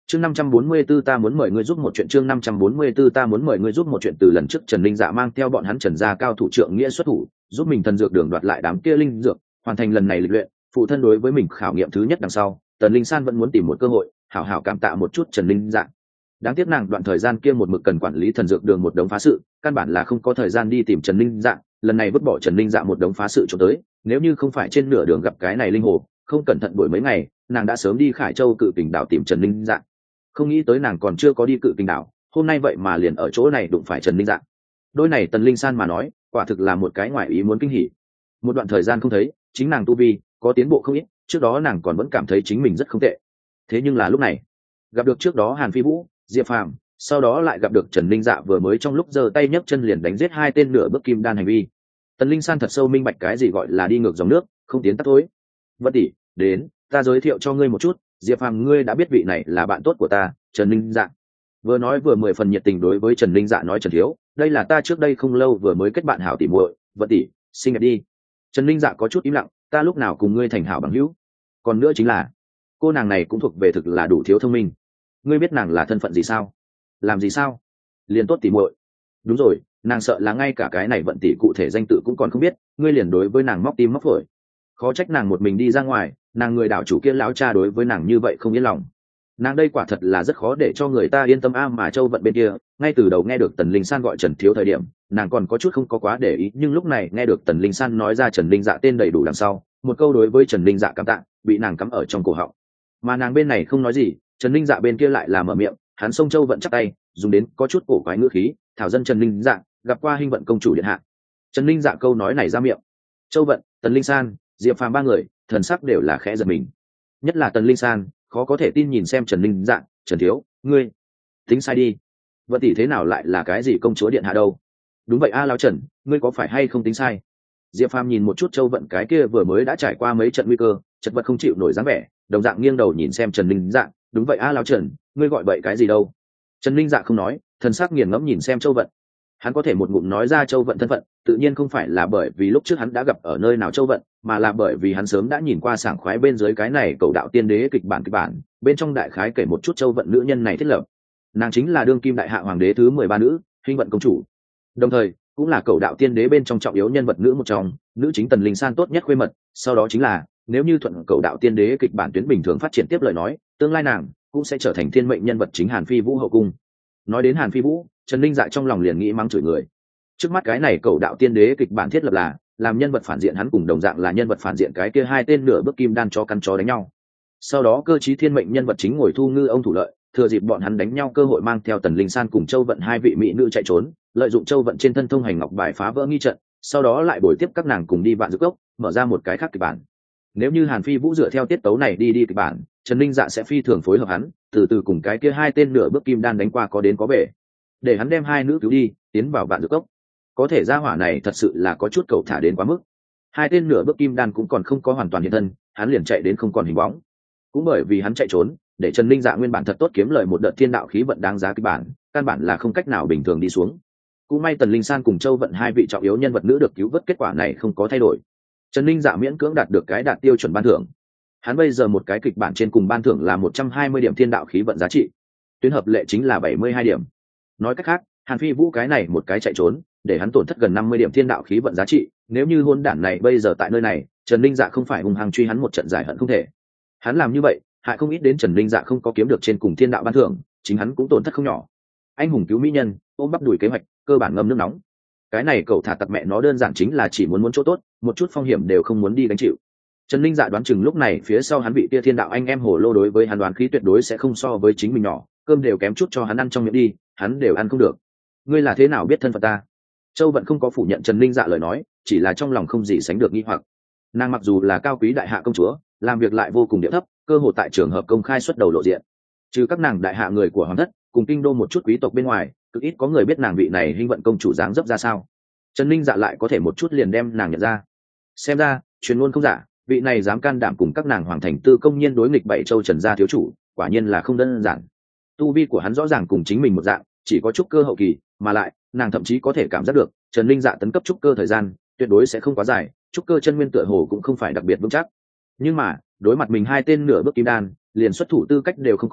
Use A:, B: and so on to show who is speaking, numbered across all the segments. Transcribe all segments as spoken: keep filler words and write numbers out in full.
A: Chương năm trăm bốn mươi tư ta muốn mời ngươi giúp một chuyện chương năm trăm bốn mươi tư ta muốn mời ngươi giúp một chuyện từ lần trước Trần Linh Dạ mang theo bọn hắn Trần gia cao thủ trưởng nghĩa xuất thủ, giúp mình thần dược đường đoạt lại đám kia linh dược, hoàn thành lần này lịch luyện, phụ thân đối với mình khảo nghiệm thứ nhất đằng sau, Tần Linh San vẫn muốn tìm một cơ hội, hảo hảo cảm tạ một chút Trần Linh Dạ. Đáng tiếc nàng đoạn thời gian kia một mực cần quản lý thần dược đường một đống phá sự, căn bản là không có thời gian đi tìm Trần Linh Dạ, lần này vứt bỏ Trần Linh Dạ một đống phá sự cho tới, nếu như không phải trên nửa đường gặp cái này linh hồ, không cẩn thận đuổi mấy ngày, nàng đã sớm đi Khải Châu Cự Kình đảo tìm Trần Linh Dạ. Không nghĩ tới nàng còn chưa có đi Cự Kình đảo, hôm nay vậy mà liền ở chỗ này đụng phải Trần Linh Dạ. Đôi này Tần Linh San mà nói, quả thực là một cái ngoại ý muốn kinh hỉ. Một đoạn thời gian không thấy, chính nàng tu vi có tiến bộ không ít, trước đó nàng còn vẫn cảm thấy chính mình rất không tệ. Thế nhưng là lúc này, gặp được trước đó Hàn Phi Vũ, Diệp Phàm, sau đó lại gặp được Trần Linh Dạ vừa mới trong lúc giơ tay nhấc chân liền đánh giết hai tên nửa bước kim đan hành vi. Tần Linh San thật sâu minh bạch cái gì gọi là đi ngược dòng nước, không tiến tắt tối. Vân tỷ, đến, ta giới thiệu cho ngươi một chút, Diệp Phàm ngươi đã biết vị này là bạn tốt của ta, Trần Linh Dạ. Vừa nói vừa mười phần nhiệt tình đối với Trần Linh Dạ nói Trần thiếu, đây là ta trước đây không lâu vừa mới kết bạn hảo tỷ muội, Vân tỷ, xinh đẹp đi. Trần Linh Dạ có chút im lặng, ta lúc nào cùng ngươi thành hảo bằng hữu? Còn nữa chính là, cô nàng này cũng thuộc về thực là đủ thiếu thông minh. Ngươi biết nàng là thân phận gì sao? Làm gì sao? Liền tốt tỷ muội. Đúng rồi, nàng sợ là ngay cả cái này Vận tỷ cụ thể danh tự cũng còn không biết, ngươi liền đối với nàng móc tim móc phổi. Khó trách nàng một mình đi ra ngoài, nàng người đảo chủ kia lão cha đối với nàng như vậy không yên lòng. Nàng đây quả thật là rất khó để cho người ta yên tâm a. Mà Châu Vận bên kia, ngay từ đầu nghe được Tần Linh San gọi Trần thiếu thời điểm, nàng còn có chút không có quá để ý, nhưng lúc này nghe được Tần Linh San nói ra Trần Linh Dạ tên đầy đủ đằng sau, một câu đối với Trần Linh Dạ cảm tạ bị nàng cắm ở trong cổ họng. Mà nàng bên này không nói gì, Trần Linh Dạ bên kia lại là mở miệng, hắn xông Châu Vận chắp tay, dùng đến có chút cổ quái ngữ khí, thảo dân Trần Linh Dạ gặp qua Hinh Vận công chủ điện hạ. Trần Linh Dạ câu nói này ra miệng, Châu Vận, Tần Linh San, Diệp Phàm ba người thần sắc đều là khẽ giật mình, nhất là Tần Linh San khó có thể tin nhìn xem Trần Linh Dạ, Trần thiếu, ngươi tính sai đi, Vận tỷ thế nào lại là cái gì công chúa điện hạ đâu? Đúng vậy a lão Trần, ngươi có phải hay không tính sai? Diệp Phàm nhìn một chút Châu Vận cái kia vừa mới đã trải qua mấy trận nguy cơ, chật vật không chịu nổi dáng vẻ, đồng dạng nghiêng đầu nhìn xem Trần Linh Dạ, đúng vậy a lão Trần, ngươi gọi vậy cái gì đâu? Trần Linh Dạ không nói, thần sắc nghiền ngẫm nhìn xem Châu Vận. Hắn có thể một ngụm nói ra Châu Vận thân phận, tự nhiên không phải là bởi vì lúc trước hắn đã gặp ở nơi nào Châu Vận, mà là bởi vì hắn sớm đã nhìn qua sảng khoái bên dưới cái này cầu đạo tiên đế kịch bản kịch bản, bên trong đại khái kể một chút Châu Vận nữ nhân này thiết lập. Nàng chính là đương kim đại hạ hoàng đế thứ mười ba nữ, Hinh Vận công chủ. Đồng thời, cũng là cầu đạo tiên đế bên trong trọng yếu nhân vật nữ một trong, nữ chính Tần Linh San tốt nhất khuê mật, sau đó chính là, nếu như thuận cầu đạo tiên đế kịch bản tuyến bình thường phát triển tiếp lời nói, tương lai nàng cũng sẽ trở thành thiên mệnh nhân vật chính Hàn Phi Vũ hậu cung. Nói đến Hàn Phi Vũ, Trần Linh Dạ trong lòng liền nghĩ mắng chửi người. Trước mắt cái này cầu đạo tiên đế kịch bản thiết lập là làm nhân vật phản diện, hắn cùng đồng dạng là nhân vật phản diện cái kia hai tên nửa bước kim đan cho căn chó đánh nhau. Sau đó cơ chí thiên mệnh nhân vật chính ngồi thu ngư ông thủ lợi, thừa dịp bọn hắn đánh nhau cơ hội mang theo Tần Linh San cùng Châu Vận hai vị mỹ nữ chạy trốn, lợi dụng Châu Vận trên thân thông hành ngọc bài phá vỡ nghi trận, sau đó lại bồi tiếp các nàng cùng đi Vạn Dược Cốc, mở ra một cái khác kịch bản. Nếu như Hàn Phi Vũ dựa theo tiết tấu này đi đi kịch bản, Trần Linh Dạ sẽ phi thường phối hợp hắn, từ từ cùng cái kia hai tên nửa bước kim đan đánh qua có đến có về, để hắn đem hai nữ cứu đi, tiến vào Vạn Dược Cốc. Có thể gia hỏa này thật sự là có chút cầu thả đến quá mức. Hai tên nửa bước kim đan cũng còn không có hoàn toàn hiện thân, hắn liền chạy đến không còn hình bóng. Cũng bởi vì hắn chạy trốn, để Trần Linh Dạ nguyên bản thật tốt kiếm lời một đợt thiên đạo khí vận đáng giá kịch bản, căn bản là không cách nào bình thường đi xuống. Cũng may Tần Linh San cùng Châu Vận hai vị trọng yếu nhân vật nữ được cứu vớt, kết quả này không có thay đổi. Trần Linh Dạ miễn cưỡng đạt được cái đạt tiêu chuẩn ban thưởng. Hắn bây giờ một cái kịch bản trên cùng ban thưởng là một trăm hai mươi điểm thiên đạo khí vận giá trị, tuyến hợp lệ chính là bảy mươi hai điểm. Nói cách khác, Hàn Phi Vũ cái này một cái chạy trốn, để hắn tổn thất gần năm mươi điểm thiên đạo khí vận giá trị, nếu như hôn đản này bây giờ tại nơi này, Trần Linh Dạ không phải hung hăng truy hắn một trận giải hận không thể. Hắn làm như vậy, hại không ít đến Trần Linh Dạ không có kiếm được trên cùng thiên đạo ban thưởng, chính hắn cũng tổn thất không nhỏ. Anh hùng cứu mỹ nhân, ôm bắp đùi kế hoạch, cơ bản ngâm nước nóng. Cái này cậu thả tặc mẹ nó đơn giản chính là chỉ muốn muốn chỗ tốt, một chút phong hiểm đều không muốn đi gánh chịu. Trần Linh Dạ đoán chừng lúc này phía sau hắn bị tia thiên đạo anh em hồ lô đối với hắn đoán khí tuyệt đối sẽ không so với chính mình nhỏ, cơm đều kém chút cho hắn ăn trong miệng đi, hắn đều ăn không được. Ngươi là thế nào biết thân phận ta? Châu Vận không có phủ nhận Trần Linh Dạ lời nói, chỉ là trong lòng không gì sánh được nghi hoặc. Nàng mặc dù là cao quý đại hạ công chúa, làm việc lại vô cùng điệu thấp, cơ hội tại trường hợp công khai xuất đầu lộ diện. Trừ các nàng đại hạ người của hoàng thất, cùng kinh đô một chút quý tộc bên ngoài, cực ít có người biết nàng vị này Hinh Vận công chủ dáng dấp ra sao. Trần Linh Dạ lại có thể một chút liền đem nàng nhận ra. Xem ra, truyền ngôn không giả, vị này dám can đảm cùng các nàng hoàng thành tư công nhiên đối nghịch bảy châu Trần gia thiếu chủ, quả nhiên là không đơn giản. Tu vi của hắn rõ ràng cùng chính mình một dạng, chỉ có trúc cơ hậu kỳ, mà lại, nàng thậm chí có thể cảm giác được, Trần Linh Dạ tấn cấp trúc cơ thời gian, tuyệt đối sẽ không quá dài, trúc cơ chân nguyên tựa hồ cũng không phải đặc biệt vững chắc. Nhưng mà, đối mặt mình hai tên nửa bước kim đan, liền xuất thủ tư cách đều không có,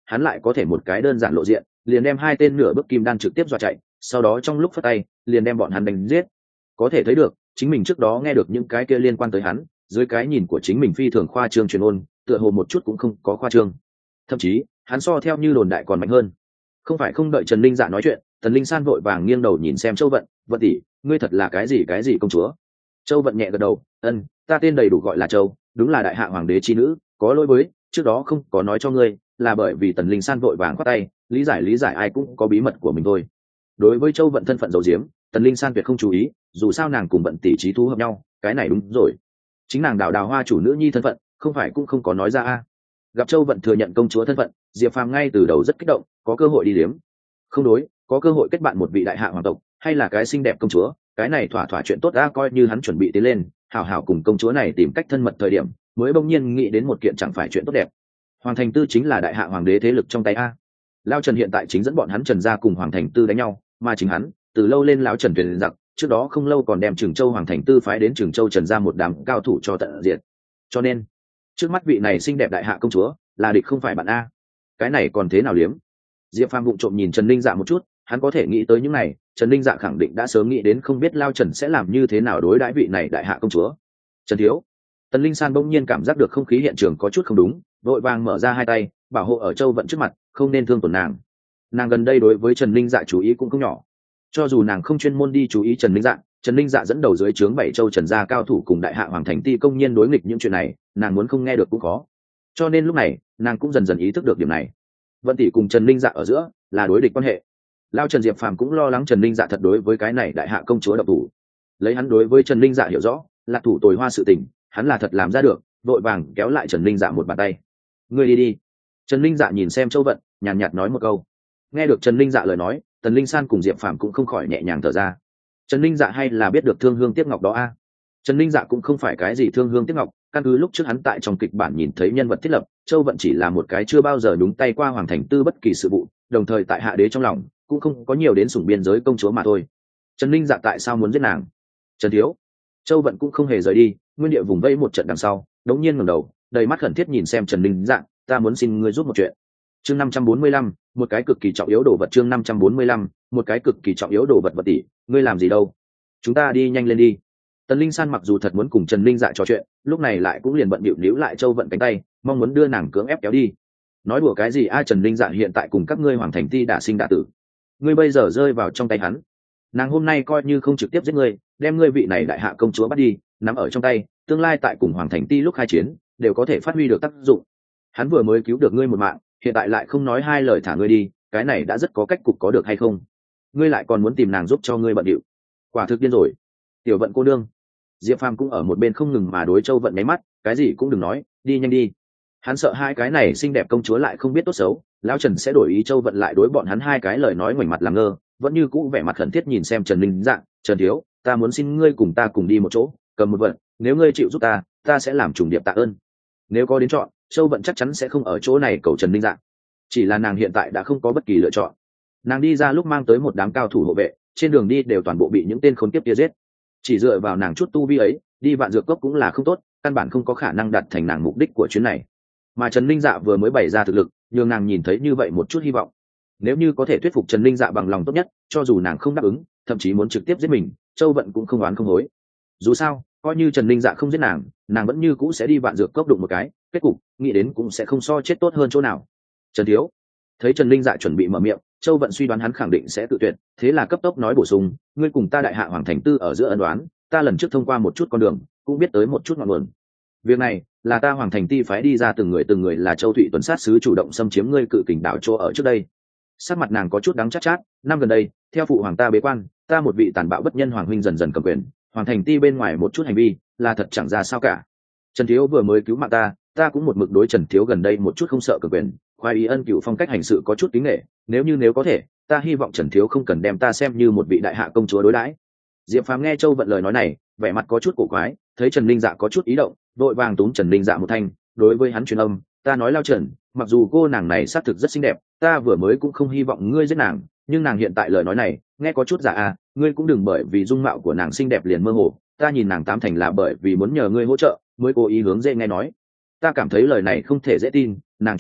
A: hắn lại có thể một cái đơn giản lộ diện liền đem hai tên nửa bước kim đan trực tiếp dọa chạy, sau đó trong lúc phất tay liền đem bọn hắn đánh giết. Có thể thấy được chính mình trước đó nghe được những cái kia liên quan tới hắn, dưới cái nhìn của chính mình phi thường khoa trương truyền ôn, tựa hồ một chút cũng không có khoa trương, thậm chí hắn so theo như đồn đại còn mạnh hơn. Không phải không đợi Trần Linh Dạ nói chuyện, Tần Linh San vội vàng nghiêng đầu nhìn xem Châu Vận, "Vận tỷ, ngươi thật là cái gì cái gì công chúa?" Châu Vận nhẹ gật đầu, "Ân, ta tên đầy đủ gọi là Châu, đúng là đại hạ hoàng đế chi nữ, có lỗi với trước đó không có nói cho ngươi, là bởi vì Tần Linh San vội vàng khoát tay, lý giải lý giải, ai cũng có bí mật của mình thôi." Đối với Châu Vận thân phận giấu giếm, Tần Linh San tuyệt không chú ý, dù sao nàng cùng Vận tỷ trí thú hợp nhau, cái này đúng rồi. Chính nàng Đào Đào Hoa chủ nữ nhi thân phận, không phải cũng không có nói ra a. Gặp Châu Vận thừa nhận công chúa thân phận, Diệp Phàm ngay từ đầu rất kích động, có cơ hội đi liếm. Không đối, có cơ hội kết bạn một vị đại hạ hoàng tộc, hay là cái xinh đẹp công chúa, cái này thỏa thỏa chuyện tốt, đã coi như hắn chuẩn bị tiến lên, hảo hảo cùng công chúa này tìm cách thân mật thời điểm, mới bỗng nhiên nghĩ đến một kiện chẳng phải chuyện tốt đẹp. Hoàng Thành Tư chính là đại hạ hoàng đế thế lực trong tay a. Lao Trần hiện tại chính dẫn bọn hắn Trần gia cùng Hoàng Thành Tư đánh nhau, mà chính hắn từ lâu lên lão Trần tuyển giặc, trước đó không lâu còn đem Trường Châu Hoàng Thành Tư phái đến Trường Châu Trần gia một đám cao thủ cho tận diệt. Cho nên trước mắt vị này xinh đẹp đại hạ công chúa là địch không phải bạn a. Cái này còn thế nào liếm? Diệp Phàm vụng trộm nhìn Trần Linh Dạ một chút, hắn có thể nghĩ tới những này, Trần Linh Dạ khẳng định đã sớm nghĩ đến không biết Lao Trần sẽ làm như thế nào đối đãi vị này đại hạ công chúa. Trần thiếu. Tần Linh San bỗng nhiên cảm giác được không khí hiện trường có chút không đúng, vội vàng mở ra hai tay bảo hộ ở Châu Vận trước mặt, không nên thương tổn nàng. Nàng gần đây đối với Trần Linh Dạ chú ý cũng không nhỏ, cho dù nàng không chuyên môn đi chú ý Trần Linh Dạ, Trần Linh Dạ dẫn đầu dưới trướng bảy châu Trần gia cao thủ cùng đại hạ Hoàng Thành Ti công nhiên đối nghịch những chuyện này, nàng muốn không nghe được cũng khó. Cho nên lúc này nàng cũng dần dần ý thức được điểm này. Vận tỷ cùng Trần Linh Dạ ở giữa là đối địch quan hệ. Lao Trần Diệp Phàm cũng lo lắng Trần Linh Dạ thật đối với cái này đại hạ công chúa độc thủ. Lấy hắn đối với Trần Linh Dạ hiểu rõ, là thủ tồi hoa sự tình, hắn là thật làm ra được, vội vàng kéo lại Trần Linh Dạ một bàn tay. "Ngươi đi đi." Trần Linh Dạ nhìn xem Châu Vận, nhàn nhạt nói một câu. Nghe được Trần Linh Dạ lời nói, Tần Linh San cùng Diệp Phàm cũng không khỏi nhẹ nhàng thở ra. Trần Linh Dạ hay là biết được thương hương tiếc ngọc đó a. Trần Linh Dạ cũng không phải cái gì thương hương tiếc ngọc, căn cứ lúc trước hắn tại trong kịch bản nhìn thấy nhân vật thiết lập, Châu Vận chỉ là một cái chưa bao giờ nhúng tay qua Hoàng Thành Tư bất kỳ sự vụ, đồng thời tại hạ đế trong lòng cũng không có nhiều đến sủng biên giới công chúa mà thôi. Trần Linh Dạ tại sao muốn giết nàng? Trần thiếu. Châu Vận cũng không hề rời đi, nguyên địa vùng vẫy một trận đằng sau, đống nhiên ngẩng đầu, đầy mắt khẩn thiết nhìn xem Trần Linh Dạ, "Ta muốn xin ngươi giúp một chuyện." Chương năm trăm bốn mươi lăm, một cái cực kỳ trọng yếu đồ vật. Chương năm trăm bốn mươi lăm, một cái cực kỳ trọng yếu đồ vật. Vật tỷ, ngươi làm gì đâu? Chúng ta đi nhanh lên đi. Tần Linh San mặc dù thật muốn cùng Trần Linh Dạ trò chuyện, lúc này lại cũng liền bận bịu níu lại Châu Vận cánh tay, mong muốn đưa nàng cưỡng ép kéo đi. Nói đùa cái gì a, Trần Linh Dạ hiện tại cùng các ngươi Hoàng Thành Ti đã sinh đã tử, ngươi bây giờ rơi vào trong tay hắn. Nàng hôm nay coi như không trực tiếp giết ngươi, đem ngươi vị này đại hạ công chúa bắt đi, nắm ở trong tay, tương lai tại cùng Hoàng Thành Ti lúc khai chiến, đều có thể phát huy được tác dụng. Hắn vừa mới cứu được ngươi một mạng, hiện tại lại không nói hai lời thả ngươi đi, cái này đã rất có cách cục, có được hay không? Ngươi lại còn muốn tìm nàng giúp cho ngươi bận điệu, quả thực điên rồi. Tiểu Vận cô nương. Diệp Phàm cũng ở một bên không ngừng mà đối Châu Vận nháy mắt, cái gì cũng đừng nói, đi nhanh đi. Hắn sợ hai cái này xinh đẹp công chúa lại không biết tốt xấu, lão Trần sẽ đổi ý. Châu Vận lại đối bọn hắn hai cái lời nói ngoảnh mặt làm ngơ, vẫn như cũ vẻ mặt khẩn thiết nhìn xem Trần Linh Dạ, "Trần thiếu, ta muốn xin ngươi cùng ta cùng đi một chỗ, cầm một vận, nếu ngươi chịu giúp ta, ta sẽ làm trùng điệp tạ ơn." Nếu có đến chọn, Châu Vận chắc chắn sẽ không ở chỗ này cầu Trần Linh Dạ. Chỉ là nàng hiện tại đã không có bất kỳ lựa chọn. Nàng đi ra lúc mang tới một đám cao thủ hộ vệ, trên đường đi đều toàn bộ bị những tên khốn kiếp kia giết. Chỉ dựa vào nàng chút tu vi ấy, đi Vạn Dược Cốc cũng là không tốt, căn bản không có khả năng đạt thành nàng mục đích của chuyến này. Mà Trần Linh Dạ vừa mới bày ra thực lực, nhường nàng nhìn thấy như vậy một chút hy vọng. Nếu như có thể thuyết phục Trần Linh Dạ bằng lòng tốt nhất, cho dù nàng không đáp ứng, thậm chí muốn trực tiếp giết mình, Châu Vận cũng không oán không hối. Dù sao, coi như Trần Linh Dạ không giết nàng, nàng vẫn như cũ sẽ đi Vạn Dược Cốc đụng một cái, kết cục nghĩ đến cũng sẽ không so chết tốt hơn chỗ nào. Trần thiếu. Thấy Trần Linh Dạ chuẩn bị mở miệng, Châu Vận suy đoán hắn khẳng định sẽ tự tuyệt, thế là cấp tốc nói bổ sung, "Ngươi cùng ta đại hạ Hoàng Thành Tư ở giữa ân đoán, ta lần trước thông qua một chút con đường, cũng biết tới một chút ngọn nguồn. Việc này là ta Hoàng Thành Ti phái đi ra từng người từng người là Châu Thụy tuần sát sứ chủ động xâm chiếm ngươi Cự Kình đảo chỗ ở trước đây." Sắc mặt nàng có chút đắng chát chát, "Năm gần đây, theo phụ hoàng ta bế quan, ta một vị tàn bạo bất nhân hoàng huynh dần dần cầm quyền, Hoàng Thành Ti bên ngoài một chút hành vi, là thật chẳng ra sao cả. Trần thiếu vừa mới cứu mạng ta, ta cũng một mực đối Trần thiếu gần đây một chút không sợ cường quyền, khoái ý ân cửu phong cách hành sự có chút kính nể, nếu như nếu có thể, ta hy vọng Trần thiếu không cần đem ta xem như một vị đại hạ công chúa đối đãi." Diệp Phàm nghe Châu Vận lời nói này, vẻ mặt có chút cổ quái, thấy Trần Linh Dạ có chút ý động, vội vàng túm Trần Linh Dạ một thanh, đối với hắn truyền âm, "Ta nói Lao Trần, mặc dù cô nàng này xác thực rất xinh đẹp, ta vừa mới cũng không hy vọng ngươi giết nàng, nhưng nàng hiện tại lời nói này, nghe có chút giả à, ngươi cũng đừng bởi vì dung mạo của nàng xinh đẹp liền mơ hồ, ta nhìn nàng tám thành là bởi vì muốn nhờ ngươi hỗ trợ, mới cố ý hướng dễ nghe nói. Ta cảm thấy lời này không thể dễ tin, nàng chuyện này,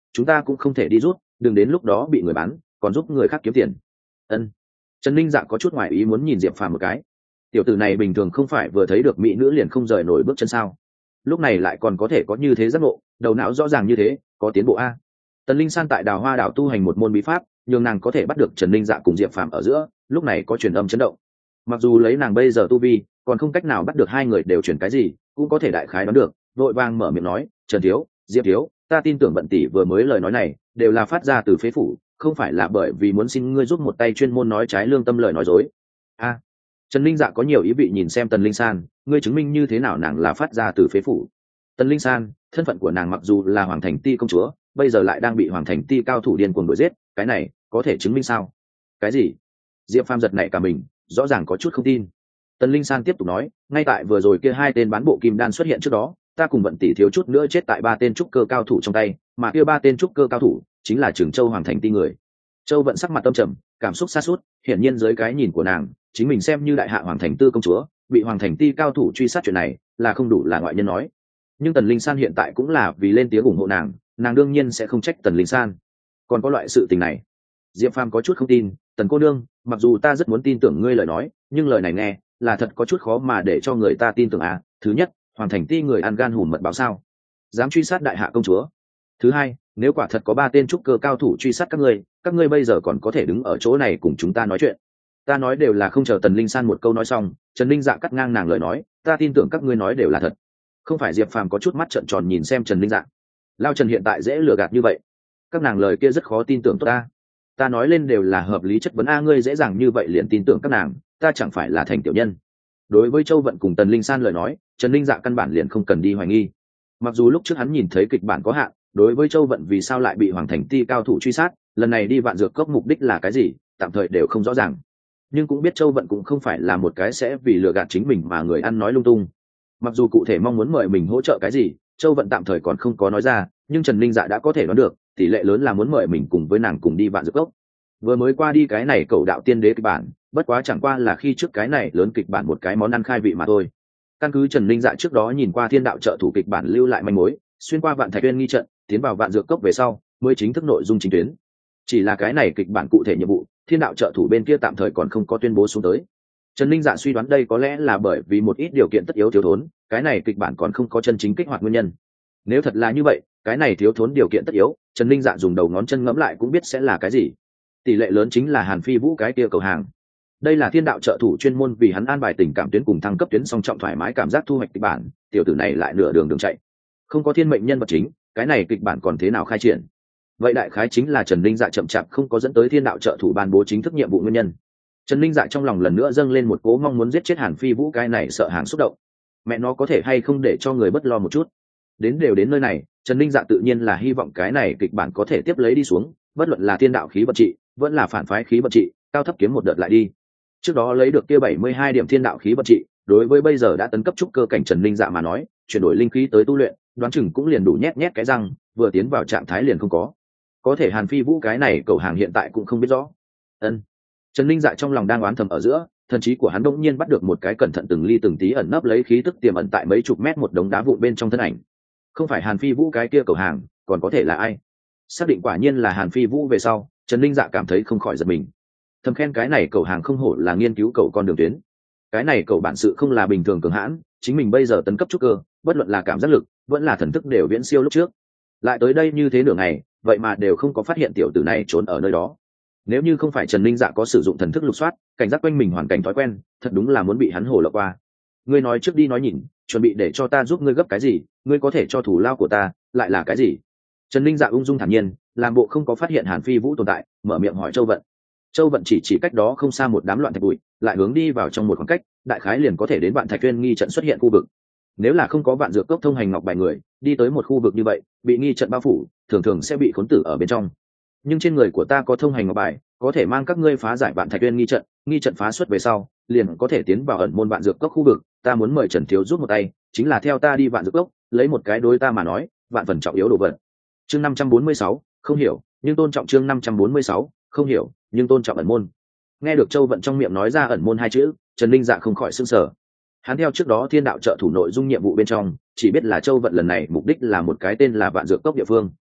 A: chúng ta cũng không thể đi rút, đừng đến lúc đó bị người bán còn giúp người khác kiếm tiền. Ân. Trần Linh Dạ có chút ngoài ý muốn nhìn Diệp Phàm một cái. Tiểu tử này bình thường không phải vừa thấy được mỹ nữ liền không rời nổi bước chân sao, lúc này lại còn có thể có như thế giác ngộ, đầu não rõ ràng như thế, có tiến bộ a. Tần Linh San tại Đào Hoa đảo tu hành một môn bí pháp, nhường nàng có thể bắt được Trần Linh Dạ cùng Diệp Phàm ở giữa, lúc này có truyền âm chấn động. Mặc dù lấy nàng bây giờ tu vi còn không cách nào bắt được hai người đều truyền cái gì, cũng có thể đại khái đoán được, vội vàng mở miệng nói, Trần thiếu, Diệp thiếu, ta tin tưởng Vận tỷ vừa mới lời nói này đều là phát ra từ phế phủ, không phải là bởi vì muốn xin ngươi giúp một tay chuyên môn nói trái lương tâm lời nói dối. A. Trần Linh Dạ có nhiều ý vị nhìn xem Tần Linh San, ngươi chứng minh như thế nào nàng là phát ra từ phế phủ. Tần Linh San, thân phận của nàng mặc dù là Hoàng Thành Ti công chúa, bây giờ lại đang bị Hoàng Thành Ti cao thủ điên cuồng đuổi giết, cái này có thể chứng minh sao? Cái gì? Diệp Phàm giật nảy cả mình, rõ ràng có chút không tin. Tần Linh San tiếp tục nói, ngay tại vừa rồi kia hai tên bán bộ kim đan xuất hiện trước đó, ta cùng Vận tỷ thiếu chút nữa chết tại ba tên trúc cơ cao thủ trong tay, mà kia ba tên trúc cơ cao thủ chính là Trường Châu Hoàng Thành Ti người. Châu Vận sắc mặt tâm trầm, cảm xúc sa sút, hiển nhiên dưới cái nhìn của nàng, chính mình xem như đại hạ Hoàng Thành Tư công chúa, bị Hoàng Thành Ti cao thủ truy sát chuyện này, là không đủ là ngoại nhân nói. Nhưng Tần Linh San hiện tại cũng là vì lên tiếng ủng hộ nàng, nàng đương nhiên sẽ không trách Tần Linh San. Còn có loại sự tình này? Diệp Phàm có chút không tin, Tần cô nương, mặc dù ta rất muốn tin tưởng ngươi lời nói, nhưng lời này nghe là thật có chút khó mà để cho người ta tin tưởng à. Thứ nhất, Hoàng Thành Ti người ăn gan hùm mật báo sao, dám truy sát đại hạ công chúa. Thứ hai, nếu quả thật có ba tên trúc cơ cao thủ truy sát các ngươi, các ngươi bây giờ còn có thể đứng ở chỗ này cùng chúng ta nói chuyện. Ta nói đều là không chờ Tần Linh San một câu nói xong, Trần Linh Dạ cắt ngang nàng lời nói, ta tin tưởng các ngươi nói đều là thật. Không phải. Diệp Phàm có chút mắt trợn tròn nhìn xem Trần Linh Dạ. Lao Trần hiện tại dễ lừa gạt như vậy, các nàng lời kia rất khó tin tưởng. Tốt ta, ta nói lên đều là hợp lý chất vấn a, ngươi dễ dàng như vậy liền tin tưởng các nàng, ta chẳng phải là thành tiểu nhân. Đối với Châu Vận cùng Tần Linh San lời nói, Trần Linh Dạ căn bản liền không cần đi hoài nghi. Mặc dù lúc trước hắn nhìn thấy kịch bản có hạn, đối với Châu Vận vì sao lại bị Hoàng Thành Ti cao thủ truy sát, lần này đi Vạn Dược Cốc mục đích là cái gì, tạm thời đều không rõ ràng. Nhưng cũng biết Châu Vận cũng không phải là một cái sẽ vì lừa gạt chính mình mà người ăn nói lung tung. Mặc dù cụ thể mong muốn mời mình hỗ trợ cái gì, Châu Vận tạm thời còn không có nói ra, nhưng Trần Linh Dạ đã có thể đoán được, tỷ lệ lớn là muốn mời mình cùng với nàng cùng đi Vạn Dược Cốc. Vừa mới qua đi cái này cầu đạo tiên đế kịch bản, bất quá chẳng qua là khi trước cái này lớn kịch bản một cái món ăn khai vị mà thôi. Căn cứ Trần Linh Dạ trước đó nhìn qua thiên đạo trợ thủ kịch bản lưu lại manh mối, xuyên qua Vạn Thạch Uyên nghi trận, tiến vào Vạn Dược Cốc về sau, mới chính thức nội dung chính tuyến. Chỉ là cái này kịch bản cụ thể nhiệm vụ, thiên đạo trợ thủ bên kia tạm thời còn không có tuyên bố xuống tới. Trần Linh Dạ suy đoán đây có lẽ là bởi vì một ít điều kiện tất yếu thiếu thốn, cái này kịch bản còn không có chân chính kích hoạt nguyên nhân. Nếu thật là như vậy, cái này thiếu thốn điều kiện tất yếu, Trần Linh Dạ dùng đầu ngón chân ngẫm lại cũng biết sẽ là cái gì. Tỷ lệ lớn chính là Hàn Phi Vũ cái kia cầu hàng. Đây là thiên đạo trợ thủ chuyên môn vì hắn an bài tình cảm tuyến cùng thăng cấp tuyến song trọng thoải mái cảm giác thu hoạch kịch bản, tiểu tử này lại nửa đường đường chạy. Không có thiên mệnh nhân vật chính, cái này kịch bản còn thế nào khai triển? Vậy đại khái chính là Trần Linh Dạ chậm chạp không có dẫn tới thiên đạo trợ thủ ban bố chính thức nhiệm vụ nguyên nhân. Trần Linh Dạ trong lòng lần nữa dâng lên một cố mong muốn giết chết Hàn Phi Vũ, cái này sợ hàng xúc động. Mẹ nó có thể hay không để cho người bất lo một chút. Đến đều đến nơi này, Trần Linh Dạ tự nhiên là hy vọng cái này kịch bản có thể tiếp lấy đi xuống, bất luận là thiên đạo khí vận trị, vẫn là phản phái khí vận trị, cao thấp kiếm một đợt lại đi. Trước đó lấy được kia bảy mươi hai điểm thiên đạo khí vận trị, đối với bây giờ đã tấn cấp trúc cơ cảnh Trần Linh Dạ mà nói, chuyển đổi linh khí tới tu luyện, đoán chừng cũng liền đủ nhét nhét cái răng, vừa tiến vào trạng thái liền không có. Có thể Hàn Phi Vũ cái này cầu hàng hiện tại cũng không biết rõ. Ân. Trần Linh Dạ trong lòng đang oán thầm ở giữa, thần trí của hắn đột nhiên bắt được một cái cẩn thận từng ly từng tí ẩn nấp lấy khí tức tiềm ẩn tại mấy chục mét một đống đá vụn bên trong thân ảnh. Không phải Hàn Phi Vũ cái kia cầu hàng, còn có thể là ai? Xác định quả nhiên là Hàn Phi Vũ về sau, Trần Linh Dạ cảm thấy không khỏi giật mình. Thầm khen cái này cầu hàng không hổ là nghiên cứu cầu con đường tuyến. Cái này cầu bản sự không là bình thường cường hãn, chính mình bây giờ tấn cấp trúc cơ, bất luận là cảm giác lực, vẫn là thần thức đều viễn siêu lúc trước. Lại tới đây như thế nửa ngày, vậy mà đều không có phát hiện tiểu tử này trốn ở nơi đó. Nếu như không phải Trần Linh Dạ có sử dụng thần thức lục soát, cảnh giác quanh mình hoàn cảnh thói quen, thật đúng là muốn bị hắn hồ lộng qua. Ngươi nói trước đi nói nhìn, chuẩn bị để cho ta giúp ngươi gấp cái gì, ngươi có thể cho thủ lao của ta, lại là cái gì? Trần Linh Dạ ung dung thản nhiên, làm bộ không có phát hiện Hàn Phi Vũ tồn tại, mở miệng hỏi Châu Vận. Châu Vận chỉ chỉ cách đó không xa một đám loạn thạch bụi, lại hướng đi vào trong một khoảng cách, đại khái liền có thể đến Vạn Thạch Uyên nghi trận xuất hiện khu vực. Nếu là không có Vạn Dược Cốc thông hành ngọc bài người, đi tới một khu vực như vậy, bị nghi trận bao phủ, thường thường sẽ bị khốn tử ở bên trong. Nhưng trên người của ta có thông hành ngọc bài, có thể mang các ngươi phá giải Vạn Thạch Uyên nghi trận, nghi trận phá xuất về sau, liền có thể tiến vào ẩn môn Vạn Dược Cốc khu vực. Ta muốn mời Trần thiếu giúp một tay, chính là theo ta đi Vạn Dược Cốc, lấy một cái đối ta mà nói, vạn phần trọng yếu đồ vật. Chương năm trăm bốn mươi sáu, không hiểu, nhưng tôn trọng. Chương năm trăm bốn mươi sáu, không hiểu, nhưng tôn trọng ẩn môn. Nghe được Châu Vận trong miệng nói ra ẩn môn hai chữ, Trần Linh Dạ không khỏi sửng sở. Hắn theo trước đó thiên đạo trợ thủ nội dung nhiệm vụ bên trong, chỉ biết là Châu Vận lần này mục đích là một cái tên là Vạn Dược Cốc địa phương.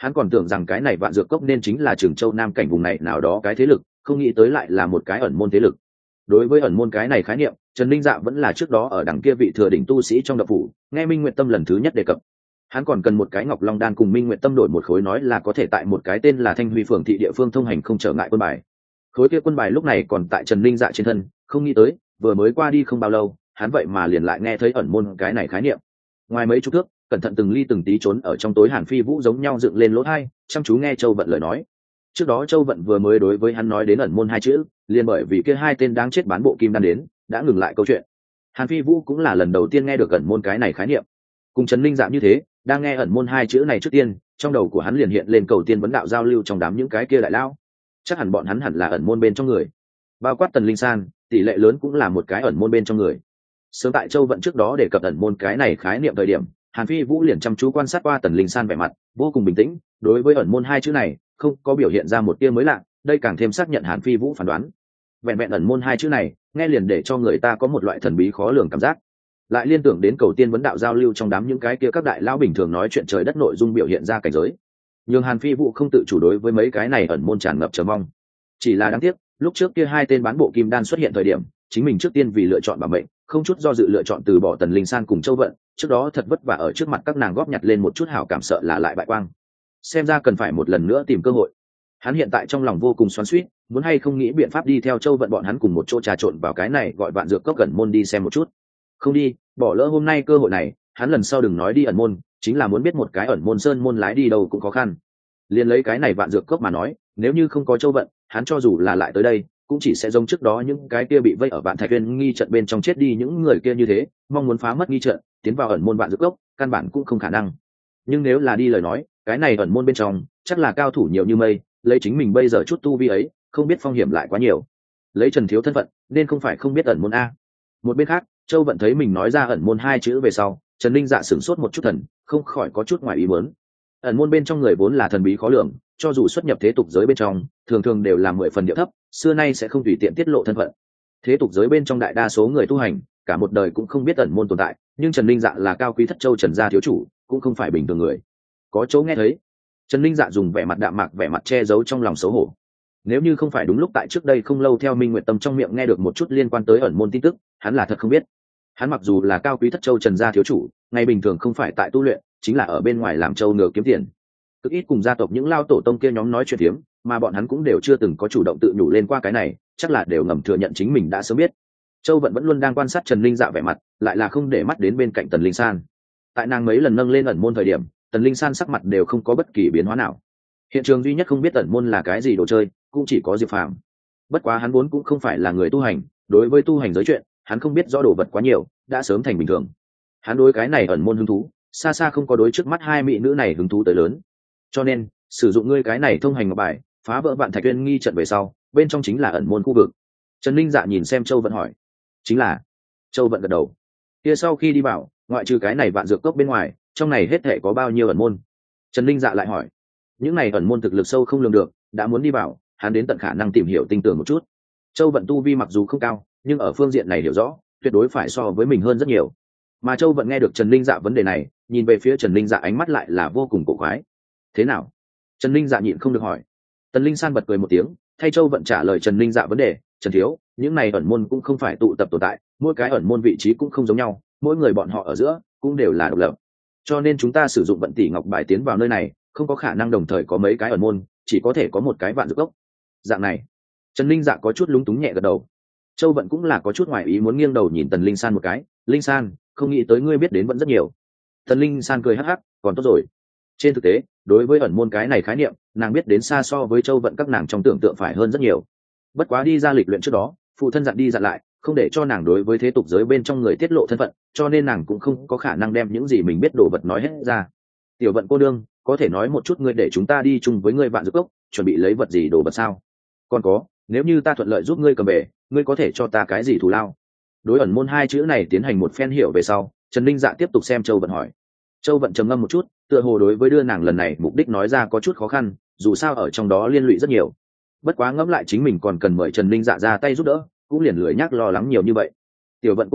A: Hắn còn tưởng rằng cái này vạn dược cốc nên chính là Trường Châu Nam cảnh vùng này nào đó cái thế lực, không nghĩ tới lại là một cái ẩn môn thế lực. Đối với ẩn môn cái này khái niệm, Trần Linh Dạ vẫn là trước đó ở đằng kia vị thừa đỉnh tu sĩ trong độc phủ nghe Minh Nguyệt Tâm lần thứ nhất đề cập. Hắn còn cần một cái Ngọc Long đan cùng Minh Nguyệt Tâm đổi một khối, nói là có thể tại một cái tên là Thanh Huy phường thị địa phương thông hành không trở ngại quân bài. Khối kia quân bài lúc này còn tại Trần Linh Dạ trên thân, không nghĩ tới vừa mới qua đi không bao lâu, hắn vậy mà liền lại nghe thấy ẩn môn cái này khái niệm. Ngoài mấy chục thước, cẩn thận từng ly từng tí trốn ở trong tối Hàn Phi Vũ giống nhau dựng lên lỗ tai, chăm chú nghe Châu Vận lời nói. Trước đó Châu Vận vừa mới đối với hắn nói đến ẩn môn hai chữ, liền bởi vì kia hai tên đáng chết bán bộ kim đan đến, đã ngừng lại câu chuyện. Hàn Phi Vũ cũng là lần đầu tiên nghe được ẩn môn cái này khái niệm. Cùng Trần Linh Dạ như thế, đang nghe ẩn môn hai chữ này trước tiên, trong đầu của hắn liền hiện lên cầu tiên vấn đạo giao lưu trong đám những cái kia đại lao. Chắc hẳn bọn hắn hẳn là ẩn môn bên trong người. Bao quát Tần Linh San, tỷ lệ lớn cũng là một cái ẩn môn bên trong người. Sớm tại Châu Vận trước đó để cập ẩn môn cái này khái niệm thời điểm, Hàn Phi Vũ liền chăm chú quan sát qua Tần Linh San vẻ mặt, vô cùng bình tĩnh, đối với ẩn môn hai chữ này, không có biểu hiện ra một tia mới lạ, đây càng thêm xác nhận Hàn Phi Vũ phán đoán. Vẹn vẹn ẩn môn hai chữ này, nghe liền để cho người ta có một loại thần bí khó lường cảm giác. Lại liên tưởng đến cầu tiên vấn đạo giao lưu trong đám những cái kia các đại lão bình thường nói chuyện trời đất nội dung biểu hiện ra cảnh giới. Nhưng Hàn Phi Vũ không tự chủ đối với mấy cái này ẩn môn tràn ngập chờ mong. Chỉ là đáng tiếc, lúc trước kia hai tên bán bộ kim đan xuất hiện thời điểm, chính mình trước tiên vì lựa chọn bảo mệnh, không chút do dự lựa chọn từ bỏ Tần Linh San cùng Châu Vận, trước đó thật vất vả ở trước mặt các nàng góp nhặt lên một chút hảo cảm, sợ là lại bại quang. Xem ra cần phải một lần nữa tìm cơ hội. Hắn hiện tại trong lòng vô cùng xoắn xuýt, muốn hay không nghĩ biện pháp đi theo Châu Vận bọn hắn cùng một chỗ trà trộn vào cái này gọi vạn dược cốc gần môn đi xem một chút. Không đi, bỏ lỡ hôm nay cơ hội này, hắn lần sau đừng nói đi ẩn môn, chính là muốn biết một cái ẩn môn sơn môn lái đi đâu cũng khó khăn. Liên lấy cái này vạn dược cốc mà nói, nếu như không có Châu Vận, hắn cho dù là lại tới đây, cũng chỉ sẽ giống trước đó những cái kia bị vây ở vạn thạch viên nghi trận bên trong chết đi những người kia như thế, mong muốn phá mất nghi trận, tiến vào ẩn môn vạn dược cốc, căn bản cũng không khả năng. Nhưng nếu là đi lời nói, cái này ẩn môn bên trong, chắc là cao thủ nhiều như mây, lấy chính mình bây giờ chút tu vi ấy, không biết phong hiểm lại quá nhiều. Lấy Trần Thiếu thân phận, nên không phải không biết ẩn môn a. Một bên khác, Châu Vận thấy mình nói ra ẩn môn hai chữ về sau, Trần Linh Dạ sửng sốt một chút thần, không khỏi có chút ngoài ý muốn. Ẩn môn bên trong người vốn là thần bí khó lường, cho dù xuất nhập thế tục giới bên trong, thường thường đều là mười phần điệu thấp, xưa nay sẽ không tùy tiện tiết lộ thân phận. Thế tục giới bên trong đại đa số người tu hành, cả một đời cũng không biết ẩn môn tồn tại, nhưng Trần Linh Dạ là cao quý thất châu Trần gia thiếu chủ, cũng không phải bình thường người. Có chỗ nghe thấy. Trần Linh Dạ dùng vẻ mặt đạm mạc, vẻ mặt che giấu trong lòng xấu hổ. Nếu như không phải đúng lúc tại trước đây không lâu theo Minh Nguyệt Tâm trong miệng nghe được một chút liên quan tới ẩn môn tin tức, hắn là thật không biết. Hắn mặc dù là cao quý thất châu Trần gia thiếu chủ, ngày bình thường không phải tại tu luyện, chính là ở bên ngoài làm trâu ngựa kiếm tiền. Cực ít cùng gia tộc những lao tổ tông kia nhóm nói chuyện phiếm, mà bọn hắn cũng đều chưa từng có chủ động tự nhủ lên qua cái này, chắc là đều ngầm thừa nhận chính mình đã sớm biết. Châu Vận vẫn luôn đang quan sát Trần Linh Dạ vẻ mặt, lại là không để mắt đến bên cạnh Tần Linh San. Tại nàng mấy lần nâng lên ẩn môn thời điểm, Tần Linh San sắc mặt đều không có bất kỳ biến hóa nào. Hiện trường duy nhất không biết ẩn môn là cái gì đồ chơi, cũng chỉ có Diệp Phàm. Bất quá hắn vốn cũng không phải là người tu hành, đối với tu hành giới chuyện, hắn không biết rõ đồ vật quá nhiều, đã sớm thành bình thường. Hắn đối cái này ẩn môn hứng thú, xa xa không có đối trước mắt hai mỹ nữ này hứng thú tới lớn. Cho nên, sử dụng ngươi cái này thông hành ngọc bài, phá vỡ vạn thạch uyên nghi trận về sau, bên trong chính là ẩn môn khu vực. Trần Linh Dạ nhìn xem Châu Vận hỏi. Chính là. Châu Vận gật đầu. Kia sau khi đi vào, ngoại trừ cái này vạn dược cốc bên ngoài, trong này hết thể có bao nhiêu ẩn môn? Trần Linh Dạ lại hỏi. Những này ẩn môn thực lực sâu không lường được, đã muốn đi vào, hắn đến tận khả năng tìm hiểu tinh tường một chút. Châu Vận tu vi mặc dù không cao, nhưng ở phương diện này hiểu rõ, tuyệt đối phải so với mình hơn rất nhiều. Mà Châu Vận nghe được Trần Linh Dạ vấn đề này, nhìn về phía Trần Linh Dạ ánh mắt lại là vô cùng cổ quái. Thế nào? Trần Linh Dạ nhịn không được hỏi. Tần Linh San bật cười một tiếng, thay Châu Vận trả lời Trần Linh Dạ vấn đề. Trần thiếu, những này ẩn môn cũng không phải tụ tập tồn tại, mỗi cái ẩn môn vị trí cũng không giống nhau, mỗi người bọn họ ở giữa cũng đều là độc lập. Cho nên chúng ta sử dụng vận tỷ ngọc bài tiến vào nơi này, không có khả năng đồng thời có mấy cái ẩn môn, chỉ có thể có một cái vạn dược cốc. Dạng này. Trần Linh Dạ có chút lúng túng nhẹ gật đầu. Châu Vận cũng là có chút ngoài ý muốn nghiêng đầu nhìn Tần Linh San một cái. Linh San, không nghĩ tới ngươi biết đến vẫn rất nhiều. Tần Linh San cười hắc hắc, còn tốt rồi. Trên thực tế, đối với ẩn môn cái này khái niệm, nàng biết đến xa so với Châu Vận các nàng trong tưởng tượng phải hơn rất nhiều. Bất quá đi ra lịch luyện trước đó, phụ thân dặn đi dặn lại, không để cho nàng đối với thế tục giới bên trong người tiết lộ thân phận, cho nên nàng cũng không có khả năng đem những gì mình biết đồ vật nói hết ra. Tiểu Vận cô đương, có thể nói một chút ngươi để chúng ta đi chung với ngươi vạn dược cốc, chuẩn bị lấy vật gì đồ vật sao? Còn có, nếu như ta thuận lợi giúp ngươi cầm về, ngươi có thể cho ta cái gì thù lao? Đối ẩn môn hai chữ này tiến hành một phen hiểu về sau, Trần Linh Dạ tiếp tục xem Châu Vận hỏi. Châu Vận trầm ngâm một chút, tựa hồ đối với đưa nàng lần này mục đích nói ra có chút khó khăn, dù sao ở trong đó liên lụy rất nhiều. Bất quá ngẫm lại chính mình còn cần mời Trần Linh Dạ ra tay giúp đỡ, cũng liền lười nhắc lo lắng nhiều như vậy. Tiểu Vận cô nương,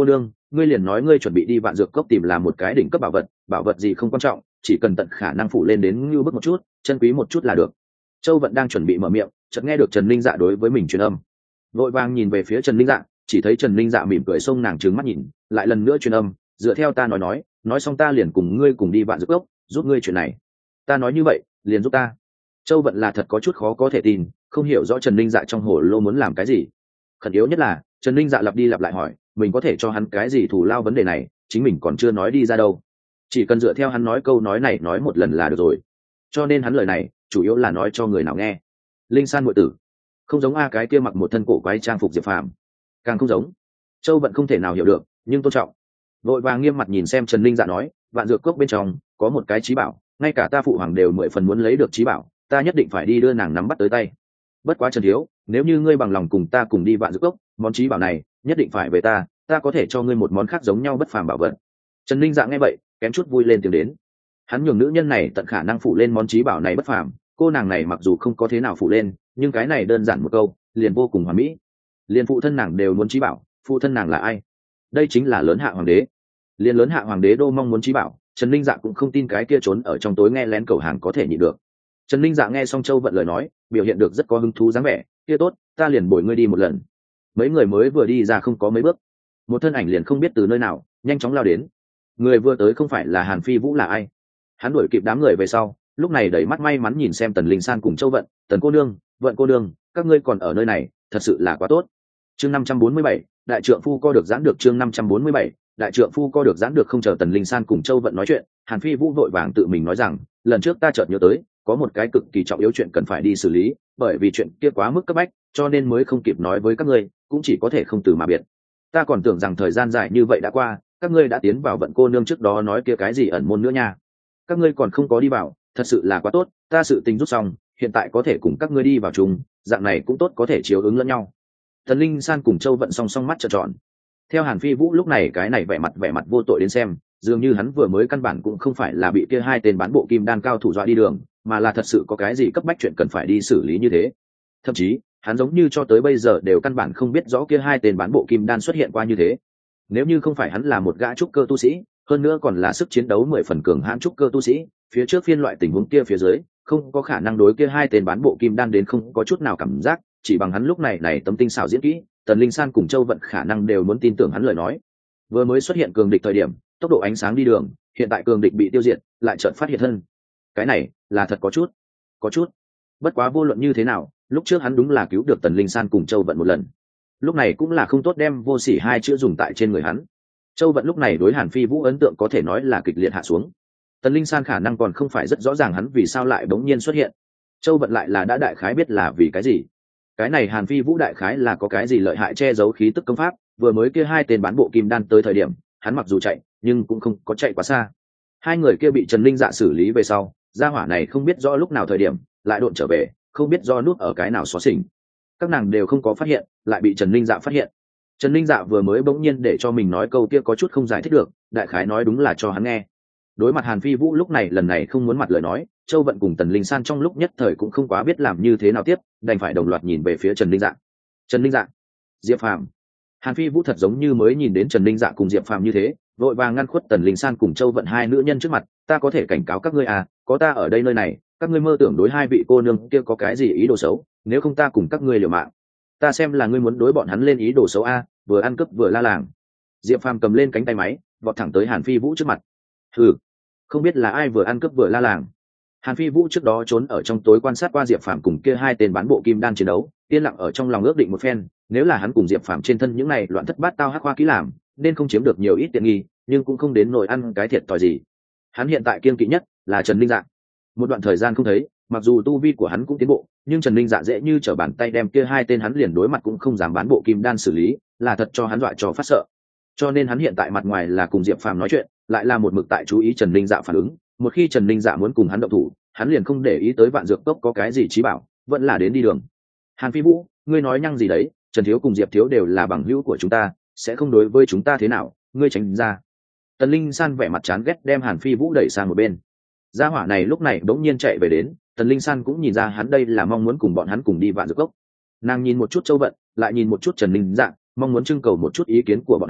A: ngươi liền nói ngươi chuẩn bị đi vạn dược cốc tìm làm một cái đỉnh cấp bảo vật, bảo vật gì không quan trọng, chỉ cần tận khả năng phủ lên đến ngưu bức một chút, chân quý một chút là được. Châu Vận đang chuẩn bị mở miệng, chợt nghe được Trần Linh Dạ đối với mình truyền âm, vội vàng nhìn về phía Trần Linh Dạ, chỉ thấy Trần Linh Dạ mỉm cười xông nàng trừng mắt nhìn, lại lần nữa truyền âm, dựa theo ta nói nói, nói xong ta liền cùng ngươi cùng đi vạn dược cốc, giúp ngươi chuyện này. Ta nói như vậy, liền giúp ta. Châu Vận là thật có chút khó có thể tin, không hiểu rõ Trần Linh Dạ trong hồ lô muốn làm cái gì. Khẩn yếu nhất là Trần Linh Dạ lặp đi lặp lại hỏi mình có thể cho hắn cái gì thù lao vấn đề này, chính mình còn chưa nói đi ra đâu, chỉ cần dựa theo hắn nói câu nói này nói một lần là được rồi. Cho nên hắn lời này chủ yếu là nói cho người nào nghe. Linh San muội tử không giống a cái kia mặc một thân cổ quái trang phục Diệp Phàm, càng không giống. Châu Vận không thể nào hiểu được, nhưng tôn trọng, vội vàng nghiêm mặt nhìn xem Trần Linh Dạ nói, vạn dược cốc bên trong có một cái trí bảo, ngay cả ta phụ hoàng đều mười phần muốn lấy được trí bảo, ta nhất định phải đi đưa nàng nắm bắt tới tay. Bất quá Trần thiếu, nếu như ngươi bằng lòng cùng ta cùng đi vạn dược cốc, món trí bảo này nhất định phải về ta, ta có thể cho ngươi một món khác giống nhau bất phàm bảo vật. Trần Linh Dạ nghe vậy kém chút vui lên tiếng đến. Hắn nhường nữ nhân này tận khả năng phụ lên món trí bảo này bất phàm, cô nàng này mặc dù không có thế nào phụ lên, nhưng cái này đơn giản một câu liền vô cùng hoàn mỹ. Liền phụ thân nàng đều muốn trí bảo, phụ thân nàng là ai? Đây chính là lớn hạ hoàng đế. Liền lớn hạ hoàng đế đô mong muốn trí bảo, Trần Linh Dạ cũng không tin cái kia trốn ở trong tối nghe lén cầu hàng có thể nhịn được. Trần Linh Dạ nghe xong Châu Vận lời nói, biểu hiện được rất có hứng thú dáng vẻ, kia tốt, ta liền bồi ngươi đi một lần. Mấy người mới vừa đi ra không có mấy bước, một thân ảnh liền không biết từ nơi nào nhanh chóng lao đến. Người vừa tới không phải là Hàn Phi Vũ là ai? Hắn đuổi kịp đám người về sau, lúc này đẩy mắt may mắn nhìn xem Tần Linh San cùng Châu Vận, Tần cô nương, Vận cô nương, các ngươi còn ở nơi này, thật sự là quá tốt. Chương năm trăm bốn mươi bảy, đại trượng phu co được giãn được. Chương năm trăm bốn mươi bảy, đại trượng phu co được giãn được. Không chờ Tần Linh San cùng Châu Vận nói chuyện, Hàn Phi Vũ vội vàng tự mình nói rằng, lần trước ta chợt nhớ tới, có một cái cực kỳ trọng yếu chuyện cần phải đi xử lý, bởi vì chuyện kia quá mức cấp bách, cho nên mới không kịp nói với các ngươi, cũng chỉ có thể không từ mà biệt. Ta còn tưởng rằng thời gian dài như vậy đã qua, các ngươi đã tiến vào Vận cô nương trước đó nói kia cái gì ẩn môn nữa nha. Các ngươi còn không có đi vào, thật sự là quá tốt, ta sự tình rút xong, hiện tại có thể cùng các ngươi đi vào chung, dạng này cũng tốt, có thể chiếu ứng lẫn nhau. Tần Linh San cùng Châu Vận song song mắt trợn tròn. Theo Hàn Phi Vũ lúc này cái này vẻ mặt vẻ mặt vô tội đến xem, dường như hắn vừa mới căn bản cũng không phải là bị kia hai tên bán bộ kim đan cao thủ dọa đi đường, mà là thật sự có cái gì cấp bách chuyện cần phải đi xử lý như thế. Thậm chí hắn giống như cho tới bây giờ đều căn bản không biết rõ kia hai tên bán bộ kim đan xuất hiện qua như thế. Nếu như không phải hắn là một gã trúc cơ tu sĩ, hơn nữa còn là sức chiến đấu mười phần cường hãn trúc cơ tu sĩ, phía trước phiên loại tình huống kia phía dưới không có khả năng đối kia hai tên bán bộ kim đan đến không có chút nào cảm giác. Chỉ bằng hắn lúc này này tấm tinh xảo diễn kỹ, Tần Linh San cùng Châu Vận khả năng đều muốn tin tưởng hắn lời nói. Vừa mới xuất hiện cường địch thời điểm tốc độ ánh sáng đi đường, hiện tại cường địch bị tiêu diệt lại chợt phát hiện thân, cái này là thật có chút có chút bất quá vô luận như thế nào, lúc trước hắn đúng là cứu được Tần Linh San cùng Châu Vận một lần, lúc này cũng là không tốt đem vô sỉ hai chữ dùng tại trên người hắn. Châu Vận lúc này đối Hàn Phi Vũ ấn tượng có thể nói là kịch liệt hạ xuống. Tần Linh San khả năng còn không phải rất rõ ràng hắn vì sao lại bỗng nhiên xuất hiện, Châu Vận lại là đã đại khái biết là vì cái gì. Cái này Hàn Phi Vũ đại khái là có cái gì lợi hại che giấu khí tức công pháp, vừa mới kia hai tên bán bộ kim đan tới thời điểm hắn mặc dù chạy nhưng cũng không có chạy quá xa. Hai người kia bị Trần Linh Dạ xử lý về sau, gia hỏa này không biết rõ lúc nào thời điểm lại độn trở về, không biết do núp ở cái nào xóa xỉnh, các nàng đều không có phát hiện, lại bị Trần Linh Dạ phát hiện. Trần Linh Dạ vừa mới bỗng nhiên để cho mình nói câu kia có chút không giải thích được, đại khái nói đúng là cho hắn nghe. Đối mặt Hàn Phi Vũ lúc này lần này không muốn mặt lời nói, Châu Vận cùng Tần Linh San trong lúc nhất thời cũng không quá biết làm như thế nào tiếp, đành phải đồng loạt nhìn về phía Trần Linh Dạ. Trần Linh Dạ, Diệp Phàm. Hàn Phi Vũ thật giống như mới nhìn đến Trần Linh Dạ cùng Diệp Phàm như thế, vội vàng ngăn khuất Tần Linh San cùng Châu Vận hai nữ nhân trước mặt, ta có thể cảnh cáo các ngươi à, có ta ở đây nơi này, các ngươi mơ tưởng đối hai vị cô nương kia có cái gì ý đồ xấu, nếu không ta cùng các ngươi liều mạng. Ta xem là ngươi muốn đối bọn hắn lên ý đồ xấu a, vừa ăn cướp vừa la làng. Diệp Phàm cầm lên cánh tay máy, vọt thẳng tới Hàn Phi Vũ trước mặt. Hừ, không biết là ai vừa ăn cướp vừa la làng. Hàn Phi Vũ trước đó trốn ở trong tối quan sát qua Diệp Phàm cùng kia hai tên bán bộ kim đan chiến đấu, yên lặng ở trong lòng ước định một phen, nếu là hắn cùng Diệp Phàm trên thân những này loạn thất bát tao hắc hoa kỹ làm, nên không chiếm được nhiều ít tiện nghi, nhưng cũng không đến nỗi ăn cái thiệt thòi gì. Hắn hiện tại kiêng kỵ nhất là Trần Linh Dạ. Một đoạn thời gian không thấy, mặc dù tu vi của hắn cũng tiến bộ, nhưng Trần Linh Dạ dễ như trở bàn tay đem kia hai tên hắn liền đối mặt cũng không dám bán bộ kim đan xử lý, là thật cho hắn dọa cho phát sợ. Cho nên hắn hiện tại mặt ngoài là cùng Diệp Phàm nói chuyện, lại là một mực tại chú ý Trần Linh Dạ phản ứng. Một khi Trần Linh Dạ muốn cùng hắn động thủ, hắn liền không để ý tới vạn dược cốc có cái gì trí bảo, vẫn là đến đi đường. Hàn Phi Vũ, ngươi nói nhăng gì đấy, Trần thiếu cùng Diệp thiếu đều là bằng hữu của chúng ta, sẽ không đối với chúng ta thế nào, ngươi tránh ra. Tần Linh San vẻ mặt chán ghét đem Hàn Phi Vũ đẩy sang một bên. Gia hỏa này lúc này bỗng nhiên chạy về đến, Tần Linh San cũng nhìn ra hắn đây là mong muốn cùng bọn hắn cùng đi vạn dược cốc. Nàng nhìn một chút Châu Vận, lại nhìn một chút Trần Linh Dạ, mong muốn trưng cầu một chút ý kiến của bọn hắn,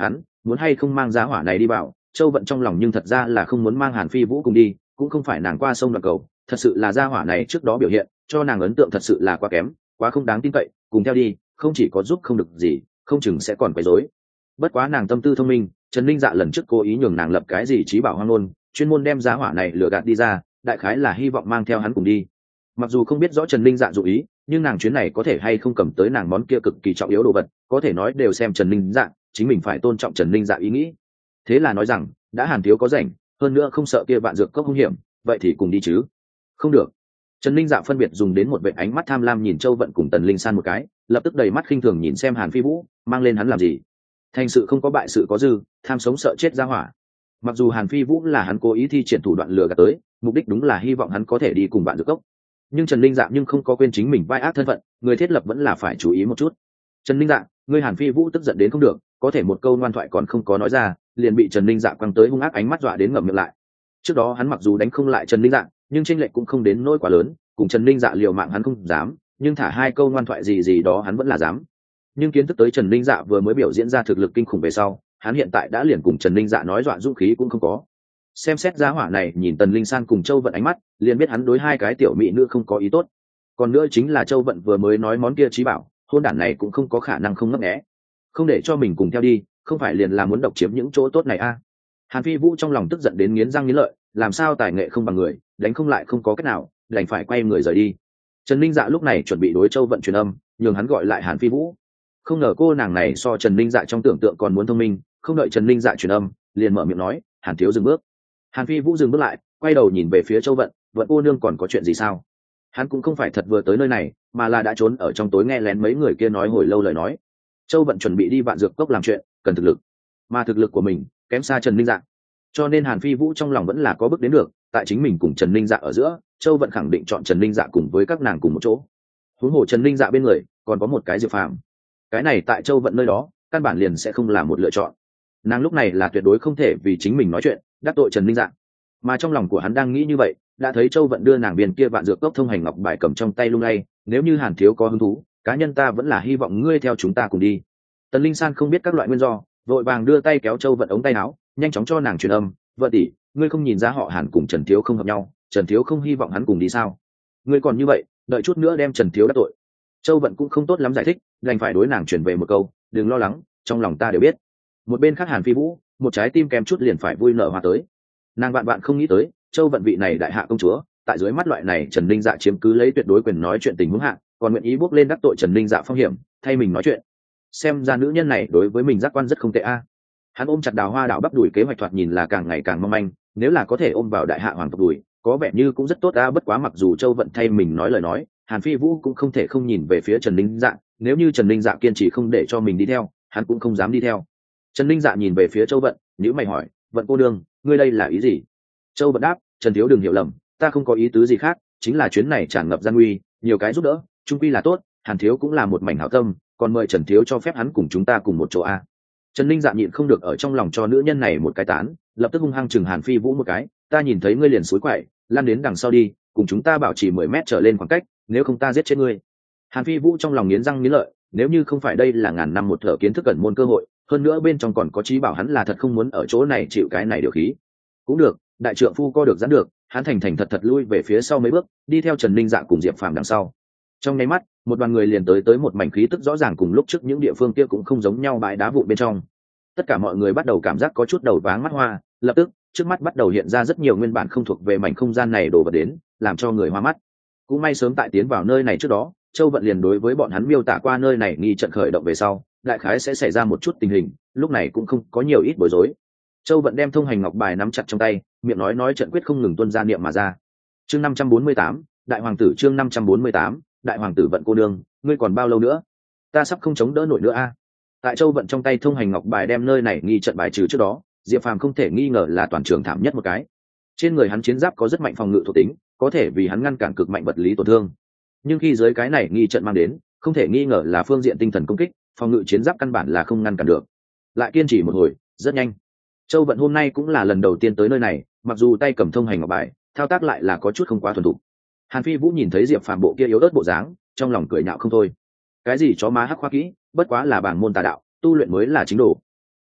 A: muốn hay không mang giá hỏa này đi vào. Châu Vận trong lòng nhưng thật ra là không muốn mang Hàn Phi Vũ cùng đi, cũng không phải nàng qua sông đoạn cầu, thật sự là gia hỏa này trước đó biểu hiện cho nàng ấn tượng thật sự là quá kém, quá không đáng tin cậy, cùng theo đi không chỉ có giúp không được gì, không chừng sẽ còn quấy rối. Bất quá nàng tâm tư thông minh, Trần Linh Dạ lần trước cố ý nhường nàng lập cái gì trí bảo hoang ngôn, chuyên môn đem giá hỏa này lừa gạt đi ra, đại khái là hy vọng mang theo hắn cùng đi. Mặc dù không biết rõ Trần Linh Dạ dụ ý, nhưng nàng chuyến này có thể hay không cầm tới nàng món kia cực kỳ trọng yếu đồ vật, có thể nói đều xem Trần Linh Dạ, chính mình phải tôn trọng Trần Linh Dạ ý nghĩ. Thế là nói rằng, đã Hàn thiếu có rảnh, hơn nữa không sợ kia vạn dược cốc hung hiểm, vậy thì cùng đi chứ. Không được. Trần Linh Dạ phân biệt dùng đến một vệ ánh mắt tham lam nhìn Châu Vận cùng Tần Linh San một cái, lập tức đầy mắt khinh thường nhìn xem Hàn Phi Vũ, mang lên hắn làm gì? Thành sự không có bại sự có dư, tham sống sợ chết ra hỏa. Mặc dù Hàn Phi Vũ là hắn cố ý thi triển thủ đoạn lừa gạt tới, mục đích đúng là hy vọng hắn có thể đi cùng bạn dược cốc. Nhưng Trần Linh Dạ nhưng không có quên chính mình vai ác thân phận, người thiết lập vẫn là phải chú ý một chút. Trần Linh Dạ, ngươi Hàn Phi Vũ tức giận đến không được, có thể một câu ngoan thoại còn không có nói ra, liền bị Trần Linh Dạ quăng tới hung ác ánh mắt dọa đến ngậm miệng lại. Trước đó hắn mặc dù đánh không lại Trần Linh Dạ, nhưng chênh lệch cũng không đến nỗi quá lớn, cùng Trần Linh Dạ liều mạng hắn không dám, nhưng thả hai câu ngoan thoại gì gì đó hắn vẫn là dám. Nhưng kiến thức tới Trần Linh Dạ vừa mới biểu diễn ra thực lực kinh khủng về sau, hắn hiện tại đã liền cùng Trần Linh Dạ nói dọa dũng khí cũng không có. Xem xét giá hỏa này, nhìn Tần Linh San cùng Châu Vận ánh mắt, liền biết hắn đối hai cái tiểu mỹ nữ không có ý tốt. Còn nữa chính là Châu Vận vừa mới nói món kia trí bảo, hôn đản này cũng không có khả năng không ngấp nghé. Không để cho mình cùng theo đi, không phải liền là muốn độc chiếm những chỗ tốt này a? À? Hàn Phi Vũ trong lòng tức giận đến nghiến răng nghiến lợi, làm sao tài nghệ không bằng người, đánh không lại không có cách nào, đành phải quay người rời đi. Trần Linh Dạ lúc này chuẩn bị đối Châu Vận truyền âm, nhường hắn gọi lại Hàn Phi Vũ. Không ngờ cô nàng này so Trần Linh Dạ trong tưởng tượng còn muốn thông minh, không đợi Trần Linh Dạ truyền âm, liền mở miệng nói, Hàn thiếu dừng bước. Hàn Phi Vũ dừng bước lại, quay đầu nhìn về phía Châu Vận, Vận cô nương còn có chuyện gì sao? Hắn cũng không phải thật vừa tới nơi này, mà là đã trốn ở trong tối nghe lén mấy người kia nói hồi lâu lời nói. Châu Vận chuẩn bị đi vạn dược cốc làm chuyện, cần thực lực, mà thực lực của mình kém xa Trần Linh Dạ, cho nên Hàn Phi Vũ trong lòng vẫn là có bước đến được. Tại chính mình cùng Trần Linh Dạ ở giữa, Châu Vận khẳng định chọn Trần Linh Dạ cùng với các nàng cùng một chỗ. Huống hồ Trần Linh Dạ bên người còn có một cái Diệp Phàm, cái này tại Châu Vận nơi đó căn bản liền sẽ không là một lựa chọn. Nàng lúc này là tuyệt đối không thể vì chính mình nói chuyện đắc tội Trần Linh Dạ, mà trong lòng của hắn đang nghĩ như vậy, đã thấy Châu Vận đưa nàng viên kia vạn dược cốc thông hành ngọc bài cầm trong tay lung lay. Nếu như Hàn thiếu có hứng thú, cá nhân ta vẫn là hy vọng ngươi theo chúng ta cùng đi. Tần Linh San không biết các loại nguyên do, vội vàng đưa tay kéo Châu Vận ống tay áo, nhanh chóng cho nàng truyền âm, vợ tỷ, ngươi không nhìn ra họ Hàn cùng Trần thiếu không hợp nhau, Trần thiếu không hy vọng hắn cùng đi sao? Ngươi còn như vậy, đợi chút nữa đem Trần thiếu đắc tội. Châu Vận cũng không tốt lắm giải thích, đành phải đối nàng chuyển về một câu, đừng lo lắng, trong lòng ta đều biết. Một bên khác Hàn Phi Vũ, một trái tim kèm chút liền phải vui nở hoa tới. Nàng vạn vạn không nghĩ tới, Châu Vận vị này đại hạ công chúa, tại dưới mắt loại này Trần Linh Dạ chiếm cứ lấy tuyệt đối quyền nói chuyện tình huống hạ, còn nguyện ý bước lên đắc tội Trần Linh Dạ phong hiểm, thay mình nói chuyện. Xem ra nữ nhân này đối với mình giác quan rất không tệ a. Hắn ôm chặt Đào Hoa đạo bắp đùi, kế hoạch thoạt nhìn là càng ngày càng mong manh, nếu là có thể ôm vào đại hạ hoàng tộc đùi, có vẻ như cũng rất tốt a. Bất quá mặc dù Châu Vận thay mình nói lời nói, Hàn Phi Vũ cũng không thể không nhìn về phía Trần Linh Dạ, nếu như Trần Linh Dạ kiên trì không để cho mình đi theo, hắn cũng không dám đi theo. Trần Linh Dạ nhìn về phía Châu Vận, nhíu mày hỏi, Vận cô đương, ngươi đây là ý gì? Châu Vận đáp, Trần thiếu đừng hiểu lầm, ta không có ý tứ gì khác, chính là chuyến này tràn ngập gian nguy, nhiều cái giúp đỡ, trung quy là tốt. Hàn thiếu cũng là một mảnh hảo tâm, còn mời Trần thiếu cho phép hắn cùng chúng ta cùng một chỗ a. Trần Linh Dạ nhịn không được ở trong lòng cho nữ nhân này một cái tán, lập tức hung hăng chừng Hàn Phi Vũ một cái, ta nhìn thấy ngươi liền suối quậy, lăn đến đằng sau đi, cùng chúng ta bảo trì mười mét trở lên khoảng cách, nếu không ta giết chết ngươi. Hàn Phi Vũ trong lòng nghiến răng nghiến lợi, nếu như không phải đây là ngàn năm một thở kiến thức cẩn môn cơ hội, hơn nữa bên trong còn có trí bảo, hắn là thật không muốn ở chỗ này chịu cái này điều khí. Cũng được, đại trượng phu co được giãn được, hắn thành thành thật thật lui về phía sau mấy bước, đi theo Trần Linh Dạ cùng Diệp Phàm đằng sau. Trong nháy mắt, một đoàn người liền tới tới một mảnh khí tức rõ ràng cùng lúc trước những địa phương kia cũng không giống nhau bãi đá vụn bên trong. Tất cả mọi người bắt đầu cảm giác có chút đầu váng mắt hoa, lập tức trước mắt bắt đầu hiện ra rất nhiều nguyên bản không thuộc về mảnh không gian này đổ vật đến, làm cho người hoa mắt. Cũng may sớm tại tiến vào nơi này trước đó, Châu Vận liền đối với bọn hắn miêu tả qua nơi này nghi trận khởi động về sau, đại khái sẽ xảy ra một chút tình hình, lúc này cũng không có nhiều ít bối rối. Châu Vận đem thông hành ngọc bài nắm chặt trong tay, miệng nói nói trận quyết không ngừng tuôn ra niệm mà ra. Chương năm trăm bốn mươi tám, đại hoàng tử. Chương năm trăm bốn mươi tám, đại hoàng tử. Vận cô nương, ngươi còn bao lâu nữa? Ta sắp không chống đỡ nổi nữa a. Tại Châu Vận trong tay thông hành ngọc bài đem nơi này nghi trận bài trừ trước đó, Diệp Phàm không thể nghi ngờ là toàn trường thảm nhất một cái. Trên người hắn chiến giáp có rất mạnh phòng ngự thuộc tính, có thể vì hắn ngăn cản cực mạnh vật lý tổn thương. Nhưng khi dưới cái này nghi trận mang đến, không thể nghi ngờ là phương diện tinh thần công kích, phòng ngự chiến giáp căn bản là không ngăn cản được. Lại kiên trì một hồi, rất nhanh. Châu Vận hôm nay cũng là lần đầu tiên tới nơi này, mặc dù tay cầm thông hành ngọc bài, thao tác lại là có chút không quá thuần thục. Hàn Phi Vũ nhìn thấy Diệp Phàm bộ kia yếu ớt bộ dáng, trong lòng cười nhạo không thôi. Cái gì chó má hắc khoa kỹ, bất quá là bảng môn tà đạo, tu luyện mới là chính đồ.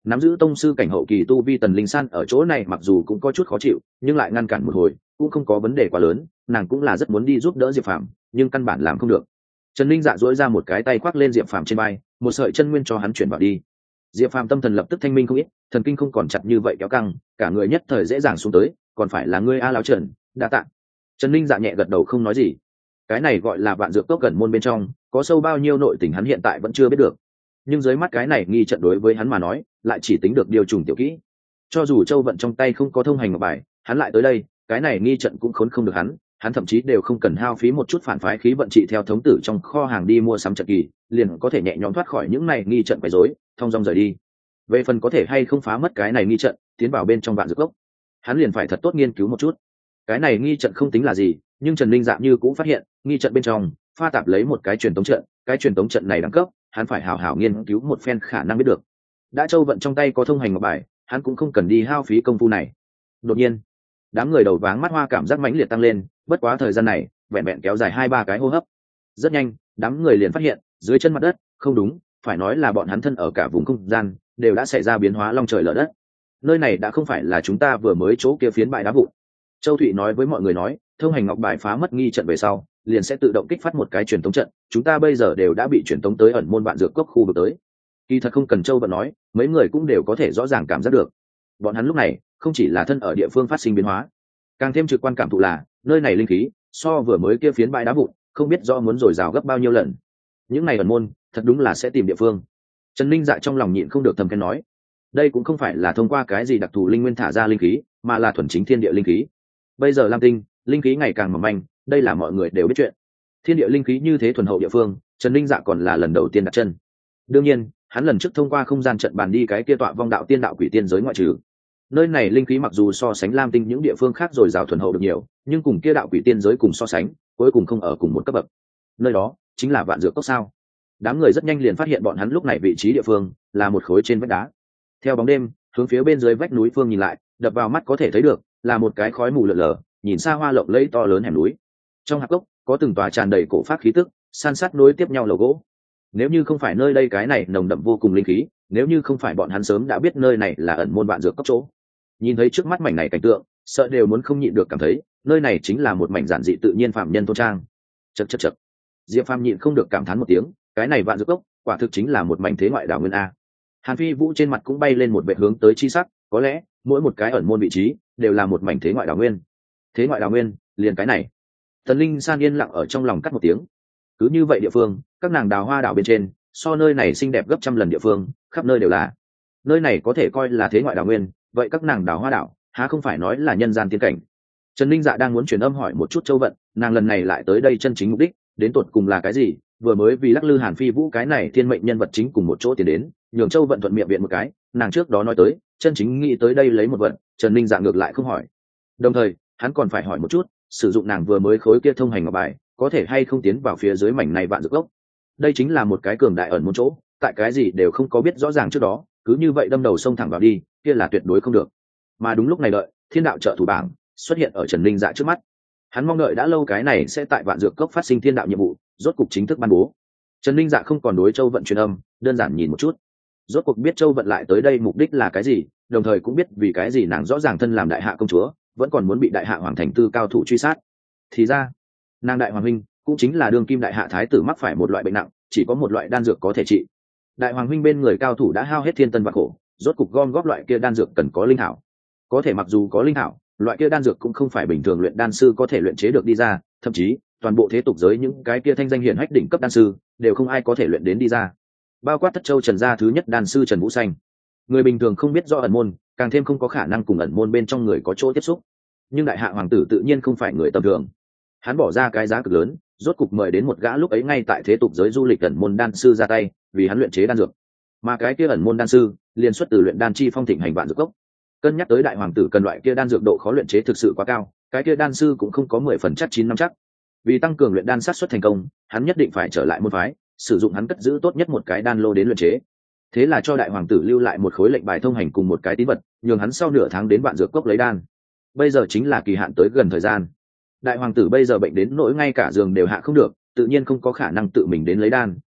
A: Nắm giữ tông sư cảnh hậu kỳ tu vi Tần Linh San ở chỗ này mặc dù cũng có chút khó chịu, nhưng lại ngăn cản một hồi cũng không có vấn đề quá lớn. Nàng cũng là rất muốn đi giúp đỡ Diệp Phàm, nhưng căn bản làm không được. Trần Linh Dạ duỗi ra một cái tay khoác lên Diệp Phàm trên vai, một sợi chân nguyên cho hắn chuyển vào đi. Diệp Phàm tâm thần lập tức thanh minh không ít, thần kinh không còn chặt như vậy kéo căng, cả người nhất thời dễ dàng xuống tới. Còn phải là ngươi a lão Trần, đa tạ. Trần Linh Dạ nhẹ gật đầu không nói gì. Cái này gọi là vạn dược cốc gần môn bên trong, có sâu bao nhiêu nội tình hắn hiện tại vẫn chưa biết được. Nhưng dưới mắt cái này nghi trận đối với hắn mà nói, lại chỉ tính được điều trùng tiểu kỹ. Cho dù Châu Vận trong tay không có thông hành ngọc bài, hắn lại tới đây, cái này nghi trận cũng khốn không được hắn. Hắn thậm chí đều không cần hao phí một chút phản phái khí vận trị theo thống tử trong kho hàng đi mua sắm trận kỳ, liền có thể nhẹ nhõm thoát khỏi những này nghi trận quấy rối, thông dong rời đi. Về phần có thể hay không phá mất cái này nghi trận, tiến vào bên trong vạn dược cốc, hắn liền phải thật tốt nghiên cứu một chút. Cái này nghi trận không tính là gì, nhưng Trần Linh Dạ như cũng phát hiện, nghi trận bên trong pha tạp lấy một cái truyền tống trận, cái truyền tống trận này đẳng cấp, hắn phải hảo hảo nghiên cứu một phen khả năng biết được. Đã Châu Vận trong tay có thông hành ngọc bài, hắn cũng không cần đi hao phí công phu này. Đột nhiên, đám người đầu váng mắt hoa cảm giác mãnh liệt tăng lên, bất quá thời gian này vẹn vẹn kéo dài hai ba cái hô hấp. Rất nhanh, đám người liền phát hiện, dưới chân mặt đất, không đúng, phải nói là bọn hắn thân ở cả vùng không gian, đều đã xảy ra biến hóa long trời lở đất. Nơi này đã không phải là chúng ta vừa mới chỗ kia phiến bãi đá vụn. Châu Thụy nói với mọi người nói, thông hành ngọc bài phá mất nghi trận về sau, liền sẽ tự động kích phát một cái truyền tống trận, chúng ta bây giờ đều đã bị truyền tống tới ẩn môn vạn dược cốc khu vực tới. Kỳ thật không cần Châu Vận nói, mấy người cũng đều có thể rõ ràng cảm giác được. Bọn hắn lúc này không chỉ là thân ở địa phương phát sinh biến hóa, càng thêm trực quan cảm thụ là nơi này linh khí so vừa mới kia phiến bãi đá vụn, không biết rõ muốn dồi dào gấp bao nhiêu lần. Những này ẩn môn, thật đúng là sẽ tìm địa phương. Trần Linh Dạ trong lòng nhịn không được thầm khen nói, đây cũng không phải là thông qua cái gì đặc thù linh nguyên thả ra linh khí, mà là thuần chính thiên địa linh khí. Bây giờ Lam Tinh, linh khí ngày càng mỏng manh, đây là mọi người đều biết chuyện. Thiên địa linh khí như thế thuần hậu địa phương, Trần Linh Dạ còn là lần đầu tiên đặt chân. Đương nhiên, hắn lần trước thông qua không gian trận bàn đi cái kia tọa vong đạo tiên đạo quỷ tiên giới ngoại trừ. Nơi này linh khí mặc dù so sánh Lam Tinh những địa phương khác rồi rào thuần hậu được nhiều, nhưng cùng kia đạo quỷ tiên giới cùng so sánh, cuối cùng không ở cùng một cấp bậc. Nơi đó chính là vạn dược cốc sao? Đám người rất nhanh liền phát hiện bọn hắn lúc này vị trí địa phương là một khối trên vách đá. Theo bóng đêm, hướng phía bên dưới vách núi phương nhìn lại, đập vào mắt có thể thấy được là một cái khói mù lờ lờ, nhìn xa hoa lộng lẫy to lớn hẻm núi. Trong hạp cốc có từng tòa tràn đầy cổ pháp khí tức, san sát nối tiếp nhau lầu gỗ. Nếu như không phải nơi đây cái này nồng đậm vô cùng linh khí, nếu như không phải bọn hắn sớm đã biết nơi này là ẩn môn vạn dược cốc chỗ. Nhìn thấy trước mắt mảnh này cảnh tượng, sợ đều muốn không nhịn được cảm thấy, nơi này chính là một mảnh giản dị tự nhiên phạm nhân thôn trang. Chậc chậc chậc. Diệp Phàm nhịn không được cảm thán một tiếng, cái này vạn dược cốc, quả thực chính là một mảnh thế ngoại đảo nguyên a. Hàn Phi Vũ trên mặt cũng bay lên một vệt hướng tới chi sắc, có lẽ mỗi một cái ẩn môn vị trí đều là một mảnh thế ngoại đảo nguyên. Thế ngoại đảo nguyên, liền cái này. Tần Linh San yên lặng ở trong lòng cắt một tiếng. Cứ như vậy địa phương, các nàng đào hoa đảo bên trên, so nơi này xinh đẹp gấp trăm lần địa phương, khắp nơi đều là. Nơi này có thể coi là thế ngoại đảo nguyên, vậy các nàng đào hoa đảo, há không phải nói là nhân gian tiên cảnh. Trần Linh Dạ đang muốn truyền âm hỏi một chút Châu Vận, nàng lần này lại tới đây chân chính mục đích, đến tột cùng là cái gì? Vừa mới vì lắc lư Hàn Phi Vũ cái này thiên mệnh nhân vật chính cùng một chỗ tiến đến, nhường Châu Vận thuận miệng viện một cái, nàng trước đó nói tới, chân chính nghĩ tới đây lấy một vận, Trần Linh Dạ ngược lại không hỏi. Đồng thời, hắn còn phải hỏi một chút, sử dụng nàng vừa mới khối kia thông hành ngọc bài, có thể hay không tiến vào phía dưới mảnh này vạn dược gốc. Đây chính là một cái cường đại ẩn một chỗ, tại cái gì đều không có biết rõ ràng trước đó, cứ như vậy đâm đầu xông thẳng vào đi, kia là tuyệt đối không được. Mà đúng lúc này đợi, thiên đạo trợ thủ bảng xuất hiện ở Trần Linh Dạ trước mắt. Hắn mong đợi đã lâu cái này sẽ tại vạn dược cốc phát sinh thiên đạo nhiệm vụ, rốt cục chính thức ban bố. Trần Linh Dạ không còn đối Châu Vận truyền âm, đơn giản nhìn một chút. Rốt cuộc biết Châu Vận lại tới đây mục đích là cái gì, đồng thời cũng biết vì cái gì nàng rõ ràng thân làm đại hạ công chúa, vẫn còn muốn bị đại hạ hoàng thành tư cao thủ truy sát. Thì ra, nàng đại hoàng huynh cũng chính là đương kim đại hạ thái tử mắc phải một loại bệnh nặng, chỉ có một loại đan dược có thể trị. Đại hoàng huynh bên người cao thủ đã hao hết thiên tân vạn khổ, rốt cục gom góp loại kia đan dược cần có linh hảo. Có thể mặc dù có linh hảo, loại kia đan dược cũng không phải bình thường luyện đan sư có thể luyện chế được đi ra, thậm chí toàn bộ thế tục giới những cái kia thanh danh hiển hách đỉnh cấp đan sư đều không ai có thể luyện đến đi ra. Bao quát Thất Châu Trần gia thứ nhất đan sư Trần Vũ Xanh. Người bình thường không biết rõ ẩn môn, càng thêm không có khả năng cùng ẩn môn bên trong người có chỗ tiếp xúc. Nhưng đại hạ hoàng tử tự nhiên không phải người tầm thường. Hắn bỏ ra cái giá cực lớn, rốt cục mời đến một gã lúc ấy ngay tại thế tục giới du lịch ẩn môn đan sư ra tay, vì hắn luyện chế đan dược. Mà cái kia ẩn môn đan sư liền xuất từ luyện đan chi phong thịnh hành vạn dược cốc. Cân nhắc tới đại hoàng tử cần loại kia đan dược độ khó luyện chế thực sự quá cao, cái kia đan sư cũng không có mười phần chắc chín năm chắc. Vì tăng cường luyện đan sát xuất thành công, hắn nhất định phải trở lại môn phái, sử dụng hắn cất giữ tốt nhất một cái đan lô đến luyện chế. Thế là cho đại hoàng tử lưu lại một khối lệnh bài thông hành cùng một cái tín vật, nhường hắn sau nửa tháng đến vạn dược cốc lấy đan. Bây giờ chính là kỳ hạn tới gần thời gian. Đại hoàng tử bây giờ bệnh đến nỗi ngay cả giường đều hạ không được, tự nhiên không có khả năng tự mình đến lấy đan,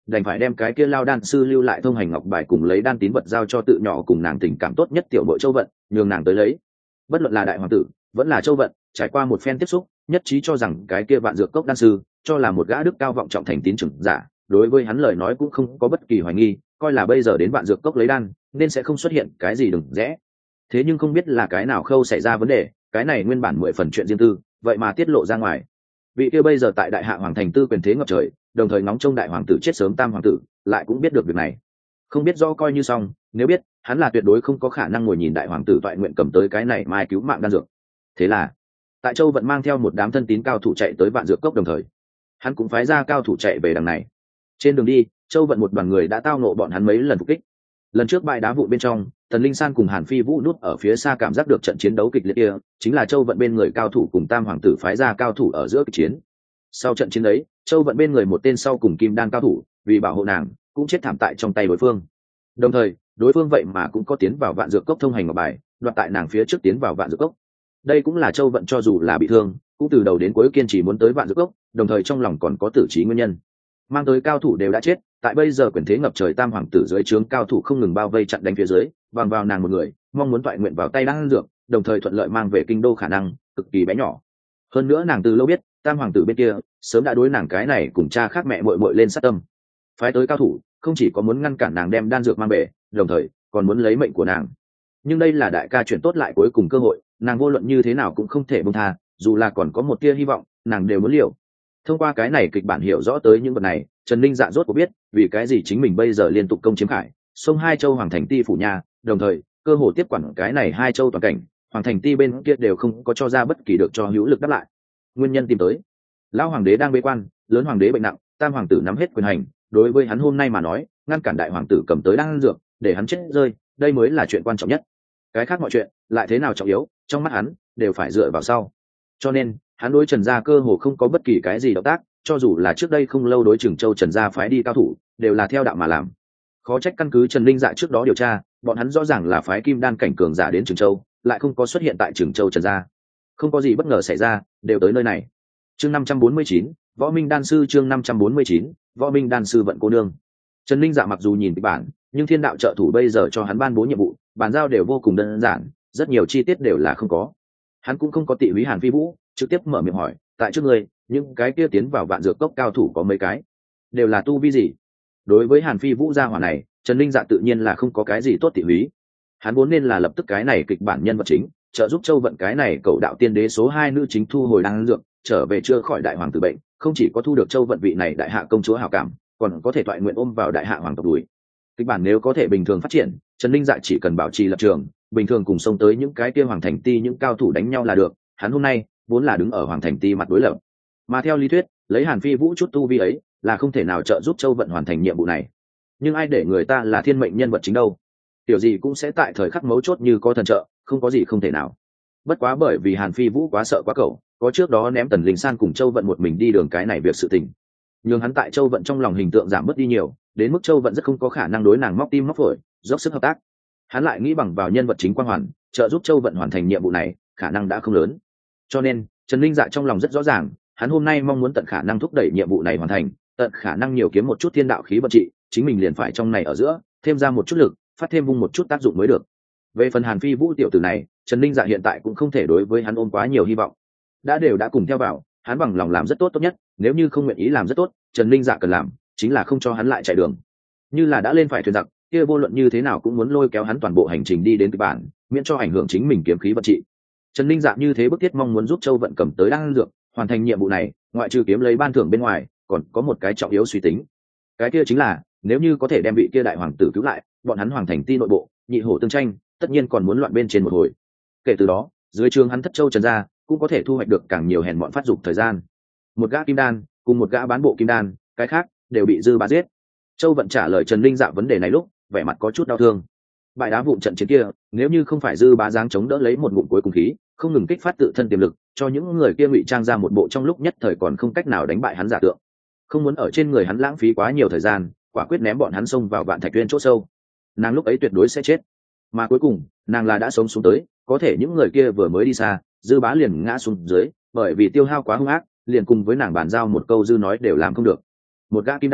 A: đành phải đem cái kia lao đan sư lưu lại thông hành ngọc bài cùng lấy đan tín vật giao cho tự nhỏ cùng nàng tình cảm tốt nhất tiểu bội Châu Vận, nhường nàng tới lấy. Bất luận là đại hoàng tử vẫn là Châu Vận, trải qua một phen tiếp xúc, nhất trí cho rằng cái kia vạn dược cốc đan sư cho là một gã đức cao vọng trọng thành tín trưởng giả, đối với hắn lời nói cũng không có bất kỳ hoài nghi, coi là bây giờ đến vạn dược cốc lấy đan nên sẽ không xuất hiện cái gì đừng rẽ. Thế nhưng không biết là cái nào khâu xảy ra vấn đề, cái này nguyên bản mười phần chuyện riêng tư vậy mà tiết lộ ra ngoài. Vị kia bây giờ tại đại hạ hoàng thành tư quyền thế ngập trời, đồng thời ngóng trông đại hoàng tử chết sớm tam hoàng tử lại cũng biết được việc này. Không biết do coi như xong, nếu biết hắn là tuyệt đối không có khả năng ngồi nhìn đại hoàng tử toại nguyện cầm tới cái này mai cứu mạng đan dược. Thế là tại Châu Vận mang theo một đám thân tín cao thủ chạy tới vạn dược cốc, đồng thời hắn cũng phái ra cao thủ chạy về đằng này. Trên đường đi, Châu Vận một đoàn người đã tao nộ bọn hắn mấy lần phục kích. Lần trước bãi đá vụ bên trong, Tần Linh San cùng Hàn Phi Vũ nút ở phía xa cảm giác được trận chiến đấu kịch liệt kia, chính là Châu Vận bên người cao thủ cùng tam hoàng tử phái ra cao thủ ở giữa kịch chiến. Sau trận chiến đấy, Châu Vận bên người một tên sau cùng kim đan cao thủ, vì bảo hộ nàng, cũng chết thảm tại trong tay đối phương. Đồng thời, đối phương vậy mà cũng có tiến vào vạn dược cốc thông hành ngọc bài, đoạt tại nàng phía trước tiến vào vạn dược cốc. Đây cũng là Châu Vận cho dù là bị thương, cũng từ đầu đến cuối kiên trì muốn tới vạn dược cốc, đồng thời trong lòng còn có tử trí nguyên nhân. Mang tới cao thủ đều đã chết, tại bây giờ quyền thế ngập trời tam hoàng tử dưới trướng cao thủ không ngừng bao vây chặn đánh phía dưới, bằng vào nàng một người, mong muốn toại nguyện vào tay đan dược, đồng thời thuận lợi mang về kinh đô khả năng cực kỳ bé nhỏ. Hơn nữa nàng từ lâu biết, tam hoàng tử bên kia sớm đã đối nàng cái này cùng cha khác mẹ muội muội lên sát tâm. Phái tới cao thủ, không chỉ có muốn ngăn cản nàng đem đan dược mang về, đồng thời còn muốn lấy mệnh của nàng. Nhưng đây là đại ca chuyển tốt lại cuối cùng cơ hội, nàng vô luận như thế nào cũng không thể buông tha, dù là còn có một tia hy vọng, nàng đều muốn liều. Thông qua cái này kịch bản hiểu rõ tới những vật này, Trần Linh Dạ rốt cuộc biết vì cái gì chính mình bây giờ liên tục công chiếm khải sông hai châu hoàng thành ti phủ nhà, đồng thời cơ hồ tiếp quản cái này hai châu toàn cảnh, hoàng thành ti bên kia đều không có cho ra bất kỳ được cho hữu lực đáp lại. Nguyên nhân tìm tới, lão hoàng đế đang bế quan, lớn hoàng đế bệnh nặng, tam hoàng tử nắm hết quyền hành, đối với hắn hôm nay mà nói, ngăn cản đại hoàng tử cầm tới đan dược để hắn chết rơi, đây mới là chuyện quan trọng nhất. Cái khác mọi chuyện lại thế nào trọng yếu, trong mắt hắn đều phải dựa vào sau. Cho nên hắn đối Trần gia cơ hồ không có bất kỳ cái gì động tác, cho dù là trước đây không lâu đối Trừng Châu Trần gia phái đi cao thủ, đều là theo đạo mà làm. Khó trách căn cứ Trần Linh Dạ trước đó điều tra, bọn hắn rõ ràng là phái kim đan cảnh cường giả đến Trừng Châu, lại không có xuất hiện tại Trừng Châu Trần gia. Không có gì bất ngờ xảy ra, đều tới nơi này. Chương năm trăm bốn mươi chín, Võ Minh đan sư chương năm trăm bốn mươi chín, Võ Minh đan sư vận cô nương. Trần Linh Dạ mặc dù nhìn kịch bản, nhưng thiên đạo trợ thủ bây giờ cho hắn ban bố nhiệm vụ, bàn giao đều vô cùng đơn giản, rất nhiều chi tiết đều là không có. Hắn cũng không có tị húy Hàn Phi Vũ, trực tiếp mở miệng hỏi, tại trước ngươi, những cái kia tiến vào vạn dược cốc cao thủ có mấy cái, đều là tu vi gì? Đối với Hàn Phi Vũ gia hỏa này, Trần Linh Dạ tự nhiên là không có cái gì tốt tị húy. Hắn vốn nên là lập tức cái này kịch bản nhân vật chính, trợ giúp Châu Vận cái này cầu đạo tiên đế số hai nữ chính thu hồi đan dược, trở về chữa khỏi đại hoàng tử bệnh, không chỉ có thu được Châu Vận vị này đại hạ công chúa hảo cảm, còn có thể toại nguyện ôm vào đại hạ hoàng tộc đùi. Kịch bản nếu có thể bình thường phát triển, Trần Linh Dạ chỉ cần bảo trì lập trường, bình thường cùng xông tới những cái kia hoàng thành ti những cao thủ đánh nhau là được. Hắn hôm nay vốn là đứng ở hoàng thành ti mặt đối lập, mà theo lý thuyết, lấy Hàn Phi Vũ chút tu vi ấy, là không thể nào trợ giúp Châu Vận hoàn thành nhiệm vụ này. Nhưng ai để người ta là thiên mệnh nhân vật chính đâu? Tiểu gì cũng sẽ tại thời khắc mấu chốt như có thần trợ, không có gì không thể nào. Bất quá bởi vì Hàn Phi Vũ quá sợ quá cẩu, có trước đó ném Tần Linh San cùng Châu Vận một mình đi đường cái này việc sự tình, nhưng hắn tại Châu Vận trong lòng hình tượng giảm bớt đi nhiều, đến mức Châu Vận rất không có khả năng đối nàng móc tim móc phổi, dốc sức hợp tác. Hắn lại nghĩ bằng vào nhân vật chính quan hoàn, trợ giúp Châu Vận hoàn thành nhiệm vụ này, khả năng đã không lớn. Cho nên, Trần Linh Dạ trong lòng rất rõ ràng, hắn hôm nay mong muốn tận khả năng thúc đẩy nhiệm vụ này hoàn thành, tận khả năng nhiều kiếm một chút thiên đạo khí vận trị, chính mình liền phải trong này ở giữa, thêm ra một chút lực, phát thêm vung một chút tác dụng mới được. Về phần Hàn Phi Vũ tiểu tử này, Trần Linh Dạ hiện tại cũng không thể đối với hắn ôm quá nhiều hy vọng. Đã đều đã cùng theo vào, hắn bằng lòng làm rất tốt tốt nhất, nếu như không nguyện ý làm rất tốt, Trần Linh Dạ cần làm chính là không cho hắn lại chạy đường. Như là đã lên phải thuyền giặc, kia vô luận như thế nào cũng muốn lôi kéo hắn toàn bộ hành trình đi đến kịch bản, miễn cho ảnh hưởng chính mình kiếm khí vận trị. Trần Linh Dạ như thế bức thiết mong muốn giúp Châu Vận cầm tới đan dược, hoàn thành nhiệm vụ này, ngoại trừ kiếm lấy ban thưởng bên ngoài, còn có một cái trọng yếu suy tính. Cái kia chính là, nếu như có thể đem vị kia đại hoàng tử cứu lại, bọn hắn hoàng thành ti nội bộ, nhị hổ tương tranh, tất nhiên còn muốn loạn bên trên một hồi. Kể từ đó, dưới trường hắn Thất Châu Trần gia, cũng có thể thu hoạch được càng nhiều hèn mọn phát dục thời gian. Một gã kim đan, cùng một gã bán bộ kim đan, cái khác đều bị dư bá giết. Châu Vận trả lời Trần Linh Dạ vấn đề này lúc, vẻ mặt có chút đau thương. Bại đá vụn trận chiến kia, nếu như không phải dư bá giáng chống đỡ lấy một ngụm cuối cùng khí, không ngừng kích phát tự thân tiềm lực, cho những người kia ngụy trang ra một bộ trong lúc nhất thời còn không cách nào đánh bại hắn giả tượng. Không muốn ở trên người hắn lãng phí quá nhiều thời gian, quả quyết ném bọn hắn xông vào vạn thạch tuyên chỗ sâu. Nàng lúc ấy tuyệt đối sẽ chết. Mà cuối cùng, nàng là đã sống xuống tới, có thể những người kia vừa mới đi xa, dư bá liền ngã xuống dưới, bởi vì tiêu hao quá hung ác, liền cùng với nàng bàn giao một câu dư nói đều làm không được. Một gã kim đan,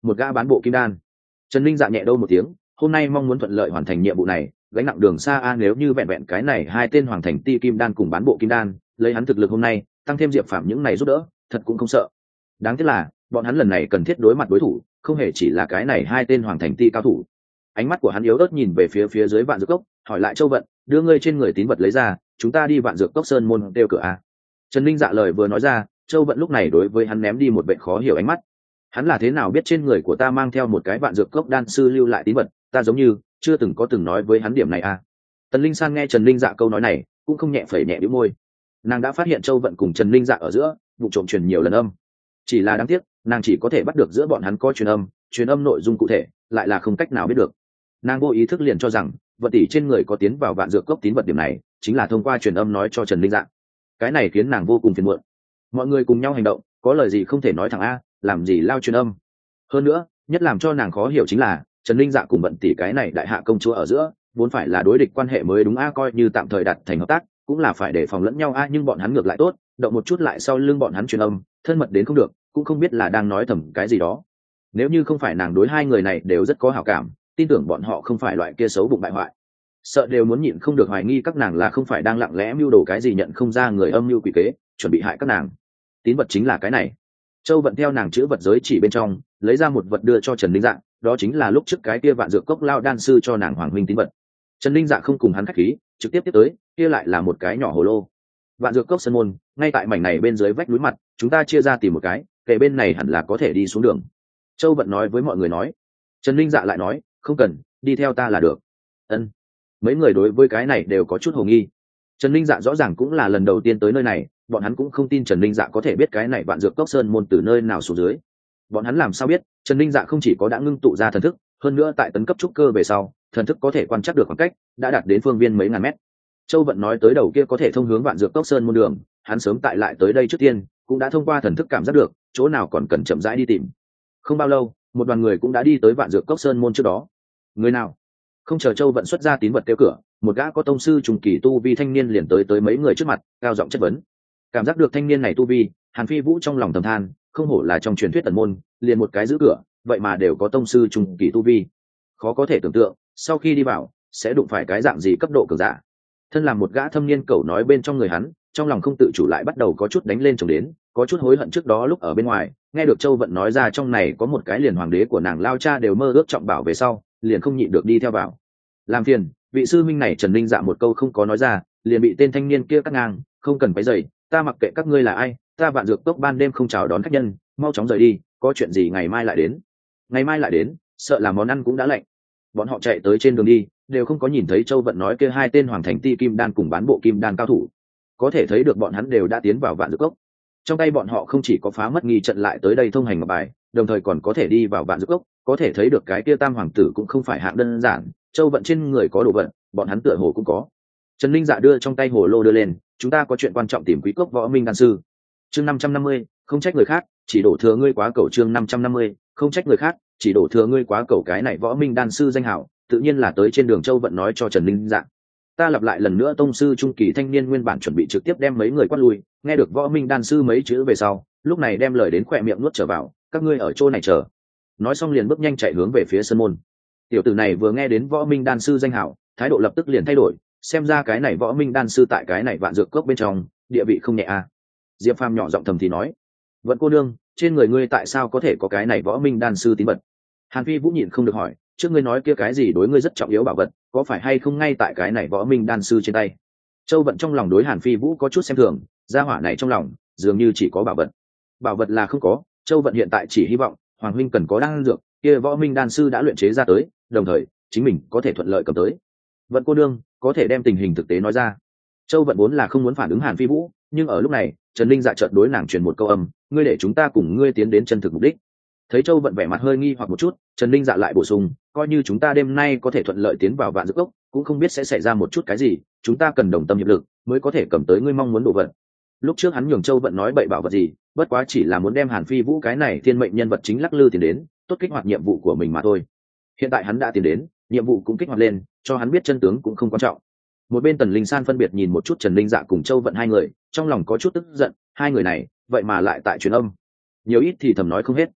A: một gã bán bộ kim đan. Trần Linh Dạ nhẹ đâu một tiếng, hôm nay mong muốn thuận lợi hoàn thành nhiệm vụ này, gánh nặng đường xa a, nếu như vẹn vẹn cái này hai tên hoàng thành ti kim đan cùng bán bộ kim đan, lấy hắn thực lực hôm nay, tăng thêm Diệp Phàm những này giúp đỡ, thật cũng không sợ. Đáng tiếc là, bọn hắn lần này cần thiết đối mặt đối thủ, không hề chỉ là cái này hai tên hoàng thành ti cao thủ. Ánh mắt của hắn yếu ớt nhìn về phía phía dưới Vạn Dược Cốc, hỏi lại Châu Vận, đưa ngươi trên người tín vật lấy ra, chúng ta đi Vạn Dược Cốc sơn môn đều cửa a. Trần Linh Dạ lời vừa nói ra, Châu Vận lúc này đối với hắn ném đi một vẻ khó hiểu ánh mắt. Hắn là thế nào biết trên người của ta mang theo một cái Vạn Dược Cốc đan sư lưu lại tín vật, ta giống như chưa từng có từng nói với hắn điểm này a. Tần Linh San nghe Trần Linh Dạ câu nói này, cũng không nhẹ phẩy nhẹ bĩu môi. Nàng đã phát hiện Châu Vận cùng Trần Linh Dạ ở giữa vụ trộm truyền nhiều lần âm, chỉ là đáng tiếc nàng chỉ có thể bắt được giữa bọn hắn có truyền âm, truyền âm nội dung cụ thể lại là không cách nào biết được. Nàng vô ý thức liền cho rằng vật tỷ trên người có tiến vào Vạn Dược Cốc tín vật, điểm này chính là thông qua truyền âm nói cho Trần Linh Dạ. Cái này khiến nàng vô cùng phiền muộn. Mọi người cùng nhau hành động, có lời gì không thể nói thẳng a, làm gì lao truyền âm. Hơn nữa, nhất làm cho nàng khó hiểu chính là Trần Linh Dạ cùng Vận tỷ cái này đại hạ công chúa ở giữa vốn phải là đối địch quan hệ mới đúng a, coi như tạm thời đặt thành hợp tác cũng là phải để phòng lẫn nhau a, nhưng bọn hắn ngược lại tốt, động một chút lại sau lưng bọn hắn truyền âm, thân mật đến không được, cũng không biết là đang nói thầm cái gì đó. Nếu như không phải nàng đối hai người này đều rất có hảo cảm, tin tưởng bọn họ không phải loại kia xấu bụng bại hoại, sợ đều muốn nhịn không được hoài nghi các nàng là không phải đang lặng lẽ mưu đồ cái gì nhận không ra người âm mưu quỷ kế, chuẩn bị hại các nàng. Tín vật chính là cái này. Châu Vận theo nàng chữ vật giới chỉ bên trong lấy ra một vật đưa cho Trần Linh Dạ, đó chính là lúc trước cái kia Vạn Dược Cốc lao đan sư cho nàng hoàng huynh tín vật. Trần Linh Dạ không cùng hắn khách khí, trực tiếp tiếp tới, kia lại là một cái nhỏ hồ lô. Vạn Dược Cốc sơn môn ngay tại mảnh này bên dưới vách núi mặt, chúng ta chia ra tìm một cái, kể bên này hẳn là có thể đi xuống đường. Châu Vận nói với mọi người nói. Trần Linh Dạ lại nói, không cần, đi theo ta là được. Ân. Mấy người đối với cái này đều có chút hồ nghi. Trần Linh Dạ rõ ràng cũng là lần đầu tiên tới nơi này, bọn hắn cũng không tin Trần Linh Dạ có thể biết cái này Vạn Dược Cốc sơn môn từ nơi nào xuống dưới. Bọn hắn làm sao biết Trần Linh Dạ không chỉ có đã ngưng tụ ra thần thức, hơn nữa tại tấn cấp trúc cơ về sau, thần thức có thể quan trắc được khoảng cách, đã đạt đến phương viên mấy ngàn mét. Châu Vận nói tới đầu kia có thể thông hướng Vạn Dược Cốc sơn môn đường, hắn sớm tại lại tới đây trước tiên, cũng đã thông qua thần thức cảm giác được, chỗ nào còn cần chậm rãi đi tìm. Không bao lâu, một đoàn người cũng đã đi tới Vạn Dược Cốc sơn môn trước đó. Người nào? Không chờ Châu Vận xuất ra tín vật kêu cửa, một gã có tông sư trùng kỳ tu vi thanh niên liền tới tới mấy người trước mặt, cao giọng chất vấn. Cảm giác được thanh niên này tu vi, Hàn Phi Vũ trong lòng thầm than, không hổ là trong truyền thuyết tần môn, liền một cái giữ cửa, vậy mà đều có tông sư trùng kỳ tu vi. Khó có thể tưởng tượng, sau khi đi vào, sẽ đụng phải cái dạng gì cấp độ cường giả. Thân làm một gã thâm niên cầu nói bên trong người hắn, trong lòng không tự chủ lại bắt đầu có chút đánh lên chồng đến, có chút hối hận trước đó lúc ở bên ngoài, nghe được Châu Vận nói ra trong này có một cái liền hoàng đế của nàng lao cha đều mơ ước trọng bảo về sau, liền không nhịn được đi theo vào. Làm phiền, vị sư minh này Trần Linh Dạ một câu không có nói ra, liền bị tên thanh niên kia cắt ngang, không cần phải dậy, ta mặc kệ các ngươi là ai, ta Vạn Dược Cốc ban đêm không chào đón khách nhân, mau chóng rời đi, có chuyện gì ngày mai lại đến. Ngày mai lại đến, sợ là món ăn cũng đã lạnh. Bọn họ chạy tới trên đường đi, đều không có nhìn thấy Châu Vận nói kia hai tên hoàng thành ti kim đan cùng bán bộ kim đan cao thủ, có thể thấy được bọn hắn đều đã tiến vào Vạn Dược Cốc. Trong tay bọn họ không chỉ có phá mất nghi trận lại tới đây thông hành ngọc bài, đồng thời còn có thể đi vào Vạn Dược Cốc, có thể thấy được cái kia tam hoàng tử cũng không phải hạng đơn giản. Châu Vận trên người có đồ vật, bọn hắn tựa hồ cũng có. Trần Linh Dạ đưa trong tay hồ lô đưa lên, chúng ta có chuyện quan trọng tìm Quý Cốc Võ Minh đan sư. Chương năm trăm năm mươi, không trách người khác, chỉ đổ thừa ngươi quá cầu. Chương năm trăm năm mươi, không trách người khác, chỉ đổ thừa ngươi quá cầu. Cái này Võ Minh đan sư danh hảo, tự nhiên là tới trên đường Châu Vận nói cho Trần Linh Dạ. Ta lặp lại lần nữa, tông sư trung kỳ thanh niên nguyên bản chuẩn bị trực tiếp đem mấy người quát lui, nghe được Võ Minh đan sư mấy chữ về sau, lúc này đem lời đến khỏe miệng nuốt trở vào, các ngươi ở chỗ này chờ. Nói xong liền bước nhanh chạy hướng về phía sân môn. Tiểu tử này vừa nghe đến Võ Minh đan sư danh hảo, thái độ lập tức liền thay đổi, xem ra cái này Võ Minh đan sư tại cái này Vạn Dược Cốc bên trong địa vị không nhẹ a. Diệp Phàm nhỏ giọng thầm thì nói, Vận cô nương, trên người ngươi tại sao có thể có cái này Võ Minh đan sư tín vật? Hàn Phi Vũ nhịn không được hỏi, trước ngươi nói kia cái gì đối ngươi rất trọng yếu bảo vật, có phải hay không ngay tại cái này Võ Minh đan sư trên tay? Châu Vận trong lòng đối Hàn Phi Vũ có chút xem thường, gia hỏa này trong lòng dường như chỉ có bảo vật. Bảo vật là không có, Châu Vận hiện tại chỉ hy vọng hoàng huynh cần có đan dược, kia Võ Minh đan sư đã luyện chế ra tới, đồng thời chính mình có thể thuận lợi cầm tới. Vận cô nương có thể đem tình hình thực tế nói ra. Châu Vận vốn là không muốn phản ứng Hàn Phi Vũ, nhưng ở lúc này Trần Linh Dạ chợt đối nàng truyền một câu âm, ngươi để chúng ta cùng ngươi tiến đến chân thực mục đích. Thấy Châu Vận vẻ mặt hơi nghi hoặc một chút, Trần Linh Dạ lại bổ sung, coi như chúng ta đêm nay có thể thuận lợi tiến vào Vạn Dược Cốc, cũng không biết sẽ xảy ra một chút cái gì, chúng ta cần đồng tâm hiệp lực mới có thể cầm tới ngươi mong muốn đồ vật. Lúc trước hắn nhường Châu Vận nói bậy bảo vật gì, bất quá chỉ là muốn đem Hàn Phi Vũ cái này thiên mệnh nhân vật chính lắc lư tiền đến, tốt kích hoạt nhiệm vụ của mình mà thôi. Hiện tại hắn đã tiến đến, nhiệm vụ cũng kích hoạt lên, cho hắn biết chân tướng cũng không quan trọng. Một bên Tần Linh San phân biệt nhìn một chút Trần Linh Dạ cùng Châu Vận hai người, trong lòng có chút tức giận, hai người này vậy mà lại tại truyền âm, nhiều ít thì thầm nói không hết.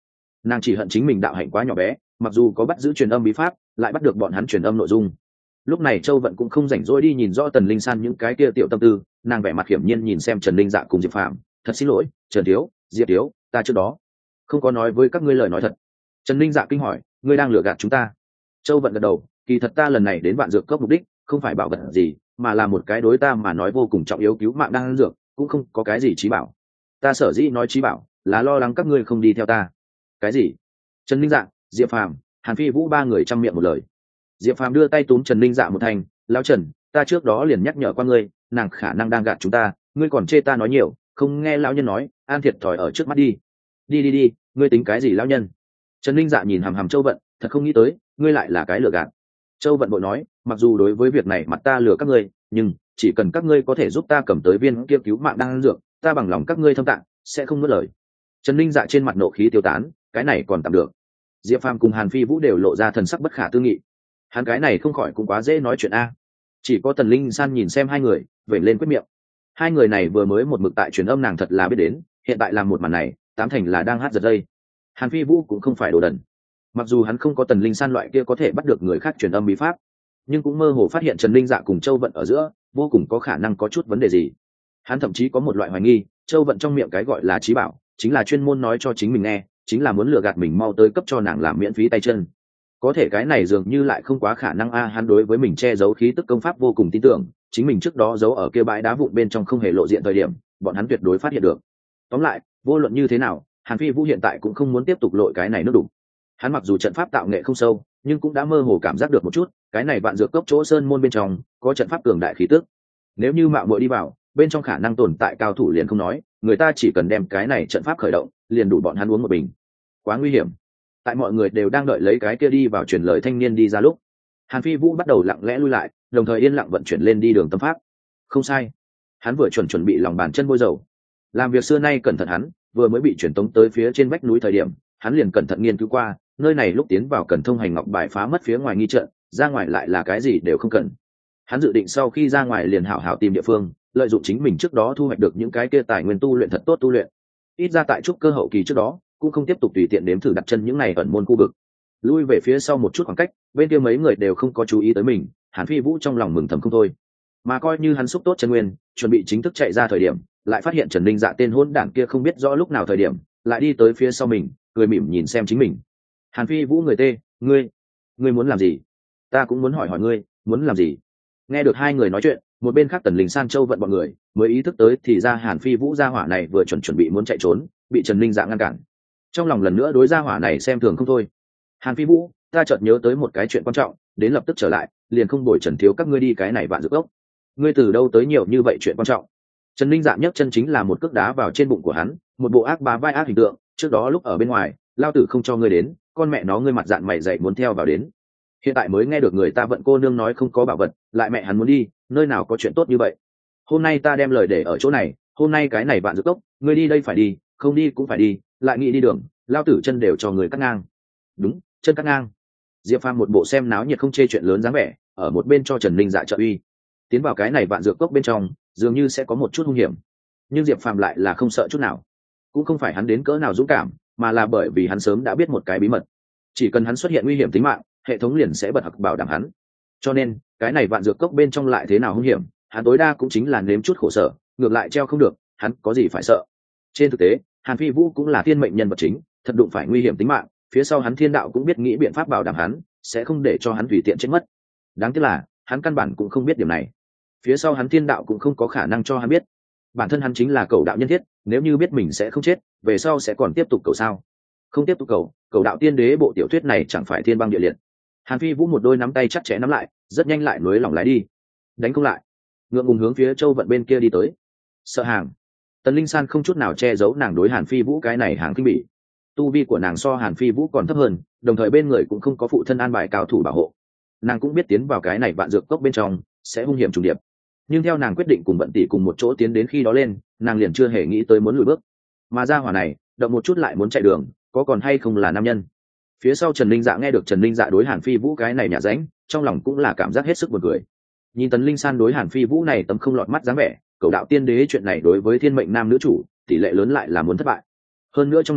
A: Nàng chỉ hận chính mình đạo hạnh quá nhỏ bé, mặc dù có bắt giữ truyền âm bí pháp, lại bắt được bọn hắn truyền âm nội dung. Lúc này Châu Vận cũng không rảnh rỗi đi nhìn rõ Tần Linh San những cái kia tiểu tâm tư, nàng vẻ mặt hiển nhiên nhìn xem Trần Linh Dạ cùng Diệp Phàm, thật xin lỗi, Trần thiếu, Diệp thiếu, ta trước đó không có nói với các ngươi lời nói thật. Trần Linh Dạ kinh hỏi, ngươi đang lừa gạt chúng ta? Châu Vận gật đầu, kỳ thật ta lần này đến Vạn Dược Cốc mục đích không phải bảo vật gì, mà là một cái đối ta mà nói vô cùng trọng yếu cứu mạng đang dược, cũng không có cái gì trí bảo. Ta sở dĩ nói trí bảo là lo lắng các ngươi không đi theo ta. Cái gì? Trần Linh Dạ, Diệp Phàm, Hàn Phi Vũ ba người chăm miệng một lời. Diệp Phàm đưa tay túm Trần Linh Dạ một thành, lão Trần, ta trước đó liền nhắc nhở qua ngươi, nàng khả năng đang gạt chúng ta, ngươi còn chê ta nói nhiều, không nghe lão nhân nói, an thiệt thòi ở trước mắt đi. Đi đi đi, ngươi tính cái gì lão nhân? Trần Linh Dạ nhìn hàm hàm Châu Vận, thật không nghĩ tới, ngươi lại là cái lừa gạt. Châu Vận bội nói, mặc dù đối với việc này mặt ta lừa các ngươi, nhưng chỉ cần các ngươi có thể giúp ta cầm tới viên kia cứu mạng đang dược, ta bằng lòng các ngươi thâm tạng, sẽ không nuốt lời. Trần Linh Dạ trên mặt nộ khí tiêu tán, cái này còn tạm được. Diệp Phàm cùng Hàn Phi Vũ đều lộ ra thần sắc bất khả tư nghị. Hắn cái này không khỏi cũng quá dễ nói chuyện a. Chỉ có Tần Linh San nhìn xem hai người, vểnh lên quyết miệng. Hai người này vừa mới một mực tại truyền âm nàng thật là biết đến, hiện tại làm một màn này, tám thành là đang hát giật dây. Hàn Phi Vũ cũng không phải đồ đần. Mặc dù hắn không có Tần Linh San loại kia có thể bắt được người khác truyền âm bí pháp, nhưng cũng mơ hồ phát hiện Trần Linh Dạ cùng Châu Vận ở giữa vô cùng có khả năng có chút vấn đề gì. Hắn thậm chí có một loại hoài nghi, Châu Vận trong miệng cái gọi là trí bảo, chính là chuyên môn nói cho chính mình nghe, chính là muốn lừa gạt mình mau tới cấp cho nàng làm miễn phí tay chân. Có thể cái này dường như lại không quá khả năng a. Hắn đối với mình che giấu khí tức công pháp vô cùng tin tưởng, chính mình trước đó giấu ở kia bãi đá vụn bên trong không hề lộ diện thời điểm, bọn hắn tuyệt đối phát hiện được. Tóm lại, vô luận như thế nào, Hàn Phi Vũ hiện tại cũng không muốn tiếp tục lội cái này nước đủ. Hắn mặc dù trận pháp tạo nghệ không sâu, nhưng cũng đã mơ hồ cảm giác được một chút, cái này Vạn Dược Cốc chỗ sơn môn bên trong có trận pháp cường đại khí tức. Nếu như mạo muội đi vào, bên trong khả năng tồn tại cao thủ liền không nói, người ta chỉ cần đem cái này trận pháp khởi động, liền đủ bọn hắn uống một bình. Quá nguy hiểm. Tại mọi người đều đang đợi lấy cái kia đi vào truyền lời thanh niên đi ra lúc, Hàn Phi Vũ bắt đầu lặng lẽ lui lại, đồng thời yên lặng vận chuyển lên đi đường tâm pháp. Không sai, hắn vừa chuẩn chuẩn bị lòng bàn chân bôi dầu. Làm việc xưa nay cẩn thận hắn, vừa mới bị chuyển tống tới phía trên vách núi thời điểm, hắn liền cẩn thận nghiên cứu qua, nơi này lúc tiến vào cần thông hành ngọc bài phá mất phía ngoài nghi trận, ra ngoài lại là cái gì đều không cần. Hắn dự định sau khi ra ngoài liền hảo hảo tìm địa phương, lợi dụng chính mình trước đó thu hoạch được những cái kia tài nguyên tu luyện thật tốt tu luyện. Ít ra tại trúc cơ hậu kỳ trước đó, cũng không tiếp tục tùy tiện đếm thử đặt chân những này ẩn môn khu vực. Lui về phía sau một chút khoảng cách, bên kia mấy người đều không có chú ý tới mình, Hàn Phi Vũ trong lòng mừng thầm không thôi. Mà coi như hắn xúc tốt chân nguyên, chuẩn bị chính thức chạy ra thời điểm, lại phát hiện Trần Linh Dạ tên hỗn đản kia không biết rõ lúc nào thời điểm, lại đi tới phía sau mình, cười mỉm nhìn xem chính mình. Hàn Phi Vũ người tê, ngươi, ngươi muốn làm gì? Ta cũng muốn hỏi hỏi ngươi, muốn làm gì? Nghe được hai người nói chuyện, một bên khác Tần Linh San Châu vận bọn người mới ý thức tới thì ra Hàn Phi Vũ gia hỏa này vừa chuẩn chuẩn bị muốn chạy trốn, bị Trần Linh Dạ ngăn cản. Trong lòng lần nữa đối gia hỏa này xem thường không thôi. Hàn Phi Vũ, ta chợt nhớ tới một cái chuyện quan trọng, đến lập tức trở lại, liền không bồi Trần thiếu các ngươi đi cái này Vạn Dược Cốc. Ngươi từ đâu tới nhiều như vậy chuyện quan trọng? Trần Linh Dạ nhấc chân chính là một cước đá vào trên bụng của hắn, một bộ ác bá vai ác hình tượng, trước đó lúc ở bên ngoài, lao tử không cho ngươi đến, con mẹ nó ngươi mặt dạn mày dày muốn theo vào đến. Hiện tại mới nghe được người ta vận cô nương nói không có bảo vật, lại mẹ hắn muốn đi, nơi nào có chuyện tốt như vậy. Hôm nay ta đem lời để ở chỗ này, hôm nay cái này Vạn Dược Cốc, ngươi đi đây phải đi, không đi cũng phải đi, lại nghĩ đi đường, lao tử chân đều cho người cắt ngang. Đúng, chân cắt ngang. Diệp Phàm một bộ xem náo nhiệt không chê chuyện lớn dáng vẻ, ở một bên cho Trần Linh Dạ trợ uy. Tiến vào cái này Vạn Dược Cốc bên trong, dường như sẽ có một chút hung hiểm, nhưng Diệp Phàm lại là không sợ chút nào. Cũng không phải hắn đến cỡ nào dũng cảm, mà là bởi vì hắn sớm đã biết một cái bí mật, chỉ cần hắn xuất hiện nguy hiểm tính mạng, hệ thống liền sẽ bật học bảo đảm hắn. Cho nên cái này Vạn Dược Cốc bên trong lại thế nào hung hiểm, hắn tối đa cũng chính là nếm chút khổ sở, ngược lại treo không được, hắn có gì phải sợ. Trên thực tế, Hàn Phi Vũ cũng là thiên mệnh nhân vật chính, thật đụng phải nguy hiểm tính mạng, phía sau hắn thiên đạo cũng biết nghĩ biện pháp bảo đảm hắn, sẽ không để cho hắn tùy tiện chết mất. Đáng tiếc là hắn căn bản cũng không biết điểm này, phía sau hắn thiên đạo cũng không có khả năng cho hắn biết. Bản thân hắn chính là cầu đạo nhân thiết, nếu như biết mình sẽ không chết, về sau sẽ còn tiếp tục cầu sao? Không tiếp tục cầu, cầu đạo tiên đế bộ tiểu thuyết này chẳng phải thiên băng địa liệt. Hàn Phi Vũ một đôi nắm tay chắc chẽ nắm lại, rất nhanh lại nối lỏng lái đi, đánh không lại, ngượng ngùng hướng phía Châu vận bên kia đi tới. Sợ hàng. Tần Linh San không chút nào che giấu nàng đối Hàn Phi Vũ cái này hàng kinh bỉ. Tu vi của nàng so Hàn Phi Vũ còn thấp hơn, đồng thời bên người cũng không có phụ thân an bài cao thủ bảo hộ. Nàng cũng biết tiến vào cái này Vạn Dược Cốc bên trong sẽ hung hiểm trùng điệp, nhưng theo nàng quyết định cùng Vận Tỷ cùng một chỗ tiến đến khi đó lên, nàng liền chưa hề nghĩ tới muốn lùi bước. Mà gia hỏa này, động một chút lại muốn chạy đường, có còn hay không là nam nhân. Phía sau Trần Linh Dạ nghe được Trần Linh Dạ đối Hàn Phi Vũ cái này nhả ránh, trong lòng cũng là cảm giác hết sức buồn cười. Nhìn Tần Linh San đối Hàn Phi Vũ này tấm không lọt mắt dáng vẻ, cầu đạo tiên đế chuyện này đối với thiên mệnh nam nữ chủ tỷ lệ lớn lại là muốn thất bại. Hơn nữa trong này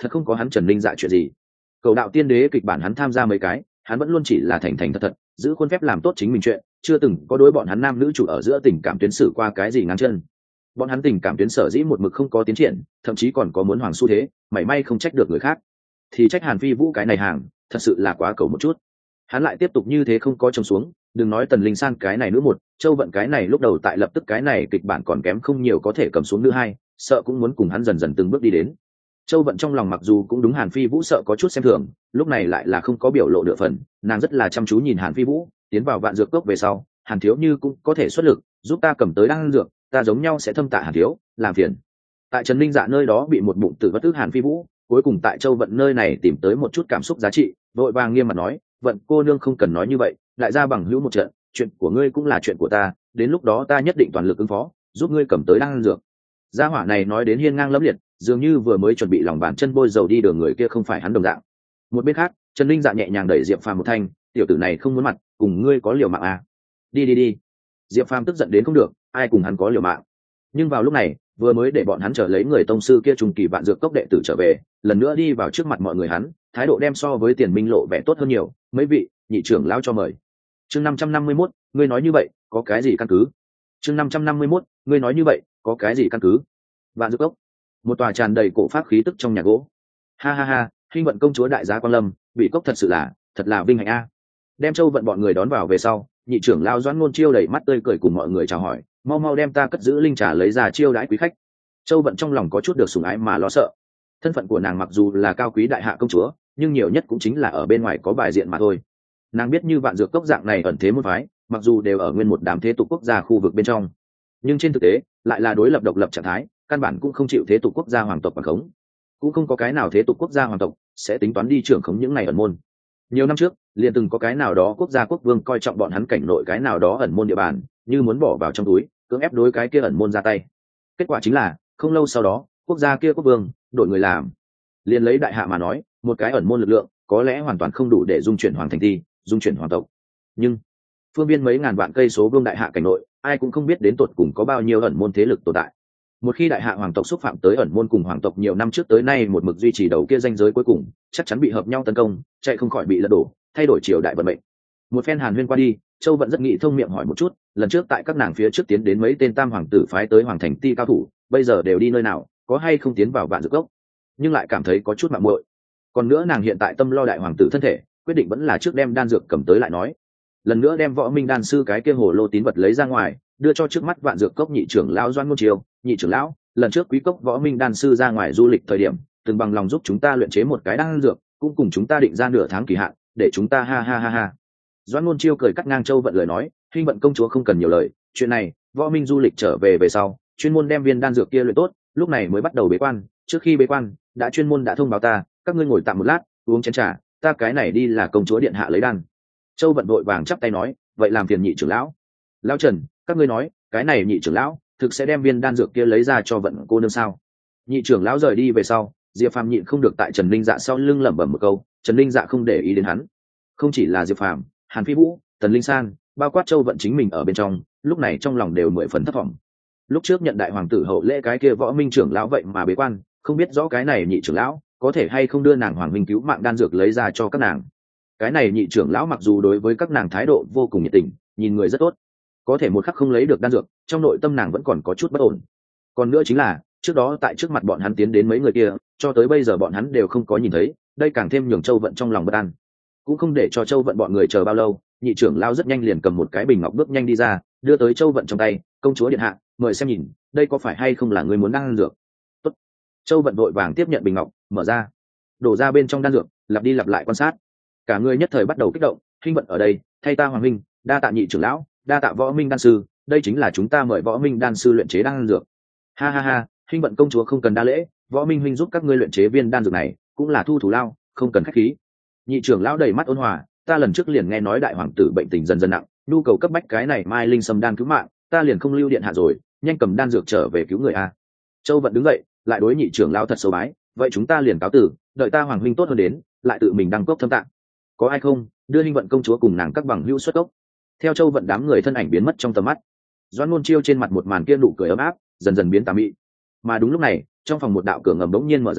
A: thật không có hắn Trần Linh Dạ chuyện gì. Cầu đạo tiên đế kịch bản hắn tham gia mấy cái, hắn vẫn luôn chỉ là thành thành thật thật giữ khuôn phép làm tốt chính mình chuyện, chưa từng có đối bọn hắn nam nữ chủ ở giữa tình cảm tuyến sử qua cái gì ngang chân. Bọn hắn tình cảm tuyến sở dĩ một mực không có tiến triển, thậm chí còn có muốn hoàng xu thế, mảy may không trách được người khác, thì trách Hàn Phi Vũ cái này hàng thật sự là quá cầu một chút. Hắn lại tiếp tục như thế không có trông xuống, đừng nói Tần Linh San cái này nữa một, Châu Vận cái này lúc đầu tại lập tức cái này kịch bản còn kém không nhiều có thể cầm xuống nữ hai, sợ cũng muốn cùng hắn dần dần từng bước đi đến. Châu Vận trong lòng mặc dù cũng đúng Hàn Phi Vũ sợ có chút xem thường, lúc này lại là không có biểu lộ nửa phần, nàng rất là chăm chú nhìn Hàn Phi Vũ, tiến vào vạn dược cốc về sau, Hàn thiếu như cũng có thể xuất lực giúp ta cầm tới đan dược, ta giống nhau sẽ thâm tạ Hàn thiếu, làm phiền. Tại Trần Ninh Dạ nơi đó bị một bụng tử bất tức Hàn Phi Vũ, cuối cùng tại Châu Vận nơi này tìm tới một chút cảm xúc giá trị, vội vàng nghiêm mặt nói, Vận cô nương không cần nói như vậy, lại ra bằng hữu một trận, chuyện của ngươi cũng là chuyện của ta, đến lúc đó ta nhất định toàn lực ứng phó, giúp ngươi cầm tới đan dược. Gia hỏa này nói đến hiên ngang lẫm liệt, dường như vừa mới chuẩn bị lòng bàn chân bôi dầu đi đường người kia không phải hắn đồng dạng. Một bên khác, Trần Linh Dạ nhẹ nhàng đẩy Diệp Phàm một thanh, tiểu tử này không muốn mặt, cùng ngươi có liều mạng à? Đi đi đi. Diệp Phàm tức giận đến không được, ai cùng hắn có liều mạng. Nhưng vào lúc này, vừa mới để bọn hắn chờ lấy người tông sư kia trùng kỳ vạn dược cốc đệ tử trở về, lần nữa đi vào trước mặt mọi người hắn, thái độ đem so với Tiền Minh lộ vẻ tốt hơn nhiều, mấy vị, nhị trưởng lão cho mời. Chương năm trăm năm mươi mốt, ngươi nói như vậy, có cái gì căn cứ? Chương năm trăm năm mươi mốt, ngươi nói như vậy, có cái gì căn cứ? Vạn dược cốc, một tòa tràn đầy cổ pháp khí tức trong nhà gỗ. Ha ha ha, Hinh Vận công chúa đại gia quan lâm, vị cốc thật sự là, thật là vinh hạnh a. Đem Châu Vận bọn người đón vào về sau, nhị trưởng lão Doãn Ngôn Chiêu đầy mắt tươi cười cùng mọi người chào hỏi, mau mau đem ta cất giữ linh trà lấy ra chiêu đãi quý khách. Châu Vận trong lòng có chút được sủng ái mà lo sợ. Thân phận của nàng mặc dù là cao quý đại hạ công chúa, nhưng nhiều nhất cũng chính là ở bên ngoài có bài diện mà thôi. Nàng biết như vạn dược cốc dạng này ẩn thế môn phái, mặc dù đều ở nguyên một đám thế tục quốc gia khu vực bên trong, nhưng trên thực tế lại là đối lập độc lập trạng thái, căn bản cũng không chịu thế tục quốc gia hoàng tộc quản khống, cũng không có cái nào thế tục quốc gia hoàng tộc sẽ tính toán đi trưởng khống những này ẩn môn. Nhiều năm trước liền từng có cái nào đó quốc gia quốc vương coi trọng bọn hắn cảnh nội cái nào đó ẩn môn địa bàn, như muốn bỏ vào trong túi cưỡng ép đối cái kia ẩn môn ra tay. Kết quả chính là không lâu sau đó quốc gia kia quốc vương đổi người làm. Liền lấy đại hạ mà nói, một cái ẩn môn lực lượng có lẽ hoàn toàn không đủ để dung chuyển hoàng thành ti, dung chuyển hoàng tộc, nhưng phương viên mấy ngàn vạn cây số vương đại hạ cảnh nội, ai cũng không biết đến tột cùng có bao nhiêu ẩn môn thế lực tồn tại. Một khi đại hạ hoàng tộc xúc phạm tới ẩn môn cùng hoàng tộc nhiều năm trước tới nay một mực duy trì đầu kia danh giới cuối cùng, chắc chắn bị hợp nhau tấn công, chạy không khỏi bị lật đổ, thay đổi triều đại vận mệnh. Một phen hàn huyên qua đi, Châu Vận rất nghĩ thông miệng hỏi một chút, lần trước tại các nàng phía trước tiến đến mấy tên tam hoàng tử phái tới hoàng thành ti cao thủ, bây giờ đều đi nơi nào, có hay không tiến vào vạn dược cốc, nhưng lại cảm thấy có chút mạo muội. Còn nữa nàng hiện tại tâm lo đại hoàng tử thân thể, quyết định vẫn là trước đem đan dược cầm tới lại nói. Lần nữa đem Võ Minh đan sư cái kia hồ lô tín vật lấy ra ngoài, đưa cho trước mắt vạn dược cốc nhị trưởng lão Doãn Ngôn Chiêu, nhị trưởng lão, lần trước quý cốc Võ Minh đan sư ra ngoài du lịch thời điểm, từng bằng lòng giúp chúng ta luyện chế một cái đan dược, cũng cùng chúng ta định ra nửa tháng kỳ hạn, để chúng ta ha ha ha ha. Doãn Ngôn Chiêu cười cắt ngang Châu Vận lời nói, Hinh Vận công chúa không cần nhiều lời, chuyện này, Võ Minh du lịch trở về về sau, chuyên môn đem viên đan dược kia luyện tốt, lúc này mới bắt đầu bế quan, trước khi bế quan, đã chuyên môn đã thông báo ta, các ngươi ngồi tạm một lát, uống chén trà, ta cái này đi là công chúa điện hạ lấy đan. Châu Vận vội vàng chắp tay nói, vậy làm phiền nhị trưởng lão. Lão Trần, các ngươi nói, cái này nhị trưởng lão thực sẽ đem viên đan dược kia lấy ra cho Vận cô nương sao? Nhị trưởng lão rời đi về sau, Diệp Phàm nhịn không được tại Trần Linh Dạ sau lưng lẩm bẩm một câu, Trần Linh Dạ không để ý đến hắn. Không chỉ là Diệp Phàm, Hàn Phi Vũ, Tần Linh San, bao quát Châu Vận chính mình ở bên trong, lúc này trong lòng đều mười phần thất vọng. Lúc trước nhận đại hoàng tử hậu lễ cái kia Võ Minh trưởng lão vậy mà bế quan, không biết rõ cái này nhị trưởng lão có thể hay không đưa nàng hoàng minh cứu mạng đan dược lấy ra cho các nàng. Cái này nhị trưởng lão mặc dù đối với các nàng thái độ vô cùng nhiệt tình, nhìn người rất tốt, có thể một khắc không lấy được đan dược, trong nội tâm nàng vẫn còn có chút bất ổn. Còn nữa chính là trước đó tại trước mặt bọn hắn tiến đến mấy người kia, cho tới bây giờ bọn hắn đều không có nhìn thấy, đây càng thêm nhường Châu Vận trong lòng bất an. Cũng không để cho Châu Vận bọn người chờ bao lâu, nhị trưởng lão rất nhanh liền cầm một cái bình ngọc bước nhanh đi ra, đưa tới Châu Vận trong tay, công chúa điện hạ, mời xem nhìn, đây có phải hay không là người muốn đan dược? Tốt. Châu Vận vội vàng tiếp nhận bình ngọc, mở ra, đổ ra bên trong đan dược, lặp đi lặp lại quan sát. Cả người nhất thời bắt đầu kích động, Hinh Vận ở đây, thay ta hoàng minh, đa tạ nhị trưởng lão, đa tạ Võ Minh đan sư, đây chính là chúng ta mời Võ Minh đan sư luyện chế đan dược. Ha ha ha, Hinh Vận công chúa không cần đa lễ, Võ Minh huynh giúp các ngươi luyện chế viên đan dược này, cũng là thu thủ lao, không cần khách khí. Nhị trưởng lão đầy mắt ôn hòa, ta lần trước liền nghe nói đại hoàng tử bệnh tình dần dần nặng, nhu cầu cấp bách cái này mai linh sâm đan cứu mạng, ta liền không lưu điện hạ rồi, nhanh cầm đan dược trở về cứu người a. Châu Vận đứng dậy, lại đối nhị trưởng lão thật sâu bái, vậy chúng ta liền cáo từ, đợi ta hoàng huynh tốt hơn đến, lại tự mình đăng cốc thâm tạng. Có ai không, đưa Hinh Vận công chúa cùng nàng các bằng hữu xuất cốc. Theo Châu Vận đám người thân ảnh biến mất trong tầm mắt, Doãn Ngôn Chiêu trên mặt một màn kia nụ cười ấm áp dần dần biến tà mị. Mà đúng lúc này, trong phòng một đạo cửa ngầm bỗng nhiên mở ra,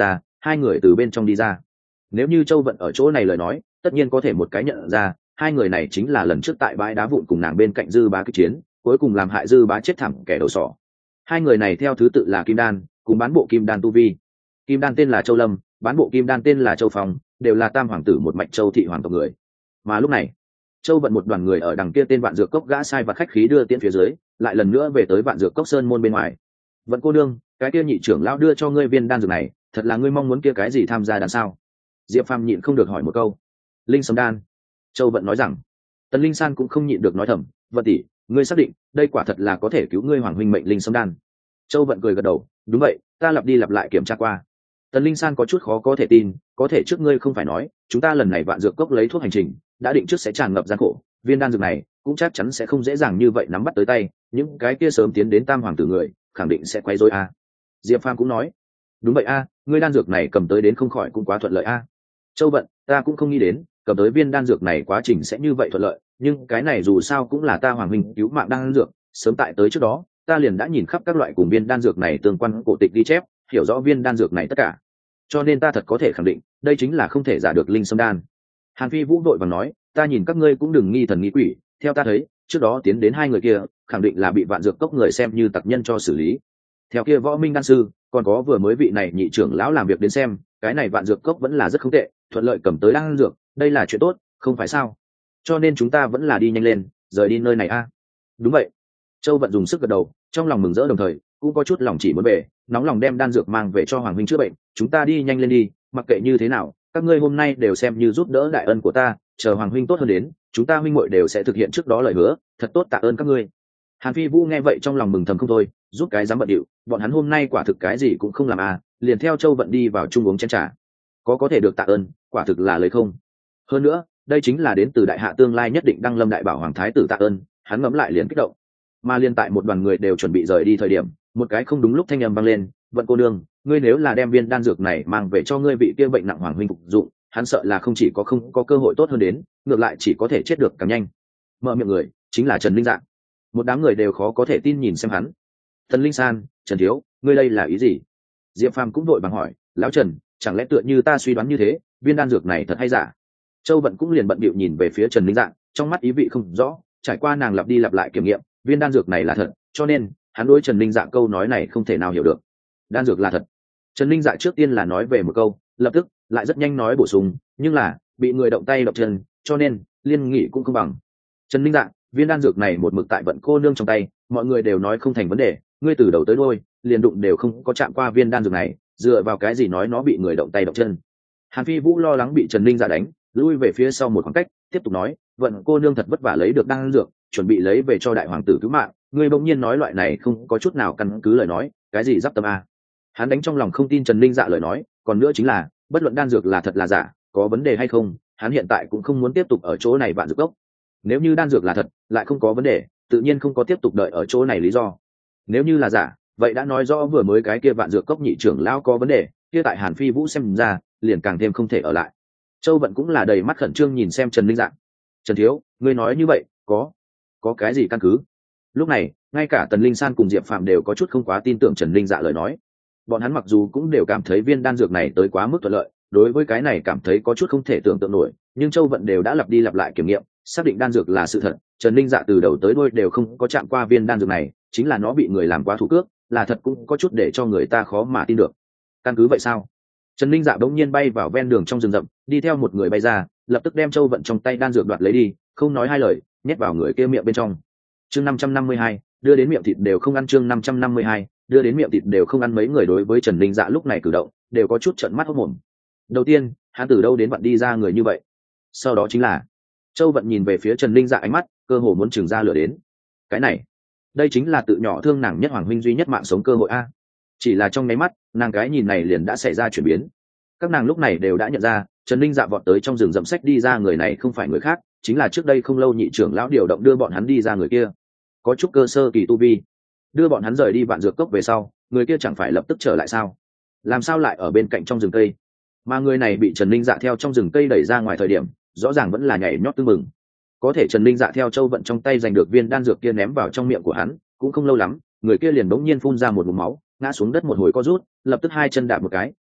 A: hai người từ bên trong đi ra. Nếu như Châu Vận ở chỗ này lời nói, tất nhiên có thể một cái nhận ra hai người này chính là lần trước tại bãi đá vụn cùng nàng bên cạnh Dư Bá kích chiến, cuối cùng làm hại Dư Bá chết thảm kẻ đầu sỏ. Hai người này theo thứ tự là Kim Đan cùng bán bộ Kim Đan tu vi. Kim Đan tên là Châu Lâm, bán bộ Kim Đan tên là Châu Phong, đều là tam hoàng tử một mạch Châu thị hoàng tộc người. Mà lúc này Châu Vận một đoàn người ở đằng kia tên Vạn Dược Cốc gã sai và khách khí đưa tiễn phía dưới, lại lần nữa về tới Vạn Dược Cốc sơn môn bên ngoài. Vận cô nương, cái kia nhị trưởng lão đưa cho ngươi viên đan dược này, thật là ngươi mong muốn kia cái gì tham gia đan sao? Diệp Phàm nhịn không được hỏi một câu. Linh sấm đan. Châu Vận nói rằng. Tần Linh San cũng không nhịn được nói thầm, Vận tỷ, ngươi xác định đây quả thật là có thể cứu ngươi hoàng huynh mệnh linh sấm đan? Châu Vận cười gật đầu, đúng vậy, ta lặp đi lặp lại kiểm tra qua. Tần Linh San có chút khó có thể tin, có thể trước ngươi không phải nói chúng ta lần này Vạn Dược Cốc lấy thuốc hành trình đã định trước sẽ tràn ngập gian khổ, viên đan dược này cũng chắc chắn sẽ không dễ dàng như vậy nắm bắt tới tay, những cái kia sớm tiến đến tam hoàng tử người khẳng định sẽ quay rối a. Diệp Phàm cũng nói, đúng vậy a, ngươi đan dược này cầm tới đến không khỏi cũng quá thuận lợi a. Châu Vận, ta cũng không nghĩ đến cầm tới viên đan dược này quá trình sẽ như vậy thuận lợi, nhưng cái này dù sao cũng là ta hoàng huynh cứu mạng đan dược, sớm tại tới trước đó ta liền đã nhìn khắp các loại cùng viên đan dược này tương quan cổ tịch ghi chép, hiểu rõ viên đan dược này tất cả, cho nên ta thật có thể khẳng định đây chính là không thể giả được linh sâm đan. Hàn Phi Vũ vội vàng nói, ta nhìn các ngươi cũng đừng nghi thần nghi quỷ, theo ta thấy trước đó tiến đến hai người kia khẳng định là bị Vạn Dược Cốc người xem như tặc nhân cho xử lý. Theo kia Võ Minh đan sư, còn có vừa mới vị này nhị trưởng lão làm việc đến xem, cái này Vạn Dược Cốc vẫn là rất không tệ, thuận lợi cầm tới đan dược, đây là chuyện tốt, không phải sao? Cho nên chúng ta vẫn là đi nhanh lên, rời đi nơi này a. Đúng vậy. Châu Vận dùng sức gật đầu, trong lòng mừng rỡ đồng thời cũng có chút lòng chỉ muốn về, nóng lòng đem đan dược mang về cho hoàng huynh chữa bệnh, chúng ta đi nhanh lên đi, mặc kệ như thế nào các ngươi hôm nay đều xem như giúp đỡ đại ân của ta, chờ hoàng huynh tốt hơn đến chúng ta huynh muội đều sẽ thực hiện trước đó lời hứa, thật tốt tạ ơn các ngươi. Hàn Phi Vũ nghe vậy trong lòng mừng thầm không thôi, giúp cái dám bận điệu, bọn hắn hôm nay quả thực cái gì cũng không làm à, liền theo Châu Vận đi vào chung uống chén trà. Có có thể được tạ ơn, quả thực là lời không. Hơn nữa, đây chính là đến từ đại hạ tương lai nhất định đăng lâm đại bảo hoàng thái tử tạ ơn, hắn ngẫm lại liền kích động. Mà liên tại một đoàn người đều chuẩn bị rời đi thời điểm, một cái không đúng lúc thanh âm vang lên, Vận cô nương, ngươi nếu là đem viên đan dược này mang về cho ngươi vị kia bệnh nặng hoàng huynh phục dụng, hắn sợ là không chỉ có không có cơ hội tốt hơn đến, ngược lại chỉ có thể chết được càng nhanh. Mở miệng người chính là Trần Linh Dạng. Một đám người đều khó có thể tin nhìn xem hắn. Tần Linh San, Trần thiếu, ngươi đây là ý gì? Diệp Phàm cũng vội vàng hỏi, lão Trần, chẳng lẽ tựa như ta suy đoán như thế, viên đan dược này thật hay giả? Châu Vận cũng liền bận bịu nhìn về phía Trần Linh Dạng, trong mắt ý vị không rõ, trải qua nàng lặp đi lặp lại kiểm nghiệm, viên đan dược này là thật, cho nên hắn đối Trần Linh Dạng câu nói này không thể nào hiểu được. Đan dược là thật. Trần Linh Dạ trước tiên là nói về một câu, lập tức lại rất nhanh nói bổ sung, nhưng là bị người động tay động chân, cho nên liên nghị cũng không bằng. Trần Linh Dạ, viên đan dược này một mực tại Vận cô nương trong tay, mọi người đều nói không thành vấn đề, ngươi từ đầu tới đuôi liền đụng đều không có chạm qua viên đan dược này, dựa vào cái gì nói nó bị người động tay động chân? Hàn Phi Vũ lo lắng bị Trần Linh Dạ đánh, lui về phía sau một khoảng cách, tiếp tục nói, Vận cô nương thật vất vả lấy được đan dược, chuẩn bị lấy về cho đại hoàng tử cứu mạng, ngươi bỗng nhiên nói loại này không có chút nào căn cứ lời nói, cái gì giáp tâm a? Hắn đánh trong lòng không tin Trần Linh Dạ lời nói, còn nữa chính là bất luận đan dược là thật là giả, có vấn đề hay không, hắn hiện tại cũng không muốn tiếp tục ở chỗ này Vạn Dược Cốc. Nếu như đan dược là thật, lại không có vấn đề, tự nhiên không có tiếp tục đợi ở chỗ này lý do. Nếu như là giả, vậy đã nói rõ vừa mới cái kia Vạn Dược Cốc nhị trưởng lão có vấn đề, kia tại Hàn Phi Vũ xem ra, liền càng thêm không thể ở lại. Châu Vận cũng là đầy mắt khẩn trương nhìn xem Trần Linh Dạ. Trần thiếu, ngươi nói như vậy, có có cái gì căn cứ? Lúc này, ngay cả Tần Linh San cùng Diệp Phạm đều có chút không quá tin tưởng Trần Linh Dạ lời nói. Bọn hắn mặc dù cũng đều cảm thấy viên đan dược này tới quá mức thuận lợi, đối với cái này cảm thấy có chút không thể tưởng tượng nổi, nhưng Châu Vận đều đã lặp đi lặp lại kiểm nghiệm, xác định đan dược là sự thật. Trần Linh Dạ từ đầu tới đuôi đều không có chạm qua viên đan dược này, chính là nó bị người làm quá thủ cước, là thật cũng có chút để cho người ta khó mà tin được. Căn cứ vậy sao? Trần Linh Dạ bỗng nhiên bay vào ven đường trong rừng rậm, đi theo một người bay ra, lập tức đem Châu Vận trong tay đan dược đoạt lấy đi, không nói hai lời, nhét vào người kia miệng bên trong. Chương năm trăm năm mươi hai, đưa đến miệng thịt đều không ăn. Chương năm trăm năm mươi hai, đưa đến miệng thịt đều không ăn. Mấy người đối với Trần Linh Dạ lúc này cử động đều có chút trợn mắt hốt mồm. Đầu tiên, hắn từ đâu đến vặn đi ra người như vậy? Sau đó chính là Châu Vận nhìn về phía Trần Linh Dạ, ánh mắt cơ hồ muốn trừng ra lửa đến. Cái này, đây chính là tự nhỏ thương nàng nhất hoàng huynh duy nhất mạng sống cơ hội a. Chỉ là trong nháy mắt, nàng cái nhìn này liền đã xảy ra chuyển biến. Các nàng lúc này đều đã nhận ra, Trần Linh Dạ vọt tới trong rừng rậm sách đi ra người này không phải người khác, chính là trước đây không lâu nhị trưởng lão điều động đưa bọn hắn đi ra người kia. Có chút cơ sơ kỳ tu vi, đưa bọn hắn rời đi Vạn Dược Cốc về sau, người kia chẳng phải lập tức trở lại sao? Làm sao lại ở bên cạnh trong rừng cây? Mà người này bị Trần Linh Dạ theo trong rừng cây đẩy ra ngoài thời điểm, rõ ràng vẫn là nhảy nhót tưng mừng. Có thể Trần Linh Dạ theo Châu Vận trong tay giành được viên đan dược kia ném vào trong miệng của hắn, cũng không lâu lắm, người kia liền bỗng nhiên phun ra một ngụm máu, ngã xuống đất một hồi co rút, lập tức hai chân đạp một cái,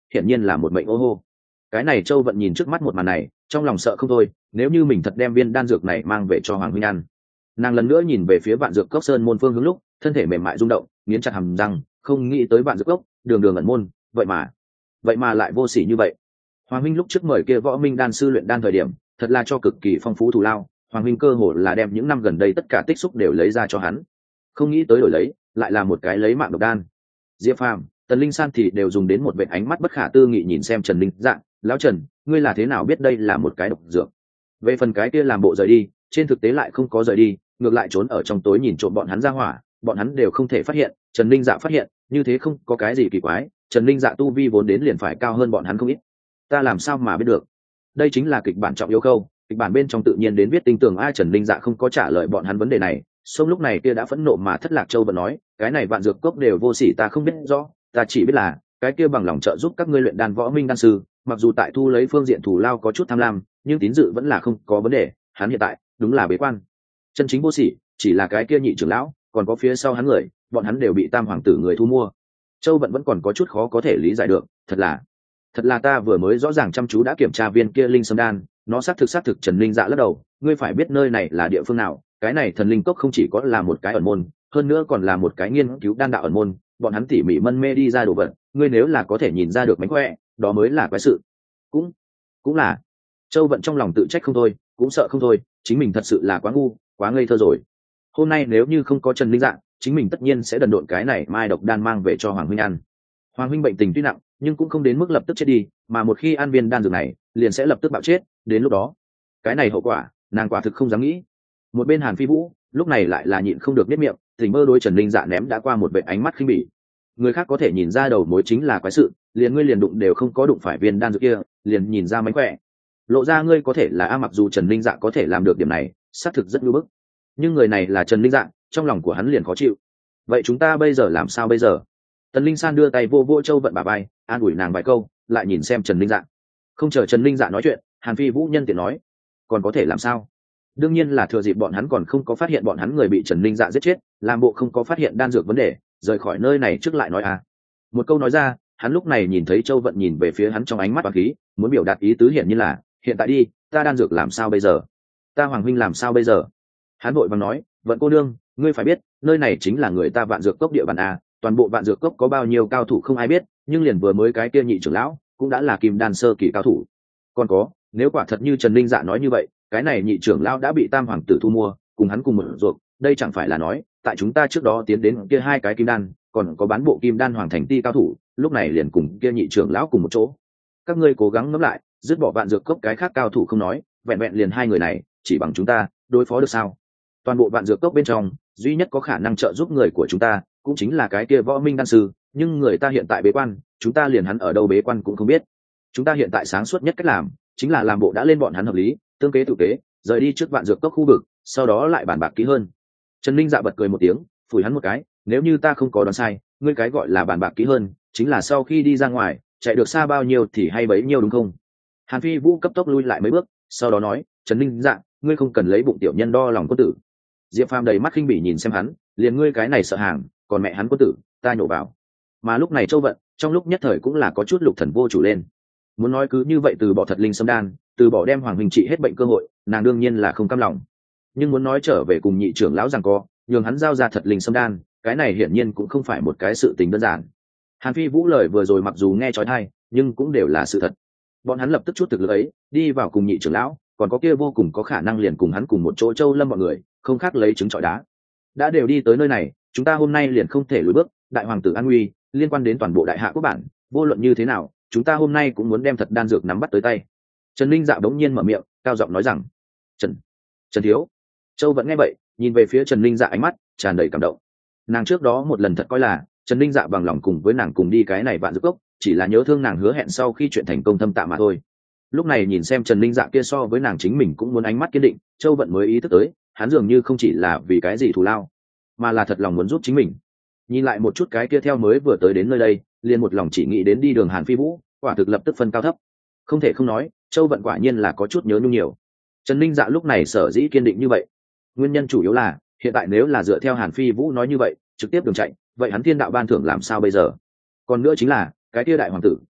A: hiển nhiên là một mệnh ô hô. Cái này Châu Vận nhìn trước mắt một màn này, trong lòng sợ không thôi, nếu như mình thật đem viên đan dược này mang về cho Hoàng huynh ăn. Nàng lần nữa nhìn về phía Vạn Dược Cốc Sơn môn phương hướng lúc, thân thể mềm mại rung động, nghiến chặt hàm răng, không nghĩ tới Vạn Dược Cốc, đường đường ẩn môn, vậy mà, vậy mà lại vô sỉ như vậy. Hoàng huynh lúc trước mời kia Võ Minh đan sư luyện đan thời điểm, thật là cho cực kỳ phong phú thù lao, Hoàng huynh cơ hồ là đem những năm gần đây tất cả tích xúc đều lấy ra cho hắn. Không nghĩ tới đổi lấy, lại là một cái lấy mạng độc đan. Diệp Phàm, Tần Linh San thì đều dùng đến một vệt ánh mắt bất khả tư nghị nhìn xem Trần Linh Dạ, lão Trần, ngươi là thế nào biết đây là một cái độc dược? Về phần cái kia làm bộ rời đi, trên thực tế lại không có rời đi, ngược lại trốn ở trong tối nhìn trộm bọn hắn ra hỏa, bọn hắn đều không thể phát hiện, Trần Linh Dạ phát hiện, như thế không có cái gì kỳ quái, Trần Linh Dạ tu vi vốn đến liền phải cao hơn bọn hắn không ít. Ta làm sao mà biết được? Đây chính là kịch bản trọng yếu khâu, kịch bản bên trong tự nhiên đến viết tinh tường ai Trần Linh Dạ không có trả lời bọn hắn vấn đề này, xong lúc này kia đã phẫn nộ mà thất lạc châu vẫn nói, cái này Vạn Dược Cốc đều vô sỉ ta không biết rõ, ta chỉ biết là cái kia bằng lòng trợ giúp các ngươi luyện đan Võ Minh đan sư, mặc dù tại thu lấy phương diện thủ lao có chút tham lam, nhưng tín dự vẫn là không có vấn đề, hắn hiện tại đúng là bế quan. Chân chính vô sỉ chỉ là cái kia nhị trưởng lão, còn có phía sau hắn người, bọn hắn đều bị Tam hoàng tử người thu mua. Châu Vận vẫn còn có chút khó có thể lý giải được, thật là thật là ta vừa mới rõ ràng chăm chú đã kiểm tra viên kia linh sâm đan, nó xác thực xác thực. Trần Linh Dạ lắc đầu, ngươi phải biết nơi này là địa phương nào, cái này thần linh cốc không chỉ có là một cái ẩn môn, hơn nữa còn là một cái nghiên cứu đan đạo ẩn môn, bọn hắn tỉ mỉ mân mê đi ra đồ vật, ngươi nếu là có thể nhìn ra được mánh khỏe, đó mới là quái sự. Cũng cũng là. Châu Vận trong lòng tự trách không thôi, cũng sợ không thôi, chính mình thật sự là quá ngu, quá ngây thơ rồi. Hôm nay nếu như không có Trần Linh Dạ, chính mình tất nhiên sẽ đần độn cái này mai độc đan mang về cho Hoàng huynh ăn. Hoàng huynh bệnh tình tuy nặng, nhưng cũng không đến mức lập tức chết đi, mà một khi ăn viên đan dược này, liền sẽ lập tức bạo chết, đến lúc đó, cái này hậu quả, nàng quả thực không dám nghĩ. Một bên Hàn Phi Vũ, lúc này lại là nhịn không được biết miệng, tình mơ đối Trần Linh Dạ ném đã qua một vệt ánh mắt khinh bỉ. Người khác có thể nhìn ra đầu mối chính là quái sự, liền ngươi liền đụng đều không có đụng phải viên đan dược kia, liền nhìn ra mánh khỏe. Lộ ra ngươi có thể là a mặc dù Trần Linh Dạ có thể làm được điểm này, xác thực rất nhu bức. Nhưng người này là Trần Linh Dạ, trong lòng của hắn liền khó chịu. Vậy chúng ta bây giờ làm sao bây giờ? Tần Linh San đưa tay vô vô Châu Vận bà bay, an ủi nàng vài câu, lại nhìn xem Trần Linh Dạ. Không chờ Trần Linh Dạ nói chuyện, Hàn Phi Vũ nhân tiện nói, còn có thể làm sao? Đương nhiên là thừa dịp bọn hắn còn không có phát hiện bọn hắn người bị Trần Linh Dạ giết chết, làm bộ không có phát hiện đan dược vấn đề, rời khỏi nơi này trước lại nói à. Một câu nói ra, hắn lúc này nhìn thấy Châu Vận nhìn về phía hắn trong ánh mắt toán khí, muốn biểu đạt ý tứ hiện như là, hiện tại đi, ta đan dược làm sao bây giờ? Ta Hoàng huynh làm sao bây giờ? Hắn vội vàng nói, Vận cô nương, ngươi phải biết, nơi này chính là người ta Vạn Dược Cốc địa bàn a, toàn bộ Vạn Dược Cốc có bao nhiêu cao thủ không ai biết, nhưng liền vừa mới cái kia nhị trưởng lão, cũng đã là kim đan sơ kỳ cao thủ. Còn có, nếu quả thật như Trần Linh Dạ nói như vậy, cái này nhị trưởng lão đã bị Tam hoàng tử thu mua, cùng hắn cùng một ruột, đây chẳng phải là nói, tại chúng ta trước đó tiến đến kia hai cái kim đan, còn có bán bộ kim đan hoàng thành ti cao thủ, lúc này liền cùng kia nhị trưởng lão cùng một chỗ. Các ngươi cố gắng ngẫm lại, dứt bỏ Vạn Dược Cốc cái khác cao thủ không nói, vẹn vẹn liền hai người này, chỉ bằng chúng ta, đối phó được sao? Toàn bộ Vạn Dược Cốc bên trong, duy nhất có khả năng trợ giúp người của chúng ta, cũng chính là cái kia Võ Minh đan sư, nhưng người ta hiện tại bế quan, chúng ta liền hắn ở đâu bế quan cũng không biết. Chúng ta hiện tại sáng suốt nhất cách làm, chính là làm bộ đã lên bọn hắn hợp lý, tương kế tự kế, rời đi trước Vạn Dược Cốc khu vực, sau đó lại bàn bạc kỹ hơn. Trần Linh Dạ bật cười một tiếng, phủi hắn một cái, nếu như ta không có đoán sai, ngươi cái gọi là bàn bạc kỹ hơn, chính là sau khi đi ra ngoài, chạy được xa bao nhiêu thì hay bấy nhiêu đúng không? Hàn Phi Vũ cấp tốc lui lại mấy bước, sau đó nói, Trần Linh Dạ, ngươi không cần lấy bụng tiểu nhân đo lòng quân tử. Diệp Phàm đầy mắt khinh bỉ nhìn xem hắn, liền ngươi cái này sợ hàng, còn mẹ hắn quân tử, ta nhổ vào. Mà lúc này Châu Vận, trong lúc nhất thời cũng là có chút lục thần vô chủ lên. Muốn nói cứ như vậy từ bỏ thật linh sâm đan, từ bỏ đem Hoàng huynh trị hết bệnh cơ hội, nàng đương nhiên là không cam lòng. Nhưng muốn nói trở về cùng nhị trưởng lão rằng co, nhường hắn giao ra thật linh sâm đan, cái này hiển nhiên cũng không phải một cái sự tình đơn giản. Hàn Phi Vũ lời vừa rồi mặc dù nghe chói tai, nhưng cũng đều là sự thật. Bọn hắn lập tức chút thực lực ấy, đi vào cùng nhị trưởng lão, còn có kia vô cùng có khả năng liền cùng hắn cùng một chỗ Châu Lâm mọi người, không khác lấy trứng trọi đá. Đã đều đi tới nơi này, chúng ta hôm nay liền không thể lùi bước, đại hoàng tử an nguy liên quan đến toàn bộ đại hạ quốc bản, vô luận như thế nào, chúng ta hôm nay cũng muốn đem thật đan dược nắm bắt tới tay. Trần Linh Dạ bỗng nhiên mở miệng, cao giọng nói rằng, Trần, Trần thiếu. Châu vẫn nghe vậy, nhìn về phía Trần Linh Dạ ánh mắt tràn đầy cảm động. Nàng trước đó một lần thật coi là Trần Linh Dạ bằng lòng cùng với nàng cùng đi cái này Vạn Dược Cốc, chỉ là nhớ thương nàng hứa hẹn sau khi chuyện thành công thâm tạ mà thôi. Lúc này nhìn xem Trần Linh Dạ kia so với nàng chính mình cũng muốn ánh mắt kiên định, Châu Vận mới ý thức tới, hắn dường như không chỉ là vì cái gì thù lao, mà là thật lòng muốn giúp chính mình. Nhìn lại một chút cái kia theo mới vừa tới đến nơi đây, liền một lòng chỉ nghĩ đến đi đường Hàn Phi Vũ, quả thực lập tức phân cao thấp. Không thể không nói, Châu Vận quả nhiên là có chút nhớ nhung nhiều. Trần Linh Dạ lúc này sở dĩ kiên định như vậy, nguyên nhân chủ yếu là hiện tại nếu là dựa theo Hàn Phi Vũ nói như vậy, trực tiếp đường chạy, vậy hắn thiên đạo ban thưởng làm sao bây giờ? Còn nữa chính là cái kia đại hoàng tử,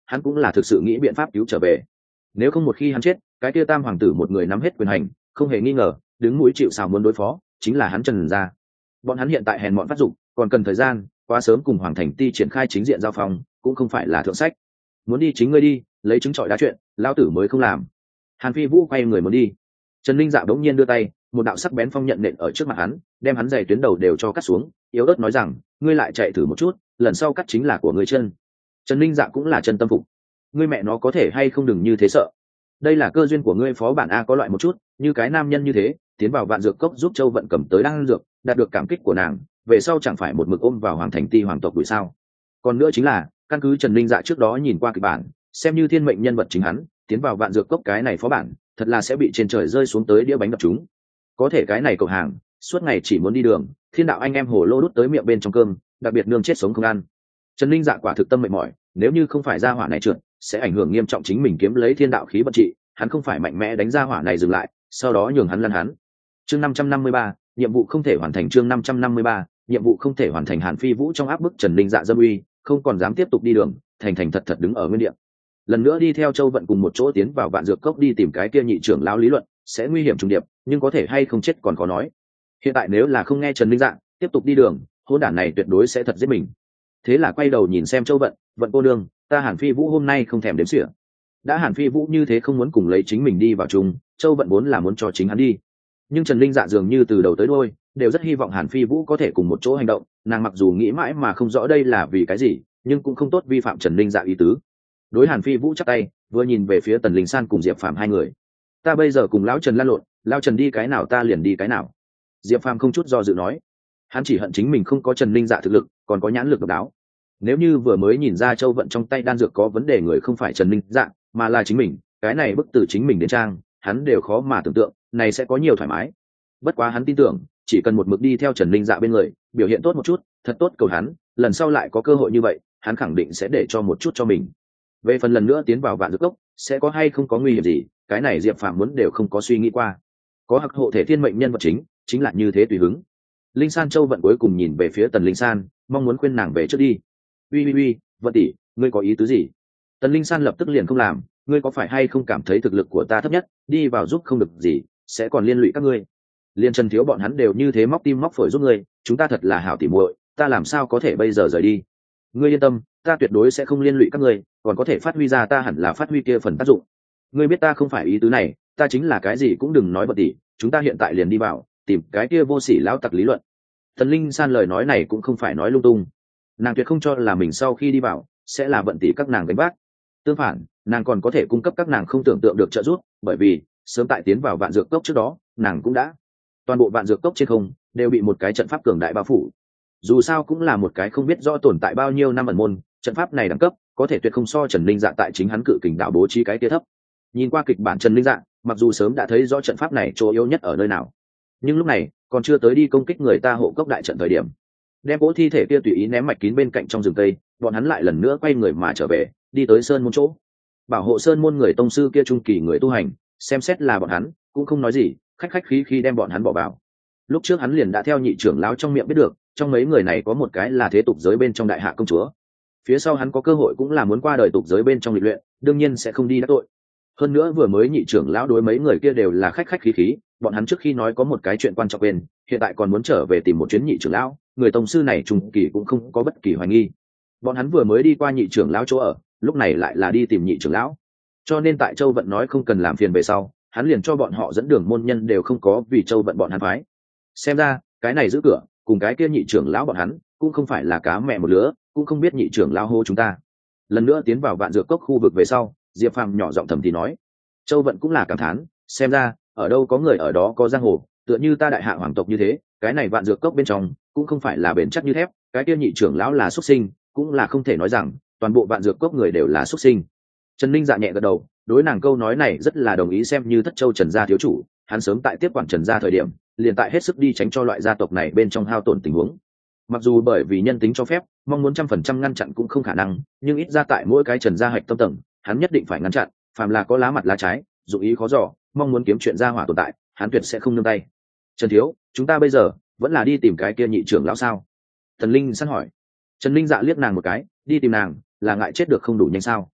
A: hắn cũng là thực sự nghĩ biện pháp cứu trở về. Nếu không một khi hắn chết, cái kia tam hoàng tử một người nắm hết quyền hành, không hề nghi ngờ đứng mũi chịu sào muốn đối phó chính là hắn Trần gia. Bọn hắn hiện tại hèn mọn phát dụng, còn cần thời gian, quá sớm cùng hoàng thành ti triển khai chính diện giao phong cũng không phải là thượng sách. Muốn đi chính ngươi đi, lấy chứng trọi đá chuyện lao tử mới không làm. Hàn Phi Vũ quay người muốn đi, Trần Linh Dạ đống nhiên đưa tay, một đạo sắc bén phong nhận nện ở trước mặt hắn, đem hắn giày tuyến đầu đều cho cắt xuống, yếu ớt nói rằng, ngươi lại chạy thử một chút, lần sau cắt chính là của ngươi chân. Trần Linh Dạ cũng là chân tâm phục, ngươi mẹ nó có thể hay không đừng như thế sợ. Đây là cơ duyên của ngươi, phó bản a có loại một chút, như cái nam nhân như thế, tiến vào vạn dược cốc giúp Châu Vận cầm tới đan dược, đạt được cảm kích của nàng, về sau chẳng phải một mực ôm vào hoàng thành ti hoàng tộc đuổi sao? Còn nữa chính là, căn cứ Trần Linh Dạ trước đó nhìn qua kịch bản, xem như thiên mệnh nhân vật chính hắn, tiến vào vạn dược cốc cái này phó bản, thật là sẽ bị trên trời rơi xuống tới đĩa bánh đập chúng. Có thể cái này cậu hàng, suốt ngày chỉ muốn đi đường, thiên đạo anh em hồ lô đút tới miệng bên trong cơm, đặc biệt nương chết sống không ăn. Trần Linh Dạ quả thực tâm mệt mỏi, nếu như không phải ra hỏa này trượt, sẽ ảnh hưởng nghiêm trọng chính mình kiếm lấy thiên đạo khí vận trị, hắn không phải mạnh mẽ đánh ra hỏa này dừng lại, sau đó nhường hắn lăn hắn. Chương năm trăm năm mươi ba, nhiệm vụ không thể hoàn thành. Chương năm trăm năm mươi ba, nhiệm vụ không thể hoàn thành. Hàn Phi Vũ trong áp bức Trần Linh Dạ dâm uy, không còn dám tiếp tục đi đường, thành thành thật thật đứng ở nguyên địa. Lần nữa đi theo Châu Vận cùng một chỗ tiến vào vạn dược cốc đi tìm cái kia nhị trưởng lão lý luận, sẽ nguy hiểm trùng điệp, nhưng có thể hay không chết còn khó nói. Hiện tại nếu là không nghe Trần Linh Dạ, tiếp tục đi đường, hỗn đản này tuyệt đối sẽ thật giết mình. Thế là quay đầu nhìn xem Châu Vận, Vận cô nương, ta Hàn Phi Vũ hôm nay không thèm đếm xỉa. Đã Hàn Phi Vũ như thế không muốn cùng lấy chính mình đi vào chung, Châu Vận vốn là muốn cho chính hắn đi, nhưng Trần Linh Dạ dường như từ đầu tới đuôi đều rất hy vọng Hàn Phi Vũ có thể cùng một chỗ hành động. Nàng mặc dù nghĩ mãi mà không rõ đây là vì cái gì, nhưng cũng không tốt vi phạm Trần Linh Dạ ý tứ. Đối Hàn Phi Vũ chắp tay, vừa nhìn về phía Tần Linh San cùng Diệp Phàm hai người. Ta bây giờ cùng lão Trần lan lộn, lão Trần đi cái nào ta liền đi cái nào. Diệp Phàm không chút do dự nói, hắn chỉ hận chính mình không có Trần Linh Dạ thực lực, còn có nhãn lực độc đáo. Nếu như vừa mới nhìn ra Châu Vận trong tay đan dược có vấn đề người không phải Trần Linh Dạ, mà là chính mình, cái này bức từ chính mình đến trang, hắn đều khó mà tưởng tượng, này sẽ có nhiều thoải mái. Bất quá hắn tin tưởng, chỉ cần một mực đi theo Trần Linh Dạ bên người, biểu hiện tốt một chút, thật tốt cầu hắn, lần sau lại có cơ hội như vậy, hắn khẳng định sẽ để cho một chút cho mình. Về phần lần nữa tiến vào vạn dược cốc, sẽ có hay không có nguy hiểm gì, cái này Diệp Phàm muốn đều không có suy nghĩ qua. Có hặc hộ thể thiên mệnh nhân vật chính, chính là như thế tùy hứng. Linh San Châu Vận cuối cùng nhìn về phía Tần Linh San, mong muốn khuyên nàng về trước đi. Uy uy uy, Vận tỷ, ngươi có ý tứ gì? Tần Linh San lập tức liền không làm, ngươi có phải hay không cảm thấy thực lực của ta thấp nhất, đi vào giúp không được gì, sẽ còn liên lụy các ngươi. Liên Trần thiếu bọn hắn đều như thế móc tim móc phổi giúp ngươi, chúng ta thật là hảo tỉ muội, ta làm sao có thể bây giờ rời đi? Ngươi yên tâm, ta tuyệt đối sẽ không liên lụy các ngươi, còn có thể phát huy ra ta hẳn là phát huy kia phần tác dụng. Ngươi biết ta không phải ý tứ này, ta chính là cái gì cũng đừng nói bật tỉ, chúng ta hiện tại liền đi vào, tìm cái kia vô sỉ lão tặc lý luận. Tần Linh San lời nói này cũng không phải nói lung tung, nàng tuyệt không cho là mình sau khi đi vào sẽ là bận tỉ các nàng đánh bác. Tương phản, nàng còn có thể cung cấp các nàng không tưởng tượng được trợ giúp, bởi vì sớm tại tiến vào vạn dược cốc trước đó, nàng cũng đã toàn bộ vạn dược cốc trên không đều bị một cái trận pháp cường đại bao phủ. Dù sao cũng là một cái không biết rõ tồn tại bao nhiêu năm ẩn môn, trận pháp này đẳng cấp có thể tuyệt không so Trần Linh Dạ tại chính hắn cự kình đạo bố trí cái kia thấp. Nhìn qua kịch bản Trần Linh Dạ, mặc dù sớm đã thấy rõ trận pháp này chỗ yếu nhất ở nơi nào, nhưng lúc này còn chưa tới đi công kích người ta hộ cốc đại trận thời điểm, đem cỗ thi thể kia tùy ý ném mạch kín bên cạnh trong rừng cây, bọn hắn lại lần nữa quay người mà trở về, đi tới sơn môn chỗ. Bảo hộ sơn môn người tông sư kia trung kỳ người tu hành, xem xét là bọn hắn, cũng không nói gì, khách khách khí khí đem bọn hắn bỏ vào. Lúc trước hắn liền đã theo nhị trưởng lão trong miệng biết được, trong mấy người này có một cái là thế tục giới bên trong đại hạ công chúa. Phía sau hắn có cơ hội cũng là muốn qua đời tục giới bên trong lịch luyện, đương nhiên sẽ không đi đắc tội. Hơn nữa vừa mới nhị trưởng lão đối mấy người kia đều là khách khách khí khí, bọn hắn trước khi nói có một cái chuyện quan trọng bên, hiện tại còn muốn trở về tìm một chuyến nhị trưởng lão, người tông sư này trùng kỳ cũng không có bất kỳ hoài nghi. Bọn hắn vừa mới đi qua nhị trưởng lão chỗ ở, lúc này lại là đi tìm nhị trưởng lão, cho nên tại Châu Vận nói không cần làm phiền về sau, hắn liền cho bọn họ dẫn đường môn nhân đều không có, vì Châu Vận bọn hắn phái. Xem ra cái này giữ cửa cùng cái kia nhị trưởng lão bọn hắn cũng không phải là cá mẹ một lứa, cũng không biết nhị trưởng lão hô chúng ta. Lần nữa tiến vào vạn dược cốc khu vực về sau, Diệp Phàm nhỏ giọng thầm thì nói, Châu Vận cũng là cảm thán, xem ra ở đâu có người ở đó có giang hồ, tựa như ta đại hạ hoàng tộc như thế, cái này vạn dược cốc bên trong cũng không phải là bền chắc như thép, cái kia nhị trưởng lão là xuất sinh, cũng là không thể nói rằng toàn bộ vạn dược cốc người đều là xuất sinh. Trần Linh Dạ nhẹ gật đầu, đối nàng câu nói này rất là đồng ý, xem như Thất Châu Trần gia thiếu chủ, hắn sớm tại tiếp quản Trần gia thời điểm, liền tại hết sức đi tránh cho loại gia tộc này bên trong hao tổn tình huống. Mặc dù bởi vì nhân tính cho phép, mong muốn trăm phần trăm ngăn chặn cũng không khả năng, nhưng ít ra tại mỗi cái Trần gia hạch tâm tầng, hắn nhất định phải ngăn chặn, phàm là có lá mặt lá trái, dụng ý khó dò, mong muốn kiếm chuyện gia hỏa tồn tại, hắn tuyệt sẽ không nương tay. Trần thiếu, chúng ta bây giờ vẫn là đi tìm cái kia nhị trưởng lão sao? Thần Linh săn hỏi. Trần Linh Dạ liếc nàng một cái, đi tìm nàng, là ngại chết được không đủ nhanh sao?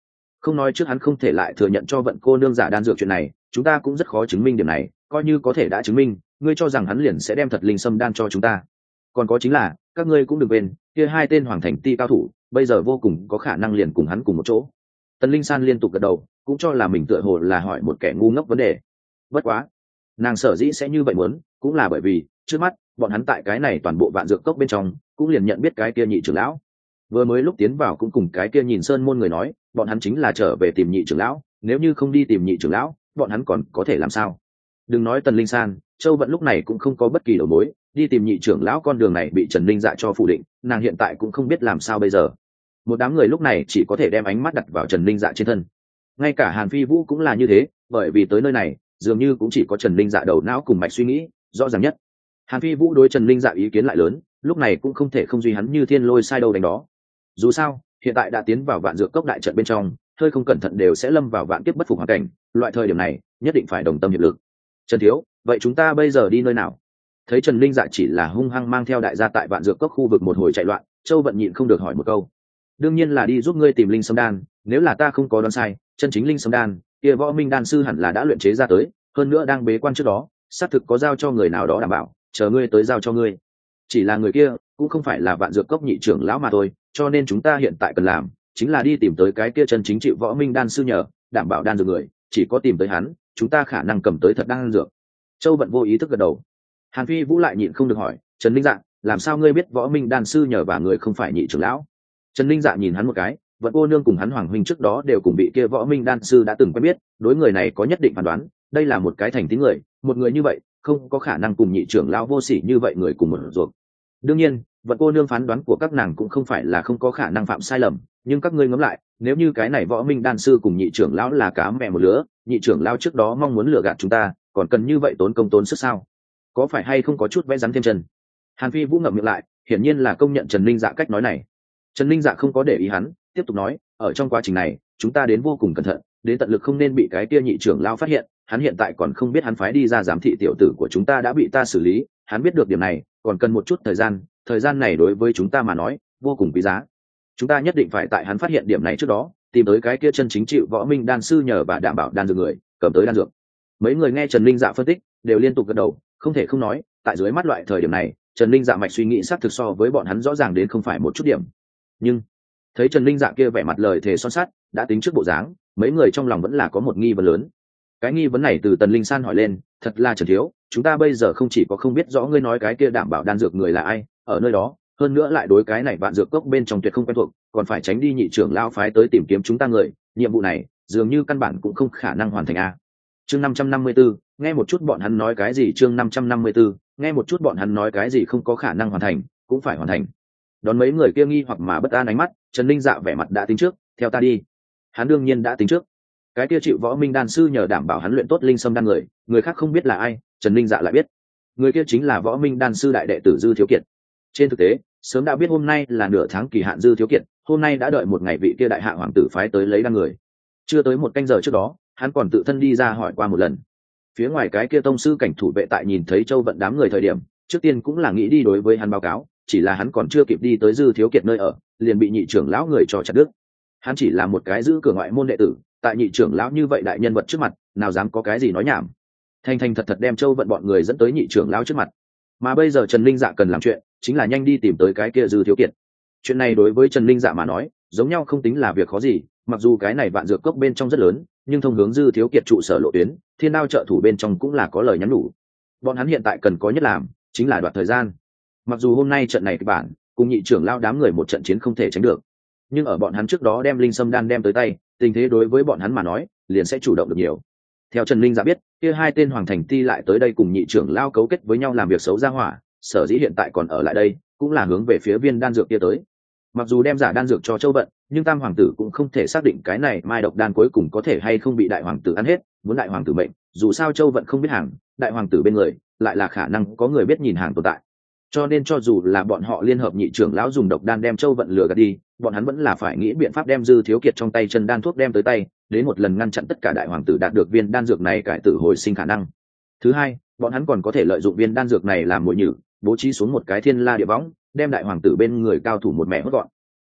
A: Không nói trước hắn không thể lại thừa nhận cho vận cô nương giả đan dược chuyện này, chúng ta cũng rất khó chứng minh điểm này, coi như có thể đã chứng minh, ngươi cho rằng hắn liền sẽ đem thật linh sâm đan cho chúng ta? Còn có chính là, các ngươi cũng đừng quên, kia hai tên hoàng thành ti cao thủ, bây giờ vô cùng có khả năng liền cùng hắn cùng một chỗ. Tần Linh San liên tục gật đầu, cũng cho là mình tựa hồ là hỏi một kẻ ngu ngốc vấn đề. Bất quá, nàng sở dĩ sẽ như vậy muốn, cũng là bởi vì trước mắt bọn hắn tại cái này toàn bộ vạn dược cốc bên trong, cũng liền nhận biết cái kia nhị trưởng lão. Vừa mới lúc tiến vào cũng cùng cái kia nhìn sơn môn người nói, bọn hắn chính là trở về tìm nhị trưởng lão, nếu như không đi tìm nhị trưởng lão, bọn hắn còn có thể làm sao? Đừng nói Tần Linh San, Châu Vận lúc này cũng không có bất kỳ đầu mối, đi tìm nhị trưởng lão con đường này bị Trần Linh Dạ cho phủ định, nàng hiện tại cũng không biết làm sao bây giờ. Một đám người lúc này chỉ có thể đem ánh mắt đặt vào Trần Linh Dạ trên thân. Ngay cả Hàn Phi Vũ cũng là như thế, bởi vì tới nơi này, dường như cũng chỉ có Trần Linh Dạ đầu não cùng mạch suy nghĩ rõ ràng nhất. Hàn Phi Vũ đối Trần Linh Dạ ý kiến lại lớn, lúc này cũng không thể không duy hắn như thiên lôi sai đâu đánh đó. Dù sao, hiện tại đã tiến vào vạn dược cốc đại trận bên trong, hơi không cẩn thận đều sẽ lâm vào vạn kiếp bất phục hoàn cảnh, loại thời điểm này, nhất định phải đồng tâm hiệp lực. Trần thiếu, vậy chúng ta bây giờ đi nơi nào? Thấy Trần Linh Dạ chỉ là hung hăng mang theo đại gia tại vạn dược cốc khu vực một hồi chạy loạn, Châu Vận nhịn không được hỏi một câu. Đương nhiên là đi giúp ngươi tìm linh sâm đan, nếu là ta không có đoán sai, chân chính linh sâm đan kia võ minh đan sư hẳn là đã luyện chế ra tới, hơn nữa đang bế quan trước đó xác thực có giao cho người nào đó đảm bảo, chờ ngươi tới giao cho ngươi. Chỉ là người kia cũng không phải là vạn dược cốc nhị trưởng lão mà thôi, cho nên chúng ta hiện tại cần làm chính là đi tìm tới cái kia chân chính chịu võ minh đan sư nhờ đảm bảo đan dược người, chỉ có tìm tới hắn chúng ta khả năng cầm tới thật đan dược. Châu Vận vô ý thức gật đầu. Hàn Phi Vũ lại nhịn không được hỏi, Trần Linh Dạ, làm sao ngươi biết võ minh đan sư nhờ và người không phải nhị trưởng lão? Trần Linh Dạ nhìn hắn một cái, Vận cô nương cùng hắn hoàng huynh trước đó đều cùng bị kia võ minh đan sư đã từng quen biết, đối người này có nhất định phán đoán, đây là một cái thành tín người, một người như vậy không có khả năng cùng nhị trưởng lão vô sỉ như vậy người cùng một ruột. Đương nhiên, Vận cô nương phán đoán của các nàng cũng không phải là không có khả năng phạm sai lầm, nhưng các ngươi ngẫm lại, nếu như cái này võ minh đan sư cùng nhị trưởng lão là cá mẹ một lứa, nhị trưởng lão trước đó mong muốn lừa gạt chúng ta, còn cần như vậy tốn công tốn sức sao? Có phải hay không có chút vẽ rắn thêm chân? Hàn Phi Vũ ngậm miệng lại, hiển nhiên là công nhận Trần Linh Dạ cách nói này. Trần Linh Dạ không có để ý hắn, tiếp tục nói, ở trong quá trình này chúng ta đến vô cùng cẩn thận, đến tận lực không nên bị cái kia nhị trưởng lão phát hiện, hắn hiện tại còn không biết hắn phái đi ra giám thị tiểu tử của chúng ta đã bị ta xử lý, hắn biết được điểm này còn cần một chút thời gian, thời gian này đối với chúng ta mà nói vô cùng quý giá. Chúng ta nhất định phải tại hắn phát hiện điểm này trước đó tìm tới cái kia chân chính chịu võ minh đan sư nhờ và đảm bảo đan dược người, cầm tới đan dược. Mấy người nghe Trần Linh Dạ phân tích đều liên tục gật đầu, không thể không nói, tại dưới mắt loại thời điểm này Trần Linh Dạ mạch suy nghĩ xác thực so với bọn hắn rõ ràng đến không phải một chút điểm. Nhưng thấy Trần Linh Dạ kia vẻ mặt lời thề son sắt đã tính trước bộ dáng, mấy người trong lòng vẫn là có một nghi vấn lớn. Cái nghi vấn này từ Tần Linh San hỏi lên, thật là Trần thiếu, chúng ta bây giờ không chỉ có không biết rõ ngươi nói cái kia đảm bảo đan dược người là ai ở nơi đó, hơn nữa lại đối cái này vạn dược cốc bên trong tuyệt không quen thuộc, còn phải tránh đi nhị trưởng lao phái tới tìm kiếm chúng ta người, nhiệm vụ này dường như căn bản cũng không khả năng hoàn thành a. Chương năm trăm năm mươi tư, nghe một chút bọn hắn nói cái gì, chương năm trăm năm mươi tư, nghe một chút bọn hắn nói cái gì không có khả năng hoàn thành, cũng phải hoàn thành. Đón mấy người kia nghi hoặc mà bất an ánh mắt, Trần Linh Dạ vẻ mặt đã tính trước, theo ta đi. Hắn đương nhiên đã tính trước. Cái kia chịu võ minh đan sư nhờ đảm bảo hắn luyện tốt linh sâm đan người, người khác không biết là ai, Trần Linh Dạ lại biết. Người kia chính là võ minh đan sư đại đệ tử Dư Thiếu Kiệt. Trên thực tế, sớm đã biết hôm nay là nửa tháng kỳ hạn Dư Thiếu Kiệt, hôm nay đã đợi một ngày vị kia đại hạ hoàng tử phái tới lấy đan người. Chưa tới một canh giờ trước đó, hắn còn tự thân đi ra hỏi qua một lần. Phía ngoài cái kia tông sư cảnh thủ vệ tại nhìn thấy Châu Vận đám người thời điểm, trước tiên cũng là nghĩ đi đối với hắn báo cáo, chỉ là hắn còn chưa kịp đi tới Dư Thiếu Kiệt nơi ở, liền bị nhị trưởng lão người cho chặt đứt. Hắn chỉ là một cái giữ cửa ngoại môn đệ tử, tại nhị trưởng lão như vậy đại nhân vật trước mặt, nào dám có cái gì nói nhảm. Thanh Thanh thật thật đem Châu Vận bọn người dẫn tới nhị trưởng lão trước mặt. Mà bây giờ Trần Linh Dạ cần làm chuyện, chính là nhanh đi tìm tới cái kia Dư Thiếu Kiệt. Chuyện này đối với Trần Linh Dạ mà nói, giống nhau không tính là việc khó gì, mặc dù cái này vạn dược cốc bên trong rất lớn, nhưng thông hướng Dư Thiếu Kiệt trụ sở lộ tuyến, Thiên Đao trợ thủ bên trong cũng là có lời nhắn nhủ. Bọn hắn hiện tại cần có nhất làm, chính là đoạt thời gian. Mặc dù hôm nay trận này kịch bản cùng nhị trưởng lão đám người một trận chiến không thể tránh được, nhưng ở bọn hắn trước đó đem linh sâm đan đem tới tay, tình thế đối với bọn hắn mà nói liền sẽ chủ động được nhiều. Theo Trần Linh Dạ biết, kia hai tên hoàng thành ti lại tới đây cùng nhị trưởng lão cấu kết với nhau làm việc xấu ra hỏa, sở dĩ hiện tại còn ở lại đây cũng là hướng về phía viên đan dược kia tới. Mặc dù đem giả đan dược cho Châu Vận, nhưng tam hoàng tử cũng không thể xác định cái này mai độc đan cuối cùng có thể hay không bị đại hoàng tử ăn hết, muốn đại hoàng tử mệnh, dù sao Châu Vận không biết hàng, đại hoàng tử bên người lại là khả năng có người biết nhìn hàng tồn tại. Cho nên cho dù là bọn họ liên hợp nhị trưởng lão dùng độc đan đem Châu Vận lừa gạt đi, bọn hắn vẫn là phải nghĩ biện pháp đem Dư Thiếu Kiệt trong tay chân đan thuốc đem tới tay, đến một lần ngăn chặn tất cả đại hoàng tử đạt được viên đan dược này cải tử hồi sinh khả năng. Thứ hai, bọn hắn còn có thể lợi dụng viên đan dược này làm mồi nhử, bố trí xuống một cái thiên la địa võng, đem đại hoàng tử bên người cao thủ một mẹ hốt gọn.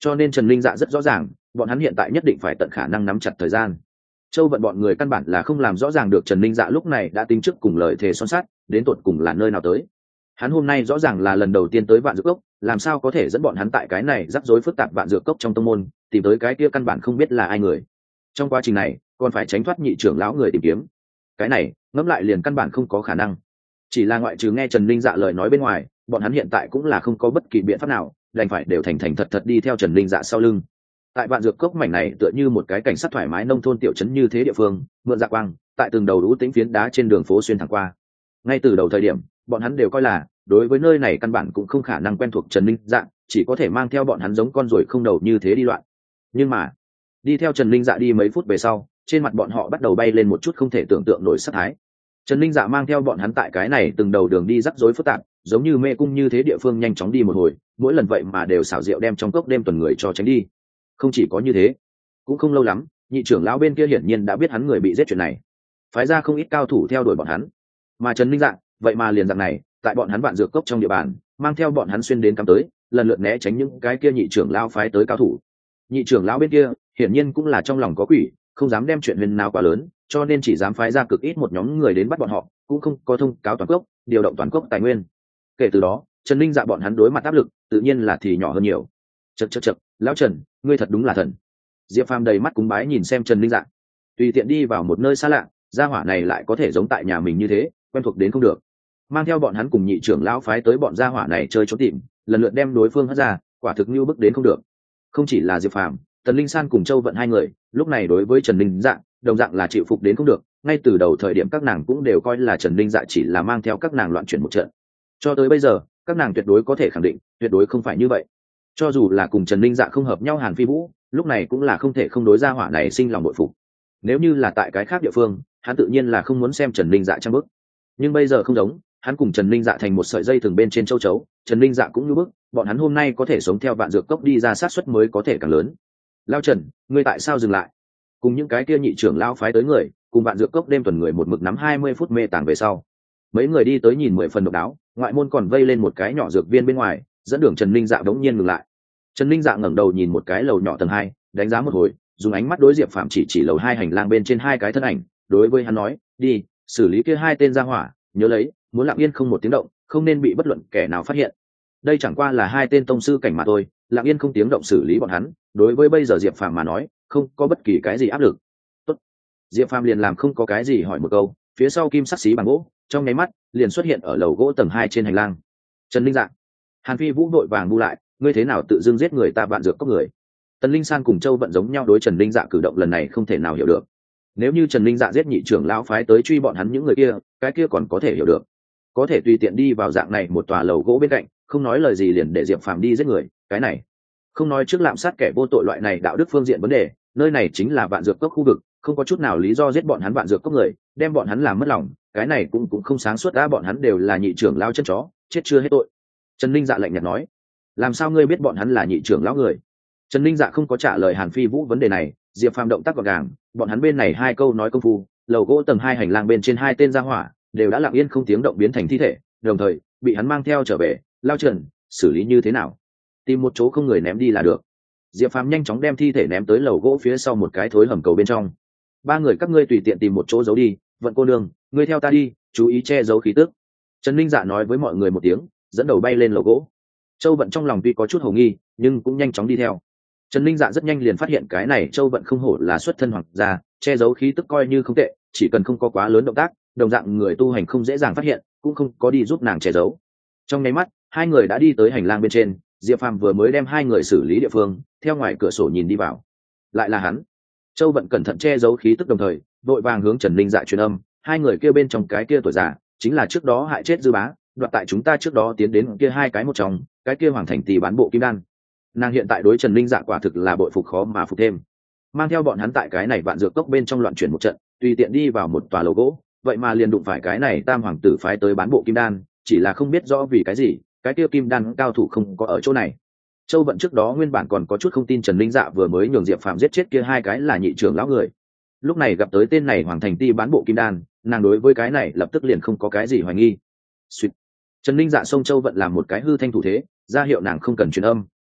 A: cho nên Trần Linh Dạ rất rõ ràng bọn hắn hiện tại nhất định phải tận khả năng nắm chặt thời gian. Châu Vận bọn người căn bản là không làm rõ ràng được Trần Linh Dạ lúc này đã tính trước cùng lời thề son sắt đến tột cùng là nơi nào tới. Hắn hôm nay rõ ràng là lần đầu tiên tới Vạn Dược Cốc, làm sao có thể dẫn bọn hắn tại cái này rắc rối phức tạp Vạn Dược Cốc trong tông môn tìm tới cái kia căn bản không biết là ai người. Trong quá trình này còn phải tránh thoát nhị trưởng lão người tìm kiếm, cái này ngẫm lại liền căn bản không có khả năng. Chỉ là ngoại trừ nghe Trần Linh Dạ lời nói bên ngoài, bọn hắn hiện tại cũng là không có bất kỳ biện pháp nào, đành phải đều thành thành thật thật đi theo Trần Linh Dạ sau lưng. Tại Vạn Dược Cốc mảnh này tựa như một cái cảnh sát thoải mái nông thôn tiểu trấn như thế địa phương, mượn dạ quang tại từng đầu đũ tĩnh phiến đá trên đường phố xuyên thẳng qua. Ngay từ đầu thời điểm bọn hắn đều coi là đối với nơi này căn bản cũng không khả năng quen thuộc Trần Linh Dạ, chỉ có thể mang theo bọn hắn giống con ruồi không đầu như thế đi loạn. Nhưng mà đi theo Trần Linh Dạ đi mấy phút về sau, trên mặt bọn họ bắt đầu bay lên một chút không thể tưởng tượng nổi sát thái. Trần Linh Dạ mang theo bọn hắn tại cái này từng đầu đường đi rắc rối phức tạp, giống như mê cung như thế địa phương nhanh chóng đi một hồi, mỗi lần vậy mà đều xảo diệu đem trong cốc đêm tuần người cho tránh đi. Không chỉ có như thế, cũng không lâu lắm, nhị trưởng lão bên kia hiển nhiên đã biết hắn người bị giết chuyện này, phái ra không ít cao thủ theo đuổi bọn hắn. Mà Trần Linh Dạ vậy mà liền dạng này, tại bọn hắn Vạn Dược Cốc trong địa bàn, mang theo bọn hắn xuyên đến cắm tới, lần lượt né tránh những cái kia nhị trưởng lão phái tới cao thủ. Nhị trưởng lão bên kia hiển nhiên cũng là trong lòng có quỷ, không dám đem chuyện huyền nào quá lớn, cho nên chỉ dám phái ra cực ít một nhóm người đến bắt bọn họ, cũng không có thông cáo toàn cốc, điều động toàn cốc tài nguyên. Kể từ đó, Trần Linh Dạ bọn hắn đối mặt áp lực tự nhiên là thì nhỏ hơn nhiều. Chậc chậc chậc, lão Trần, ngươi thật đúng là thần. Diệp Phàm đầy mắt cúng bái nhìn xem Trần Linh Dạ, tùy tiện đi vào một nơi xa lạ, gia hỏa này lại có thể giống tại nhà mình như thế, quen thuộc đến không được. Mang theo bọn hắn cùng nhị trưởng lão phái tới bọn gia hỏa này chơi trốn tìm, lần lượt đem đối phương hất ra, quả thực như bức đến không được. Không chỉ là Diệp Phàm, Tần Linh San cùng Châu Vận hai người, lúc này đối với Trần Linh Dạ, đồng dạng là chịu phục đến không được, ngay từ đầu thời điểm các nàng cũng đều coi là Trần Linh Dạ chỉ là mang theo các nàng loạn chuyển một trận. Cho tới bây giờ, các nàng tuyệt đối có thể khẳng định, tuyệt đối không phải như vậy. Cho dù là cùng Trần Linh Dạ không hợp nhau Hàn Phi Vũ, lúc này cũng là không thể không đối gia hỏa này sinh lòng bội phục. Nếu như là tại cái khác địa phương, hắn tự nhiên là không muốn xem Trần Linh Dạ trang bức. Nhưng bây giờ không giống, hắn cùng Trần Linh Dạ thành một sợi dây thường bên trên châu chấu, Trần Linh Dạ cũng như bức, bọn hắn hôm nay có thể sống theo Vạn Dược Cốc đi ra sát suất mới có thể càng lớn. Lao Trần, ngươi tại sao dừng lại? Cùng những cái kia nhị trưởng lao phái tới người, cùng Vạn Dược Cốc đêm tuần người một mực nắm hai mươi phút mê tàng về sau, mấy người đi tới nhìn mười phần độc đáo, ngoại môn còn vây lên một cái nhỏ dược viên bên ngoài, dẫn đường Trần Linh Dạ đống nhiên ngừng lại. Trần Linh Dạ ngẩng đầu nhìn một cái lầu nhỏ tầng hai, đánh giá một hồi, dùng ánh mắt đối Diệp Phạm chỉ chỉ lầu hai hành lang bên trên hai cái thân ảnh, đối với hắn nói, đi, xử lý kia hai tên gia hỏa, nhớ lấy, muốn lặng yên không một tiếng động, không nên bị bất luận kẻ nào phát hiện. Đây chẳng qua là hai tên tông sư cảnh mà thôi, lặng yên không tiếng động xử lý bọn hắn, đối với bây giờ Diệp Phàm mà nói, không có bất kỳ cái gì áp lực. Tốt. Diệp Phàm liền làm không có cái gì hỏi một câu, phía sau kim sắc xí bằng gỗ, trong nháy mắt liền xuất hiện ở lầu gỗ tầng hai trên hành lang. Trần Linh Dạ, Hàn Phi Vũ đội vàng bu lại, ngươi thế nào tự dưng giết người ta Vạn Dược Cốc người? Tần Linh San cùng Châu Vận giống nhau đối Trần Linh Dạ cử động lần này không thể nào hiểu được. Nếu như Trần Linh Dạ giết nhị trưởng lão phái tới truy bọn hắn những người kia, cái kia còn có thể hiểu được. Có thể tùy tiện đi vào dạng này một tòa lầu gỗ bên cạnh, không nói lời gì liền để Diệp Phàm đi giết người, cái này không nói trước lạm sát kẻ vô tội loại này đạo đức phương diện vấn đề, nơi này chính là Vạn Dược Cốc khu vực, không có chút nào lý do giết bọn hắn Vạn Dược Cốc người, đem bọn hắn làm mất lòng, cái này cũng cũng không sáng suốt đã, bọn hắn đều là nhị trưởng lão chân chó, chết chưa hết tội. Trần Linh Dạ lạnh nhạt nói, làm sao ngươi biết bọn hắn là nhị trưởng lão người? Trần Linh Dạ không có trả lời Hàn Phi Vũ vấn đề này, Diệp Phàm động tác gọn gàng, bọn hắn bên này hai câu nói công phu, lầu gỗ tầng hai hành lang bên trên hai tên gia hỏa đều đã lặng yên không tiếng động biến thành thi thể, đồng thời bị hắn mang theo trở về. Lao Trần, xử lý như thế nào? Tìm một chỗ không người ném đi là được. Diệp Phàm nhanh chóng đem thi thể ném tới lầu gỗ phía sau một cái thối hầm cầu bên trong. Ba người các ngươi tùy tiện tìm một chỗ giấu đi, Vận cô nương, ngươi theo ta đi, chú ý che giấu khí tức. Trần Linh Dạ nói với mọi người một tiếng, dẫn đầu bay lên lầu gỗ. Châu Vận trong lòng tuy có chút hồ nghi, nhưng cũng nhanh chóng đi theo. Trần Linh Dạ rất nhanh liền phát hiện cái này Châu Vận không hổ là xuất thân hoàng gia, che giấu khí tức coi như không tệ, chỉ cần không có quá lớn động tác, đồng dạng người tu hành không dễ dàng phát hiện, cũng không có đi giúp nàng che giấu. Trong nháy mắt, hai người đã đi tới hành lang bên trên, Diệp Phàm vừa mới đem hai người xử lý địa phương, theo ngoài cửa sổ nhìn đi vào. Lại là hắn. Châu Vận cẩn thận che giấu khí tức đồng thời, vội vàng hướng Trần Linh Dạ truyền âm, hai người kia bên trong cái kia tuổi già, chính là trước đó hại chết Dư Bá, đoạt tại chúng ta trước đó tiến đến kia hai cái một trong, cái kia hoàng thành tỷ bán bộ kim đan. Nàng hiện tại đối Trần Linh Dạ quả thực là bội phục khó mà phục thêm. Mang theo bọn hắn tại cái này Vạn Dược Cốc bên trong loạn chuyển một trận, tùy tiện đi vào một tòa lầu gỗ, vậy mà liền đụng phải cái này Tam hoàng tử phái tới bán bộ kim đan, chỉ là không biết rõ vì cái gì, cái kia kim đan cao thủ không có ở chỗ này. Châu Vận trước đó nguyên bản còn có chút không tin Trần Linh Dạ vừa mới nhường Diệp Phàm giết chết kia hai cái là nhị trưởng lão người. Lúc này gặp tới tên này hoàng thành ti bán bộ kim đan, nàng đối với cái này lập tức liền không có cái gì hoài nghi. Sweet. Trần Linh Dạ xông Châu Vận làm một cái hư thanh thủ thế, ra hiệu nàng không cần truyền âm,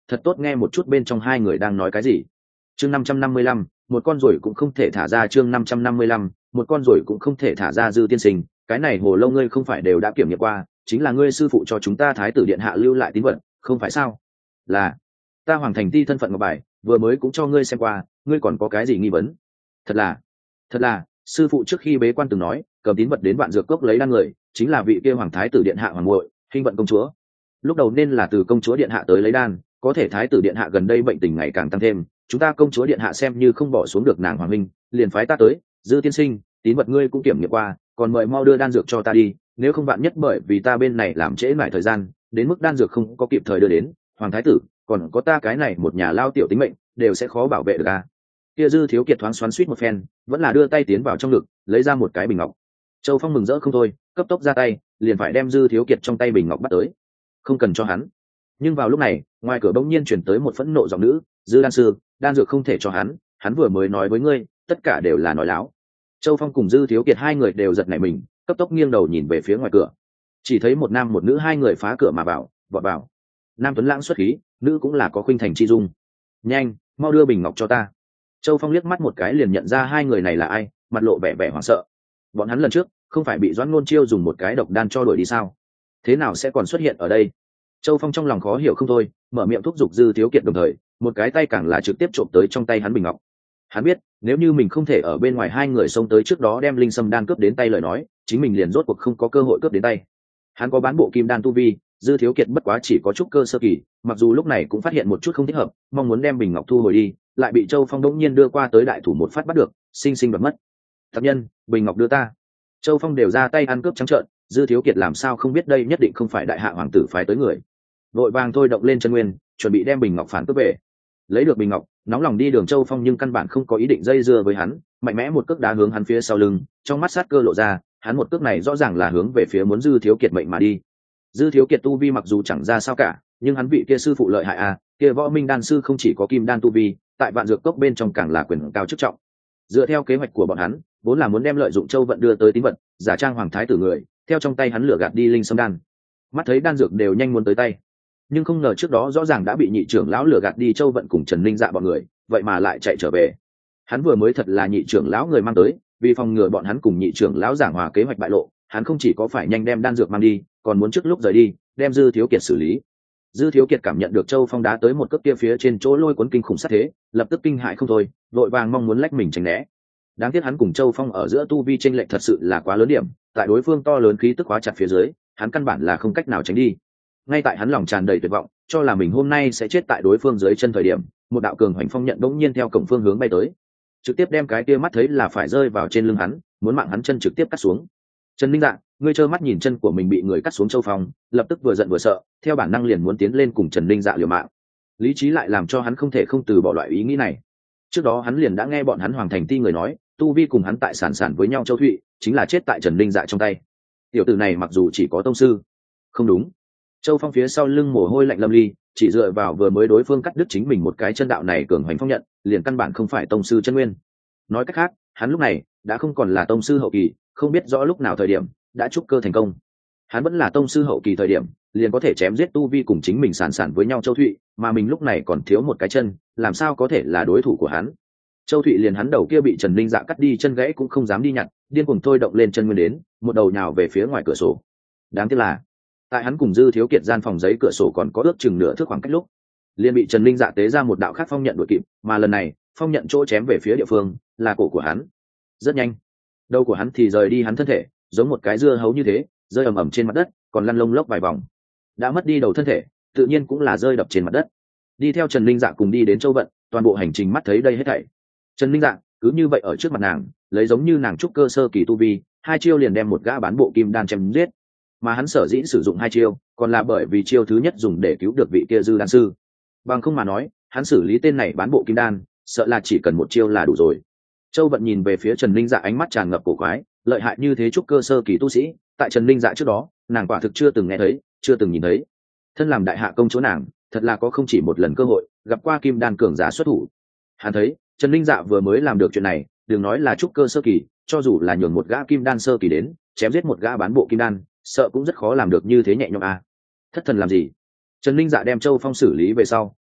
A: thật tốt nghe một chút bên trong hai người đang nói cái gì. Chương năm trăm năm mươi lăm, một con ruồi cũng không thể thả ra. Chương năm trăm năm mươi lăm, một con ruồi cũng không thể thả ra. Dư tiên sinh, cái này hồ lâu ngươi không phải đều đã kiểm nghiệm qua, chính là ngươi sư phụ cho chúng ta thái tử điện hạ lưu lại tín vật, không phải sao? Là, ta Hoàng Thành Ti thân phận ngọc bài, vừa mới cũng cho ngươi xem qua, ngươi còn có cái gì nghi vấn? Thật là, thật là, sư phụ trước khi bế quan từng nói, cầm tín vật đến Vạn Dược Cốc lấy đan người, chính là vị kia hoàng thái tử điện hạ hoàng muội, Hinh Vận công chúa. Lúc đầu nên là từ công chúa điện hạ tới lấy đan, có thể thái tử điện hạ gần đây bệnh tình ngày càng tăng thêm, chúng ta công chúa điện hạ xem như không bỏ xuống được nàng hoàng minh, liền phái ta tới. Dư tiên sinh, tín vật ngươi cũng kiểm nghiệm qua, còn mời mau đưa đan dược cho ta đi, nếu không vạn nhất bởi vì ta bên này làm trễ mãi thời gian, đến mức đan dược không có kịp thời đưa đến, hoàng thái tử, còn có ta cái này một nhà lao tiểu tính mệnh, đều sẽ khó bảo vệ được a. Kia Dư Thiếu Kiệt thoáng xoắn xuýt một phen, vẫn là đưa tay tiến vào trong ngực, lấy ra một cái bình ngọc. Châu Phong mừng rỡ không thôi, cấp tốc ra tay, liền phải đem Dư Thiếu Kiệt trong tay bình ngọc bắt tới. Không cần cho hắn. Nhưng vào lúc này, ngoài cửa bỗng nhiên truyền tới một phẫn nộ giọng nữ, "Dư đan sư, đan dược không thể cho hắn, hắn vừa mới nói với ngươi, tất cả đều là nói láo." Châu Phong cùng Dư Thiếu Kiệt hai người đều giật nảy mình, cấp tốc nghiêng đầu nhìn về phía ngoài cửa. Chỉ thấy một nam một nữ hai người phá cửa mà vào, vọt vào. Nam tuấn lãng xuất khí, nữ cũng là có khuynh thành chi dung. "Nhanh, mau đưa bình ngọc cho ta." Châu Phong liếc mắt một cái liền nhận ra hai người này là ai, mặt lộ vẻ vẻ hoảng sợ. Bọn hắn lần trước không phải bị Doãn Nôn Chiêu dùng một cái độc đan cho đuổi đi sao? Thế nào sẽ còn xuất hiện ở đây? Châu Phong trong lòng khó hiểu không thôi, mở miệng thúc giục Dư Thiếu Kiệt, đồng thời một cái tay càng là trực tiếp trộm tới trong tay hắn bình ngọc. Hắn biết, nếu như mình không thể ở bên ngoài hai người xông tới trước đó đem linh sâm đan cướp đến tay lời nói, chính mình liền rốt cuộc không có cơ hội cướp đến tay. Hắn có bán bộ kim đan tu vi, Dư Thiếu Kiệt bất quá chỉ có chút cơ sơ kỳ, mặc dù lúc này cũng phát hiện một chút không thích hợp, mong muốn đem bình ngọc thu hồi đi, lại bị Châu Phong đống nhiên đưa qua tới đại thủ một phát bắt được, sinh sinh đoạt mất. "Tập nhân, bình ngọc đưa ta." Châu Phong đều ra tay ăn cướp trắng trợn, Dư Thiếu Kiệt làm sao không biết đây nhất định không phải đại hạ hoàng tử phái tới người. Vội vàng thôi động lên chân nguyên, chuẩn bị đem bình ngọc phản cướp về. Lấy được bình ngọc, nóng lòng đi đường Châu Phong nhưng căn bản không có ý định dây dưa với hắn, mạnh mẽ một cước đá hướng hắn phía sau lưng, trong mắt sát cơ lộ ra, hắn một cước này rõ ràng là hướng về phía muốn Dư Thiếu Kiệt mệnh mà đi. Dư Thiếu Kiệt tu vi mặc dù chẳng ra sao cả, nhưng hắn vị kia sư phụ lợi hại à, kia Võ Minh đan sư không chỉ có kim đan tu vi, tại Vạn Dược Cốc bên trong càng là quyền cao chức trọng. Dựa theo kế hoạch của bọn hắn, vốn là muốn đem lợi dụng Châu Vận đưa tới tín vật, giả trang hoàng thái tử người, theo trong tay hắn lửa gạt đi linh sâm đan. Mắt thấy đan dược đều nhanh muốn tới tay, nhưng không ngờ trước đó rõ ràng đã bị nhị trưởng lão lửa gạt đi Châu Vận cùng Trần Linh Dạ bọn người, vậy mà lại chạy trở về. Hắn vừa mới thật là nhị trưởng lão người mang tới, vì phòng ngừa bọn hắn cùng nhị trưởng lão giảng hòa kế hoạch bại lộ, hắn không chỉ có phải nhanh đem đan dược mang đi, còn muốn trước lúc rời đi đem Dư Thiếu Kiệt xử lý. Dư Thiếu Kiệt cảm nhận được Châu Phong đá tới một cước kia phía trên chỗ lôi cuốn kinh khủng sát thế, lập tức kinh hãi không thôi, vội vàng mong muốn lách mình tránh né. Đáng tiếc hắn cùng Châu Phong ở giữa tu vi chênh lệch thật sự là quá lớn điểm, tại đối phương to lớn khí tức khóa chặt phía dưới, hắn căn bản là không cách nào tránh đi. Ngay tại hắn lòng tràn đầy tuyệt vọng, cho là mình hôm nay sẽ chết tại đối phương dưới chân thời điểm, một đạo cường hoành phong nhận đống nhiên theo cổng phương hướng bay tới, trực tiếp đem cái kia mắt thấy là phải rơi vào trên lưng hắn, muốn mạng hắn chân trực tiếp cắt xuống. Trần Linh Dạ, ngươi trơ mắt nhìn chân của mình bị người cắt xuống. Châu Phong lập tức vừa giận vừa sợ, theo bản năng liền muốn tiến lên cùng Trần Linh Dạ liều mạng. Lý trí lại làm cho hắn không thể không từ bỏ loại ý nghĩ này. Trước đó hắn liền đã nghe bọn hắn Hoàng Thành Ti người nói, tu vi cùng hắn tại sản sản với nhau Châu Thụy, chính là chết tại Trần Linh Dạ trong tay. Tiểu tử này mặc dù chỉ có tông sư, không đúng. Châu Phong phía sau lưng mồ hôi lạnh lâm ly, chỉ dựa vào vừa mới đối phương cắt đứt chính mình một cái chân đạo này cường hoành phong nhận, liền căn bản không phải tông sư chân nguyên. Nói cách khác, hắn lúc này đã không còn là tông sư hậu kỳ, không biết rõ lúc nào thời điểm đã trúc cơ thành công. Hắn vẫn là tông sư hậu kỳ thời điểm, liền có thể chém giết tu vi cùng chính mình sản sản với nhau Châu Thụy, mà mình lúc này còn thiếu một cái chân, làm sao có thể là đối thủ của hắn. Châu Thụy liền hắn đầu kia bị Trần Linh Dạ cắt đi chân gãy cũng không dám đi nhặt, điên cuồng thôi động lên chân nguyên đến, một đầu nhào về phía ngoài cửa sổ. Đáng tiếc là, tại hắn cùng Dư Thiếu Kiệt gian phòng giấy cửa sổ còn có ước chừng nửa thước khoảng cách lúc, liền bị Trần Linh Dạ tế ra một đạo khác phong nhận đuổi kịp, mà lần này phong nhận chỗ chém về phía địa phương là cổ của hắn. Rất nhanh, đầu của hắn thì rời đi hắn thân thể, giống một cái dưa hấu như thế, rơi ầm ầm trên mặt đất, còn lăn lông lốc vài vòng. Đã mất đi đầu thân thể, tự nhiên cũng là rơi đập trên mặt đất. Đi theo Trần Linh Dạ cùng đi đến Châu Vận, toàn bộ hành trình mắt thấy đây hết thảy. Trần Linh Dạ cứ như vậy ở trước mặt nàng, lấy giống như nàng trúc cơ sơ kỳ tu vi, hai chiêu liền đem một gã bán bộ kim đan chém giết. Mà hắn sở dĩ sử dụng hai chiêu, còn là bởi vì chiêu thứ nhất dùng để cứu được vị kia Dư đan sư. Bằng không mà nói, hắn xử lý tên này bán bộ kim đan, sợ là chỉ cần một chiêu là đủ rồi. Châu Vận nhìn về phía Trần Linh Dạ, ánh mắt tràn ngập cổ quái, lợi hại như thế trúc cơ sơ kỳ tu sĩ, tại Trần Linh Dạ trước đó, nàng quả thực chưa từng nghe thấy, chưa từng nhìn thấy. Thân làm đại hạ công chúa nàng, thật là có không chỉ một lần cơ hội gặp qua kim đan cường giả xuất thủ. Hắn thấy, Trần Linh Dạ vừa mới làm được chuyện này, đừng nói là trúc cơ sơ kỳ, cho dù là nhường một gã kim đan sơ kỳ đến, chém giết một gã bán bộ kim đan, sợ cũng rất khó làm được như thế nhẹ nhõm a. À. Thất thần làm gì? Trần Linh Dạ đem Châu Phong xử lý về sau,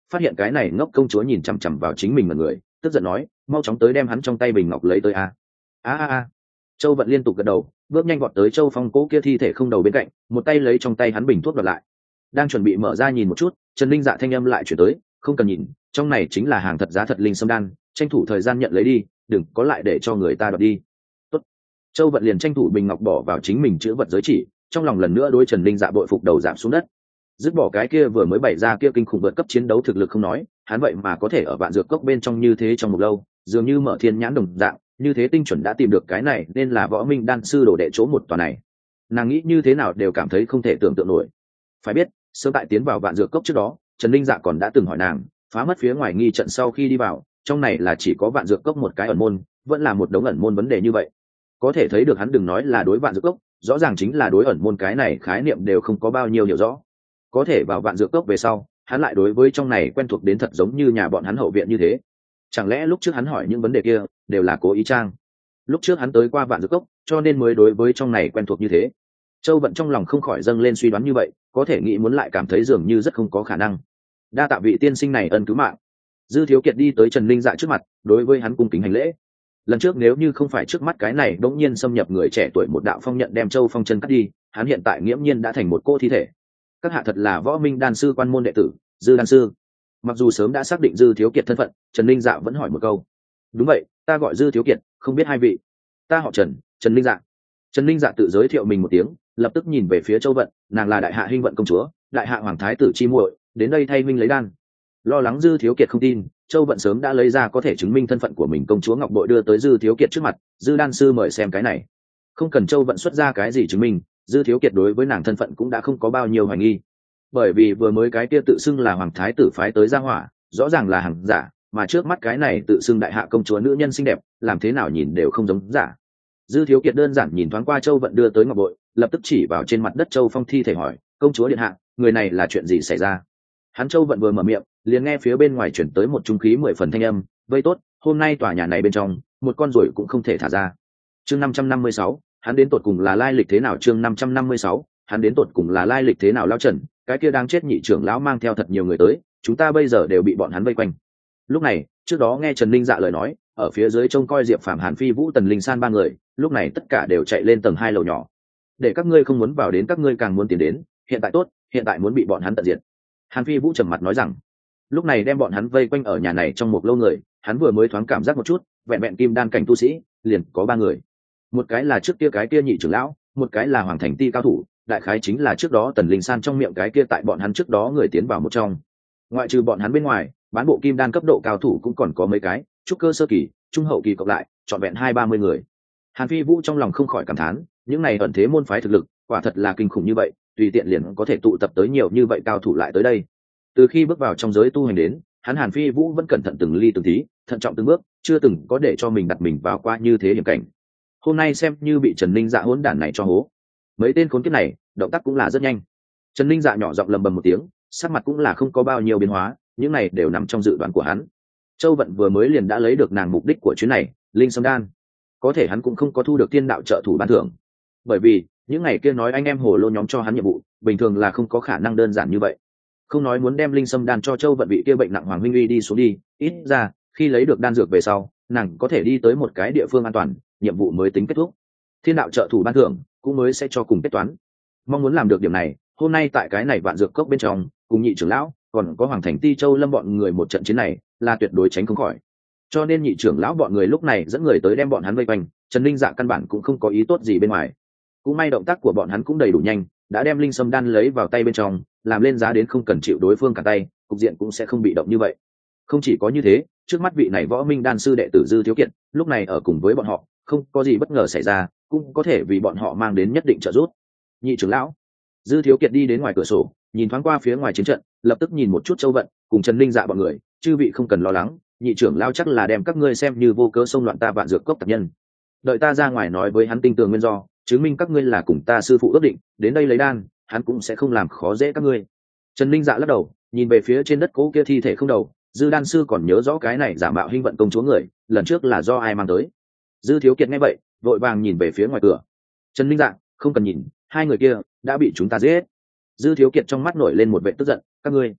A: phát hiện cái này ngốc công chúa nhìn chằm chằm vào chính mình mà người, tức giận nói, mau chóng tới đem hắn trong tay bình ngọc lấy tới a. A a a. Châu Vận liên tục gật đầu, bước nhanh vọt tới Châu Phong cố kia thi thể không đầu bên cạnh, một tay lấy trong tay hắn bình thuốc đoạt lại. Đang chuẩn bị mở ra nhìn một chút, Trần Linh Dạ thanh âm lại chuyển tới, không cần nhìn, trong này chính là hàng thật giá thật linh sâm đan, tranh thủ thời gian nhận lấy đi, đừng có lại để cho người ta đoạt đi. Tốt. Châu Vận liền tranh thủ bình ngọc bỏ vào chính mình chữ vật giới chỉ, trong lòng lần nữa đối Trần Linh Dạ bội phục đầu giảm xuống đất. Dứt bỏ cái kia vừa mới bày ra kia kinh khủng vượt cấp chiến đấu thực lực không nói, hắn vậy mà có thể ở vạn dược cốc bên trong như thế trong một lâu, dường như mở thiên nhãn đồng dạng, như thế tinh chuẩn đã tìm được cái này nên là võ minh đan sư đồ đệ chỗ một tòa này. Nàng nghĩ như thế nào đều cảm thấy không thể tưởng tượng nổi. Phải biết, sớm tại tiến vào vạn dược cốc trước đó, Trần Linh Dạ còn đã từng hỏi nàng, phá mất phía ngoài nghi trận sau khi đi vào, trong này là chỉ có vạn dược cốc một cái ẩn môn, vẫn là một đống ẩn môn vấn đề như vậy. Có thể thấy được hắn đừng nói là đối vạn dược cốc, rõ ràng chính là đối ẩn môn cái này khái niệm đều không có bao nhiêu hiểu rõ. Có thể vào vạn dược cốc về sau, hắn lại đối với trong này quen thuộc đến thật giống như nhà bọn hắn hậu viện như thế. Chẳng lẽ lúc trước hắn hỏi những vấn đề kia đều là cố ý trang? Lúc trước hắn tới qua vạn dược cốc, cho nên mới đối với trong này quen thuộc như thế. Châu Vận trong lòng không khỏi dâng lên suy đoán như vậy, có thể nghĩ muốn lại cảm thấy dường như rất không có khả năng. Đa tạ vị tiên sinh này ân cứu mạng. Dư Thiếu Kiệt đi tới Trần Linh Dạ trước mặt, đối với hắn cung kính hành lễ. Lần trước nếu như không phải trước mắt cái này đống nhiên xâm nhập người trẻ tuổi một đạo phong nhận đem Châu Phong chân cắt đi, hắn hiện tại nghiễm nhiên đã thành một cô thi thể. Các hạ thật là võ minh đan sư quan môn đệ tử, Dư đan sư. Mặc dù sớm đã xác định Dư Thiếu Kiệt thân phận, Trần Linh Dạ vẫn hỏi một câu. Đúng vậy, ta gọi Dư Thiếu Kiệt, không biết hai vị. Ta họ Trần, Trần Linh Dạ. Trần Linh Dạ tự giới thiệu mình một tiếng, lập tức nhìn về phía Châu Vận, nàng là đại hạ Hinh Vận công chúa, đại hạ hoàng thái tử chi muội, đến đây thay minh lấy đan. Lo lắng Dư Thiếu Kiệt không tin, Châu Vận sớm đã lấy ra có thể chứng minh thân phận của mình công chúa ngọc bội đưa tới Dư Thiếu Kiệt trước mặt, Dư đan sư mời xem cái này. Không cần Châu Vận xuất ra cái gì chứng minh, Dư Thiếu Kiệt đối với nàng thân phận cũng đã không có bao nhiêu hoài nghi. Bởi vì vừa mới cái kia tự xưng là hoàng thái tử phái tới gia hỏa, rõ ràng là hàng giả, mà trước mắt cái này tự xưng đại hạ công chúa nữ nhân xinh đẹp, làm thế nào nhìn đều không giống giả. Dư Thiếu Kiệt đơn giản nhìn thoáng qua Châu Vận đưa tới ngọc bội, lập tức chỉ vào trên mặt đất Châu Phong thi thể hỏi, công chúa điện hạ, người này là chuyện gì xảy ra? Hắn Châu Vận vừa mở miệng, liền nghe phía bên ngoài chuyển tới một trung khí mười phần thanh âm, vây tốt, hôm nay tòa nhà này bên trong, một con ruồi cũng không thể thả ra. Chương năm trăm năm mươi sáu, hắn đến tột cùng là lai lịch thế nào? Chương năm trăm năm mươi sáu, hắn đến tột cùng là lai lịch thế nào? Lão Trần, cái kia đang chết nhị trưởng lão mang theo thật nhiều người tới, chúng ta bây giờ đều bị bọn hắn vây quanh. Lúc này, trước đó nghe Trần Linh Dạ lời nói, ở phía dưới trông coi Diệp Phàm, Hàn Phi Vũ, Tần Linh San ba người, lúc này tất cả đều chạy lên tầng hai lầu nhỏ. Để các ngươi không muốn vào đến, các ngươi càng muốn tiến đến, hiện tại tốt, hiện tại muốn bị bọn hắn tận diệt. Hàn Phi Vũ trầm mặt nói rằng, lúc này đem bọn hắn vây quanh ở nhà này trong một lâu người, hắn vừa mới thoáng cảm giác một chút, vẹn vẹn kim đan cảnh tu sĩ, liền có ba người. Một cái là trước kia cái kia nhị trưởng lão, một cái là hoàng thành ti cao thủ, đại khái chính là trước đó Tần Linh San trong miệng cái kia tại bọn hắn trước đó người tiến vào một trong. Ngoại trừ bọn hắn bên ngoài, bán bộ kim đan cấp độ cao thủ cũng còn có mấy cái, trúc cơ sơ kỳ, trung hậu kỳ cộng lại, trọn vẹn hai ba mươi người. Hàn Phi Vũ trong lòng không khỏi cảm thán, những này ẩn thế môn phái thực lực, quả thật là kinh khủng như vậy, tùy tiện liền có thể tụ tập tới nhiều như vậy cao thủ lại tới đây. Từ khi bước vào trong giới tu hành đến, hắn Hàn Phi Vũ vẫn cẩn thận từng ly từng tí, thận trọng từng bước, chưa từng có để cho mình đặt mình vào qua như thế hiểm cảnh. Hôm nay xem như bị Trần Linh Dạ hỗn đản này cho hố. Mấy tên khốn kiếp này, động tác cũng là rất nhanh. Trần Linh Dạ nhỏ giọng lầm bầm một tiếng, sắc mặt cũng là không có bao nhiêu biến hóa, những này đều nằm trong dự đoán của hắn. Châu Vận vừa mới liền đã lấy được nàng mục đích của chuyến này, linh sâm đan. Có thể hắn cũng không có thu được tiên đạo trợ thủ ban thưởng, bởi vì những ngày kia nói anh em hồ lô nhóm cho hắn nhiệm vụ, bình thường là không có khả năng đơn giản như vậy. Không nói muốn đem linh sâm đan cho Châu Vận vị kia bệnh nặng hoàng huynh uy đi xuống đi, ít ra khi lấy được đan dược về sau, nàng có thể đi tới một cái địa phương an toàn, nhiệm vụ mới tính kết thúc. Thiên đạo trợ thủ ban thưởng cũng mới sẽ cho cùng kết toán. Mong muốn làm được điểm này, hôm nay tại cái này vạn dược cốc bên trong, cùng nhị trưởng lão, còn có hoàng thành ti Châu Lâm bọn người một trận chiến này, là tuyệt đối tránh không khỏi. Cho nên nhị trưởng lão bọn người lúc này dẫn người tới đem bọn hắn vây quanh, Trần Linh Dạ căn bản cũng không có ý tốt gì bên ngoài. Cũng may động tác của bọn hắn cũng đầy đủ nhanh, đã đem linh sâm đan lấy vào tay bên trong, làm lên giá đến không cần chịu đối phương cả tay, cục diện cũng sẽ không bị động như vậy. Không chỉ có như thế, trước mắt vị này võ minh đan sư đệ tử Dư Thiếu Kiệt, lúc này ở cùng với bọn họ, không có gì bất ngờ xảy ra, cũng có thể vì bọn họ mang đến nhất định trợ giúp. Nhị trưởng lão, Dư Thiếu Kiệt đi đến ngoài cửa sổ, nhìn thoáng qua phía ngoài chiến trận, lập tức nhìn một chút Châu Vận cùng Trần Linh Dạ bọn người, chư vị không cần lo lắng, nhị trưởng lão chắc là đem các ngươi xem như vô cớ xông loạn ta vạn dược cốc tập nhân. Đợi ta ra ngoài nói với hắn tinh tường nguyên do, chứng minh các ngươi là cùng ta sư phụ ước định, đến đây lấy đan, hắn cũng sẽ không làm khó dễ các ngươi. Trần Linh Dạ lắc đầu, nhìn về phía trên đất cố kia thi thể không đầu, Dư đan sư còn nhớ rõ cái này giả mạo Hinh Vận công chúa người, lần trước là do ai mang tới. Dư Thiếu Kiệt nghe vậy, vội vàng nhìn về phía ngoài cửa. Trần Linh Dạ, không cần nhìn, hai người kia đã bị chúng ta giết. Dư Thiếu Kiệt trong mắt nổi lên một vẻ tức giận, các ngươi,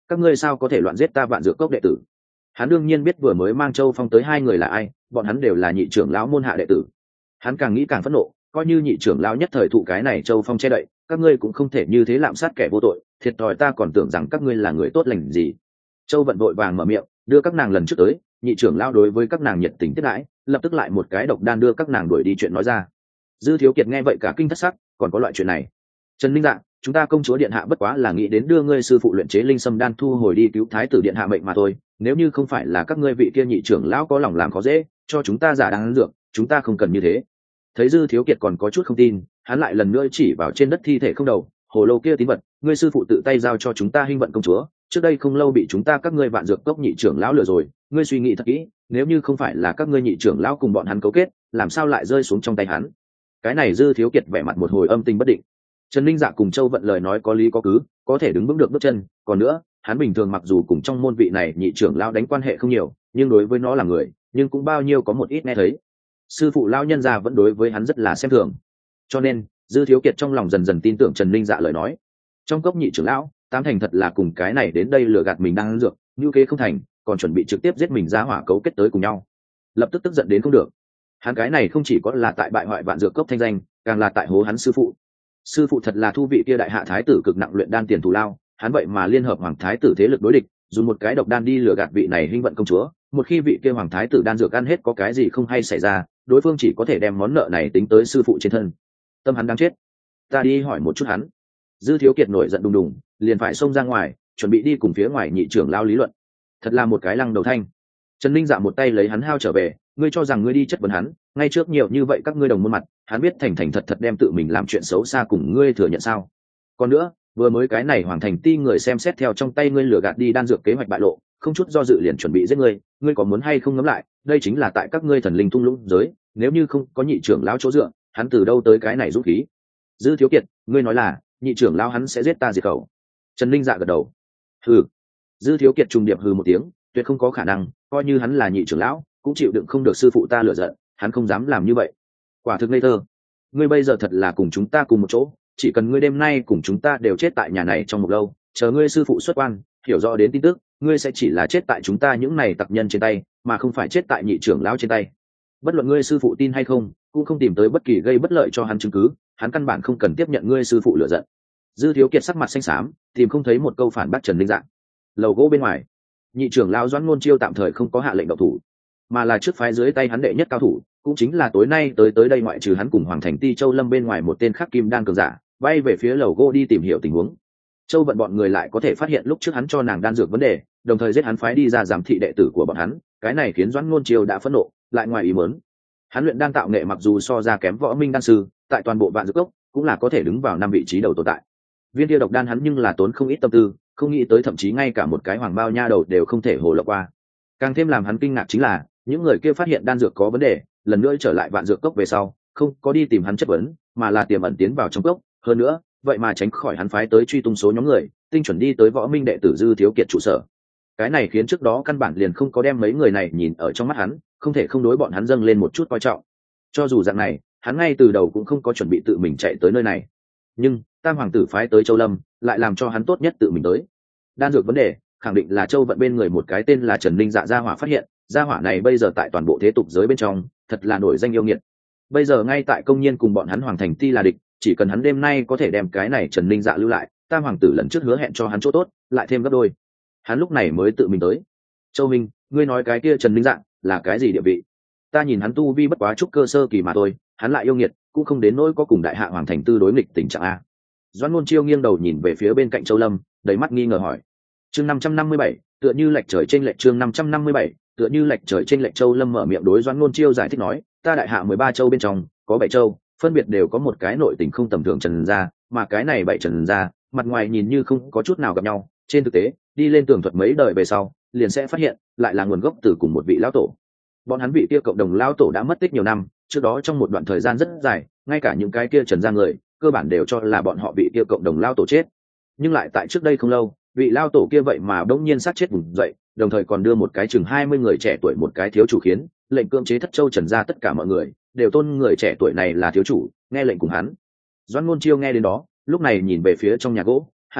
A: các ngươi sao có thể loạn giết ta vạn dược cốc đệ tử? Hắn đương nhiên biết vừa mới mang Châu Phong tới hai người là ai, bọn hắn đều là nhị trưởng lão môn hạ đệ tử. Hắn càng nghĩ càng phẫn nộ, coi như nhị trưởng lão nhất thời thụ cái này Châu Phong che đậy, các ngươi cũng không thể như thế lạm sát kẻ vô tội, thiệt thòi ta còn tưởng rằng các ngươi là người tốt lành gì. Châu Vận vội vàng mở miệng, đưa các nàng lần trước tới, nhị trưởng lão đối với các nàng nhiệt tình tiếp đãi, lập tức lại một cái độc đan đưa các nàng đuổi đi chuyện nói ra. Dư Thiếu Kiệt nghe vậy cả kinh thất sắc, còn có loại chuyện này? Trần Linh Dạ, chúng ta công chúa điện hạ bất quá là nghĩ đến đưa ngươi sư phụ luyện chế linh sâm đan thu hồi đi cứu thái tử điện hạ mệnh mà thôi, nếu như không phải là các ngươi vị kia nhị trưởng lão có lòng làm khó dễ, cho chúng ta giả đáng dược, chúng ta không cần như thế. Thấy Dư Thiếu Kiệt còn có chút không tin, hắn lại lần nữa chỉ vào trên đất thi thể không đầu, hồ lô kia tín vật, ngươi sư phụ tự tay giao cho chúng ta Hinh Vận công chúa, trước đây không lâu bị chúng ta các ngươi vạn dược cốc nhị trưởng lão lừa rồi, ngươi suy nghĩ thật kỹ, nếu như không phải là các ngươi nhị trưởng lão cùng bọn hắn cấu kết, làm sao lại rơi xuống trong tay hắn? Cái này Dư Thiếu Kiệt vẻ mặt một hồi âm tình bất định. Trần Linh Dạ cùng Châu Vận lời nói có lý có cứ, có thể đứng vững được bước chân, còn nữa, hắn bình thường mặc dù cùng trong môn vị này nhị trưởng lão đánh quan hệ không nhiều, nhưng đối với nó là người, nhưng cũng bao nhiêu có một ít nghe thấy. Sư phụ lão nhân gia vẫn đối với hắn rất là xem thường. Cho nên, Dư Thiếu Kiệt trong lòng dần dần tin tưởng Trần Linh Dạ lời nói. Trong cốc nhị trưởng lão, tám thành thật là cùng cái này đến đây lừa gạt mình đang ăn dược, như kế không thành, còn chuẩn bị trực tiếp giết mình ra hỏa cấu kết tới cùng nhau. Lập tức tức giận đến không được. Hắn cái này không chỉ có là tại bại hoại vạn dược cốc thanh danh, càng là tại hố hắn sư phụ. Sư phụ thật là thu vị kia đại hạ thái tử cực nặng luyện đan tiền thù lao, hắn vậy mà liên hợp hoàng thái tử thế lực đối địch, dùng một cái độc đan đi lừa gạt vị này Hinh Vận công chúa, một khi vị kia hoàng thái tử đan dược ăn hết có cái gì không hay xảy ra, đối phương chỉ có thể đem món nợ này tính tới sư phụ trên thân. Tâm hắn đang chết, ta đi hỏi một chút hắn. Dư Thiếu Kiệt nổi giận đùng đùng, liền phải xông ra ngoài, chuẩn bị đi cùng phía ngoài nhị trưởng lao lý luận. Thật là một cái lăng đầu thanh. Trần Linh Dạ một tay lấy hắn hao trở về, ngươi cho rằng ngươi đi chất vấn hắn, ngay trước nhiều như vậy các ngươi đồng môn mặt, hắn biết thành thành thật thật đem tự mình làm chuyện xấu xa cùng ngươi thừa nhận sao? Còn nữa, vừa mới cái này Hoàng Thành Ti người xem xét theo trong tay ngươi lừa gạt đi đan dược kế hoạch bại lộ, không chút do dự liền chuẩn bị giết ngươi, ngươi có muốn hay không ngẫm lại, đây chính là tại các ngươi thần linh thung lũng giới, nếu như không có nhị trưởng lão chỗ dựa, hắn từ đâu tới cái này dũng khí? Dư Thiếu Kiệt, ngươi nói là nhị trưởng lão hắn sẽ giết ta diệt khẩu? Trần Linh Dạ gật đầu. Hừ. Dư Thiếu Kiệt trùng điệp hừ một tiếng, tuyệt không có khả năng, coi như hắn là nhị trưởng lão, cũng chịu đựng không được sư phụ ta lựa giận, hắn không dám làm như vậy. Quả thực ngây thơ. Ngươi bây giờ thật là cùng chúng ta cùng một chỗ, chỉ cần ngươi đêm nay cùng chúng ta đều chết tại nhà này trong một lâu, chờ ngươi sư phụ xuất quan, hiểu rõ đến tin tức, ngươi sẽ chỉ là chết tại chúng ta những này tặc nhân trên tay, mà không phải chết tại nhị trưởng lão trên tay. Bất luận ngươi sư phụ tin hay không, cũng không tìm tới bất kỳ gây bất lợi cho hắn chứng cứ, hắn căn bản không cần tiếp nhận ngươi sư phụ lựa giận. Dư Thiếu Kiệt sắc mặt xanh xám, tìm không thấy một câu phản bác Trần Linh Dạ. Lầu gỗ bên ngoài, nhị trưởng lão Doãn Ngôn Chiêu tạm thời không có hạ lệnh động thủ, mà là trước phái dưới tay hắn đệ nhất cao thủ, cũng chính là tối nay tới tới đây ngoại trừ hắn cùng Hoàng Thành Ti Châu Lâm bên ngoài một tên khác kim đan cường giả, bay về phía lầu gỗ đi tìm hiểu tình huống. Châu Vận bọn người lại có thể phát hiện lúc trước hắn cho nàng đan dược vấn đề, đồng thời giết hắn phái đi ra giám thị đệ tử của bọn hắn, cái này khiến Doãn Ngôn Chiêu đã phẫn nộ, lại ngoài ý muốn. Hắn luyện đan tạo nghệ mặc dù so ra kém Võ Minh đan sư, tại toàn bộ vạn dược cốc cũng là có thể đứng vào năm vị trí đầu tồn tại. Viên kia độc đan hắn nhưng là tốn không ít tâm tư, không nghĩ tới thậm chí ngay cả một cái hoàng bao nha đầu đều không thể hồ lộng qua. Càng thêm làm hắn kinh ngạc chính là, những người kia phát hiện đan dược có vấn đề, lần nữa trở lại vạn dược cốc về sau, không có đi tìm hắn chất vấn, mà là tiềm ẩn tiến vào trong cốc, hơn nữa, vậy mà tránh khỏi hắn phái tới truy tung số nhóm người, tinh chuẩn đi tới Võ Minh đệ tử Dư Thiếu Kiệt trụ sở. Cái này khiến trước đó căn bản liền không có đem mấy người này nhìn ở trong mắt hắn, không thể không đối bọn hắn dâng lên một chút coi trọng. Cho dù dạng này, hắn ngay từ đầu cũng không có chuẩn bị tự mình chạy tới nơi này. Nhưng, Tam hoàng tử phái tới Châu Lâm, lại làm cho hắn tốt nhất tự mình tới. Đan dược vấn đề, khẳng định là Châu Vận bên người một cái tên là Trần Linh Dạ gia hỏa phát hiện, gia hỏa này bây giờ tại toàn bộ thế tục giới bên trong, thật là nổi danh yêu nghiệt. Bây giờ ngay tại công nhiên cùng bọn hắn Hoàng Thành Ti là địch, chỉ cần hắn đêm nay có thể đem cái này Trần Linh Dạ lưu lại, Tam hoàng tử lần trước hứa hẹn cho hắn chỗ tốt, lại thêm gấp đôi. Hắn lúc này mới tự mình tới. Châu Minh, ngươi nói cái kia Trần Linh Dạ là cái gì địa vị? Ta nhìn hắn tu vi bất quá trúc cơ sơ kỳ mà thôi, hắn lại yêu nghiệt, cũng không đến nỗi có cùng đại hạ Hoàng Thành Tư đối nghịch tình trạng a. Doãn Ngôn Chiêu nghiêng đầu nhìn về phía bên cạnh Châu Lâm, đầy mắt nghi ngờ hỏi. Chương năm trăm năm mươi bảy, tựa như lệch trời trên lệch chương năm trăm năm mươi bảy, tựa như lệch trời trên lệch. Châu Lâm mở miệng đối Doãn Ngôn Chiêu giải thích nói, ta đại hạ mười ba châu bên trong, có bảy châu, phân biệt đều có một cái nội tình không tầm thường Trần gia, mà cái này bảy Trần gia, mặt ngoài nhìn như không có chút nào gặp nhau, trên thực tế, đi lên tường thuật mấy đời về sau, liền sẽ phát hiện, lại là nguồn gốc từ cùng một vị lão tổ. Bọn hắn vị kia cộng đồng lão tổ đã mất tích nhiều năm, trước đó trong một đoạn thời gian rất dài, ngay cả những cái kia Trần gia người, cơ bản đều cho là bọn họ vị kia cộng đồng lão tổ chết. Nhưng lại tại trước đây không lâu, vị lão tổ kia vậy mà đống nhiên sát chết vùng dậy, đồng thời còn đưa một cái chừng hai mươi người trẻ tuổi một cái thiếu chủ khiến, lệnh cưỡng chế Thất Châu Trần gia tất cả mọi người đều tôn người trẻ tuổi này là thiếu chủ, nghe lệnh cùng hắn. Doãn Ngôn Chiêu nghe đến đó, lúc này nhìn về phía trong nhà gỗ, hẳn là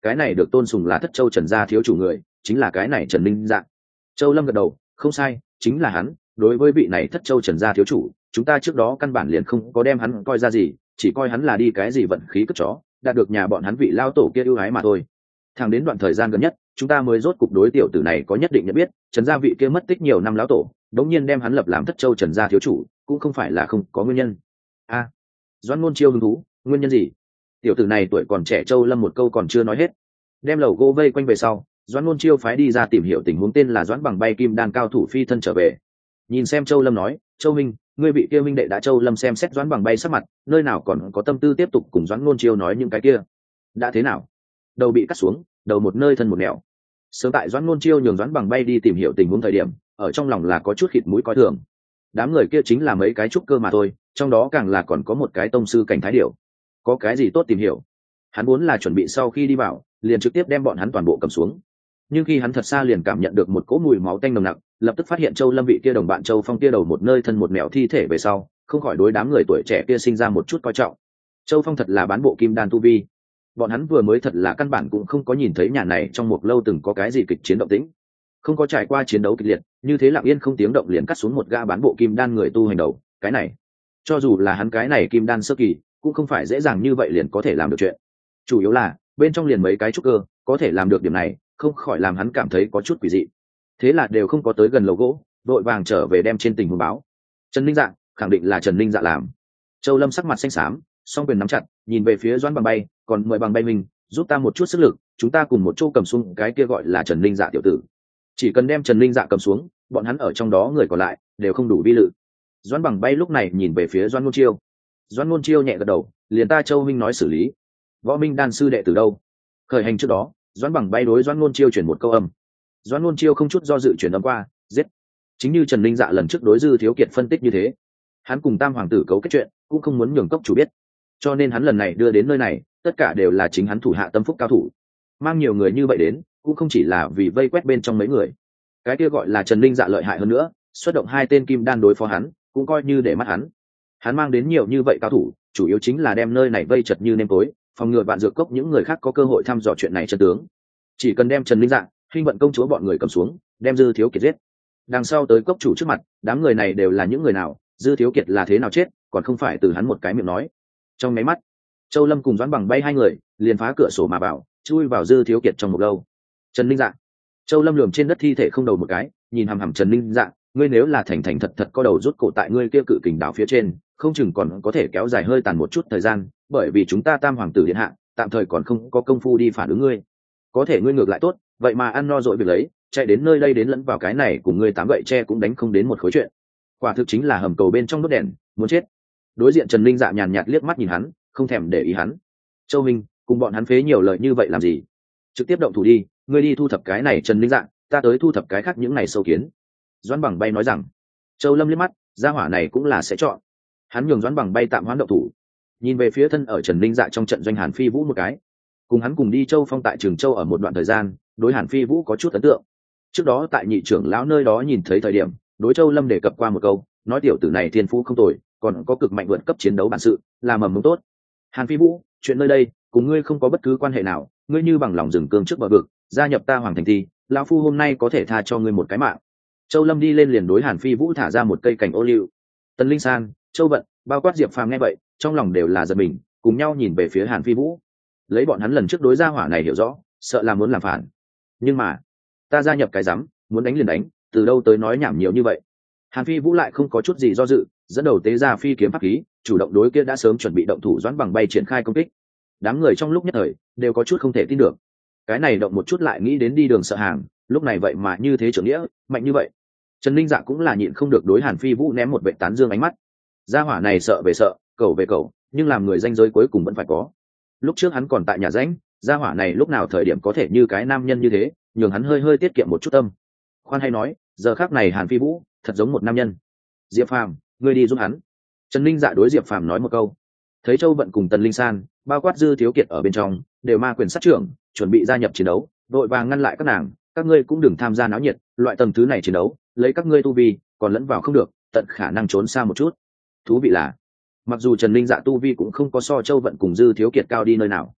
A: cái này được tôn sùng là thất châu Trần gia thiếu chủ người chính là cái này Trần Ninh Dạ. Châu Lâm gật đầu, không sai, chính là hắn. Đối với vị này thất châu Trần gia thiếu chủ, chúng ta trước đó căn bản liền không có đem hắn coi ra gì, chỉ coi hắn là đi cái gì vận khí cất chó, đạt được nhà bọn hắn vị lao tổ kia ưu ái mà thôi. Thẳng đến đoạn thời gian gần nhất, chúng ta mới rốt cục đối tiểu tử này có nhất định nhận biết, Trần gia vị kia mất tích nhiều năm lão tổ, đống nhiên đem hắn lập làm thất châu Trần gia thiếu chủ, cũng không phải là không có nguyên nhân. A, à, Doãn Ngôn Chiêu hứng thú, nguyên nhân gì? Tiểu tử này tuổi còn trẻ, Châu Lâm một câu còn chưa nói hết. Đem lầu gỗ vây quanh về sau, Doãn Ngôn Chiêu phái đi ra tìm hiểu tình huống tên là Doãn Bằng Bay kim đan cao thủ phi thân trở về. Nhìn xem Châu Lâm nói, Châu Minh, ngươi bị kia minh đệ đã. Châu Lâm xem xét Doãn Bằng Bay sắc mặt, nơi nào còn có tâm tư tiếp tục cùng Doãn Ngôn Chiêu nói những cái kia. Đã thế nào? Đầu bị cắt xuống, đầu một nơi thân một nẻo. Sớm tại Doãn Ngôn Chiêu nhường Doãn Bằng Bay đi tìm hiểu tình huống thời điểm, ở trong lòng là có chút khịt mũi coi thường. Đám người kia chính là mấy cái trúc cơ mà thôi, trong đó càng là còn có một cái tông sư cảnh thái điểu. Có cái gì tốt tìm hiểu? Hắn muốn là chuẩn bị sau khi đi vào, liền trực tiếp đem bọn hắn toàn bộ cầm xuống. Nhưng khi hắn thật xa liền cảm nhận được một cỗ mùi máu tanh nồng nặc, lập tức phát hiện Châu Lâm vị kia đồng bạn Châu Phong kia đầu một nơi thân một mẹo thi thể về sau, không khỏi đối đám người tuổi trẻ kia sinh ra một chút coi trọng. Châu Phong thật là bán bộ kim đan tu vi. Bọn hắn vừa mới thật là căn bản cũng không có nhìn thấy nhà này trong một lâu từng có cái gì kịch chiến động tĩnh, không có trải qua chiến đấu kịch liệt, như thế lặng yên không tiếng động liền cắt xuống một gã bán bộ kim đan người tu hành đầu, cái này, cho dù là hắn cái này kim đan sơ kỳ, cũng không phải dễ dàng như vậy liền có thể làm được chuyện. Chủ yếu là bên trong liền mấy cái trúc cơ, có thể làm được điểm này, không khỏi làm hắn cảm thấy có chút quỷ dị. Thế là đều không có tới gần lầu gỗ, vội vàng trở về đem trên tình huống báo. Trần Ninh Dạ, khẳng định là Trần Ninh Dạ làm. Châu Lâm sắc mặt xanh xám, song quyền nắm chặt, nhìn về phía Doãn Bằng Bay, còn mời Bằng Bay mình giúp ta một chút sức lực, chúng ta cùng một chỗ cầm xuống cái kia gọi là Trần Ninh Dạ tiểu tử. Chỉ cần đem Trần Ninh Dạ cầm xuống, bọn hắn ở trong đó người còn lại đều không đủ vi lự. Doãn Bằng Bay lúc này nhìn về phía Doãn Ngôn Chiêu. Doãn Ngôn Chiêu nhẹ gật đầu, liền ta Châu Minh nói xử lý. Võ Minh đan sư đệ từ đâu? Khởi hành trước đó, Doãn Bằng Bay đối Doãn Ngôn Chiêu chuyển một câu âm. Doãn Ngôn Chiêu không chút do dự chuyển âm qua, giết. Chính như Trần Ninh Dạ lần trước đối Dư Thiếu Kiệt phân tích như thế, hắn cùng Tam hoàng tử cấu kết chuyện, cũng không muốn nhường cốc chủ biết, cho nên hắn lần này đưa đến nơi này, tất cả đều là chính hắn thủ hạ tâm phúc cao thủ. Mang nhiều người như vậy đến, cũng không chỉ là vì vây quét bên trong mấy người. Cái kia gọi là Trần Ninh Dạ lợi hại hơn nữa, xuất động hai tên kim đan đối phó hắn, cũng coi như để mắt hắn. Hắn mang đến nhiều như vậy cao thủ, chủ yếu chính là đem nơi này vây chật như nêm tối, phòng ngừa Vạn Dược Cốc những người khác có cơ hội thăm dò chuyện này chân tướng. Chỉ cần đem Trần Ninh Dạ, Hinh Vận công chúa bọn người cầm xuống, đem Dư Thiếu Kiệt giết. Đằng sau tới cốc chủ trước mặt, đám người này đều là những người nào, Dư Thiếu Kiệt là thế nào chết, còn không phải từ hắn một cái miệng nói. Trong mấy mắt, Châu Lâm cùng Doãn Bằng Bay hai người liền phá cửa sổ mà vào, chui vào Dư Thiếu Kiệt trong một lâu. Trần Ninh Dạ. Châu Lâm lườm trên đất thi thể không đầu một cái, nhìn hằm hằm Trần Ninh Dạ, ngươi nếu là thành thành thật thật có đầu rút cổ tại ngươi kia cự kình đảo phía trên, không chừng còn có thể kéo dài hơi tàn một chút thời gian, bởi vì chúng ta Tam hoàng tử điện hạ tạm thời còn không có công phu đi phản ứng ngươi. Có thể ngươi ngược lại tốt, vậy mà ăn no dội việc lấy, chạy đến nơi đây đến lẫn vào cái này cùng ngươi tám gậy tre cũng đánh không đến một khối chuyện. Quả thực chính là hầm cầu bên trong đốt đèn, muốn chết. Đối diện Trần Ninh Dạ nhàn nhạt liếc mắt nhìn hắn, không thèm để ý hắn. Châu Minh, cùng bọn hắn phế nhiều lời như vậy làm gì? Trực tiếp động thủ đi, ngươi đi thu thập cái này Trần Ninh Dạ, ta tới thu thập cái khác những này sâu kiến. Doãn Bằng Bay nói rằng. Châu Lâm liếc mắt, gia hỏa này cũng là sẽ chọn. Hắn nhường Doãn Bằng Bay tạm hoãn động thủ, nhìn về phía thân ở Trần Ninh Dạ trong trận doanh Hàn Phi Vũ một cái. Cùng hắn cùng đi Châu Phong tại Trường Châu ở một đoạn thời gian, đối Hàn Phi Vũ có chút ấn tượng. Trước đó tại nhị trưởng lão nơi đó nhìn thấy thời điểm, đối Châu Lâm đề cập qua một câu, nói tiểu tử này thiên phú không tồi, còn có cực mạnh vượt cấp chiến đấu bản sự, là mầm mống tốt. Hàn Phi Vũ, chuyện nơi đây cùng ngươi không có bất cứ quan hệ nào, ngươi như bằng lòng dừng cương trước bờ vực, gia nhập ta Hoàng Thành Thi, lão phu hôm nay có thể tha cho ngươi một cái mạng. Châu Lâm đi lên liền đối Hàn Phi Vũ thả ra một cây cành ô liu. Tần Linh San, Châu Vận, bao quát Diệp Phàm nghe vậy, trong lòng đều là giật mình, cùng nhau nhìn về phía Hàn Phi Vũ. Lấy bọn hắn lần trước đối gia hỏa này hiểu rõ, sợ là muốn làm phản. Nhưng mà, ta gia nhập cái rắm, muốn đánh liền đánh, từ đâu tới nói nhảm nhiều như vậy. Hàn Phi Vũ lại không có chút gì do dự, dẫn đầu tế ra phi kiếm pháp khí, chủ động đối kia đã sớm chuẩn bị động thủ Doãn Bằng Bay triển khai công kích. Đám người trong lúc nhất thời đều có chút không thể tin được. Cái này động một chút lại nghĩ đến đi đường sợ hàng, lúc này vậy mà như thế trưởng nghĩa, mạnh như vậy. Trần Ninh Dạ cũng là nhịn không được đối Hàn Phi Vũ ném một vệ tán dương ánh mắt. Gia hỏa này sợ về sợ, cầu về cầu, nhưng làm người danh giới cuối cùng vẫn phải có. Lúc trước hắn còn tại nhà ránh, gia hỏa này lúc nào thời điểm có thể như cái nam nhân như thế, nhường hắn hơi hơi tiết kiệm một chút tâm. Khoan hay nói, giờ khắc này Hàn Phi Vũ thật giống một nam nhân. Diệp Phàm, ngươi đi giúp hắn. Trần Ninh Dạ đối Diệp Phàm nói một câu. Thấy Châu Vận cùng Tần Linh San, bao quát Dư Thiếu Kiệt ở bên trong, đều ma quyền sát trưởng, chuẩn bị gia nhập chiến đấu, đội vàng ngăn lại các nàng, các ngươi cũng đừng tham gia náo nhiệt, loại tầng thứ này chiến đấu, lấy các ngươi tu vi, còn lẫn vào không được, tận khả năng trốn xa một chút. Thú vị là, mặc dù Trần Ninh Dạ tu vi cũng không có so Châu Vận cùng Dư Thiếu Kiệt cao đi nơi nào,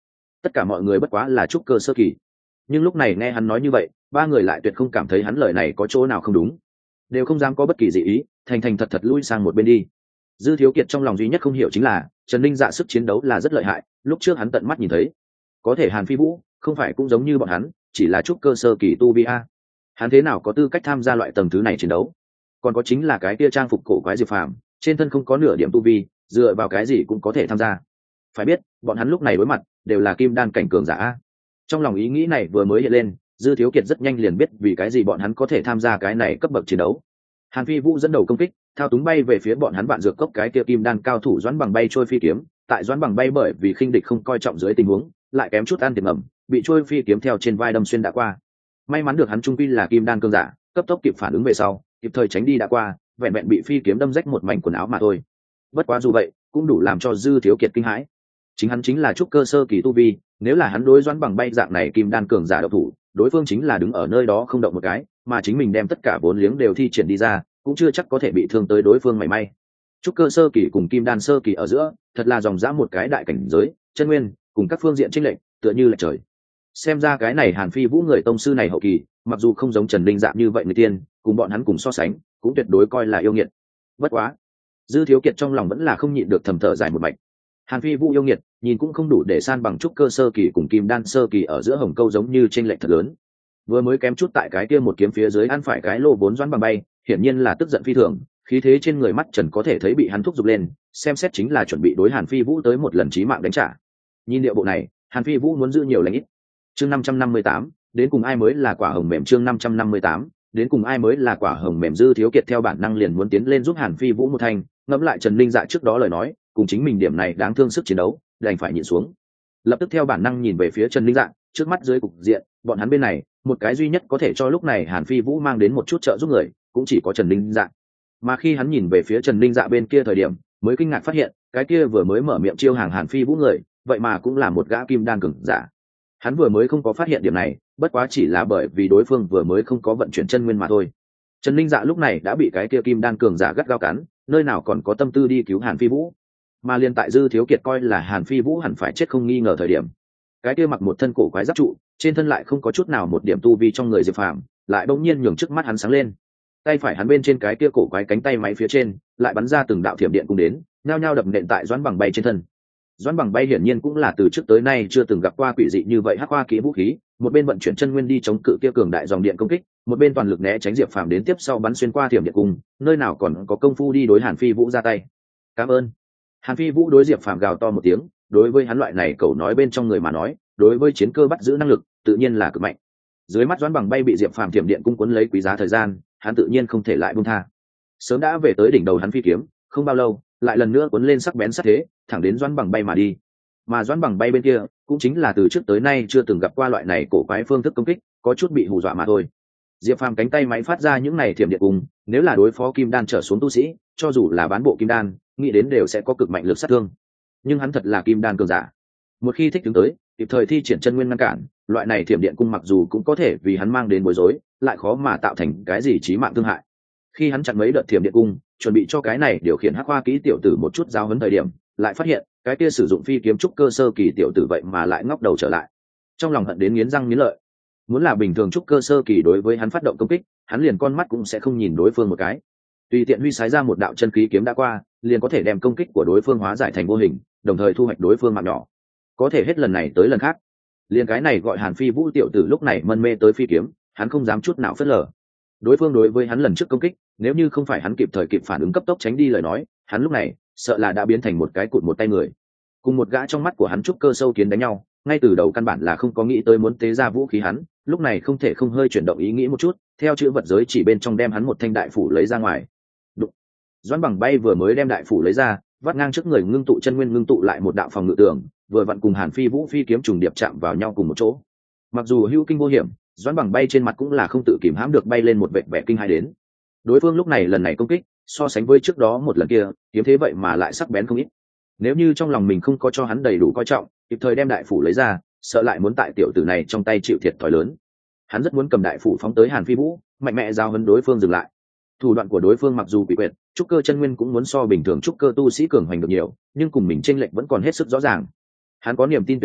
A: tất cả mọi người bất quá là trúc cơ sơ kỳ. Nhưng lúc này nghe hắn nói như vậy, ba người lại tuyệt không cảm thấy hắn lời này có chỗ nào không đúng, đều không dám có bất kỳ dị ý, thành thành thật thật lui sang một bên đi. Dư Thiếu Kiệt trong lòng duy nhất không hiểu chính là Trần Linh Dạ sức chiến đấu là rất lợi hại, lúc trước hắn tận mắt nhìn thấy. Có thể Hàn Phi Vũ không phải cũng giống như bọn hắn, chỉ là trúc cơ sơ kỳ tu vi a. Hắn thế nào có tư cách tham gia loại tầng thứ này chiến đấu? Còn có chính là cái kia trang phục cổ quái Diệp Phàm, trên thân không có nửa điểm tu vi, dựa vào cái gì cũng có thể tham gia. Phải biết, bọn hắn lúc này đối mặt đều là kim đan cảnh cường giả a. Trong lòng ý nghĩ này vừa mới hiện lên, Dư Thiếu Kiệt rất nhanh liền biết vì cái gì bọn hắn có thể tham gia cái này cấp bậc chiến đấu. Hàn Phi Vũ dẫn đầu công kích, thao túng bay về phía bọn hắn vạn dược cốc cái kia kim đan cao thủ Doãn Bằng bay trôi phi kiếm, tại Doãn Bằng bay bởi vì khinh địch không coi trọng dưới tình huống, lại kém chút ăn tiền ngầm, bị trôi phi kiếm theo trên vai đâm xuyên đã qua. May mắn được hắn trung quy là kim đan cường giả, cấp tốc kịp phản ứng về sau, kịp thời tránh đi đã qua, vẹn vẹn bị phi kiếm đâm rách một mảnh quần áo mà thôi. Bất quá dù vậy, cũng đủ làm cho Dư Thiếu Kiệt kinh hãi. Chính hắn chính là trúc cơ sơ kỳ tu vi, nếu là hắn đối Doãn Bằng bay dạng này kim đan cường giả độc thủ, đối phương chính là đứng ở nơi đó không động một cái, mà chính mình đem tất cả vốn liếng đều thi triển đi ra, cũng chưa chắc có thể bị thương tới đối phương mảy may. Trúc cơ sơ kỳ cùng kim đan sơ kỳ ở giữa, thật là dòng dã một cái đại cảnh giới, chân nguyên cùng các phương diện chênh lệch, tựa như là trời. Xem ra cái này Hàn Phi Vũ người tông sư này hậu kỳ, mặc dù không giống Trần Linh Dạng như vậy người tiên, cùng bọn hắn cùng so sánh, cũng tuyệt đối coi là yêu nghiệt. Bất quá, Dư Thiếu Kiệt trong lòng vẫn là không nhịn được thầm thở dài một mạch. Hàn Phi Vũ yêu nghiệt, nhìn cũng không đủ để san bằng trúc cơ sơ kỳ cùng kim đan sơ kỳ ở giữa hồng câu giống như chênh lệch thật lớn. Vừa mới kém chút tại cái kia một kiếm phía dưới ăn phải cái lô bốn Doãn Bằng bay, hiển nhiên là tức giận phi thường, khí thế trên người mắt Trần có thể thấy bị hắn thúc giục lên, xem xét chính là chuẩn bị đối Hàn Phi Vũ tới một lần chí mạng đánh trả. Nhìn điệu bộ này, Hàn Phi Vũ muốn giữ nhiều lãnh ít. Chương năm trăm năm mươi tám, đến cùng ai mới là quả hồng mềm. Chương năm trăm năm mươi tám, đến cùng ai mới là quả hồng mềm. Dư Thiếu Kiệt theo bản năng liền muốn tiến lên giúp Hàn Phi Vũ một thanh, ngẫm lại Trần Linh Dạ trước đó lời nói, cùng chính mình điểm này đáng thương sức chiến đấu, đành phải nhịn xuống. Lập tức theo bản năng nhìn về phía Trần Linh Dạ, trước mắt dưới cục diện, bọn hắn bên này, một cái duy nhất có thể cho lúc này Hàn Phi Vũ mang đến một chút trợ giúp người, cũng chỉ có Trần Linh Dạ. Mà khi hắn nhìn về phía Trần Linh Dạ bên kia thời điểm, mới kinh ngạc phát hiện, cái kia vừa mới mở miệng chiêu hàng Hàn Phi Vũ người, vậy mà cũng là một gã kim đan cường giả. Hắn vừa mới không có phát hiện điểm này, bất quá chỉ là bởi vì đối phương vừa mới không có vận chuyển chân nguyên mà thôi. Trần Linh Dạ lúc này đã bị cái kia kim đan cường giả gắt gao cắn, nơi nào còn có tâm tư đi cứu Hàn Phi Vũ. Mà liên tại Dư Thiếu Kiệt coi là Hàn Phi Vũ hẳn phải chết không nghi ngờ thời điểm, cái kia mặc một thân cổ quái giáp trụ, trên thân lại không có chút nào một điểm tu vi trong người Diệp Phàm, lại bỗng nhiên nhường trước mắt hắn sáng lên. Tay phải hắn bên trên cái kia cổ quái cánh tay máy phía trên, lại bắn ra từng đạo thiểm điện cùng đến, nhao nhao đập nện tại Doãn Bằng bay trên thân. Doãn Bằng bay hiển nhiên cũng là từ trước tới nay chưa từng gặp qua quỷ dị như vậy hắc hoa kỹ vũ khí, một bên vận chuyển chân nguyên đi chống cự kia cường đại dòng điện công kích, một bên toàn lực né tránh Diệp Phàm đến tiếp sau bắn xuyên qua thiểm điện cùng, nơi nào còn có công phu đi đối Hàn Phi Vũ ra tay. Cảm ơn. Hàn Phi Vũ đối Diệp Phàm gào to một tiếng, đối với hắn loại này cậu nói bên trong người mà nói, đối với chiến cơ bắt giữ năng lực, tự nhiên là cực mạnh. Dưới mắt Doãn Bằng bay bị Diệp Phàm thiểm điện cung cuốn lấy quý giá thời gian, hắn tự nhiên không thể lại buông tha. Sớm đã về tới đỉnh đầu hắn phi kiếm, không bao lâu, lại lần nữa cuốn lên sắc bén sắc thế, thẳng đến Doãn Bằng bay mà đi. Mà Doãn Bằng bay bên kia, cũng chính là từ trước tới nay chưa từng gặp qua loại này cổ quái phương thức công kích, có chút bị hù dọa mà thôi. Diệp Phàm cánh tay máy phát ra những này thiểm điện cùng, nếu là đối phó kim đan trở xuống tu sĩ, cho dù là bán bộ kim đan, nghĩ đến đều sẽ có cực mạnh lực sát thương. Nhưng hắn thật là kim đan cường giả, một khi thích đứng tới, kịp thời thi triển chân nguyên ngăn cản, loại này thiểm điện cung mặc dù cũng có thể vì hắn mang đến bối rối, lại khó mà tạo thành cái gì chí mạng thương hại. Khi hắn chặn mấy đợt thiểm điện cung, chuẩn bị cho cái này điều khiển hắc hoa kỹ tiểu tử một chút giáo huấn thời điểm, lại phát hiện cái kia sử dụng phi kiếm trúc cơ sơ kỳ tiểu tử vậy mà lại ngóc đầu trở lại. Trong lòng hận đến nghiến răng nghiến lợi. Muốn là bình thường trúc cơ sơ kỳ đối với hắn phát động công kích, hắn liền con mắt cũng sẽ không nhìn đối phương một cái. Tùy tiện huy sái ra một đạo chân khí kiếm đã qua, liền có thể đem công kích của đối phương hóa giải thành vô hình, đồng thời thu hoạch đối phương mạng nhỏ. Có thể hết lần này tới lần khác, liền cái này gọi Hàn Phi Vũ tiểu tử lúc này mân mê tới phi kiếm, hắn không dám chút nào phớt lờ. Đối phương đối với hắn lần trước công kích, nếu như không phải hắn kịp thời kịp phản ứng cấp tốc tránh đi lời nói, hắn lúc này sợ là đã biến thành một cái cụt một tay người. Cùng một gã trong mắt của hắn trúc cơ sâu kiến đánh nhau, ngay từ đầu căn bản là không có nghĩ tới muốn tế ra vũ khí hắn, lúc này không thể không hơi chuyển động ý nghĩ một chút, theo chữ vật giới chỉ bên trong đem hắn một thanh đại phủ lấy ra ngoài. Đụng. Doãn Bằng bay vừa mới đem đại phủ lấy ra, vắt ngang trước người ngưng tụ chân nguyên ngưng tụ lại một đạo phòng ngự tường, vừa vặn cùng Hàn Phi Vũ phi kiếm trùng điệp chạm vào nhau cùng một chỗ. Mặc dù hữu kinh vô hiểm, Doãn Bằng bay trên mặt cũng là không tự kìm hãm được bay lên một vệt vẻ kinh hãi đến. Đối phương lúc này lần này công kích, so sánh với trước đó một lần kia, kiếm thế vậy mà lại sắc bén không ít. Nếu như trong lòng mình không có cho hắn đầy đủ coi trọng, kịp thời đem đại phủ lấy ra, sợ lại muốn tại tiểu tử này trong tay chịu thiệt thòi lớn. Hắn rất muốn cầm đại phủ phóng tới Hàn Phi Vũ, mạnh mẽ giao hấn đối phương dừng lại. Thủ đoạn của đối phương mặc dù quỷ quyệt, trúc cơ chân nguyên cũng muốn so bình thường trúc cơ tu sĩ cường hoành được nhiều, nhưng cùng mình chênh lệch vẫn còn hết sức rõ ràng. Hắn có niềm tin tuyệt đối,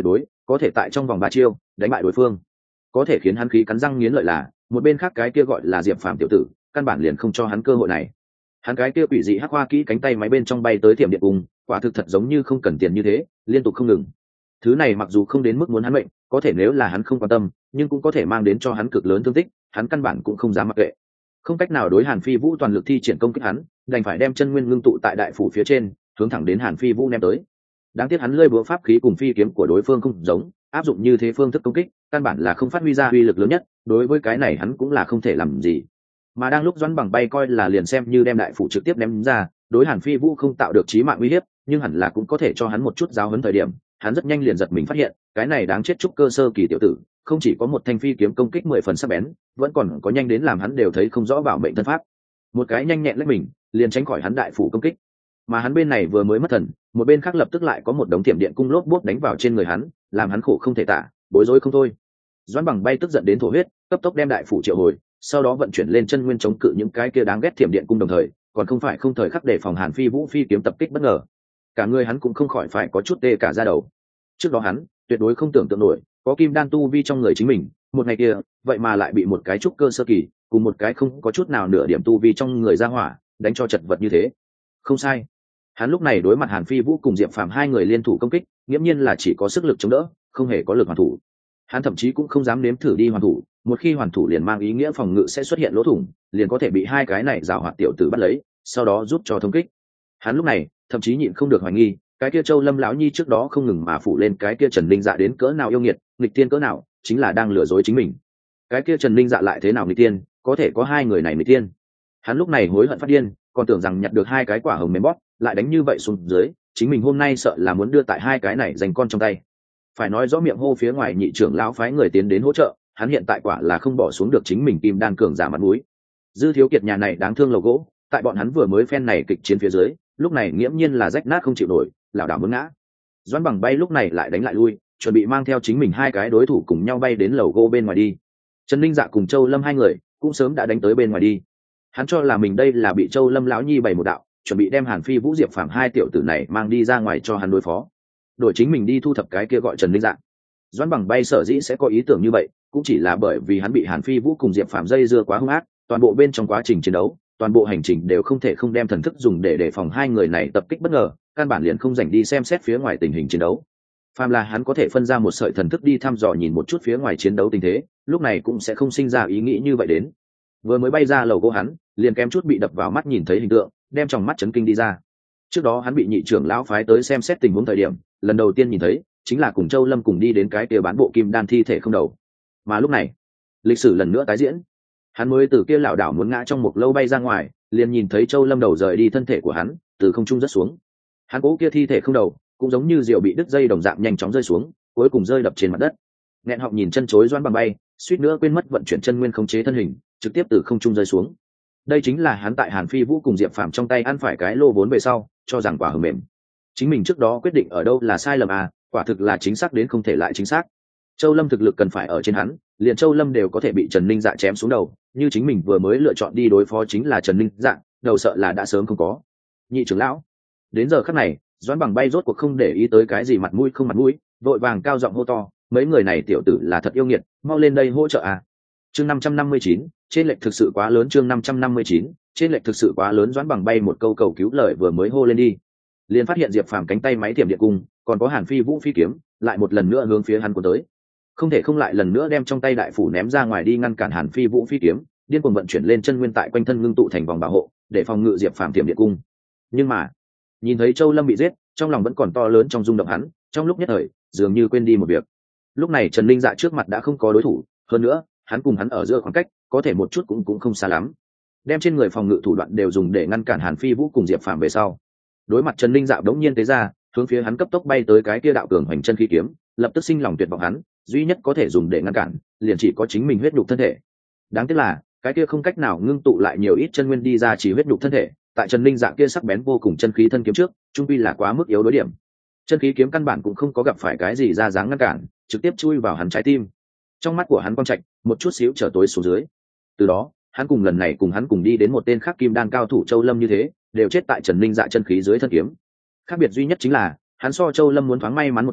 A: có thể tại trong vòng ba chiêu đánh bại đối phương. Có thể khiến hắn khí cắn răng nghiến lợi là một bên khác cái kia gọi là Diệp Phàm tiểu tử căn bản liền không cho hắn cơ hội này. Hắn cái kia quỷ dị hắc hoa kỹ cánh tay máy bên trong bay tới thiểm điện cung, quả thực thật giống như không cần tiền như thế, liên tục không ngừng. Thứ này mặc dù không đến mức muốn hắn mệnh, có thể nếu là hắn không quan tâm, nhưng cũng có thể mang đến cho hắn cực lớn thương tích, hắn căn bản cũng không dám mặc kệ. Không cách nào đối Hàn Phi Vũ toàn lực thi triển công kích hắn, đành phải đem chân nguyên ngưng tụ tại đại phủ phía trên, hướng thẳng đến Hàn Phi Vũ ném tới. Đáng tiếc hắn lơi búa pháp khí cùng phi kiếm của đối phương không giống, áp dụng như thế phương thức công kích, căn bản là không phát huy ra uy lực lớn nhất, đối với cái này hắn cũng là không thể làm gì. Mà đang lúc Doãn Bằng Bay coi là liền xem như đem đại phủ trực tiếp ném ra, đối Hàn Phi Vũ không tạo được chí mạng uy hiếp, nhưng hẳn là cũng có thể cho hắn một chút giáo huấn thời điểm, hắn rất nhanh liền giật mình phát hiện, cái này đáng chết trúc cơ sơ kỳ tiểu tử, không chỉ có một thanh phi kiếm công kích mười phần sắc bén, vẫn còn có nhanh đến làm hắn đều thấy không rõ bảo mệnh thân pháp. Một cái nhanh nhẹn lấy mình, liền tránh khỏi hắn đại phủ công kích. Mà hắn bên này vừa mới mất thần, một bên khác lập tức lại có một đống thiểm điện cung lốp bốp đánh vào trên người hắn, làm hắn khổ không thể tả, bối rối không thôi. Doãn Bằng Bay tức giận đến thổ huyết, cấp tốc đem đại phủ triệu hồi, sau đó vận chuyển lên chân nguyên chống cự những cái kia đáng ghét thiểm điện cung đồng thời, còn không phải không thời khắc để phòng Hàn Phi Vũ phi kiếm tập kích bất ngờ. Cả người hắn cũng không khỏi phải có chút tê cả da đầu. Trước đó hắn tuyệt đối không tưởng tượng nổi, có kim đan tu vi trong người chính mình, một ngày kia, vậy mà lại bị một cái trúc cơ sơ kỳ, cùng một cái không có chút nào nửa điểm tu vi trong người ra hỏa, đánh cho chật vật như thế. Không sai. Hắn lúc này đối mặt Hàn Phi Vũ cùng Diệp Phàm hai người liên thủ công kích, nghiễm nhiên là chỉ có sức lực chống đỡ, không hề có lực hoàn thủ. Hắn thậm chí cũng không dám nếm thử đi hoàn thủ, một khi hoàn thủ liền mang ý nghĩa phòng ngự sẽ xuất hiện lỗ thủng, liền có thể bị hai cái này giảo hoạt tiểu tử bắt lấy, sau đó giúp cho thông kích. Hắn lúc này thậm chí nhịn không được hoài nghi, cái kia Châu Lâm lão nhi trước đó không ngừng mà phủ lên cái kia Trần Linh Dạ đến cỡ nào yêu nghiệt, nghịch tiên cỡ nào, chính là đang lừa dối chính mình. Cái kia Trần Linh Dạ lại thế nào nghịch tiên, có thể có hai người này nghịch tiên. Hắn lúc này hối hận phát điên, còn tưởng rằng nhặt được hai cái quả hồng mềm bóp, lại đánh như vậy xuống dưới, chính mình hôm nay sợ là muốn đưa tại hai cái này giành con trong tay. Phải nói rõ miệng hô phía ngoài nhị trưởng lão phái người tiến đến hỗ trợ, hắn hiện tại quả là không bỏ xuống được chính mình kim đan cường giả mặt mũi. Dư Thiếu Kiệt nhà này đáng thương lầu gỗ, tại bọn hắn vừa mới phen này kịch chiến phía dưới, lúc này nghiễm nhiên là rách nát không chịu nổi, lảo đảo muốn ngã. Doãn Bằng Bay lúc này lại đánh lại lui, chuẩn bị mang theo chính mình hai cái đối thủ cùng nhau bay đến lầu gỗ bên ngoài đi. Trần Linh Dạ cùng Châu Lâm hai người cũng sớm đã đánh tới bên ngoài đi. Hắn cho là mình đây là bị Châu Lâm lão nhi bày một đạo, chuẩn bị đem Hàn Phi Vũ Diệp Phàm hai tiểu tử này mang đi ra ngoài cho hắn đối phó, đổi chính mình đi thu thập cái kia gọi Trần Linh Dạ. Doãn Bằng Bay sở dĩ sẽ có ý tưởng như vậy, cũng chỉ là bởi vì hắn bị Hàn Phi Vũ cùng Diệp Phàm dây dưa quá hung ác, toàn bộ bên trong quá trình chiến đấu, toàn bộ hành trình đều không thể không đem thần thức dùng để đề phòng hai người này tập kích bất ngờ, căn bản liền không dành đi xem xét phía ngoài tình hình chiến đấu. Phàm là hắn có thể phân ra một sợi thần thức đi thăm dò nhìn một chút phía ngoài chiến đấu tình thế, lúc này cũng sẽ không sinh ra ý nghĩ như vậy đến. Vừa mới bay ra lầu gỗ hắn, liền kém chút bị đập vào mắt nhìn thấy hình tượng, đem trong mắt chấn kinh đi ra. Trước đó hắn bị nhị trưởng lão phái tới xem xét tình huống thời điểm, lần đầu tiên nhìn thấy chính là cùng Châu Lâm cùng đi đến cái kia bán bộ kim đan thi thể không đầu. Mà lúc này, lịch sử lần nữa tái diễn. Hắn mới từ kia lảo đảo muốn ngã trong một lâu bay ra ngoài, liền nhìn thấy Châu Lâm đầu rời đi thân thể của hắn, từ không trung rớt xuống. Hắn cố kia thi thể không đầu, cũng giống như diều bị đứt dây đồng dạng nhanh chóng rơi xuống, cuối cùng rơi đập trên mặt đất. Nghẹn họng nhìn chân chối Doãn Bằng Bay, suýt nữa quên mất vận chuyển chân nguyên khống chế thân hình, trực tiếp từ không trung rơi xuống. Đây chính là hắn tại Hàn Phi Vũ cùng Diệp Phàm trong tay ăn phải cái lô vốn về sau, cho rằng quả hờ mềm. Chính mình trước đó quyết định ở đâu là sai lầm à, quả thực là chính xác đến không thể lại chính xác. Châu Lâm thực lực cần phải ở trên hắn, liền Châu Lâm đều có thể bị Trần Ninh Dạ chém xuống đầu, như chính mình vừa mới lựa chọn đi đối phó chính là Trần Ninh Dạ, đầu sợ là đã sớm không có. Nhị trưởng lão, đến giờ khắc này, Doãn Bằng Bay rốt cuộc không để ý tới cái gì mặt mũi không mặt mũi, vội vàng cao giọng hô to, mấy người này tiểu tử là thật yêu nghiệt, mau lên đây hỗ trợ à. Chương năm trăm năm mươi chín, trên lệch thực sự quá lớn. Chương năm trăm năm mươi chín, trên lệch thực sự quá lớn. Doãn Bằng Bay một câu cầu cứu lời vừa mới hô lên đi, liền phát hiện Diệp Phàm cánh tay máy tiềm điện cung, còn có Hàn Phi Vũ phi kiếm, lại một lần nữa hướng phía hắn cuốn tới. Không thể không lại lần nữa đem trong tay đại phủ ném ra ngoài đi ngăn cản Hàn Phi Vũ phi kiếm, điên cuồng vận chuyển lên chân nguyên tại quanh thân ngưng tụ thành vòng bảo hộ, để phòng ngự Diệp Phàm tiềm điện cung. Nhưng mà, nhìn thấy Châu Lâm bị giết, trong lòng vẫn còn to lớn trong rung động hắn, trong lúc nhất thời, dường như quên đi một việc. Lúc này Trần Linh Dạ trước mặt đã không có đối thủ, hơn nữa, hắn cùng hắn ở giữa khoảng cách, có thể một chút cũng cũng không xa lắm. Đem trên người phòng ngự thủ đoạn đều dùng để ngăn cản Hàn Phi Vũ cùng Diệp Phàm về sau. Đối mặt Trần Linh Dạ đống nhiên tế ra, hướng phía hắn cấp tốc bay tới cái kia đạo cường hoành chân khí kiếm, lập tức sinh lòng tuyệt vọng hắn, duy nhất có thể dùng để ngăn cản, liền chỉ có chính mình huyết nhục thân thể. Đáng tiếc là, cái kia không cách nào ngưng tụ lại nhiều ít chân nguyên đi ra chỉ huyết nhục thân thể, tại Trần Linh Dạ kia sắc bén vô cùng chân khí thân kiếm trước, trung quy là quá mức yếu đối điểm. Chân khí kiếm căn bản cũng không có gặp phải cái gì ra dáng ngăn cản, trực tiếp chui vào hắn trái tim. Trong mắt của hắn quang trạch, một chút xíu trở tối xuống dưới. Từ đó, hắn cùng lần này cùng hắn cùng đi đến một tên khác kim đan cao thủ Châu Lâm như thế, đều chết tại Trần Linh Dạ chân khí dưới thân kiếm. Khác biệt duy nhất chính là, hắn so Châu Lâm muốn thoáng may mắn một chút,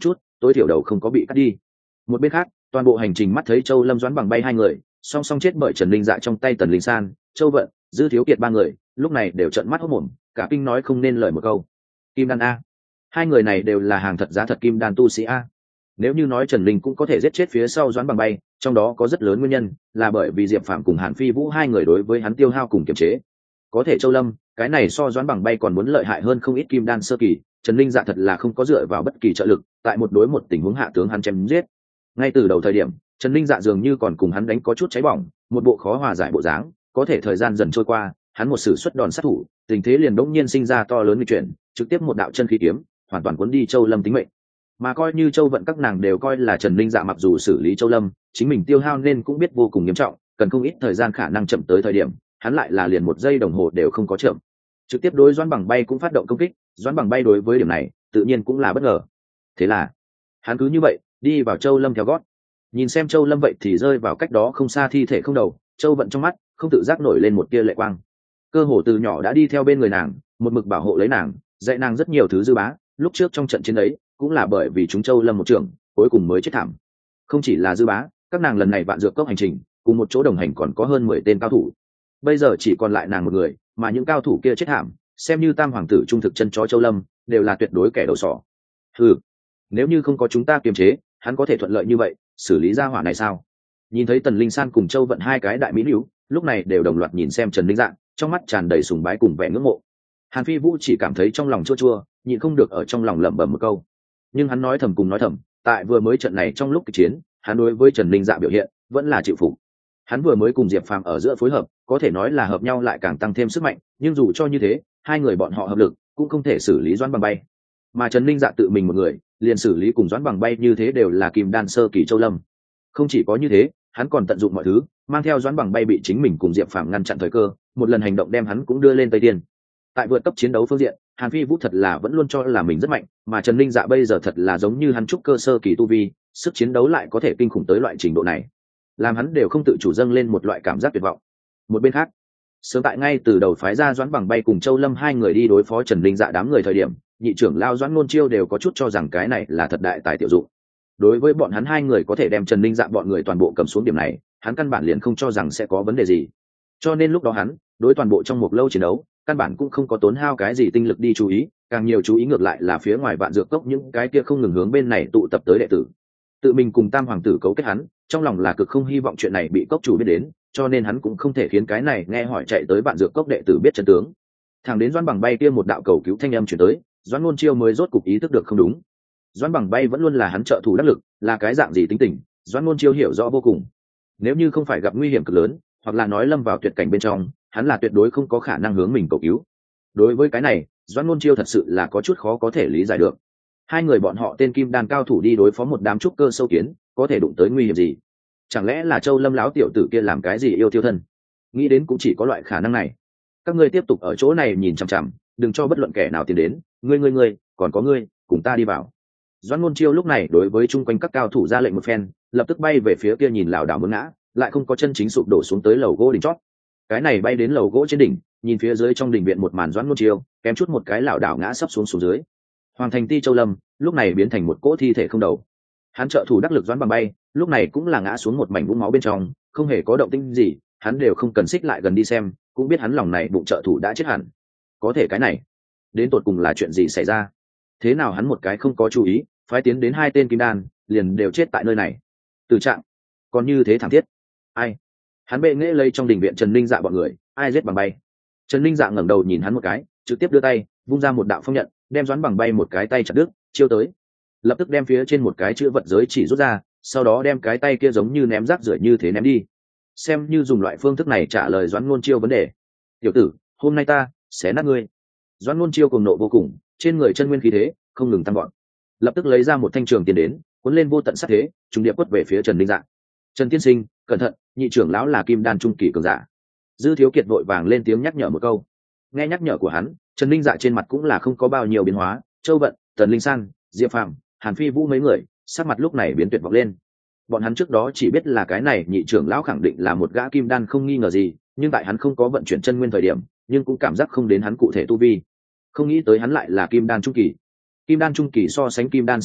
A: tối thiểu đầu không có bị cắt đi. Một bên khác, toàn bộ hành trình mắt thấy Châu Lâm Doãn Bằng Bay hai người song song chết bởi Trần Linh Dạ trong tay Tần Linh San, Châu Vận, Dư Thiếu Kiệt ba người lúc này đều trợn mắt hốt mồm, cả kinh nói không nên lời một câu. Kim đan a, hai người này đều là hàng thật giá thật kim đan tu sĩ a. Nếu như nói Trần Linh cũng có thể giết chết phía sau Doãn Bằng Bay, trong đó có rất lớn nguyên nhân là bởi vì Diệp Phạm cùng Hàn Phi Vũ hai người đối với hắn tiêu hao cùng kiềm chế. Có thể Châu Lâm, cái này so Doãn Bằng Bay còn muốn lợi hại hơn không ít kim đan sơ kỳ, Trần Linh Dạ thật là không có dựa vào bất kỳ trợ lực, tại một đối một tình huống hạ tướng hắn chém giết. Ngay từ đầu thời điểm, Trần Linh Dạ dường như còn cùng hắn đánh có chút cháy bỏng, một bộ khó hòa giải bộ dáng, có thể thời gian dần trôi qua, hắn một sử xuất đòn sát thủ, tình thế liền đống nhiên sinh ra to lớn nguy chuyển, trực tiếp một đạo chân khí kiếm, hoàn toàn cuốn đi Châu Lâm tính mệnh. Mà coi như Châu Vận các nàng đều coi là Trần Linh Dạ mặc dù xử lý Châu Lâm, chính mình tiêu hao nên cũng biết vô cùng nghiêm trọng, cần không ít thời gian khả năng chậm tới thời điểm, hắn lại là liền một giây đồng hồ đều không có chậm. Trực tiếp đối Doãn Bằng Bay cũng phát động công kích, Doãn Bằng Bay đối với điểm này, tự nhiên cũng là bất ngờ. Thế là, hắn cứ như vậy, đi vào Châu Lâm theo gót. Nhìn xem Châu Lâm vậy thì rơi vào cách đó không xa thi thể không đầu, Châu Vận trong mắt không tự giác nổi lên một tia lệ quang. Cơ hồ từ nhỏ đã đi theo bên người nàng, một mực bảo hộ lấy nàng, dạy nàng rất nhiều thứ dư bá, lúc trước trong trận chiến ấy, cũng là bởi vì chúng Châu Lâm một trưởng, cuối cùng mới chết thảm. Không chỉ là dư bá, các nàng lần này vạn dược cốc hành trình, cùng một chỗ đồng hành còn có hơn mười tên cao thủ. Bây giờ chỉ còn lại nàng một người, mà những cao thủ kia chết thảm, xem như tam hoàng tử trung thực chân chó Châu Lâm, đều là tuyệt đối kẻ đầu sỏ. Ừ, nếu như không có chúng ta kiềm chế, hắn có thể thuận lợi như vậy xử lý ra hỏa này sao? Nhìn thấy Tần Linh San cùng Châu Vận hai cái đại mỹ nữ, lúc này đều đồng loạt nhìn xem Trần Linh Dạ, trong mắt tràn đầy sùng bái cùng vẻ ngưỡng mộ. Hàn Phi Vũ chỉ cảm thấy trong lòng chua chua, nhịn không được ở trong lòng lẩm bẩm một câu. Nhưng hắn nói thầm cùng nói thầm, tại vừa mới trận này trong lúc kịch chiến, hắn đối với Trần Linh Dạ biểu hiện vẫn là chịu phục. Hắn vừa mới cùng Diệp Phàm ở giữa phối hợp, có thể nói là hợp nhau lại càng tăng thêm sức mạnh, nhưng dù cho như thế, hai người bọn họ hợp lực cũng không thể xử lý Doãn Bằng Bay. Mà Trần Linh Dạ tự mình một người, liền xử lý cùng Doãn Bằng Bay như thế đều là kim đan sơ kỳ Châu Lâm. Không chỉ có như thế, hắn còn tận dụng mọi thứ, mang theo Doãn Bằng Bay bị chính mình cùng Diệp Phàm ngăn chặn thời cơ, một lần hành động đem hắn cũng đưa lên Tây Tiên. Tại vượt cấp chiến đấu phương diện, Hàn Phi Vũ thật là vẫn luôn cho là mình rất mạnh, mà Trần Linh Dạ bây giờ thật là giống như hắn trúc cơ sơ kỳ tu vi, sức chiến đấu lại có thể kinh khủng tới loại trình độ này, làm hắn đều không tự chủ dâng lên một loại cảm giác tuyệt vọng. Một bên khác, sớm tại ngay từ đầu phái ra Doãn Bằng Bay cùng Châu Lâm hai người đi đối phó Trần Linh Dạ đám người thời điểm, nhị trưởng lao Doãn Nôn Chiêu đều có chút cho rằng cái này là thật đại tài tiểu dụng. Đối với bọn hắn hai người có thể đem Trần Linh Dạ bọn người toàn bộ cầm xuống điểm này, hắn căn bản liền không cho rằng sẽ có vấn đề gì. Cho nên lúc đó hắn, đối toàn bộ trong một lâu chiến đấu, căn bản cũng không có tốn hao cái gì tinh lực đi chú ý, càng nhiều chú ý ngược lại là phía ngoài vạn dược cốc những cái kia không ngừng hướng bên này tụ tập tới đệ tử. Tự mình cùng tam hoàng tử cấu kết hắn, trong lòng là cực không hy vọng chuyện này bị cốc chủ biết đến, cho nên hắn cũng không thể khiến cái này nghe hỏi chạy tới vạn dược cốc đệ tử biết chân tướng. Thẳng đến Doãn Bằng Bay kia một đạo cầu cứu thanh âm truyền tới, Doãn Nôn Chiêu mới rốt cục ý thức được không đúng. Doãn Bằng Bay vẫn luôn là hắn trợ thủ đắc lực, là cái dạng gì tính tình, Doãn Nôn Chiêu hiểu rõ vô cùng. Nếu như không phải gặp nguy hiểm cực lớn, hoặc là nói lâm vào tuyệt cảnh bên trong, hắn là tuyệt đối không có khả năng hướng mình cầu cứu. Đối với cái này, Doãn Nôn Chiêu thật sự là có chút khó có thể lý giải được. Hai người bọn họ tên kim đan cao thủ đi đối phó một đám trúc cơ sâu kiến, có thể đụng tới nguy hiểm gì? Chẳng lẽ là Châu Lâm lão tiểu tử kia làm cái gì yêu tiêu thân? Nghĩ đến cũng chỉ có loại khả năng này. Các ngươi tiếp tục ở chỗ này nhìn chằm chằm, đừng cho bất luận kẻ nào tiến đến. Ngươi ngươi ngươi, còn có ngươi, cùng ta đi vào. Doãn Nôn Chiêu lúc này đối với chung quanh các cao thủ ra lệnh một phen, lập tức bay về phía kia nhìn lảo đảo muốn ngã, lại không có chân chính sụp đổ xuống tới lầu gỗ đỉnh chót. Cái này bay đến lầu gỗ trên đỉnh, nhìn phía dưới trong đình viện một màn Doãn Nôn Chiêu, kém chút một cái lảo đảo ngã sấp xuống xuống dưới. Hoàng thành ti Châu Lâm lúc này biến thành một cỗ thi thể không đầu. Hắn trợ thủ đắc lực Doãn Bằng Bay lúc này cũng là ngã xuống một mảnh vũng máu bên trong, không hề có động tĩnh gì, hắn đều không cần xích lại gần đi xem, cũng biết hắn lòng này bụng trợ thủ đã chết hẳn. Có thể cái này đến tột cùng là chuyện gì xảy ra? Thế nào hắn một cái không có chú ý, phái tiến đến hai tên kim đan liền đều chết tại nơi này? Tử trạng còn như thế thảm thiết. Ai? Hắn bệ nghệ lấy trong đình viện Trần Linh Dạ bọn người, ai giết Bằng Bay? Trần Linh Dạ ngẩng đầu nhìn hắn một cái, trực tiếp đưa tay vung ra một đạo phong nhận, đem Doãn Bằng Bay một cái tay chặt đứt, chiêu tới. Lập tức đem phía trên một cái chữ vật giới chỉ rút ra, sau đó đem cái tay kia giống như ném rác rưởi như thế ném đi, xem như dùng loại phương thức này trả lời Doãn Nôn Chiêu vấn đề. Tiểu tử, hôm nay ta sẽ nát ngươi. Doãn Nôn Chiêu cuồng nộ vô cùng, trên người chân nguyên khí thế không ngừng tăng gọn, lập tức lấy ra một thanh trường tiền đến, cuốn lên vô tận sát thế, trùng điệp quất về phía Trần Linh Dạ. Trần tiên sinh, cẩn thận, nhị trưởng lão là kim đan trung kỳ cường giả. Dư Thiếu Kiệt vội vàng lên tiếng nhắc nhở một câu. Nghe nhắc nhở của hắn, Trần Linh Dạ trên mặt cũng là không có bao nhiêu biến hóa, Châu Vận, Tần Linh San, Diệp Phàm, Hàn Phi Vũ mấy người sắc mặt lúc này biến tuyệt vọng lên. Bọn hắn trước đó chỉ biết là cái này nhị trưởng lão khẳng định là một gã kim đan không nghi ngờ gì, nhưng tại hắn không có vận chuyển chân nguyên thời điểm, nhưng cũng cảm giác không đến hắn cụ thể tu vi. Không nghĩ tới hắn lại là kim đan trung kỳ. Kim đan trung kỳ so sánh kim đan sơ kỳ,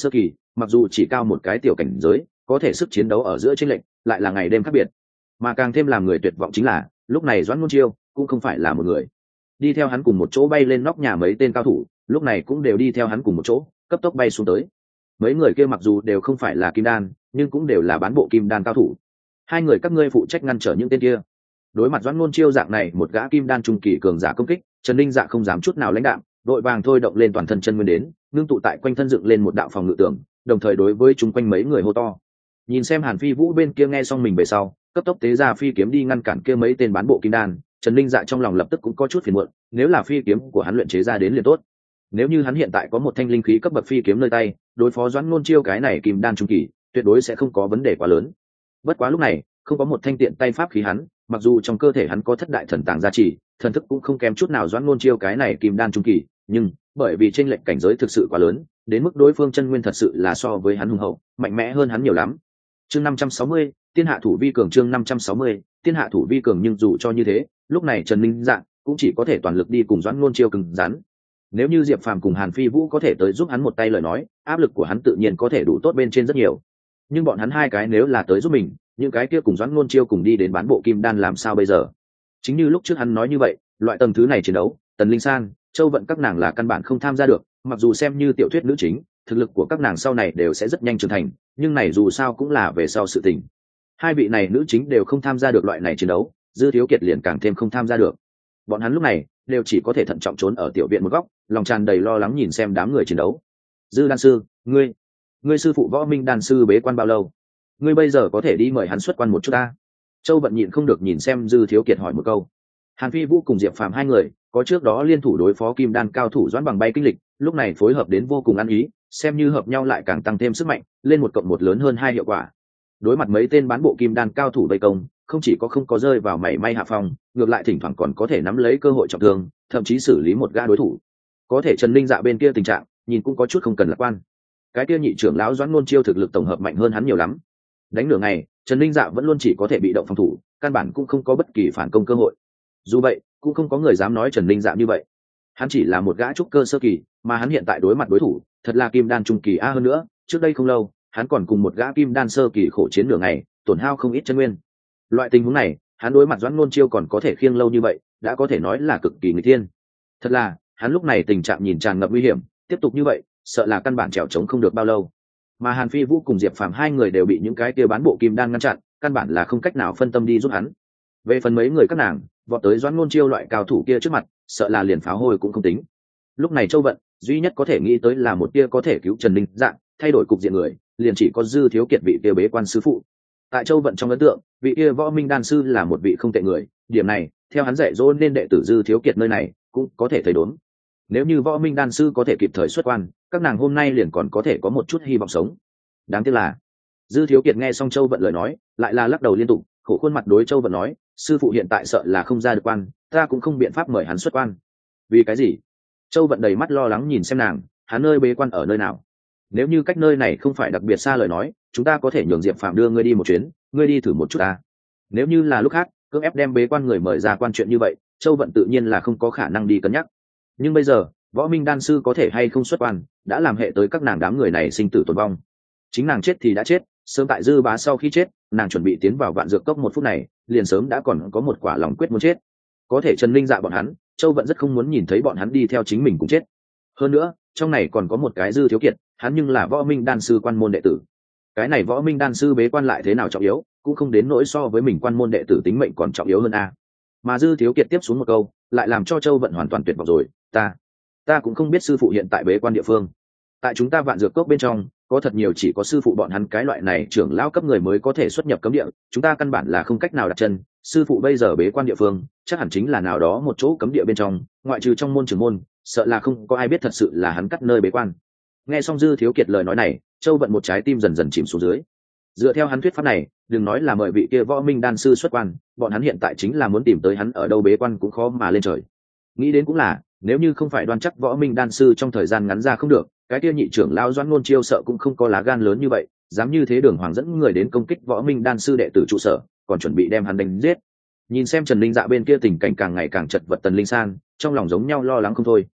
A: mặc dù chỉ cao một cái tiểu cảnh giới, có thể sức chiến đấu ở giữa chênh lệch lại là ngày đêm khác biệt. Mà càng thêm làm người tuyệt vọng chính là lúc này Doãn Ngôn Chiêu cũng không phải là một người. Đi theo hắn cùng một chỗ bay lên nóc nhà mấy tên cao thủ lúc này cũng đều đi theo hắn cùng một chỗ cấp tốc bay xuống tới. Mấy người kia mặc dù đều không phải là kim đan, nhưng cũng đều là bán bộ kim đan cao thủ. Hai người các ngươi phụ trách ngăn trở những tên kia. Đối mặt Doãn Ngôn Chiêu dạng này một gã kim đan trung kỳ cường giả công kích, Trần Linh Dạ không dám chút nào lãnh đạm, đội vàng thôi động lên toàn thân chân nguyên đến, ngưng tụ tại quanh thân dựng lên một đạo phòng ngự tường, đồng thời đối với chúng quanh mấy người hô to. Nhìn xem Hàn Phi Vũ bên kia nghe xong mình về sau, cấp tốc tế ra phi kiếm đi ngăn cản kia mấy tên bán bộ kim đan, Trần Linh Dạ trong lòng lập tức cũng có chút phiền muộn, nếu là phi kiếm của hắn luyện chế ra đến liền tốt. Nếu như hắn hiện tại có một thanh linh khí cấp bậc phi kiếm nơi tay, đối phó Doãn Ngôn Chiêu cái này kim đan trung kỳ, tuyệt đối sẽ không có vấn đề quá lớn. Bất quá lúc này, không có một thanh tiện tay pháp khí hắn, mặc dù trong cơ thể hắn có thất đại thần tàng gia trì, thần thức cũng không kém chút nào Doãn Ngôn Chiêu cái này kim đan trung kỳ, nhưng bởi vì chênh lệch cảnh giới thực sự quá lớn, đến mức đối phương chân nguyên thật sự là so với hắn hùng hậu, mạnh mẽ hơn hắn nhiều lắm. Chương năm trăm sáu mươi, Tiên hạ thủ vi cường. Chương năm trăm sáu mươi, Tiên hạ thủ vi cường. Nhưng dù cho như thế, lúc này Trần Linh Dạ cũng chỉ có thể toàn lực đi cùng Doãn Ngôn Chiêu cứng rắn. Nếu như Diệp Phàm cùng Hàn Phi Vũ có thể tới giúp hắn một tay lời nói, áp lực của hắn tự nhiên có thể đủ tốt bên trên rất nhiều. Nhưng bọn hắn hai cái nếu là tới giúp mình, những cái kia cùng Doãn Ngôn Chiêu cùng đi đến bán bộ kim đan làm sao bây giờ? Chính như lúc trước hắn nói như vậy, loại tầng thứ này chiến đấu, Tần Linh San, Châu Vận các nàng là căn bản không tham gia được, mặc dù xem như tiểu thuyết nữ chính, thực lực của các nàng sau này đều sẽ rất nhanh trưởng thành, nhưng này dù sao cũng là về sau sự tình. Hai vị này nữ chính đều không tham gia được loại này chiến đấu, Dư Thiếu Kiệt liền càng thêm không tham gia được. Bọn hắn lúc này đều chỉ có thể thận trọng trốn ở tiểu viện một góc, lòng tràn đầy lo lắng nhìn xem đám người chiến đấu. Dư đan sư, ngươi, ngươi sư phụ Võ Minh đan sư bế quan bao lâu? Ngươi bây giờ có thể đi mời hắn xuất quan một chút ta. Châu Vận nhịn không được nhìn xem Dư Thiếu Kiệt hỏi một câu. Hàn Phi Vũ cùng Diệp Phàm hai người có trước đó liên thủ đối phó kim đan cao thủ Doãn Bằng Bay kinh lịch, lúc này phối hợp đến vô cùng ăn ý, xem như hợp nhau lại càng tăng thêm sức mạnh, lên một cộng một lớn hơn hai hiệu quả. Đối mặt mấy tên bán bộ kim đan cao thủ vây công, không chỉ có không có rơi vào mảy may hạ phong, ngược lại thỉnh thoảng còn có thể nắm lấy cơ hội trọng thương, thậm chí xử lý một gã đối thủ. Có thể Trần Linh Dạ bên kia tình trạng, nhìn cũng có chút không cần lạc quan. Cái kia nhị trưởng lão Doãn Ngôn Chiêu thực lực tổng hợp mạnh hơn hắn nhiều lắm. Đánh nửa ngày, Trần Linh Dạ vẫn luôn chỉ có thể bị động phòng thủ, căn bản cũng không có bất kỳ phản công cơ hội. Dù vậy, cũng không có người dám nói Trần Linh Dạ như vậy. Hắn chỉ là một gã trúc cơ sơ kỳ, mà hắn hiện tại đối mặt đối thủ, thật là kim đan trung kỳ a hơn nữa, trước đây không lâu, hắn còn cùng một gã kim đan sơ kỳ khổ chiến nửa ngày, tổn hao không ít chân nguyên. Loại tình huống này, hắn đối mặt Doãn Ngôn Chiêu còn có thể khiêng lâu như vậy, đã có thể nói là cực kỳ nghịch thiên. Thật là, hắn lúc này tình trạng nhìn tràn ngập nguy hiểm, tiếp tục như vậy, sợ là căn bản trèo trống không được bao lâu. Mà Hàn Phi Vũ cùng Diệp Phàm hai người đều bị những cái kia bán bộ kim đan ngăn chặn, căn bản là không cách nào phân tâm đi giúp hắn. Về phần mấy người các nàng, vọt tới Doãn Ngôn Chiêu loại cao thủ kia trước mặt, sợ là liền pháo hôi cũng không tính. Lúc này Châu Vận duy nhất có thể nghĩ tới là một tia có thể cứu Trần Linh Dạ, thay đổi cục diện người, liền chỉ có Dư Thiếu Kiệt vị kia bế quan sư phụ. Tại Châu Vận trong ấn tượng, vị kia Võ Minh đan sư là một vị không tệ người, điểm này, theo hắn dạy dỗ nên đệ tử Dư Thiếu Kiệt nơi này cũng có thể thấy đốn. Nếu như Võ Minh đan sư có thể kịp thời xuất quan, các nàng hôm nay liền còn có thể có một chút hy vọng sống. Đáng tiếc là, Dư Thiếu Kiệt nghe xong Châu Vận lời nói, lại là lắc đầu liên tục, khổ khuôn mặt đối Châu Vận nói, sư phụ hiện tại sợ là không ra được quan, ta cũng không biện pháp mời hắn xuất quan. Vì cái gì? Châu Vận đầy mắt lo lắng nhìn xem nàng, hắn nơi bế quan ở nơi nào? Nếu như cách nơi này không phải đặc biệt xa lời nói, chúng ta có thể nhường Diệp Phạm đưa ngươi đi một chuyến, ngươi đi thử một chút ta. Nếu như là lúc khác, cưỡng ép đem bế quan người mời ra quan chuyện như vậy, Châu Vận tự nhiên là không có khả năng đi cân nhắc. Nhưng bây giờ, Võ Minh đan sư có thể hay không xuất quan, đã làm hệ tới các nàng đám người này sinh tử tồn vong. Chính nàng chết thì đã chết, sớm tại Dư Bá sau khi chết, nàng chuẩn bị tiến vào Vạn Dược Cốc một phút này, liền sớm đã còn có một quả lòng quyết muốn chết. Có thể Trần Linh Dạ bọn hắn, Châu Vận rất không muốn nhìn thấy bọn hắn đi theo chính mình cũng chết. Hơn nữa, trong này còn có một cái Dư Thiếu Kiệt, hắn nhưng là Võ Minh đan sư quan môn đệ tử. Cái này Võ Minh đan sư bế quan lại thế nào trọng yếu, cũng không đến nỗi so với mình quan môn đệ tử tính mệnh còn trọng yếu hơn a. Mà Dư Thiếu Kiệt tiếp xuống một câu, lại làm cho Châu Vận hoàn toàn tuyệt vọng rồi, ta, ta cũng không biết sư phụ hiện tại bế quan địa phương. Tại chúng ta Vạn Dược Cốc bên trong, có thật nhiều chỉ có sư phụ bọn hắn cái loại này trưởng lão cấp người mới có thể xuất nhập cấm địa, chúng ta căn bản là không cách nào đặt chân. Sư phụ bây giờ bế quan địa phương, chắc hẳn chính là nào đó một chỗ cấm địa bên trong, ngoại trừ trong môn trưởng môn, sợ là không có ai biết thật sự là hắn cắt nơi bế quan. Nghe xong Dư Thiếu Kiệt lời nói này, Châu Vận một trái tim dần dần chìm xuống dưới. Dựa theo hắn thuyết pháp này, đừng nói là mời vị kia Võ Minh đan sư xuất quan, bọn hắn hiện tại chính là muốn tìm tới hắn ở đâu bế quan cũng khó mà lên trời. Nghĩ đến cũng là, nếu như không phải đoan chắc Võ Minh đan sư trong thời gian ngắn ra không được, cái kia nhị trưởng lão Doãn Ngôn Chiêu sợ cũng không có lá gan lớn như vậy, dám như thế đường hoàng dẫn người đến công kích Võ Minh đan sư đệ tử trụ sở, còn chuẩn bị đem hắn đánh giết. Nhìn xem Trần Linh Dạ bên kia tình cảnh càng ngày càng chật vật, Tần Linh San trong lòng giống nhau lo lắng không thôi.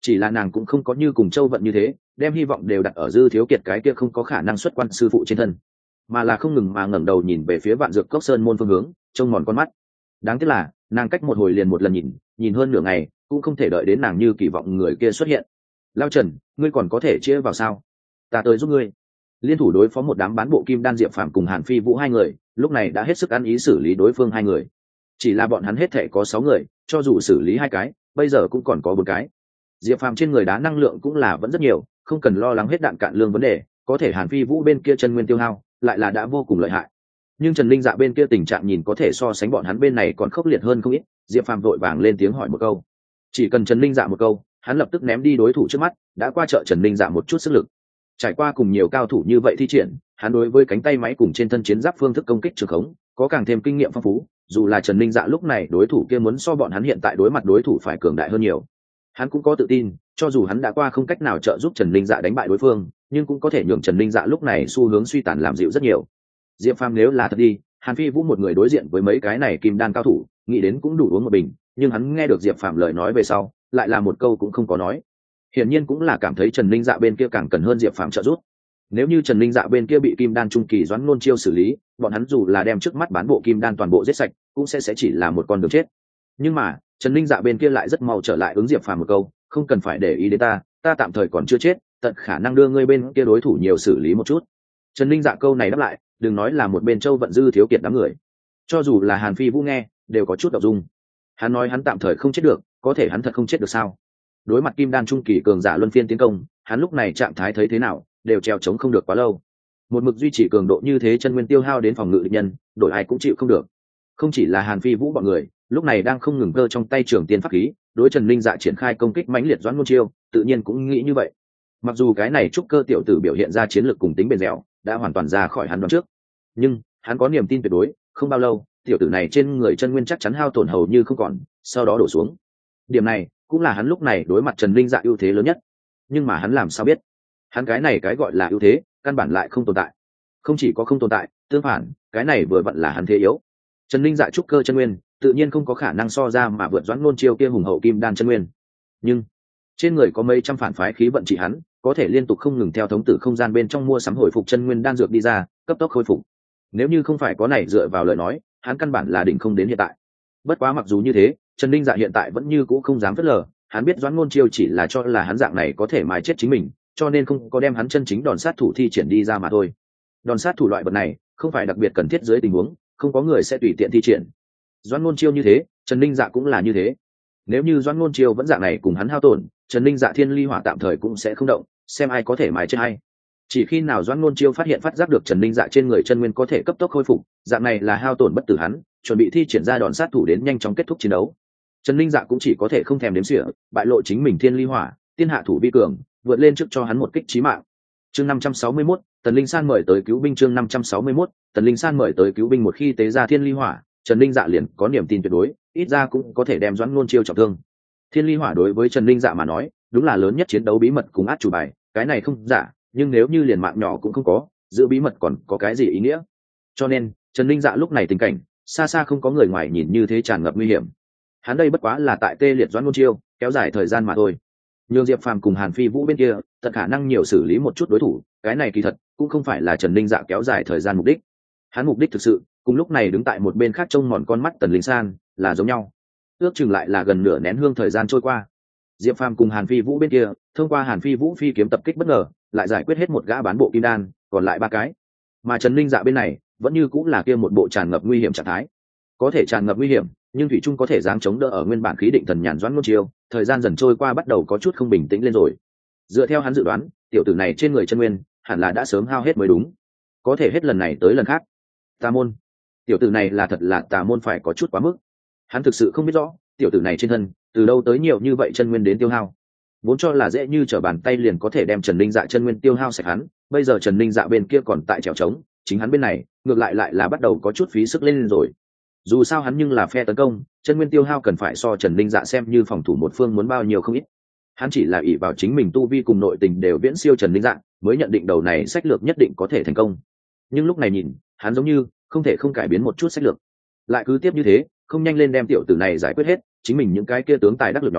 A: chỉ là nàng cũng không có như cùng châu vận như thế đem hy vọng đều đặt ở Dư Thiếu Kiệt cái kia không có khả năng xuất quan sư phụ trên thân, mà là không ngừng mà ngẩng đầu nhìn về phía Vạn Dược Cốc Sơn môn phương hướng, trông mòn con mắt. Đáng tiếc là nàng cách một hồi liền một lần nhìn nhìn hơn nửa ngày cũng không thể đợi đến nàng như kỳ vọng người kia xuất hiện. Lao Trần, ngươi còn có thể chia vào sao? Ta tới giúp ngươi. Liên thủ đối phó một đám bán bộ kim đan Diệp Phàm cùng Hàn Phi Vũ hai người lúc này đã hết sức ăn ý xử lý đối phương hai người. Chỉ là bọn hắn hết thể có sáu người, cho dù xử lý hai cái bây giờ cũng còn có bốn cái. Diệp Phàm trên người đá năng lượng cũng là vẫn rất nhiều, không cần lo lắng hết đạn cạn lương vấn đề, có thể Hàn Phi Vũ bên kia chân nguyên tiêu hao lại là đã vô cùng lợi hại. Nhưng Trần Linh Dạ bên kia tình trạng nhìn có thể so sánh bọn hắn bên này còn khốc liệt hơn không ít. Diệp Phàm vội vàng lên tiếng hỏi một câu, chỉ cần Trần Linh Dạ một câu hắn lập tức ném đi đối thủ trước mắt, đã qua trợ Trần Linh Dạ một chút sức lực. Trải qua cùng nhiều cao thủ như vậy thi triển, hắn đối với cánh tay máy cùng trên thân chiến giáp phương thức công kích trường khống có càng thêm kinh nghiệm phong phú, dù là Trần Linh Dạ lúc này đối thủ kia muốn so bọn hắn hiện tại đối mặt đối thủ phải cường đại hơn nhiều, hắn cũng có tự tin cho dù hắn đã qua không cách nào trợ giúp Trần Linh Dạ đánh bại đối phương, nhưng cũng có thể nhường Trần Linh Dạ lúc này xu hướng suy tàn làm dịu rất nhiều. Diệp Phàm nếu là thật đi, Hàn Phi Vũ một người đối diện với mấy cái này kim đan cao thủ nghĩ đến cũng đủ uống một bình, nhưng hắn nghe được Diệp Phàm lời nói về sau lại là một câu cũng không có nói, hiển nhiên cũng là cảm thấy Trần Linh Dạ bên kia càng cần hơn Diệp Phàm trợ giúp. Nếu như Trần Linh Dạ bên kia bị kim đan trung kỳ Doãn Nôn Chiêu xử lý, bọn hắn dù là đem trước mắt bán bộ kim đan toàn bộ giết sạch cũng sẽ sẽ chỉ là một con đường chết. Nhưng mà Trần Linh Dạ bên kia lại rất mau trở lại ứng Diệp Phàm một câu, không cần phải để ý đến ta, ta tạm thời còn chưa chết, tận khả năng đưa ngươi bên kia đối thủ nhiều xử lý một chút. Trần Linh Dạ câu này đáp lại, đừng nói là một bên Châu Vận Dư Thiếu Kiệt đám người, cho dù là Hàn Phi Vũ nghe đều có chút động dung. Hắn nói hắn tạm thời không chết được, có thể hắn thật không chết được sao? Đối mặt kim đan trung kỳ cường giả luân phiên tiến công, hắn lúc này trạng thái thấy thế nào đều treo chống không được quá lâu. Một mực duy trì cường độ như thế, chân nguyên tiêu hao đến phòng ngự địch nhân, đổi ai cũng chịu không được. Không chỉ là Hàn Phi Vũ bọn người, lúc này đang không ngừng cơ trong tay trường tiên pháp khí, đối Trần Linh Dạ triển khai công kích mãnh liệt Doãn Nôn Chiêu, tự nhiên cũng nghĩ như vậy. Mặc dù cái này trúc cơ tiểu tử biểu hiện ra chiến lược cùng tính bền dẻo đã hoàn toàn ra khỏi hắn đoán trước, nhưng hắn có niềm tin tuyệt đối, không bao lâu tiểu tử này trên người chân nguyên chắc chắn hao tổn hầu như không còn, sau đó đổ xuống. Điểm này cũng là hắn lúc này đối mặt Trần Linh Dạ ưu thế lớn nhất. Nhưng mà hắn làm sao biết, hắn cái này cái gọi là ưu thế căn bản lại không tồn tại. Không chỉ có không tồn tại, tương phản cái này vừa vặn là hắn thế yếu. Trần Linh Dạ trúc cơ chân nguyên tự nhiên không có khả năng so ra mà vượt Doãn Nôn Chiêu kia hùng hậu kim đan chân nguyên, nhưng trên người có mấy trăm phản phái khí vận trị hắn có thể liên tục không ngừng theo thống tử không gian bên trong mua sắm hồi phục chân nguyên đan dược đi ra, cấp tốc khôi phục. Nếu như không phải có này dựa vào lời nói, hắn căn bản là đỉnh không đến hiện tại. Bất quá mặc dù như thế, Trần Linh Dạ hiện tại vẫn như cũ không dám phớt lờ, hắn biết Doãn Nôn Chiêu chỉ là cho là hắn dạng này có thể mài chết chính mình, cho nên không có đem hắn chân chính đòn sát thủ thi triển đi ra mà thôi. Đòn sát thủ loại vật này không phải đặc biệt cần thiết dưới tình huống, không có người sẽ tùy tiện thi triển. Doãn Nôn Chiêu như thế, Trần Linh Dạ cũng là như thế. Nếu như Doãn Nôn Chiêu vẫn dạng này cùng hắn hao tổn, Trần Linh Dạ thiên ly hỏa tạm thời cũng sẽ không động, xem ai có thể mài chết hay. Chỉ khi nào Doãn Nôn Chiêu phát hiện phát giác được Trần Linh Dạ trên người chân nguyên có thể cấp tốc khôi phục, dạng này là hao tổn bất tử hắn, chuẩn bị thi triển ra đòn sát thủ đến nhanh chóng kết thúc chiến đấu. Trần Linh Dạ cũng chỉ có thể không thèm đếm xỉa, bại lộ chính mình thiên ly hỏa, tiên hạ thủ vi cường, vượt lên trước cho hắn một kích chí mạng. Chương năm trăm sáu mươi mốt, Tần Linh San mời tới cứu binh. Chương năm trăm sáu mươi mốt, Tần Linh San mời tới cứu binh. Một khi tế ra thiên ly hỏa, Trần Linh Dạ liền có niềm tin tuyệt đối, ít ra cũng có thể đem Doãn Nôn Chiêu trọng thương. Thiên ly hỏa đối với Trần Linh Dạ mà nói, đúng là lớn nhất chiến đấu bí mật cùng át chủ bài, cái này không giả, nhưng nếu như liền mạng nhỏ cũng không có, giữ bí mật còn có cái gì ý nghĩa? Cho nên, Trần Linh Dạ lúc này tình cảnh, xa xa không có người ngoài nhìn như thế tràn ngập nguy hiểm. Hắn đây bất quá là tại tê liệt Doãn Nôn Chiêu, kéo dài thời gian mà thôi. Nhường Diệp Phàm cùng Hàn Phi Vũ bên kia, tận khả năng nhiều xử lý một chút đối thủ, cái này kỳ thật cũng không phải là Trần Linh Dạ kéo dài thời gian mục đích. Hắn mục đích thực sự, cùng lúc này đứng tại một bên khác trông mòn con mắt Tần Linh San là giống nhau. Ước chừng lại là gần nửa nén hương thời gian trôi qua. Diệp Phàm cùng Hàn Phi Vũ bên kia, thông qua Hàn Phi Vũ phi kiếm tập kích bất ngờ, lại giải quyết hết một gã bán bộ kim đan, còn lại ba cái. Mà Trần Linh Dạ bên này, vẫn như cũng là kia một bộ tràn ngập nguy hiểm trạng thái. Có thể tràn ngập nguy hiểm, nhưng thủy trung có thể dáng chống đỡ ở nguyên bản khí định thần nhàn Doãn Nôn Chiêu, thời gian dần trôi qua bắt đầu có chút không bình tĩnh lên rồi. Dựa theo hắn dự đoán, tiểu tử này trên người chân nguyên hẳn là đã sớm hao hết mới đúng. Có thể hết lần này tới lần khác. Tà môn. Tiểu tử này là thật là tà môn phải có chút quá mức. Hắn thực sự không biết rõ, tiểu tử này trên thân từ đâu tới nhiều như vậy chân nguyên đến tiêu hao. Vốn cho là dễ như trở bàn tay liền có thể đem Trần Linh Dạ chân nguyên tiêu hao sạch hắn, bây giờ Trần Linh Dạ bên kia còn tại trèo trống, chính hắn bên này ngược lại lại là bắt đầu có chút phí sức lên rồi. Dù sao hắn nhưng là phe tấn công, chân nguyên tiêu hao cần phải so Trần Linh Dạ xem như phòng thủ một phương muốn bao nhiêu không ít. Hắn chỉ là ỷ vào chính mình tu vi cùng nội tình đều viễn siêu Trần Linh Dạ, mới nhận định đầu này sách lược nhất định có thể thành công. Nhưng lúc này nhìn, hắn giống như không thể không cải biến một chút sách lược. Lại cứ tiếp như thế, không nhanh lên đem tiểu tử này giải quyết hết, chính mình những cái kia tướng tài đắc lực nhóm,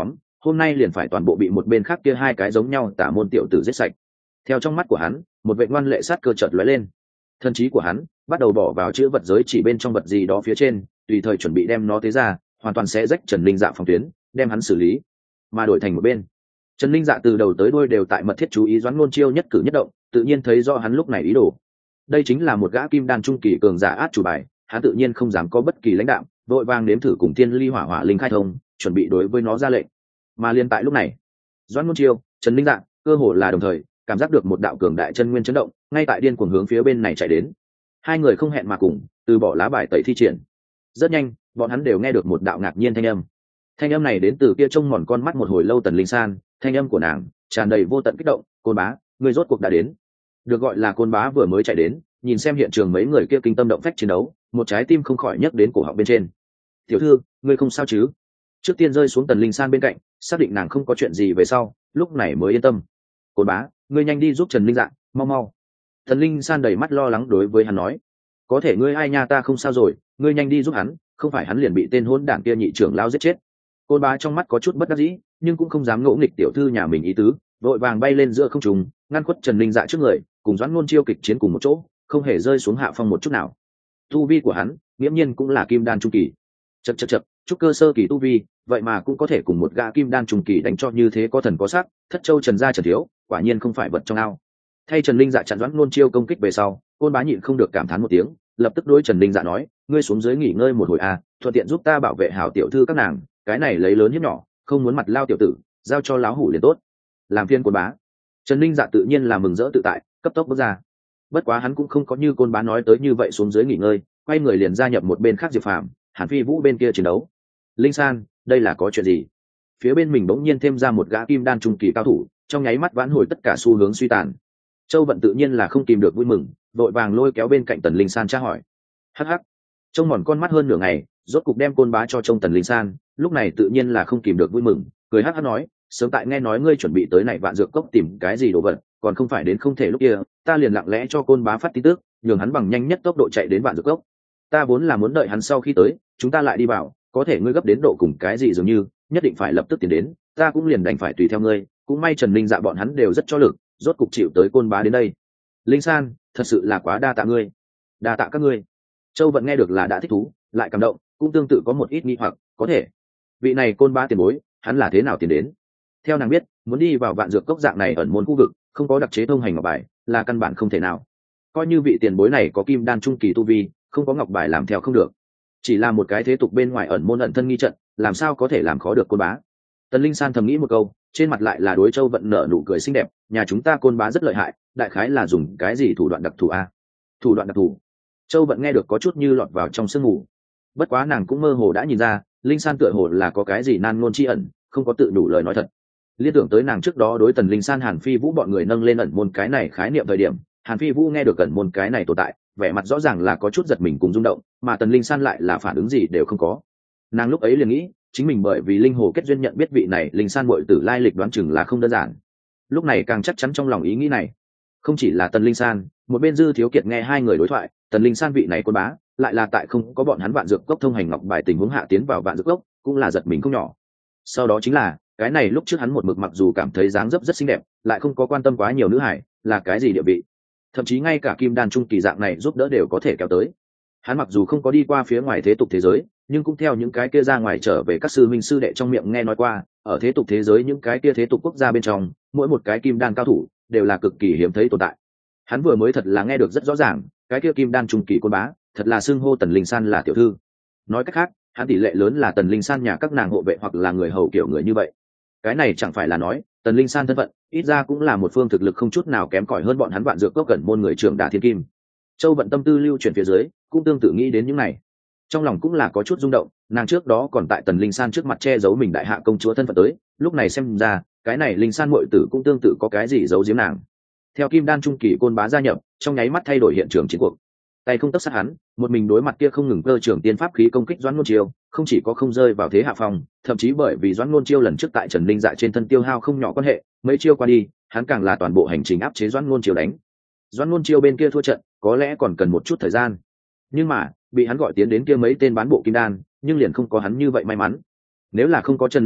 A: hôm nay liền phải toàn bộ bị một bên khác kia hai cái giống nhau tả môn tiểu tử giết sạch. Theo trong mắt của hắn, một vệ ngoan lệ sát cơ chợt lóe lên. Thân trí của hắn bắt đầu bỏ vào chữ vật giới chỉ bên trong vật gì đó phía trên, tùy thời chuẩn bị đem nó tế ra, hoàn toàn sẽ rách Trần Linh Dạ phòng tuyến, đem hắn xử lý. Mà đổi thành một bên, Trần Linh Dạ từ đầu tới đuôi đều tại mật thiết chú ý Doãn Nôn Chiêu nhất cử nhất động, tự nhiên thấy rõ hắn lúc này ý đồ. Đây chính là một gã kim đan trung kỳ cường giả át chủ bài, hắn tự nhiên không dám có bất kỳ lãnh đạm, vội vàng nếm thử cùng Thiên Ly Hỏa Hỏa Linh khai thông, chuẩn bị đối với nó ra lệnh. Mà liên tại lúc này, Doãn Nôn Chiêu, Trần Linh Dạ cơ hồ là đồng thời cảm giác được một đạo cường đại chân nguyên chấn động, ngay tại điên cuồng hướng phía bên này chạy đến. Hai người không hẹn mà cùng từ bỏ lá bài tẩy thi triển. Rất nhanh, bọn hắn đều nghe được một đạo ngạc nhiên thanh âm. Thanh âm này đến từ kia trông mòn con mắt một hồi lâu Tần Linh San, thanh âm của nàng tràn đầy vô tận kích động. Côn bá, người rốt cuộc đã đến. Được gọi là Côn bá vừa mới chạy đến, nhìn xem hiện trường mấy người kia kinh tâm động phách chiến đấu, một trái tim không khỏi nhấc đến cổ họng bên trên. Tiểu thư, ngươi không sao chứ? Trước tiên rơi xuống Tần Linh San bên cạnh, xác định nàng không có chuyện gì về sau, lúc này mới yên tâm. Côn bá, ngươi nhanh đi giúp Trần Linh Dạ, mau mau. Tần Linh San đầy mắt lo lắng đối với hắn nói. Có thể ngươi ai nha, ta không sao rồi, ngươi nhanh đi giúp hắn, không phải hắn liền bị tên hỗn đản kia nhị trưởng lao giết chết. Côn bá trong mắt có chút bất đắc dĩ, nhưng cũng không dám ngỗ nghịch tiểu thư nhà mình ý tứ, vội vàng bay lên giữa không trung, ngăn khuất Trần Linh Dạ trước người, cùng Doãn Nôn Chiêu kịch chiến cùng một chỗ, không hề rơi xuống hạ phong một chút nào. Tu vi của hắn, nghiễm nhiên cũng là kim đan trung kỳ. Chậc chậc chậc, chút cơ sơ kỳ tu vi, vậy mà cũng có thể cùng một gã kim đan trung kỳ đánh cho như thế có thần có sắc, thất châu Trần gia Trần thiếu, quả nhiên không phải vật trong ao. Thay Trần Linh Dạ chặn Doãn Nôn Chiêu công kích về sau, Côn bá nhịn không được cảm thán một tiếng, lập tức đối Trần Linh Dạ nói, ngươi xuống dưới nghỉ ngơi một hồi à, thuận tiện giúp ta bảo vệ hảo tiểu thư các nàng, cái này lấy lớn hiếp nhỏ, không muốn mặt lao tiểu tử, giao cho láo hủ liền tốt. Làm phiên Côn bá. Trần Linh Dạ tự nhiên là mừng rỡ tự tại, cấp tốc bước ra. Bất quá hắn cũng không có như Côn bá nói tới như vậy xuống dưới nghỉ ngơi, quay người liền gia nhập một bên khác Diệp Phàm, Hàn Phi Vũ bên kia chiến đấu. Linh San, đây là có chuyện gì? Phía bên mình bỗng nhiên thêm ra một gã kim đan trung kỳ cao thủ, trong nháy mắt vãn hồi tất cả xu hướng suy tàn. Châu Vận tự nhiên là không kìm được vui mừng, vội vàng lôi kéo bên cạnh Tần Linh San tra hỏi. Hắc hắc, trông mòn con mắt hơn nửa ngày, rốt cục đem Côn bá cho trông Tần Linh San, lúc này tự nhiên là không kìm được vui mừng, cười hắc hắc nói, sớm tại nghe nói ngươi chuẩn bị tới này vạn dược cốc tìm cái gì đồ vật, còn không phải đến không thể lúc kia, ta liền lặng lẽ cho Côn bá phát tin tức, nhường hắn bằng nhanh nhất tốc độ chạy đến vạn dược cốc. Ta vốn là muốn đợi hắn sau khi tới, chúng ta lại đi vào, có thể ngươi gấp đến độ cùng cái gì dường như, nhất định phải lập tức tiến đến, ta cũng liền đành phải tùy theo ngươi, cũng may Trần Linh Dạ bọn hắn đều rất cho lực, rốt cục chịu tới Côn bá đến đây. Linh San, thật sự là quá đa tạ ngươi. Đa tạ các ngươi. Châu Vận nghe được là đã thích thú, lại cảm động, cũng tương tự có một ít nghi hoặc, có thể vị này Côn bá tiền bối, hắn là thế nào tiến đến? Theo nàng biết, muốn đi vào vạn dược cốc dạng này ẩn môn khu vực, không có đặc chế thông hành ngọc bài, là căn bản không thể nào. Coi như vị tiền bối này có kim đan trung kỳ tu vi, không có ngọc bài làm theo không được. Chỉ là một cái thế tục bên ngoài ẩn môn ẩn thân nghi trận, làm sao có thể làm khó được Côn bá? Tần Linh San thầm nghĩ một câu, trên mặt lại là đối Châu Vận nở nụ cười xinh đẹp, nhà chúng ta Côn bá rất lợi hại, đại khái là dùng cái gì thủ đoạn đặc thù a? Thủ đoạn đặc thù? Châu Vận nghe được có chút như lọt vào trong sương mù. Bất quá nàng cũng mơ hồ đã nhìn ra, Linh San tựa hồ là có cái gì nan ngôn chi ẩn, không có tự đủ lời nói thật. Liên tưởng tới nàng trước đó đối Tần Linh San Hàn Phi Vũ bọn người nâng lên ẩn môn cái này khái niệm thời điểm, Hàn Phi Vũ nghe được ẩn môn cái này tồn tại, vẻ mặt rõ ràng là có chút giật mình cùng rung động, mà Tần Linh San lại là phản ứng gì đều không có. Nàng lúc ấy liền nghĩ, chính mình bởi vì linh hồ kết duyên nhận biết vị này Linh San muội tử lai lịch đoán chừng là không đơn giản. Lúc này càng chắc chắn trong lòng ý nghĩ này. Không chỉ là Tần Linh San, một bên Dư Thiếu Kiệt nghe hai người đối thoại, Tần Linh San vị này Côn bá, lại là tại không có bọn hắn vạn dược cốc thông hành ngọc bài tình huống hạ tiến vào vạn dược cốc, cũng là giật mình không nhỏ. Sau đó chính là, cái này lúc trước hắn một mực mặc dù cảm thấy dáng dấp rất xinh đẹp, lại không có quan tâm quá nhiều nữ hải, là cái gì địa vị. Thậm chí ngay cả kim đan trung kỳ dạng này giúp đỡ đều có thể kéo tới. Hắn mặc dù không có đi qua phía ngoài thế tục thế giới, nhưng cũng theo những cái kia ra ngoài trở về các sư huynh sư đệ trong miệng nghe nói qua, ở thế tục thế giới những cái kia thế tục quốc gia bên trong, mỗi một cái kim đan cao thủ đều là cực kỳ hiếm thấy tồn tại. Hắn vừa mới thật là nghe được rất rõ ràng, cái kia kim đan trung kỳ Côn bá, thật là xưng hô Tần Linh San là tiểu thư. Nói cách khác, hắn tỷ lệ lớn là Tần Linh San nhà các nàng hộ vệ hoặc là người hầu kiểu người như vậy. Cái này chẳng phải là nói, Tần Linh San thân phận, ít ra cũng là một phương thực lực không chút nào kém cỏi hơn bọn hắn vạn dược cốc cẩn môn người trưởng Đả Thiên Kim. Châu Vận tâm tư lưu chuyển phía dưới, cũng tương tự nghĩ đến những này. Trong lòng cũng là có chút rung động, nàng trước đó còn tại Tần Linh San trước mặt che giấu mình đại hạ công chúa thân phận tới, lúc này xem ra, cái này Linh San muội tử cũng tương tự có cái gì giấu giếm nàng. Theo kim đan trung kỳ Côn bá gia nhập, trong nháy mắt thay đổi hiện trường chiến cuộc. Tay không tấc sát hắn, một mình đối mặt kia không ngừng cơ trưởng tiên pháp khí công kích Doãn Nôn Chiêu, không chỉ có không rơi vào thế hạ phong, thậm chí bởi vì Doãn Nôn Chiêu lần trước tại Trần Linh Dạ trên thân tiêu hao không nhỏ quan hệ, mấy chiêu qua đi, hắn càng là toàn bộ hành trình áp chế Doãn Nôn Chiêu đánh. Doãn Nôn Chiêu bên kia thua trận, có lẽ còn cần một chút thời gian, nhưng mà bị hắn gọi tiến đến kia mấy tên bán bộ kim đan, nhưng liền không có hắn như vậy may mắn. Nếu là không có Trần Linh Dạ,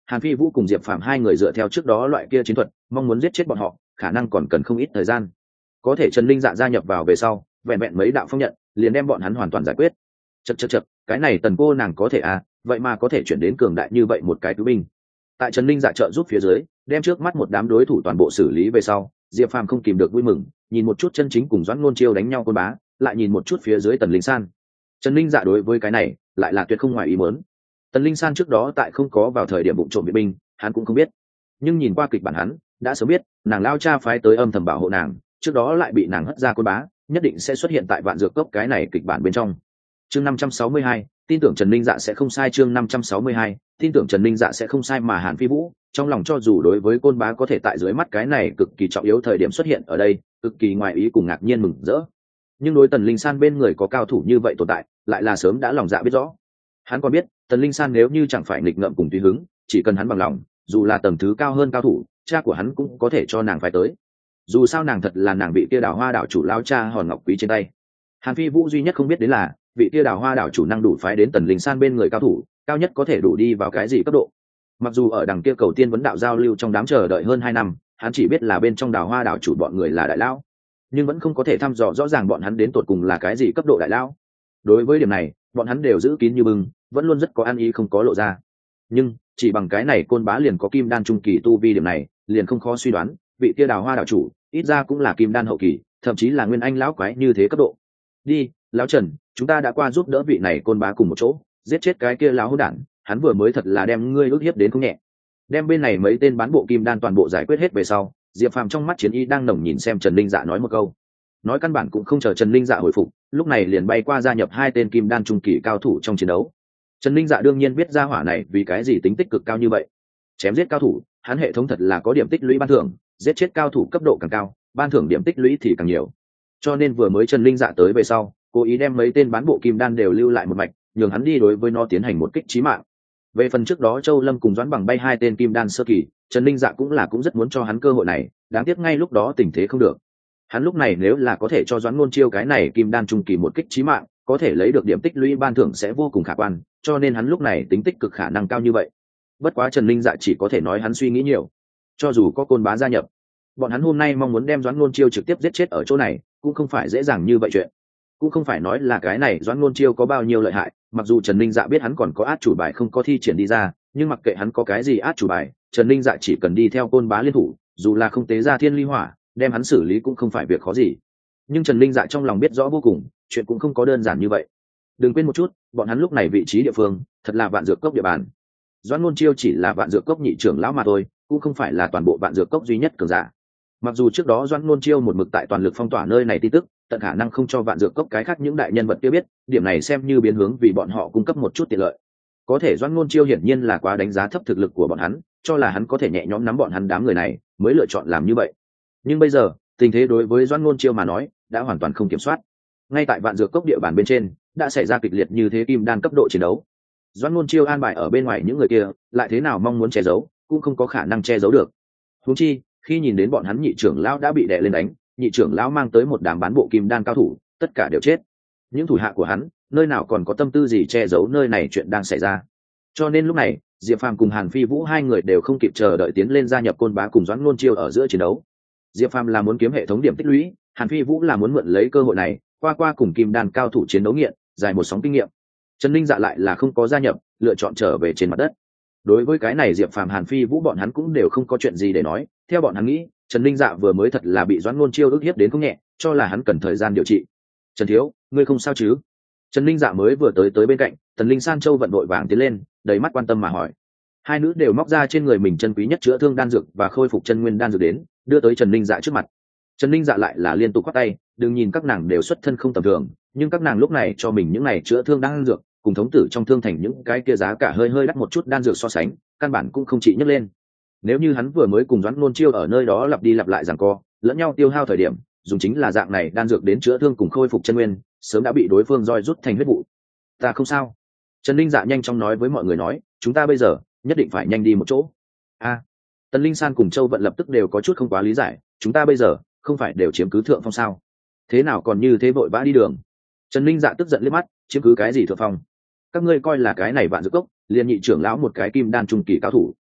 A: Hàn Phi Vũ cùng Diệp Phàm hai người dựa theo trước đó loại kia chiến thuật mong muốn giết chết bọn họ khả năng còn cần không ít thời gian. Có thể Trần Linh Dạ gia nhập vào về sau vẹn vẹn mấy đạo phong nhận liền đem bọn hắn hoàn toàn giải quyết. Chậc chậc chậc, cái này Tần cô nàng có thể à, vậy mà có thể chuyển đến cường đại như vậy một cái cứu binh. Tại Trần Linh Dạ trợ giúp phía dưới đem trước mắt một đám đối thủ toàn bộ xử lý về sau, Diệp Phàm không kìm được vui mừng, nhìn một chút chân chính cùng Doãn Ngôn Chiêu đánh nhau côn bá, lại nhìn một chút phía dưới Tần Linh San. Trần Linh Dạ đối với cái này lại là tuyệt không ngoài ý muốn. Tần Linh San trước đó tại không có vào thời điểm bụng trộm viện binh, hắn cũng không biết, nhưng nhìn qua kịch bản hắn đã sớm biết nàng lao cha phái tới âm thầm bảo hộ nàng, trước đó lại bị nàng hất ra côn bá, nhất định sẽ xuất hiện tại Vạn Dược Cốc cái này kịch bản bên trong. Chương năm trăm sáu mươi hai, tin tưởng Trần Linh Dạ sẽ không sai. Chương năm trăm sáu mươi hai, tin tưởng Trần Linh Dạ sẽ không sai. Mà Hàn Phi Vũ trong lòng cho dù đối với côn bá có thể tại dưới mắt cái này cực kỳ trọng yếu thời điểm xuất hiện ở đây cực kỳ ngoài ý cùng ngạc nhiên mừng rỡ, nhưng đối Tần Linh San bên người có cao thủ như vậy tồn tại lại là sớm đã lòng dạ biết rõ. Hắn còn biết Tần Linh San nếu như chẳng phải nghịch ngợm cùng tùy hứng, chỉ cần hắn bằng lòng, dù là tầng thứ cao hơn cao thủ, cha của hắn cũng có thể cho nàng phải tới. Dù sao nàng thật là nàng vị kia Đào Hoa đảo chủ lão cha hòn ngọc quý trên tay. Hàn Phi Vũ duy nhất không biết đến là vị kia Đào Hoa đảo chủ năng đủ phái đến Tần Linh San bên người cao thủ, cao nhất có thể đủ đi vào cái gì cấp độ. Mặc dù ở đằng kia cầu tiên vấn đạo giao lưu trong đám chờ đợi hơn hai năm, hắn chỉ biết là bên trong Đào Hoa đảo chủ bọn người là đại lão, nhưng vẫn không có thể thăm dò rõ ràng bọn hắn đến tột cùng là cái gì cấp độ đại lão. Đối với điểm này, bọn hắn đều giữ kín như bưng, vẫn luôn rất có ăn ý không có lộ ra. Nhưng chỉ bằng cái này côn bá liền có kim đan trung kỳ tu vi, điểm này liền không khó suy đoán, vị kia Đào Hoa đảo chủ ít ra cũng là kim đan hậu kỳ, thậm chí là nguyên anh lão quái như thế cấp độ. Đi, lão Trần, chúng ta đã qua giúp đỡ vị này côn bá cùng một chỗ giết chết cái kia lão hỗn đản, hắn vừa mới thật là đem ngươi ức hiếp đến không nhẹ. Đem bên này mấy tên bán bộ kim đan toàn bộ giải quyết hết về sau, Diệp Phàm trong mắt chiến y đang nồng nhìn xem Trần Linh Dạ nói một câu, nói căn bản cũng không chờ Trần Linh Dạ hồi phục, lúc này liền bay qua gia nhập hai tên kim đan trung kỳ cao thủ trong chiến đấu. Trần Linh Dạ đương nhiên biết ra hỏa này vì cái gì tính tích cực cao như vậy, chém giết cao thủ hắn hệ thống thật là có điểm tích lũy ban thưởng, giết chết cao thủ cấp độ càng cao ban thưởng điểm tích lũy thì càng nhiều, cho nên vừa mới Trần Linh Dạ tới về sau cố ý đem mấy tên bán bộ kim đan đều lưu lại một mạch, nhường hắn đi đối với nó tiến hành một kích chí mạng. Về phần trước đó Châu Lâm cùng Doãn Bằng bay hai tên kim đan sơ kỳ, Trần Linh Dạ cũng là cũng rất muốn cho hắn cơ hội này, đáng tiếc ngay lúc đó tình thế không được. Hắn lúc này nếu là có thể cho Doãn Ngôn Chiêu cái này kim đan trung kỳ một kích chí mạng, có thể lấy được điểm tích lũy ban thưởng sẽ vô cùng khả quan, cho nên hắn lúc này tính tích cực khả năng cao như vậy. Bất quá Trần Linh Dạ chỉ có thể nói hắn suy nghĩ nhiều. Cho dù có côn bá gia nhập, bọn hắn hôm nay mong muốn đem Doãn Ngôn Chiêu trực tiếp giết chết ở chỗ này, cũng không phải dễ dàng như vậy chuyện. Cũng không phải nói là cái này Doãn Ngôn Chiêu có bao nhiêu lợi hại, mặc dù Trần Linh Dạ biết hắn còn có át chủ bài không có thi triển đi ra, nhưng mặc kệ hắn có cái gì át chủ bài, Trần Linh Dạ chỉ cần đi theo côn bá liên thủ, dù là không tế ra thiên ly hỏa, đem hắn xử lý cũng không phải việc khó gì. Nhưng Trần Linh Dạ trong lòng biết rõ vô cùng, chuyện cũng không có đơn giản như vậy. Đừng quên một chút, bọn hắn lúc này vị trí địa phương thật là Vạn Dược Cốc địa bàn. Doãn Ngôn Chiêu chỉ là Vạn Dược Cốc nhị trưởng lão mà thôi, cũng không phải là toàn bộ Vạn Dược Cốc duy nhất cường giả. Mặc dù trước đó Doãn Ngôn Chiêu một mực tại toàn lực phong tỏa nơi này tin tức, tận khả năng không cho Vạn Dược Cốc cái khác những đại nhân vật kia biết, điểm này xem như biến hướng vì bọn họ cung cấp một chút tiện lợi. Có thể Doãn Ngôn Chiêu hiển nhiên là quá đánh giá thấp thực lực của bọn hắn, cho là hắn có thể nhẹ nhõm nắm bọn hắn đám người này, mới lựa chọn làm như vậy. Nhưng bây giờ, tình thế đối với Doãn Ngôn Chiêu mà nói, đã hoàn toàn không kiểm soát. Ngay tại Vạn Dược Cốc địa bàn bên trên, đã xảy ra kịch liệt như thế kim đan cấp độ chiến đấu. Doãn Ngôn Chiêu an bài ở bên ngoài những người kia, lại thế nào mong muốn che giấu, cũng không có khả năng che giấu được. Huống chi, khi nhìn đến bọn hắn nhị trưởng lão đã bị đè lên đánh, nhị trưởng lão mang tới một đám bán bộ kim đan cao thủ, tất cả đều chết. Những thủ hạ của hắn, nơi nào còn có tâm tư gì che giấu nơi này chuyện đang xảy ra. Cho nên lúc này, Diệp Phàm cùng Hàn Phi Vũ hai người đều không kịp chờ đợi tiến lên gia nhập côn bá cùng Doãn Ngôn Chiêu ở giữa chiến đấu. Diệp Phàm là muốn kiếm hệ thống điểm tích lũy, Hàn Phi Vũ là muốn mượn lấy cơ hội này, qua qua cùng kim đan cao thủ chiến đấu nghiện, dài một sóng kinh nghiệm. Trần Linh Dạ lại là không có gia nhập, lựa chọn trở về trên mặt đất. Đối với cái này Diệp Phàm Hàn Phi Vũ bọn hắn cũng đều không có chuyện gì để nói, theo bọn hắn nghĩ, Trần Linh Dạ vừa mới thật là bị Doãn Ngôn Chiêu ức hiếp đến không nhẹ, cho là hắn cần thời gian điều trị. Trần thiếu, ngươi không sao chứ? Trần Linh Dạ mới vừa tới tới bên cạnh, Tần Linh San Châu vận đội vàng tiến lên, đầy mắt quan tâm mà hỏi. Hai nữ đều móc ra trên người mình chân quý nhất chữa thương đan dược và khôi phục chân nguyên đan dược đến, đưa tới Trần Linh Dạ trước mặt. Trần Linh Dạ lại là liên tục quát tay, đừng nhìn các nàng đều xuất thân không tầm thường, nhưng các nàng lúc này cho mình những này chữa thương đan dược, cùng thống tử trong thương thành những cái kia giá cả hơi hơi đắt một chút đan dược so sánh, căn bản cũng không trị nhấc lên. Nếu như hắn vừa mới cùng Doãn Ngôn Chiêu ở nơi đó lặp đi lặp lại giằng co, lẫn nhau tiêu hao thời điểm, dùng chính là dạng này đan dược đến chữa thương cùng khôi phục chân nguyên, sớm đã bị đối phương roi rút thành huyết vụ. Ta không sao. Trần Linh Dạ nhanh chóng nói với mọi người nói, chúng ta bây giờ nhất định phải nhanh đi một chỗ. A. À, Tần Linh San cùng Châu Vận lập tức đều có chút không quá lý giải, chúng ta bây giờ không phải đều chiếm cứ thượng phong sao? Thế nào còn như thế vội vã đi đường? Trần Linh Dạ tức giận liếc mắt, chiếm cứ cái gì thượng phong? Các ngươi coi là cái này Vạn Dược Cốc, liền nhị trưởng lão một cái kim đan trung kỳ cao thủ.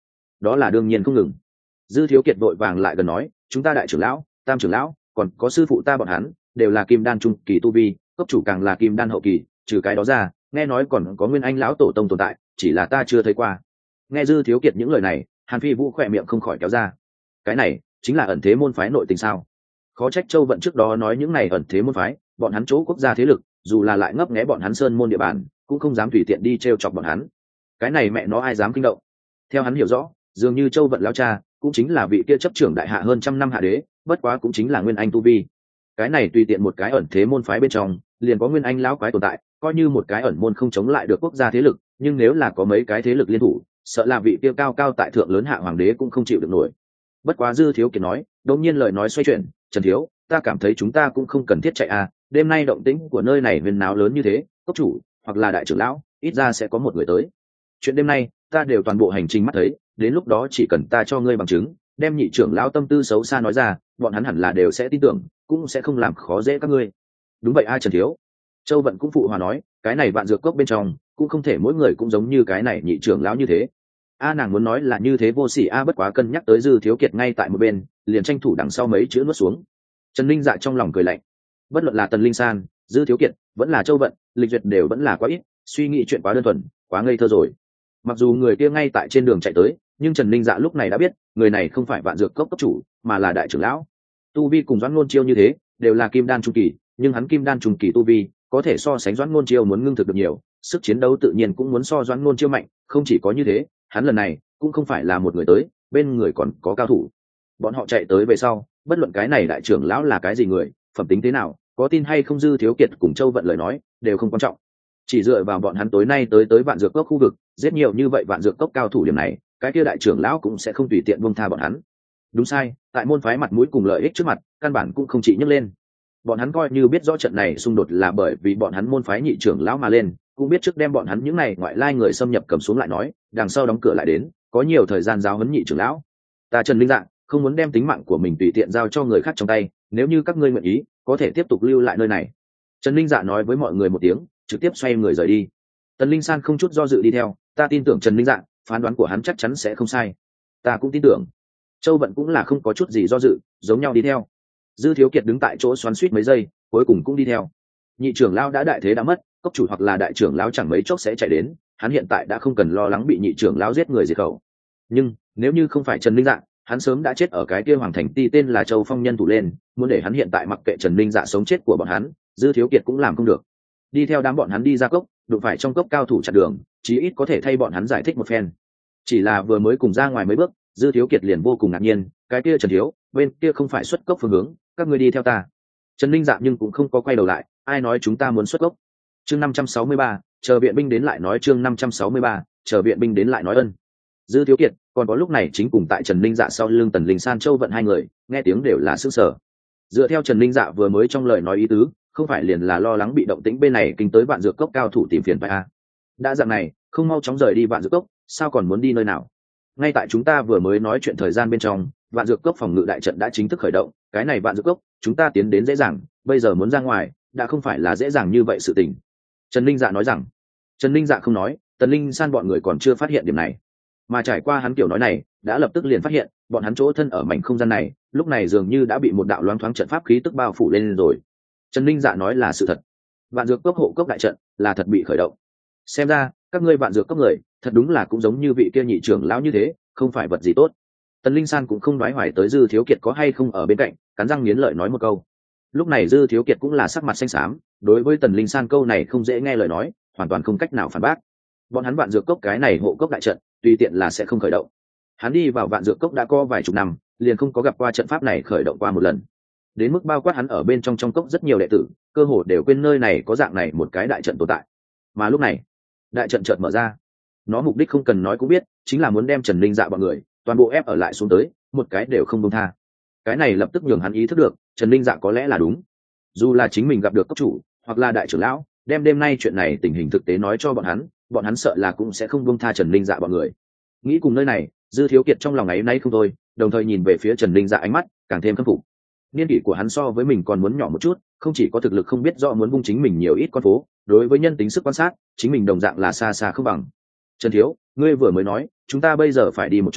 A: đó là đương nhiên không ngừng. Dư Thiếu Kiệt vội vàng lại gần nói, chúng ta đại trưởng lão, tam trưởng lão, còn có sư phụ ta bọn hắn đều là kim đan trung kỳ tu vi, cốc chủ càng là kim đan hậu kỳ, trừ cái đó ra nghe nói còn có nguyên anh lão tổ tông tồn tại, chỉ là ta chưa thấy qua. Nghe Dư Thiếu Kiệt những lời này, Hàn Phi Vũ khỏe miệng không khỏi kéo ra. Cái này chính là ẩn thế môn phái nội tình sao? Khó trách Châu Vận trước đó nói những này ẩn thế môn phái, bọn hắn chỗ quốc gia thế lực, dù là lại ngấp nghé bọn hắn sơn môn địa bàn, cũng không dám tùy tiện đi trêu chọc bọn hắn. Cái này mẹ nó ai dám kinh động? Theo hắn hiểu rõ, dường như Châu Vận lão cha cũng chính là vị kia chấp trưởng đại hạ hơn trăm năm hạ đế, bất quá cũng chính là nguyên anh tu vi. Cái này tùy tiện một cái ẩn thế môn phái bên trong, liền có nguyên anh lão quái tồn tại, coi như một cái ẩn môn không chống lại được quốc gia thế lực, nhưng nếu là có mấy cái thế lực liên thủ, sợ là vị kia cao cao tại thượng lớn hạ hoàng đế cũng không chịu được nổi. Bất quá Dư Thiếu Kiệt nói, đột nhiên lời nói xoay chuyển, Trần thiếu, ta cảm thấy chúng ta cũng không cần thiết chạy à, đêm nay động tĩnh của nơi này huyền náo lớn như thế, cốc chủ hoặc là đại trưởng lão, ít ra sẽ có một người tới. Chuyện đêm nay ta đều toàn bộ hành trình mắt thấy, đến lúc đó chỉ cần ta cho ngươi bằng chứng, đem nhị trưởng lão tâm tư xấu xa nói ra, bọn hắn hẳn là đều sẽ tin tưởng, cũng sẽ không làm khó dễ các ngươi. Đúng vậy a Trần thiếu. Châu Vận cũng phụ hòa nói, cái này vạn dược cốc bên trong cũng không thể mỗi người cũng giống như cái này nhị trưởng lão như thế. A nàng muốn nói là như thế vô sỉ a, bất quá cân nhắc tới Dư Thiếu Kiệt ngay tại một bên, liền tranh thủ đằng sau mấy chữ nuốt xuống. Trần Linh Dạ trong lòng cười lạnh, bất luận là Tần Linh San, Dư Thiếu Kiệt, vẫn là Châu Vận, lịch duyệt đều vẫn là quá ít, suy nghĩ chuyện quá đơn thuần, quá ngây thơ rồi. Mặc dù người kia ngay tại trên đường chạy tới, nhưng Trần Linh Dạ lúc này đã biết, người này không phải vạn dược cốc cấp chủ, mà là đại trưởng lão. Tu vi cùng Doãn Nôn Chiêu như thế, đều là kim đan trung kỳ, nhưng hắn kim đan trung kỳ tu vi, có thể so sánh Doãn Nôn Chiêu muốn ngưng thực được nhiều, sức chiến đấu tự nhiên cũng muốn so Doãn Nôn Chiêu mạnh, không chỉ có như thế, hắn lần này cũng không phải là một người tới, bên người còn có cao thủ. Bọn họ chạy tới về sau, bất luận cái này đại trưởng lão là cái gì người, phẩm tính thế nào, có tin hay không Dư Thiếu Kiệt cùng Châu Vận lời nói, đều không quan trọng. Chỉ dựa vào bọn hắn tối nay tới tới vạn dược cốc khu vực, giết nhiều như vậy vạn dược cốc cao thủ điểm này, cái kia đại trưởng lão cũng sẽ không tùy tiện buông tha bọn hắn. Đúng sai, tại môn phái mặt mũi cùng lợi ích trước mặt, căn bản cũng không chỉ nhấc lên. Bọn hắn coi như biết rõ trận này xung đột là bởi vì bọn hắn môn phái nhị trưởng lão mà lên, cũng biết trước đem bọn hắn những này ngoại lai người xâm nhập cầm xuống lại nói, đằng sau đóng cửa lại đến, có nhiều thời gian giáo huấn nhị trưởng lão. Ta Trần Linh Dạ không muốn đem tính mạng của mình tùy tiện giao cho người khác trong tay, nếu như các ngươi nguyện ý, có thể tiếp tục lưu lại nơi này. Trần Linh Dạ nói với mọi người một tiếng, trực tiếp xoay người rời đi. Tần Linh San không chút do dự đi theo, ta tin tưởng Trần Linh Dạ, phán đoán của hắn chắc chắn sẽ không sai. Ta cũng tin tưởng. Châu Vận cũng là không có chút gì do dự, giống nhau đi theo. Dư Thiếu Kiệt đứng tại chỗ xoắn xuýt mấy giây, cuối cùng cũng đi theo. Nhị trưởng lão đã đại thế đã mất, cốc chủ hoặc là đại trưởng lão chẳng mấy chốc sẽ chạy đến, hắn hiện tại đã không cần lo lắng bị nhị trưởng lão giết người diệt khẩu. Nhưng nếu như không phải Trần Linh Dạ, hắn sớm đã chết ở cái kia hoàng thành ti tên là Châu Phong nhân thủ lên, muốn để hắn hiện tại mặc kệ Trần Linh Dạ sống chết của bọn hắn, Dư Thiếu Kiệt cũng làm không được. Đi theo đám bọn hắn đi ra cốc, đụng phải trong cốc cao thủ chặn đường, chí ít có thể thay bọn hắn giải thích một phen. Chỉ là vừa mới cùng ra ngoài mấy bước, Dư Thiếu Kiệt liền vô cùng ngạc nhiên, cái kia Trần thiếu, bên kia không phải xuất cốc phương hướng, các ngươi đi theo ta. Trần Linh Dạ nhưng cũng không có quay đầu lại, ai nói chúng ta muốn xuất cốc. Chương năm trăm sáu mươi ba, chờ viện binh đến lại nói chương năm trăm sáu mươi ba, chờ viện binh đến lại nói ân. Dư Thiếu Kiệt, còn có lúc này chính cùng tại Trần Linh Dạ sau lưng Tần Linh San Châu Vận hai người, nghe tiếng đều là sửng sở. Dựa theo Trần Linh Dạ vừa mới trong lời nói ý tứ, không phải liền là lo lắng bị động tĩnh bên này kinh tới vạn dược cốc cao thủ tìm phiền phải à? Đã dạng này, không mau chóng rời đi vạn dược cốc, sao còn muốn đi nơi nào? Ngay tại chúng ta vừa mới nói chuyện thời gian bên trong, vạn dược cốc phòng ngự đại trận đã chính thức khởi động, cái này vạn dược cốc, chúng ta tiến đến dễ dàng, bây giờ muốn ra ngoài, đã không phải là dễ dàng như vậy sự tình. Trần Linh Dạ nói rằng. Trần Linh Dạ không nói, Tần Linh San bọn người còn chưa phát hiện điểm này, mà trải qua hắn kiểu nói này, đã lập tức liền phát hiện, bọn hắn chỗ thân ở mảnh không gian này, lúc này dường như đã bị một đạo loáng thoáng trận pháp khí tức bao phủ lên rồi. Trần Linh Dạ nói là sự thật, vạn dược cốc hộ cốc đại trận là thật bị khởi động. Xem ra các ngươi vạn dược cốc người, thật đúng là cũng giống như vị kia nhị trưởng lão như thế, không phải vật gì tốt. Tần Linh San cũng không đoái hoài tới Dư Thiếu Kiệt có hay không ở bên cạnh, cắn răng nghiến lợi nói một câu. Lúc này Dư Thiếu Kiệt cũng là sắc mặt xanh xám, đối với Tần Linh San câu này không dễ nghe lời nói, hoàn toàn không cách nào phản bác. Bọn hắn vạn dược cốc cái này hộ cốc đại trận, tùy tiện là sẽ không khởi động. Hắn đi vào vạn dược cốc đã có vài chục năm, liền không có gặp qua trận pháp này khởi động qua một lần. Đến mức bao quát hắn ở bên trong trong cốc rất nhiều đệ tử, cơ hồ đều quên nơi này có dạng này một cái đại trận tồn tại. Mà lúc này, đại trận chợt mở ra. Nó mục đích không cần nói cũng biết, chính là muốn đem Trần Linh Dạ bọn người toàn bộ ép ở lại xuống tới, một cái đều không buông tha. Cái này lập tức nhường hắn ý thức được, Trần Linh Dạ có lẽ là đúng. Dù là chính mình gặp được cấp chủ, hoặc là đại trưởng lão, đem đêm nay chuyện này tình hình thực tế nói cho bọn hắn, bọn hắn sợ là cũng sẽ không buông tha Trần Linh Dạ bọn người. Nghĩ cùng nơi này, Dư Thiếu Kiệt trong lòng ấy nay không thôi, đồng thời nhìn về phía Trần Linh Dạ ánh mắt càng thêm khâm phục. Niên kỷ của hắn so với mình còn muốn nhỏ một chút, không chỉ có thực lực không biết rõ muốn vung chính mình nhiều ít con phố, đối với nhân tính sức quan sát, chính mình đồng dạng là xa xa không bằng. Trần thiếu, ngươi vừa mới nói, chúng ta bây giờ phải đi một chỗ,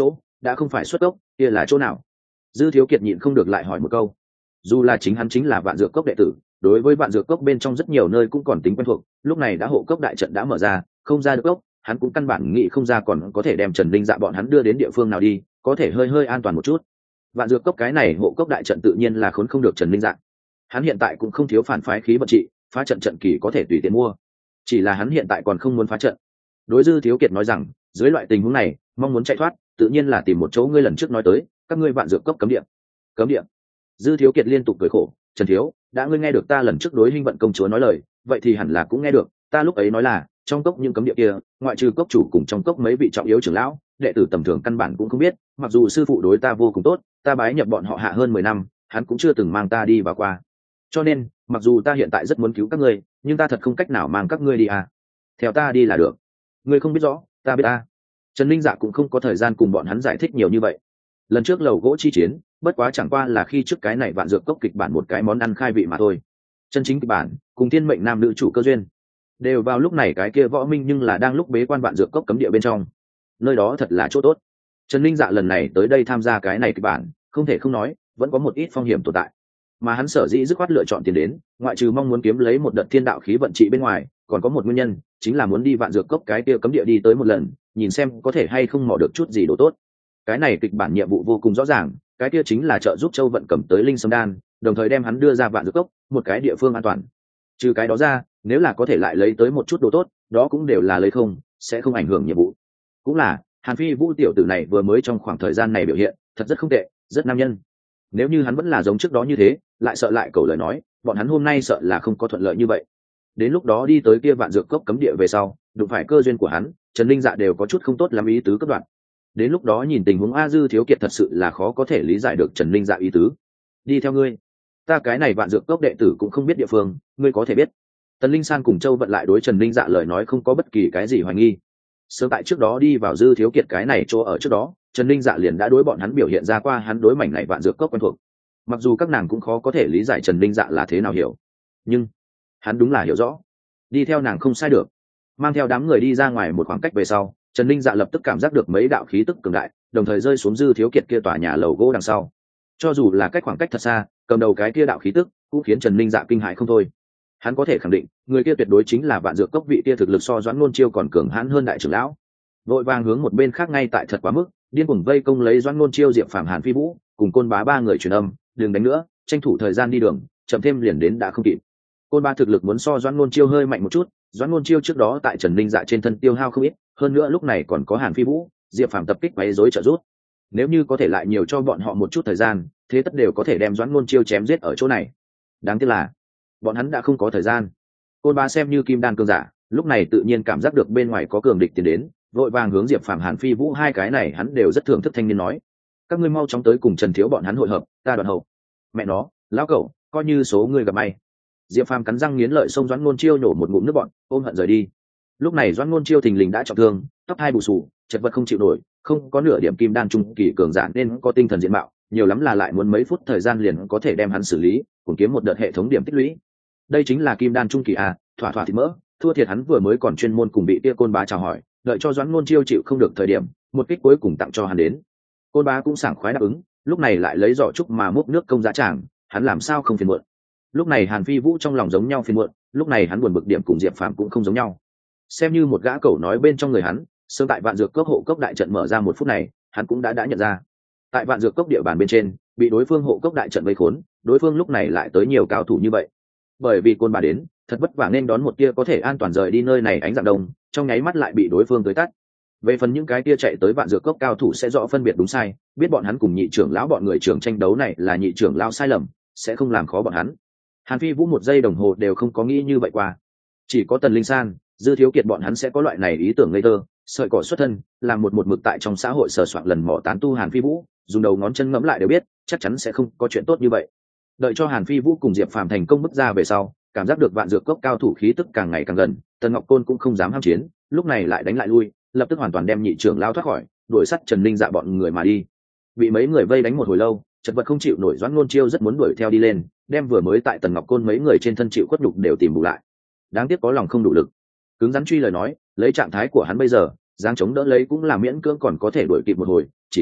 A: đã không phải xuất cốc kia là chỗ nào? Dư Thiếu Kiệt nhịn không được lại hỏi một câu. Dù là chính hắn chính là Vạn Dược Cốc đệ tử, đối với Vạn Dược Cốc bên trong rất nhiều nơi cũng còn tính quen thuộc, lúc này đã hộ cốc đại trận đã mở ra, không ra được cốc, hắn cũng căn bản nghĩ không ra còn có thể đem Trần Linh Dạ bọn hắn đưa đến địa phương nào đi, có thể hơi hơi an toàn một chút. Vạn Dược Cốc cái này hộ cốc đại trận tự nhiên là khốn không được Trần Linh Dạ. Hắn hiện tại cũng không thiếu phản phái khí vận trị, phá trận trận kỳ có thể tùy tiện mua. Chỉ là hắn hiện tại còn không muốn phá trận. Đối Dư Thiếu Kiệt nói rằng, dưới loại tình huống này, mong muốn chạy thoát, tự nhiên là tìm một chỗ ngươi lần trước nói tới, các ngươi Vạn Dược Cốc cấm địa. Cấm địa? Dư Thiếu Kiệt liên tục cười khổ, Trần thiếu, đã ngươi nghe được ta lần trước đối Hinh Vận công chúa nói lời, vậy thì hẳn là cũng nghe được, ta lúc ấy nói là, trong cốc những cấm địa kia, ngoại trừ cốc chủ cùng trong cốc mấy vị trọng yếu trưởng lão, đệ tử tầm thường căn bản cũng không biết, mặc dù sư phụ đối ta vô cùng tốt, ta bái nhập bọn họ hạ hơn mười năm, hắn cũng chưa từng mang ta đi vào qua. Cho nên, mặc dù ta hiện tại rất muốn cứu các ngươi, nhưng ta thật không cách nào mang các ngươi đi à. Theo ta đi là được. Ngươi không biết rõ, ta biết ta. Trần Linh Dạ cũng không có thời gian cùng bọn hắn giải thích nhiều như vậy. Lần trước lầu gỗ chi chiến, bất quá chẳng qua là khi trước cái này Vạn Dược Cốc kịch bản một cái món ăn khai vị mà thôi. Chân chính kịch bản, cùng thiên mệnh nam nữ chủ cơ duyên, đều vào lúc này cái kia Võ Minh nhưng là đang lúc bế quan Vạn Dược Cốc cấm địa bên trong. Nơi đó thật là chỗ tốt. Trần Linh Dạ lần này tới đây tham gia cái này kịch bản, không thể không nói, vẫn có một ít phong hiểm tồn tại. Mà hắn sở dĩ dứt khoát lựa chọn tiền đến, ngoại trừ mong muốn kiếm lấy một đợt thiên đạo khí vận trị bên ngoài, còn có một nguyên nhân, chính là muốn đi Vạn Dược Cốc cái kia cấm địa đi tới một lần, nhìn xem có thể hay không mò được chút gì đồ tốt. Cái này kịch bản nhiệm vụ vô cùng rõ ràng, cái kia chính là trợ giúp Châu Vận cầm tới linh sâm đan, đồng thời đem hắn đưa ra Vạn Dược Cốc, một cái địa phương an toàn. Trừ cái đó ra, nếu là có thể lại lấy tới một chút đồ tốt, đó cũng đều là lấy không, sẽ không ảnh hưởng nhiệm vụ. Cũng là, Hàn Phi Vũ tiểu tử này vừa mới trong khoảng thời gian này biểu hiện, thật rất không tệ, rất nam nhân. Nếu như hắn vẫn là giống trước đó như thế, lại sợ lại cầu lời nói, bọn hắn hôm nay sợ là không có thuận lợi như vậy. Đến lúc đó đi tới kia Vạn Dược Cốc cấm địa về sau, đụng phải cơ duyên của hắn, Trần Linh Dạ đều có chút không tốt lắm ý tứ cấp đoạn. Đến lúc đó nhìn tình huống A Dư Thiếu Kiệt thật sự là khó có thể lý giải được Trần Linh Dạ ý tứ. Đi theo ngươi, ta cái này Vạn Dược Cốc đệ tử cũng không biết địa phương, ngươi có thể biết. Tần Linh San cùng Châu Vận lại đối Trần Linh Dạ lời nói không có bất kỳ cái gì hoài nghi. Sớm tại trước đó đi vào Dư Thiếu Kiệt cái này chỗ ở trước đó, Trần Linh Dạ liền đã đối bọn hắn biểu hiện ra qua hắn đối mảnh này Vạn Dược Cốc quen thuộc. Mặc dù các nàng cũng khó có thể lý giải Trần Linh Dạ là thế nào hiểu, nhưng hắn đúng là hiểu rõ. Đi theo nàng không sai được. Mang theo đám người đi ra ngoài một khoảng cách về sau, Trần Linh Dạ lập tức cảm giác được mấy đạo khí tức cường đại, đồng thời rơi xuống Dư Thiếu Kiệt kia tòa nhà lầu gỗ đằng sau. Cho dù là cách khoảng cách thật xa, cầm đầu cái kia đạo khí tức cũng khiến Trần Linh Dạ kinh hãi không thôi. Hắn có thể khẳng định, người kia tuyệt đối chính là Vạn Dược Cốc vị kia thực lực so Doãn Ngôn Chiêu còn cường hãn hơn đại trưởng lão. Vội vàng hướng một bên khác ngay tại thật quá mức, điên cuồng vây công lấy Doãn Ngôn Chiêu, Diệp Phàm, Hàn Phi Vũ, cùng Côn Bá ba người truyền âm, đừng đánh nữa, tranh thủ thời gian đi đường, chậm thêm liền đến đã không kịp. Côn Bá thực lực muốn so Doãn Ngôn Chiêu hơi mạnh một chút, Doãn Ngôn Chiêu trước đó tại Trần Linh Dạ trên thân tiêu hao không ít, hơn nữa lúc này còn có Hàn Phi Vũ, Diệp Phàm tập kích quấy rối trợ giúp. Nếu như có thể lại nhiều cho bọn họ một chút thời gian, thế tất đều có thể đem Doãn Ngôn Chiêu chém giết ở chỗ này. Đáng tiếc là, bọn hắn đã không có thời gian. Côn Bá xem như kim đan cường giả, lúc này tự nhiên cảm giác được bên ngoài có cường địch tiến đến, vội vàng hướng Diệp Phàm, Hàn Phi Vũ hai cái này hắn đều rất thưởng thức thanh niên nói: các ngươi mau chóng tới cùng Trần thiếu bọn hắn hội hợp, ta đoạn hậu. Mẹ nó, lão cẩu, coi như số ngươi gặp may. Diệp Phàm cắn răng nghiến lợi xông Doãn Ngôn Chiêu nổ một ngụm nước bọn, ôm hận rời đi. Lúc này Doãn Ngôn Chiêu thình lình đã trọng thương, tóc hai bù xù, chật vật không chịu nổi, không có nửa điểm kim đan trung kỳ cường giả nên có tinh thần diện mạo, nhiều lắm là lại muốn mấy phút thời gian liền có thể đem hắn xử lý, cùng kiếm một đợt hệ thống điểm tích lũy. Đây chính là kim đan trung kỳ à, thỏa thỏa thịt mỡ, thua thiệt hắn vừa mới còn chuyên môn cùng bị kia Côn Bá chào hỏi, đợi cho Doãn Ngôn Chiêu chịu không được thời điểm, một kích cuối cùng tặng cho hắn đến. Côn Bá cũng sảng khoái đáp ứng, lúc này lại lấy giỏ trúc mà múc nước công giá tràng, hắn làm sao không phiền muộn. Lúc này Hàn Phi Vũ trong lòng giống nhau phiền muộn, lúc này hắn buồn bực điểm cùng Diệp Phàm cũng không giống nhau. Xem như một gã cẩu nói bên trong người hắn, sớm tại Vạn Dược Cốc hộ cốc đại trận mở ra một phút này, hắn cũng đã đã nhận ra. Tại Vạn Dược Cốc địa bàn bên trên, bị đối phương hộ cốc đại trận vây khốn, đối phương lúc này lại tới nhiều cao thủ như vậy. Bởi vì Côn Bá đến, thật vất vả nên đón một tia có thể an toàn rời đi nơi này ánh dạng đông, trong nháy mắt lại bị đối phương tới tắt. Về phần những cái tia chạy tới Vạn Dược Cốc cao thủ sẽ rõ phân biệt đúng sai, biết bọn hắn cùng nhị trưởng lão bọn người trưởng tranh đấu này là nhị trưởng lão sai lầm, sẽ không làm khó bọn hắn. Hàn Phi Vũ một giây đồng hồ đều không có nghĩ như vậy qua. Chỉ có Tần Linh San, Dư Thiếu Kiệt bọn hắn sẽ có loại này ý tưởng ngây thơ, sợi cỏ xuất thân, làm một một mực tại trong xã hội sờ soạn lần mò tán tu Hàn Phi Vũ, dùng đầu ngón chân ngẫm lại đều biết, chắc chắn sẽ không có chuyện tốt như vậy. Đợi cho Hàn Phi Vũ cùng Diệp Phàm thành công bước ra về sau, cảm giác được Vạn Dược Cốc cao thủ khí tức càng ngày càng gần, Tần Ngọc Côn cũng không dám ham chiến, lúc này lại đánh lại lui, lập tức hoàn toàn đem nhị trưởng lao thoát khỏi, đuổi sắt Trần Linh Dạ bọn người mà đi. Bị mấy người vây đánh một hồi lâu, chật vật không chịu nổi, Doãn Ngôn Chiêu rất muốn đuổi theo đi lên, đem vừa mới tại Tần Ngọc Côn mấy người trên thân chịu khuất nhục đều tìm bù lại. Đáng tiếc có lòng không đủ lực, cứng rắn truy lời nói, lấy trạng thái của hắn bây giờ, dáng chống đỡ lấy cũng là miễn cưỡng còn có thể đuổi kịp một hồi, chỉ là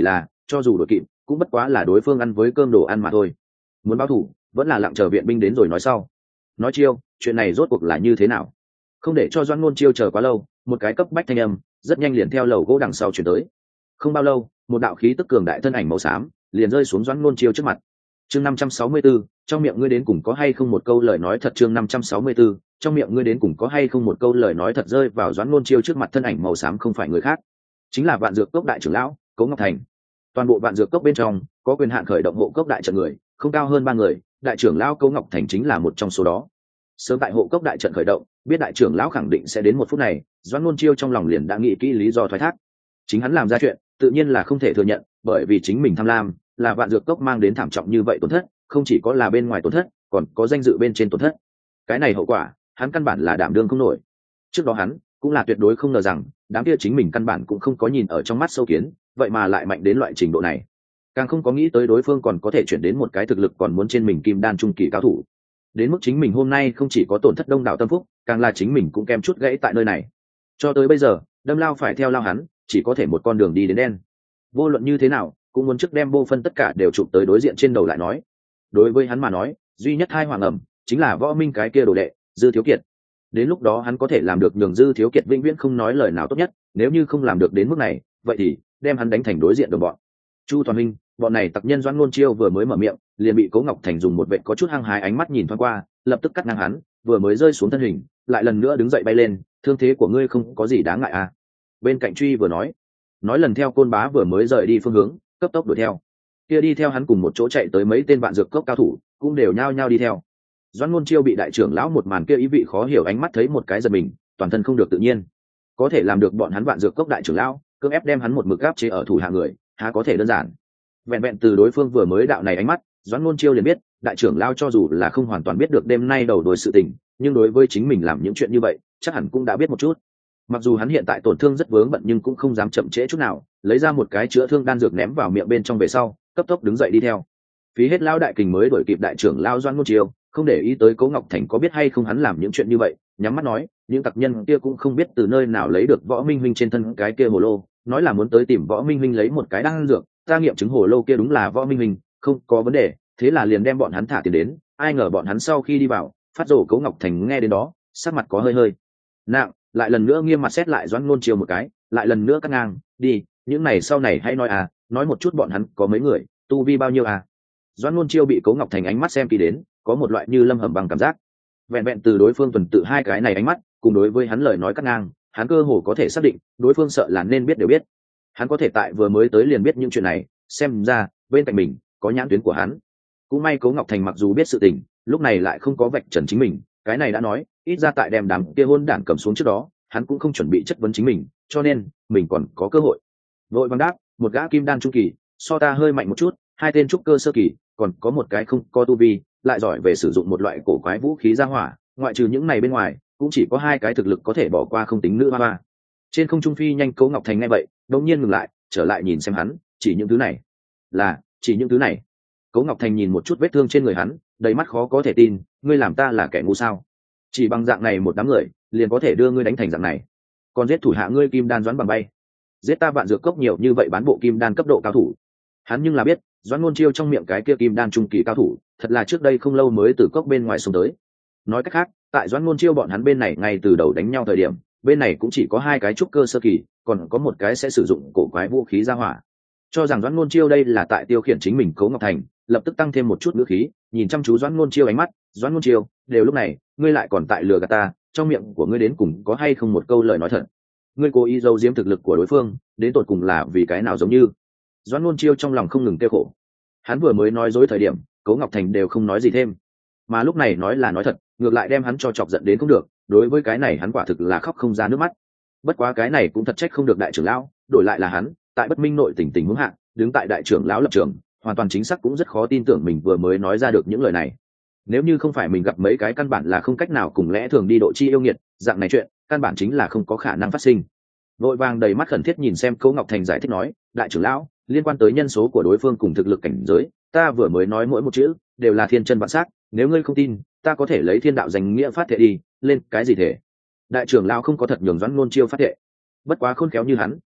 A: cho dù đội kịp cũng bất quá là đối phương ăn với cơm đồ ăn mà thôi. Muốn báo thù vẫn là lặng chờ viện binh đến rồi nói sau. Nói chiêu, chuyện này rốt cuộc là như thế nào? Không để cho Doãn Nôn Chiêu chờ quá lâu, một cái cấp bách thanh âm rất nhanh liền theo lầu gỗ đằng sau chuyển tới. Không bao lâu, một đạo khí tức cường đại thân ảnh màu xám liền rơi xuống Doãn Nôn Chiêu trước mặt. Chương năm trăm sáu mươi tư, trong miệng ngươi đến cùng có hay không một câu lời nói thật. Chương năm trăm sáu mươi tư, trong miệng ngươi đến cùng có hay không một câu lời nói thật. Rơi vào Doãn Nôn Chiêu trước mặt thân ảnh màu xám không phải người khác, chính là Vạn Dược Cốc đại trưởng lão Cố Ngọc Thành. Toàn bộ Vạn Dược Cốc bên trong có quyền hạn khởi động hộ cốc đại trận người không cao hơn ba người, đại trưởng lão Cố Ngọc Thành chính là một trong số đó. Sớm tại hộ cốc đại trận khởi động, biết đại trưởng lão khẳng định sẽ đến một phút này, Doãn Nôn Chiêu trong lòng liền đã nghĩ kỹ lý do thoái thác. Chính hắn làm ra chuyện tự nhiên là không thể thừa nhận, bởi vì chính mình tham lam là Vạn Dược Cốc mang đến thảm trọng như vậy tổn thất, không chỉ có là bên ngoài tổn thất, còn có danh dự bên trên tổn thất. Cái này hậu quả hắn căn bản là đảm đương không nổi. Trước đó hắn cũng là tuyệt đối không ngờ rằng đám kia chính mình căn bản cũng không có nhìn ở trong mắt sâu kiến, vậy mà lại mạnh đến loại trình độ này. Càng không có nghĩ tới đối phương còn có thể chuyển đến một cái thực lực còn muốn trên mình kim đan trung kỳ cao thủ. Đến mức chính mình hôm nay không chỉ có tổn thất đông đảo tâm phúc, càng là chính mình cũng kém chút gãy tại nơi này. Cho tới bây giờ đâm lao phải theo lao hắn, chỉ có thể một con đường đi đến đen. Vô luận như thế nào cũng muốn trước đem vô phân tất cả đều chụp tới đối diện trên đầu lại nói. Đối với hắn mà nói, duy nhất hai hoàng ẩm chính là Võ Minh cái kia đồ đệ Dư Thiếu Kiệt. Đến lúc đó hắn có thể làm được nhường Dư Thiếu Kiệt vĩnh viễn không nói lời nào tốt nhất, nếu như không làm được đến mức này, vậy thì đem hắn đánh thành đối diện đồng bọn. Chu Toàn Minh, bọn này tặc nhân Doãn Nôn Chiêu vừa mới mở miệng, liền bị Cố Ngọc Thành dùng một vệ có chút hăng hái ánh mắt nhìn thoáng qua, lập tức cắt ngang hắn, vừa mới rơi xuống thân hình, lại lần nữa đứng dậy bay lên, thương thế của ngươi không có gì đáng ngại à? Bên cạnh truy vừa nói, nói lần theo Côn Bá vừa mới rời đi phương hướng, cấp tốc đuổi theo. Kia đi theo hắn cùng một chỗ chạy tới mấy tên Vạn Dược Cốc cao thủ, cũng đều nhao nhao đi theo. Doãn Nôn Chiêu bị đại trưởng lão một màn kia ý vị khó hiểu ánh mắt thấy một cái giật mình, toàn thân không được tự nhiên. Có thể làm được bọn hắn Vạn Dược Cốc đại trưởng lão, cưỡng ép đem hắn một mực áp chế ở thủ hạ người, há có thể đơn giản. Vẹn vẹn từ đối phương vừa mới đạo này ánh mắt, Doãn Nôn Chiêu liền biết, đại trưởng lão cho dù là không hoàn toàn biết được đêm nay đầu đuôi sự tình, nhưng đối với chính mình làm những chuyện như vậy, chắc hẳn cũng đã biết một chút. Mặc dù hắn hiện tại tổn thương rất vướng bận nhưng cũng không dám chậm trễ chút nào, lấy ra một cái chữa thương đan dược ném vào miệng bên trong về sau, cấp tốc đứng dậy đi theo. Phí hết lão đại kình mới đuổi kịp đại trưởng lão Doãn Nôn Chiêu, không để ý tới Cố Ngọc Thành có biết hay không hắn làm những chuyện như vậy, nhắm mắt nói, những tặc nhân kia cũng không biết từ nơi nào lấy được Võ Minh huynh trên thân cái kia hồ lô, nói là muốn tới tìm Võ Minh huynh lấy một cái đan dược, ta nghiệm chứng hồ lô kia đúng là Võ Minh huynh, không có vấn đề, thế là liền đem bọn hắn thả tiền đến, ai ngờ bọn hắn sau khi đi vào, phát rồ. Cố Ngọc Thành nghe đến đó, sắc mặt có hơi hơi nặng, lại lần nữa nghiêm mặt xét lại Doãn Nôn Chiêu một cái, lại lần nữa cắt ngang, đi, những này sau này hãy nói à, nói một chút bọn hắn có mấy người, tu vi bao nhiêu à? Doãn Nôn Chiêu bị Cố Ngọc Thành ánh mắt xem kỳ đến, có một loại như lâm hầm bằng cảm giác. Vẹn vẹn từ đối phương tuần tự hai cái này ánh mắt, cùng đối với hắn lời nói cắt ngang, hắn cơ hồ có thể xác định, đối phương sợ là nên biết đều biết. Hắn có thể tại vừa mới tới liền biết những chuyện này, xem ra bên cạnh mình có nhãn tuyến của hắn. Cũng may Cố Ngọc Thành mặc dù biết sự tình, lúc này lại không có vạch trần chính mình, cái này đã nói, ít ra tại đem đám kia hôn đản cầm xuống trước đó, hắn cũng không chuẩn bị chất vấn chính mình, cho nên mình còn có cơ hội. Vội vàng đáp, một gã kim đan trung kỳ, so ta hơi mạnh một chút, hai tên trúc cơ sơ kỳ, còn có một cái không có tu vi, lại giỏi về sử dụng một loại cổ quái vũ khí ra hỏa, ngoại trừ những này bên ngoài, cũng chỉ có hai cái thực lực có thể bỏ qua không tính nữ hoa ba. Trên không trung phi nhanh, Cố Ngọc Thành nghe vậy, đột nhiên ngừng lại, trở lại nhìn xem hắn, chỉ những thứ này, là chỉ những thứ này. Cố Ngọc Thành nhìn một chút vết thương trên người hắn, đầy mắt khó có thể tin, ngươi làm ta là kẻ ngu sao? Chỉ bằng dạng này một đám người, liền có thể đưa ngươi đánh thành dạng này, còn giết thủ hạ ngươi kim đan Doãn bằng bay, giết ta Vạn Dược Cốc nhiều như vậy bán bộ kim đan cấp độ cao thủ. Hắn nhưng là biết, Doãn Nôn Chiêu trong miệng cái kia kim đan trung kỳ cao thủ, thật là trước đây không lâu mới từ cốc bên ngoài xuống tới. Nói cách khác, tại Doãn Nôn Chiêu bọn hắn bên này ngay từ đầu đánh nhau thời điểm, bên này cũng chỉ có hai cái trúc cơ sơ kỳ, còn có một cái sẽ sử dụng cổ quái vũ khí ra hỏa. Cho rằng Doãn Nôn Chiêu đây là tại tiêu khiển chính mình, Cố Ngọc Thành lập tức tăng thêm một chút ngữ khí, nhìn chăm chú Doãn Nôn Chiêu ánh mắt, Doãn Nôn Chiêu, đều lúc này, ngươi lại còn tại lừa gạt ta, trong miệng của ngươi đến cùng có hay không một câu lời nói thật? Ngươi cố ý giấu giếm thực lực của đối phương, đến tột cùng là vì cái nào giống như? Doãn Nôn Chiêu trong lòng không ngừng kêu khổ. Hắn vừa mới nói dối thời điểm, Cố Ngọc Thành đều không nói gì thêm, mà lúc này nói là nói thật, ngược lại đem hắn cho chọc giận đến không được. Đối với cái này hắn quả thực là khóc không ra nước mắt. Bất quá cái này cũng thật trách không được đại trưởng lão, đổi lại là hắn, tại bất minh nội tình tình huống hạ, đứng tại đại trưởng lão lập trường, hoàn toàn chính xác cũng rất khó tin tưởng mình vừa mới nói ra được những lời này. Nếu như không phải mình gặp mấy cái căn bản là không cách nào cùng lẽ thường đi độ chi yêu nghiệt, dạng này chuyện, căn bản chính là không có khả năng phát sinh. Vội vàng đầy mắt khẩn thiết nhìn xem Cố Ngọc Thành giải thích nói, đại trưởng lão, liên quan tới nhân số của đối phương cùng thực lực cảnh giới, ta vừa mới nói mỗi một chữ đều là thiên chân vạn sắc, nếu ngươi không tin, ta có thể lấy thiên đạo danh nghĩa phát thệ đi, lên cái gì thể. Đại trưởng lão không có thật nhường Doãn Nôn Chiêu phát thệ. Bất quá khôn khéo như hắn,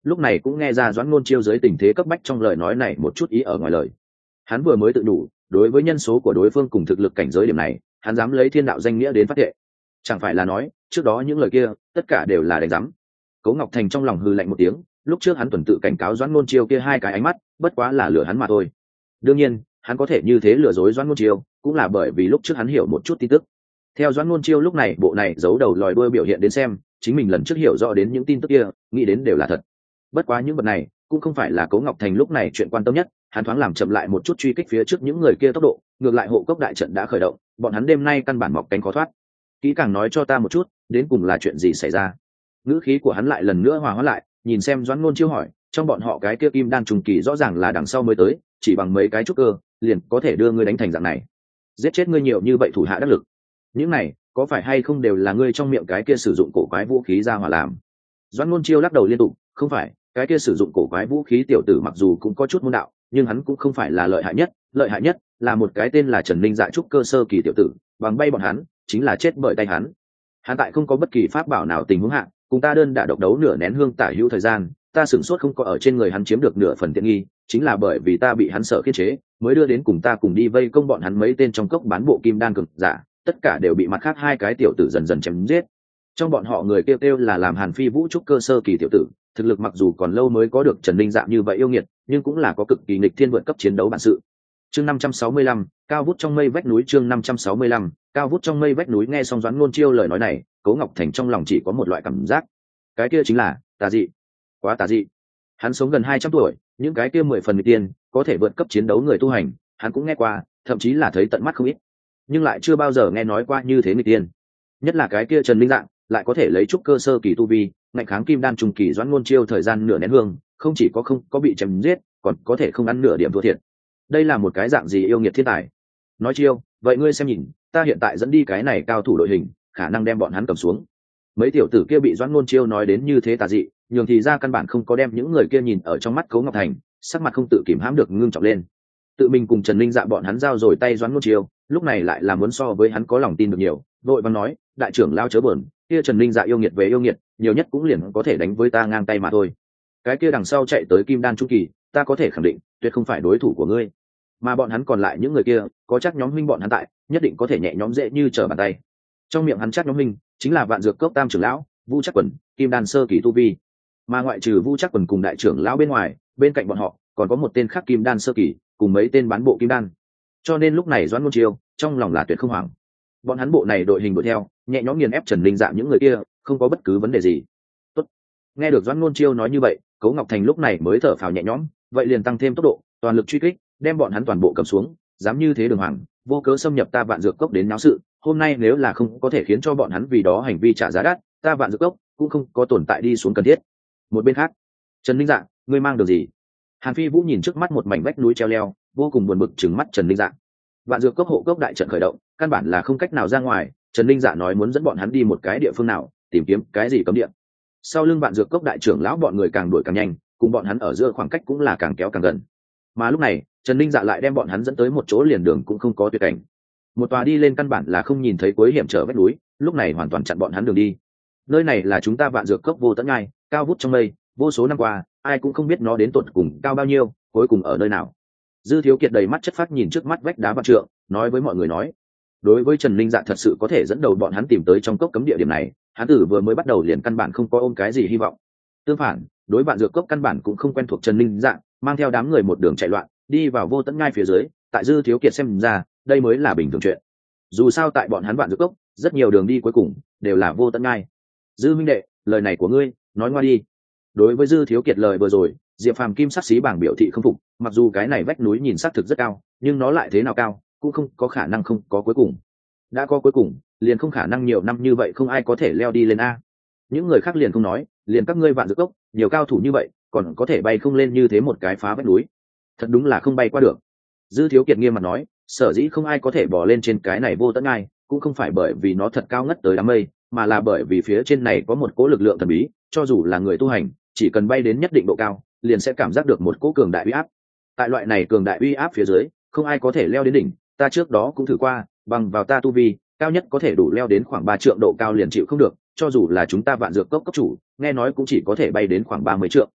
A: lúc này cũng nghe ra Doãn Ngôn Chiêu dưới tình thế cấp bách trong lời nói này một chút ý ở ngoài lời. Hắn vừa mới tự đủ, đối với nhân số của đối phương cùng thực lực cảnh giới điểm này, hắn dám lấy thiên đạo danh nghĩa đến phát thệ. Chẳng phải là nói, trước đó những lời kia, tất cả đều là đánh rắm. Cố Ngọc Thành trong lòng hừ lạnh một tiếng, lúc trước hắn tuần tự cảnh cáo Doãn Ngôn Chiêu kia hai cái ánh mắt, bất quá là lừa hắn mà thôi. Đương nhiên, hắn có thể như thế lừa dối Doãn Ngôn Chiêu, cũng là bởi vì lúc trước hắn hiểu một chút tin tức. Theo Doãn Ngôn Chiêu lúc này bộ này giấu đầu lòi đuôi biểu hiện đến xem, chính mình lần trước hiểu rõ đến những tin tức kia, nghĩ đến đều là thật. Bất quá những vật này cũng không phải là Cố Ngọc Thành lúc này chuyện quan tâm nhất, hắn thoáng làm chậm lại một chút truy kích phía trước những người kia tốc độ, ngược lại hộ cốc đại trận đã khởi động, bọn hắn đêm nay căn bản mọc cánh khó thoát. Kỹ càng nói cho ta một chút, đến cùng là chuyện gì xảy ra? Ngữ khí của hắn lại lần nữa hòa hóa lại, nhìn xem Doãn Ngôn Chiêu hỏi, trong bọn họ cái kia kim đan trùng kỳ rõ ràng là đằng sau mới tới, chỉ bằng mấy cái trúc cơ, liền có thể đưa ngươi đánh thành dạng này, giết chết ngươi nhiều như vậy thủ hạ đắc lực. Những này, có phải hay không đều là ngươi trong miệng cái kia sử dụng cổ quái vũ khí ra hỏa làm? Doãn Ngôn Chiêu lắc đầu liên tục, không phải, cái kia sử dụng cổ quái vũ khí tiểu tử mặc dù cũng có chút môn đạo, nhưng hắn cũng không phải là lợi hại nhất, lợi hại nhất là một cái tên là Trần Linh Dạ trúc cơ sơ kỳ tiểu tử, bằng bay bọn hắn, chính là chết bởi tay hắn. Hắn tại không có bất kỳ pháp bảo nào tình huống hạ, cùng ta đơn đả độc đấu nửa nén hương tả hữu thời gian, ta sửng sốt không có ở trên người hắn chiếm được nửa phần tiện nghi, chính là bởi vì ta bị hắn sợ khiên chế, mới đưa đến cùng ta cùng đi vây công bọn hắn mấy tên trong cốc bán bộ kim đan cường giả, tất cả đều bị mặt khác hai cái tiểu tử dần dần chém giết. Trong bọn họ người kêu kêu là làm Hàn Phi Vũ trúc cơ sơ kỳ tiểu tử, thực lực mặc dù còn lâu mới có được Trần Linh Dạ như vậy yêu nghiệt, nhưng cũng là có cực kỳ nghịch thiên vượt cấp chiến đấu bản sự. Chương năm trăm sáu mươi lăm, cao vút trong mây vách núi. Chương năm trăm sáu mươi lăm, cao vút trong mây vách núi. Nghe xong Doãn Ngôn Chiêu lời nói này, Cố Ngọc Thành trong lòng chỉ có một loại cảm giác, cái kia chính là tà dị, quá tà dị. Hắn sống gần hai trăm tuổi, những cái kia mười phần nghịch tiên, có thể vượt cấp chiến đấu người tu hành, hắn cũng nghe qua, thậm chí là thấy tận mắt không ít, nhưng lại chưa bao giờ nghe nói qua như thế nghịch tiên. Nhất là cái kia Trần Linh Dạ, lại có thể lấy trúc cơ sơ kỳ tu vi, ngạnh kháng kim đan trùng kỳ Doãn Ngôn Chiêu thời gian nửa nén hương, không chỉ có không có bị chém giết, còn có thể không ăn nửa điểm thua thiệt. Đây là một cái dạng gì yêu nghiệt thiên tài? Nói Chiêu, vậy ngươi xem nhìn, ta hiện tại dẫn đi cái này cao thủ đội hình, khả năng đem bọn hắn cầm xuống. Mấy tiểu tử kia bị Doãn Ngôn Chiêu nói đến như thế tà dị, nhường thì ra căn bản không có đem những người kia nhìn ở trong mắt. Cố Ngọc Thành sắc mặt không tự kìm hãm được ngưng trọng lên. Tự mình cùng Trần Linh Dạ bọn hắn giao rồi tay Doãn Ngôn Chiêu, lúc này lại là muốn so với hắn có lòng tin được nhiều, vội vàng nói, đại trưởng lao chớ buồn, kia Trần Linh Dạ yêu nghiệt về yêu nghiệt, nhiều nhất cũng liền có thể đánh với ta ngang tay mà thôi. Cái kia đằng sau chạy tới kim đan trung kỳ, ta có thể khẳng định, tuyệt không phải đối thủ của ngươi. Mà bọn hắn còn lại những người kia, có chắc nhóm huynh bọn hắn tại, nhất định có thể nhẹ nhõm dễ như trở bàn tay. Trong miệng hắn chắc nhóm huynh, chính là Vạn Dược Cốc tam trưởng lão, Vu Trác Quần, kim đan sơ kỳ tu vi. Mà ngoại trừ Vu Trác Quần cùng đại trưởng lão bên ngoài, bên cạnh bọn họ còn có một tên khác kim đan sơ kỳ, cùng mấy tên bán bộ kim đan. Cho nên lúc này Doãn Ngôn Chiêu trong lòng là tuyệt không hoảng. Bọn hắn bộ này đội hình đuổi theo, nhẹ nhõm nghiền ép Trần Linh Dạ những người kia, không có bất cứ vấn đề gì. Tốt. Nghe được Doãn Ngôn Chiêu nói như vậy, Cố Ngọc Thành lúc này mới thở phào nhẹ nhõm, vậy liền tăng thêm tốc độ, toàn lực truy kích, đem bọn hắn toàn bộ cầm xuống, dám như thế đường hoàng, vô cớ xâm nhập ta Vạn Dược Cốc đến náo sự, hôm nay nếu là không có thể khiến cho bọn hắn vì đó hành vi trả giá đắt, ta Vạn Dược Cốc cũng không có tồn tại đi xuống cần thiết. Một bên khác, Trần Linh Dạ, ngươi mang được gì? Hàn Phi Vũ nhìn trước mắt một mảnh vách núi treo leo, vô cùng buồn bực trừng mắt Trần Linh Dạ. Vạn Dược Cốc hộ cốc đại trận khởi động, căn bản là không cách nào ra ngoài, Trần Linh Dạ nói muốn dẫn bọn hắn đi một cái địa phương nào, tìm kiếm cái gì cấm địa. Sau lưng Vạn Dược Cốc đại trưởng lão bọn người càng đuổi càng nhanh, cùng bọn hắn ở giữa khoảng cách cũng là càng kéo càng gần. Mà lúc này, Trần Linh Dạ lại đem bọn hắn dẫn tới một chỗ liền đường cũng không có tuyệt cảnh. Một tòa đi lên căn bản là không nhìn thấy cuối hiểm trở vách núi, lúc này hoàn toàn chặn bọn hắn đường đi. Nơi này là chúng ta Vạn Dược Cốc vô tận ngai, cao vút trong mây, vô số năm qua, ai cũng không biết nó đến tận cùng cao bao nhiêu, cuối cùng ở nơi nào. Dư Thiếu Kiệt đầy mắt chất phát nhìn trước mắt vách đá vạn trượng, nói với mọi người nói, đối với Trần Linh Dạ thật sự có thể dẫn đầu bọn hắn tìm tới trong cốc cấm địa điểm này, hắn tử vừa mới bắt đầu liền căn bản không có ôm cái gì hy vọng. Tương phản, đối Vạn Dược Cốc căn bản cũng không quen thuộc Trần Linh Dạ, mang theo đám người một đường chạy loạn, đi vào vô tận ngai phía dưới, tại Dư Thiếu Kiệt xem ra, đây mới là bình thường chuyện. Dù sao tại bọn hắn Vạn Dược Cốc, rất nhiều đường đi cuối cùng đều là vô tận ngai. Dư minh đệ, lời này của ngươi, nói ngoa đi. Đối với Dư Thiếu Kiệt lời vừa rồi, Diệp Phàm kim sắc xí bảng biểu thị không phục, mặc dù cái này vách núi nhìn xác thực rất cao, nhưng nó lại thế nào cao, cũng không có khả năng không có cuối cùng. Đã có cuối cùng, liền không khả năng nhiều năm như vậy không ai có thể leo đi lên a. Những người khác liền không nói, liền các ngươi Vạn Dược Cốc, nhiều cao thủ như vậy, còn có thể bay không lên như thế một cái phá vách núi. Thật đúng là không bay qua được. Dư Thiếu Kiệt nghiêm mặt nói, sở dĩ không ai có thể bò lên trên cái này vô tận ngai, cũng không phải bởi vì nó thật cao ngất tới đám mây, mà là bởi vì phía trên này có một cỗ lực lượng thần bí, cho dù là người tu hành, chỉ cần bay đến nhất định độ cao, liền sẽ cảm giác được một cỗ cường đại uy áp. Tại loại này cường đại uy áp phía dưới, không ai có thể leo đến đỉnh, ta trước đó cũng thử qua, bằng vào ta tu vi, cao nhất có thể đủ leo đến khoảng ba trượng độ cao liền chịu không được, cho dù là chúng ta Vạn Dược Cốc cấp chủ, nghe nói cũng chỉ có thể bay đến khoảng ba mươi trượng.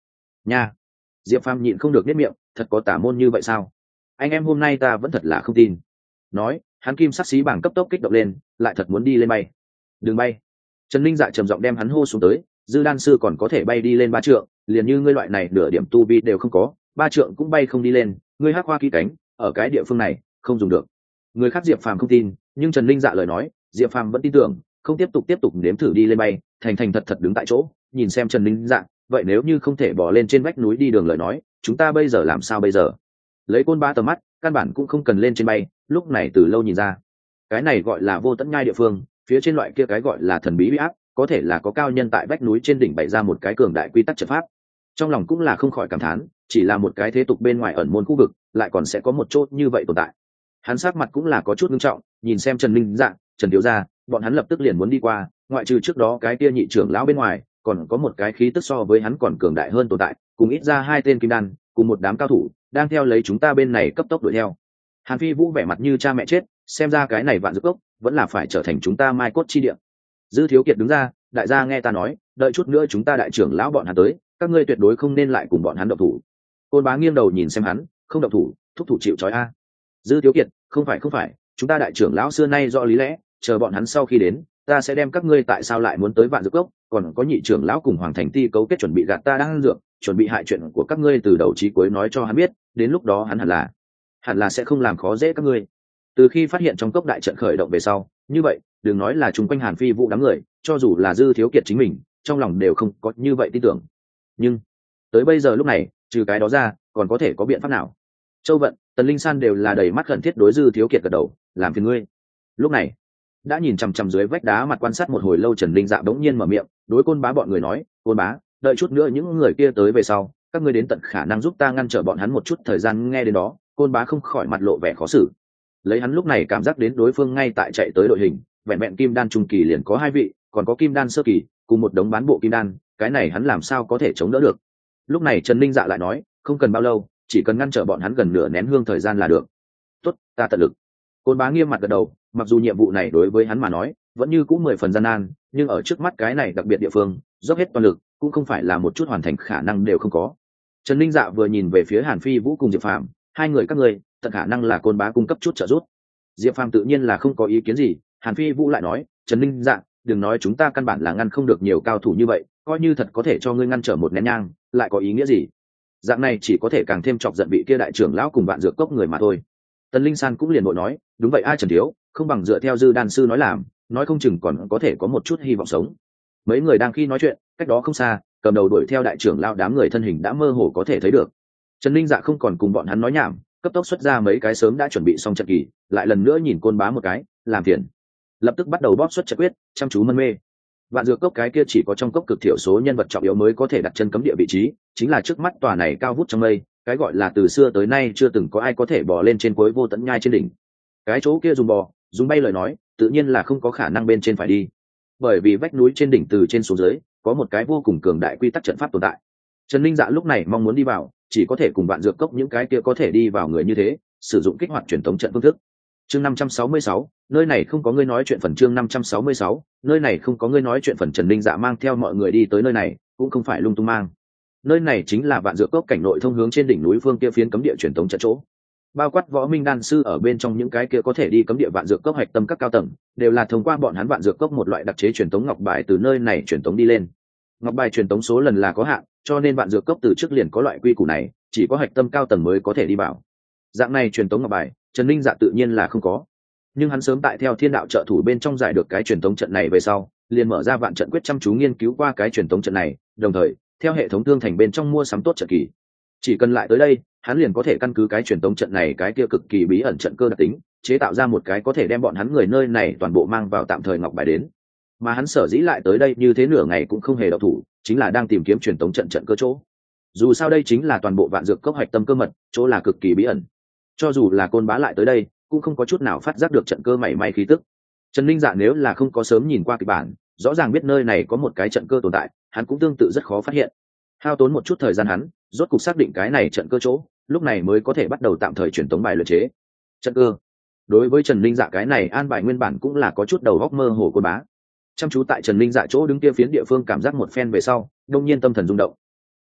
A: nha. Diệp Phàm nhịn không được biết miệng, thật có tả môn như vậy sao? Anh em hôm nay ta vẫn thật là không tin. Nói, hắn kim sắc xí bảng cấp tốc kích động lên, lại thật muốn đi lên bay. Đừng bay. Trần Linh Dạ trầm giọng đem hắn hô xuống tới, dư đan sư còn có thể bay đi lên ba trượng, liền như ngươi loại này nửa điểm tu vi đều không có, ba trượng cũng bay không đi lên, ngươi hắc hoa kỹ cánh, ở cái địa phương này không dùng được. Người khác Diệp Phàm không tin, nhưng Trần Linh Dạ lời nói, Diệp Phàm vẫn tin tưởng, không tiếp tục tiếp tục nếm thử đi lên bay, thành thành thật thật đứng tại chỗ, nhìn xem Trần Linh Dạ, vậy nếu như không thể bỏ lên trên vách núi đi đường lời nói, chúng ta bây giờ làm sao bây giờ? Lấy côn ba tầm mắt, căn bản cũng không cần lên trên bay, lúc này từ lâu nhìn ra, cái này gọi là vô tận nhai địa phương, phía trên loại kia cái gọi là thần bí uy áp, có thể là có cao nhân tại vách núi trên đỉnh bày ra một cái cường đại quy tắc trận pháp. Trong lòng cũng là không khỏi cảm thán, chỉ là một cái thế tục bên ngoài ẩn môn khu vực, lại còn sẽ có một chỗ như vậy tồn tại. Hắn sắc mặt cũng là có chút nghiêm trọng, nhìn xem Trần Linh Dạ, Trần thiếu gia, bọn hắn lập tức liền muốn đi qua, ngoại trừ trước đó cái kia nhị trưởng lão bên ngoài, còn có một cái khí tức so với hắn còn cường đại hơn tồn tại, cùng ít ra hai tên kim đan, cùng một đám cao thủ, đang theo lấy chúng ta bên này cấp tốc đuổi theo. Hàn Phi Vũ vẻ mặt như cha mẹ chết, xem ra cái này vạn dược cốc vẫn là phải trở thành chúng ta mai cốt chi địa. Dư Thiếu Kiệt đứng ra, đại gia nghe ta nói, đợi chút nữa chúng ta đại trưởng lão bọn hắn tới, các ngươi tuyệt đối không nên lại cùng bọn hắn động thủ. Côn Bá nghiêng đầu nhìn xem hắn, không động thủ, thúc thủ chịu trói a. Dư Thiếu Kiệt, không phải không phải, chúng ta đại trưởng lão xưa nay rõ lý lẽ, chờ bọn hắn sau khi đến, ta sẽ đem các ngươi tại sao lại muốn tới vạn dược cốc, còn có nhị trưởng lão cùng Hoàng Thành Ti cấu kết chuẩn bị gạt ta đang dược, chuẩn bị hại chuyện của các ngươi từ đầu chí cuối nói cho hắn biết, đến lúc đó hắn hẳn là hẳn là sẽ không làm khó dễ các ngươi. Từ khi phát hiện trong cốc đại trận khởi động về sau, như vậy, đừng nói là chung quanh Hàn Phi Vũ đám người, cho dù là Dư Thiếu Kiệt chính mình, trong lòng đều không có như vậy tin tưởng. Nhưng tới bây giờ lúc này, trừ cái đó ra, còn có thể có biện pháp nào? Châu Vận, Tần Linh San đều là đầy mắt khẩn thiết đối Dư Thiếu Kiệt gật đầu, làm phiền ngươi. Lúc này, đã nhìn chằm chằm dưới vách đá mặt quan sát một hồi lâu, Trần Linh Dạ bỗng nhiên mở miệng, đối Côn Bá bọn người nói, Côn Bá, đợi chút nữa những người kia tới về sau, các ngươi đến tận khả năng giúp ta ngăn trở bọn hắn một chút thời gian. Nghe đến đó, Côn Bá không khỏi mặt lộ vẻ khó xử. Lấy hắn lúc này cảm giác đến đối phương ngay tại chạy tới đội hình, vẹn vẹn kim đan trung kỳ liền có hai vị, còn có kim đan sơ kỳ, cùng một đống bán bộ kim đan, cái này hắn làm sao có thể chống đỡ được. Lúc này Trần Linh Dạ lại nói, không cần bao lâu, chỉ cần ngăn trở bọn hắn gần nửa nén hương thời gian là được. Tốt, ta tận lực. Côn Bá nghiêm mặt gật đầu, mặc dù nhiệm vụ này đối với hắn mà nói vẫn như cũng mười phần gian nan, nhưng ở trước mắt cái này đặc biệt địa phương, dốc hết toàn lực cũng không phải là một chút hoàn thành khả năng đều không có. Trần Linh Dạ vừa nhìn về phía Hàn Phi Vũ cùng Diệp Phàm, hai người các ngươi, tận khả năng là Côn Bá cung cấp chút trợ giúp. Diệp Phàm tự nhiên là không có ý kiến gì. Hàn Phi Vũ lại nói, Trần Linh Dạ, đừng nói chúng ta căn bản là ngăn không được nhiều cao thủ như vậy, coi như thật có thể cho ngươi ngăn trở một nén nhang, lại có ý nghĩa gì? Dạng này chỉ có thể càng thêm chọc giận vị kia đại trưởng lão cùng vạn dược cốc người mà thôi. Tần Linh San cũng liền vội nói, đúng vậy ai Trần thiếu, không bằng dựa theo Dư đan sư nói làm, nói không chừng còn có thể có một chút hy vọng sống. Mấy người đang khi nói chuyện, cách đó không xa, cầm đầu đuổi theo đại trưởng lão đám người thân hình đã mơ hồ có thể thấy được. Trần Linh Dạ không còn cùng bọn hắn nói nhảm, cấp tốc xuất ra mấy cái sớm đã chuẩn bị xong trận kỳ, lại lần nữa nhìn Côn Bá một cái, làm phiền. Lập tức bắt đầu bóp xuất trận quyết, chăm chú mân mê. Vạn dược cốc cái kia chỉ có trong cốc cực thiểu số nhân vật trọng yếu mới có thể đặt chân cấm địa vị trí, chính là trước mắt tòa này cao vút trong mây, cái gọi là từ xưa tới nay chưa từng có ai có thể bò lên trên cuối vô tận nhai trên đỉnh. Cái chỗ kia dùng bò, dùng bay lời nói, tự nhiên là không có khả năng bên trên phải đi, bởi vì vách núi trên đỉnh từ trên xuống dưới có một cái vô cùng cường đại quy tắc trận pháp tồn tại. Trần Linh Dạ lúc này mong muốn đi vào, chỉ có thể cùng Vạn dược cốc những cái kia có thể đi vào người như thế, sử dụng kích hoạt truyền thống trận phương thức. Chương năm trăm sáu mươi sáu, nơi này không có ngươi nói chuyện phần. Chương năm trăm sáu mươi sáu, nơi này không có ngươi nói chuyện phần. Trần Linh Dạ mang theo mọi người đi tới nơi này, cũng không phải lung tung mang. Nơi này chính là Vạn dược cốc cảnh nội thông hướng trên đỉnh núi phương kia phiến cấm địa truyền thống trận chỗ. Bao quát võ minh đan sư ở bên trong những cái kia có thể đi cấm địa Vạn dược cốc hạch tâm các cao tầng, đều là thông qua bọn hắn Vạn dược cốc một loại đặc chế truyền thống ngọc bài từ nơi này truyền thống đi lên. Ngọc bài truyền thống số lần là có hạn, cho nên Vạn dược cốc từ trước liền có loại quy củ này, chỉ có hạch tâm cao tầng mới có thể đi vào. Dạng này truyền thống ngọc bài, Trần Linh Dạ tự nhiên là không có. Nhưng hắn sớm tại theo thiên đạo trợ thủ bên trong giải được cái truyền thống trận này về sau, liền mở ra vạn trận quyết chăm chú nghiên cứu qua cái truyền thống trận này, đồng thời theo hệ thống thương thành bên trong mua sắm tốt trận kỳ. Chỉ cần lại tới đây, hắn liền có thể căn cứ cái truyền thống trận này cái kia cực kỳ bí ẩn trận cơ đặc tính, chế tạo ra một cái có thể đem bọn hắn người nơi này toàn bộ mang vào tạm thời ngọc bài đến. Mà hắn sở dĩ lại tới đây như thế nửa ngày cũng không hề động thủ, chính là đang tìm kiếm truyền thống trận trận cơ chỗ. Dù sao đây chính là toàn bộ Vạn dược cốc hạch tâm cơ mật, chỗ là cực kỳ bí ẩn. Cho dù là Côn Bá lại tới đây, cũng không có chút nào phát giác được trận cơ mảy may khí tức. Trần Linh Dạ nếu là không có sớm nhìn qua kịch bản, rõ ràng biết nơi này có một cái trận cơ tồn tại, hắn cũng tương tự rất khó phát hiện. Hao tốn một chút thời gian hắn, rốt cục xác định cái này trận cơ chỗ, lúc này mới có thể bắt đầu tạm thời truyền tống bài luyện chế. Trận cơ. Đối với Trần Linh Dạ cái này an bài nguyên bản cũng là có chút đầu óc mơ hồ Côn Bá. Chăm chú tại Trần Linh Dạ chỗ đứng kia phiến địa phương cảm giác một phen về sau, đông nhiên tâm thần rung động.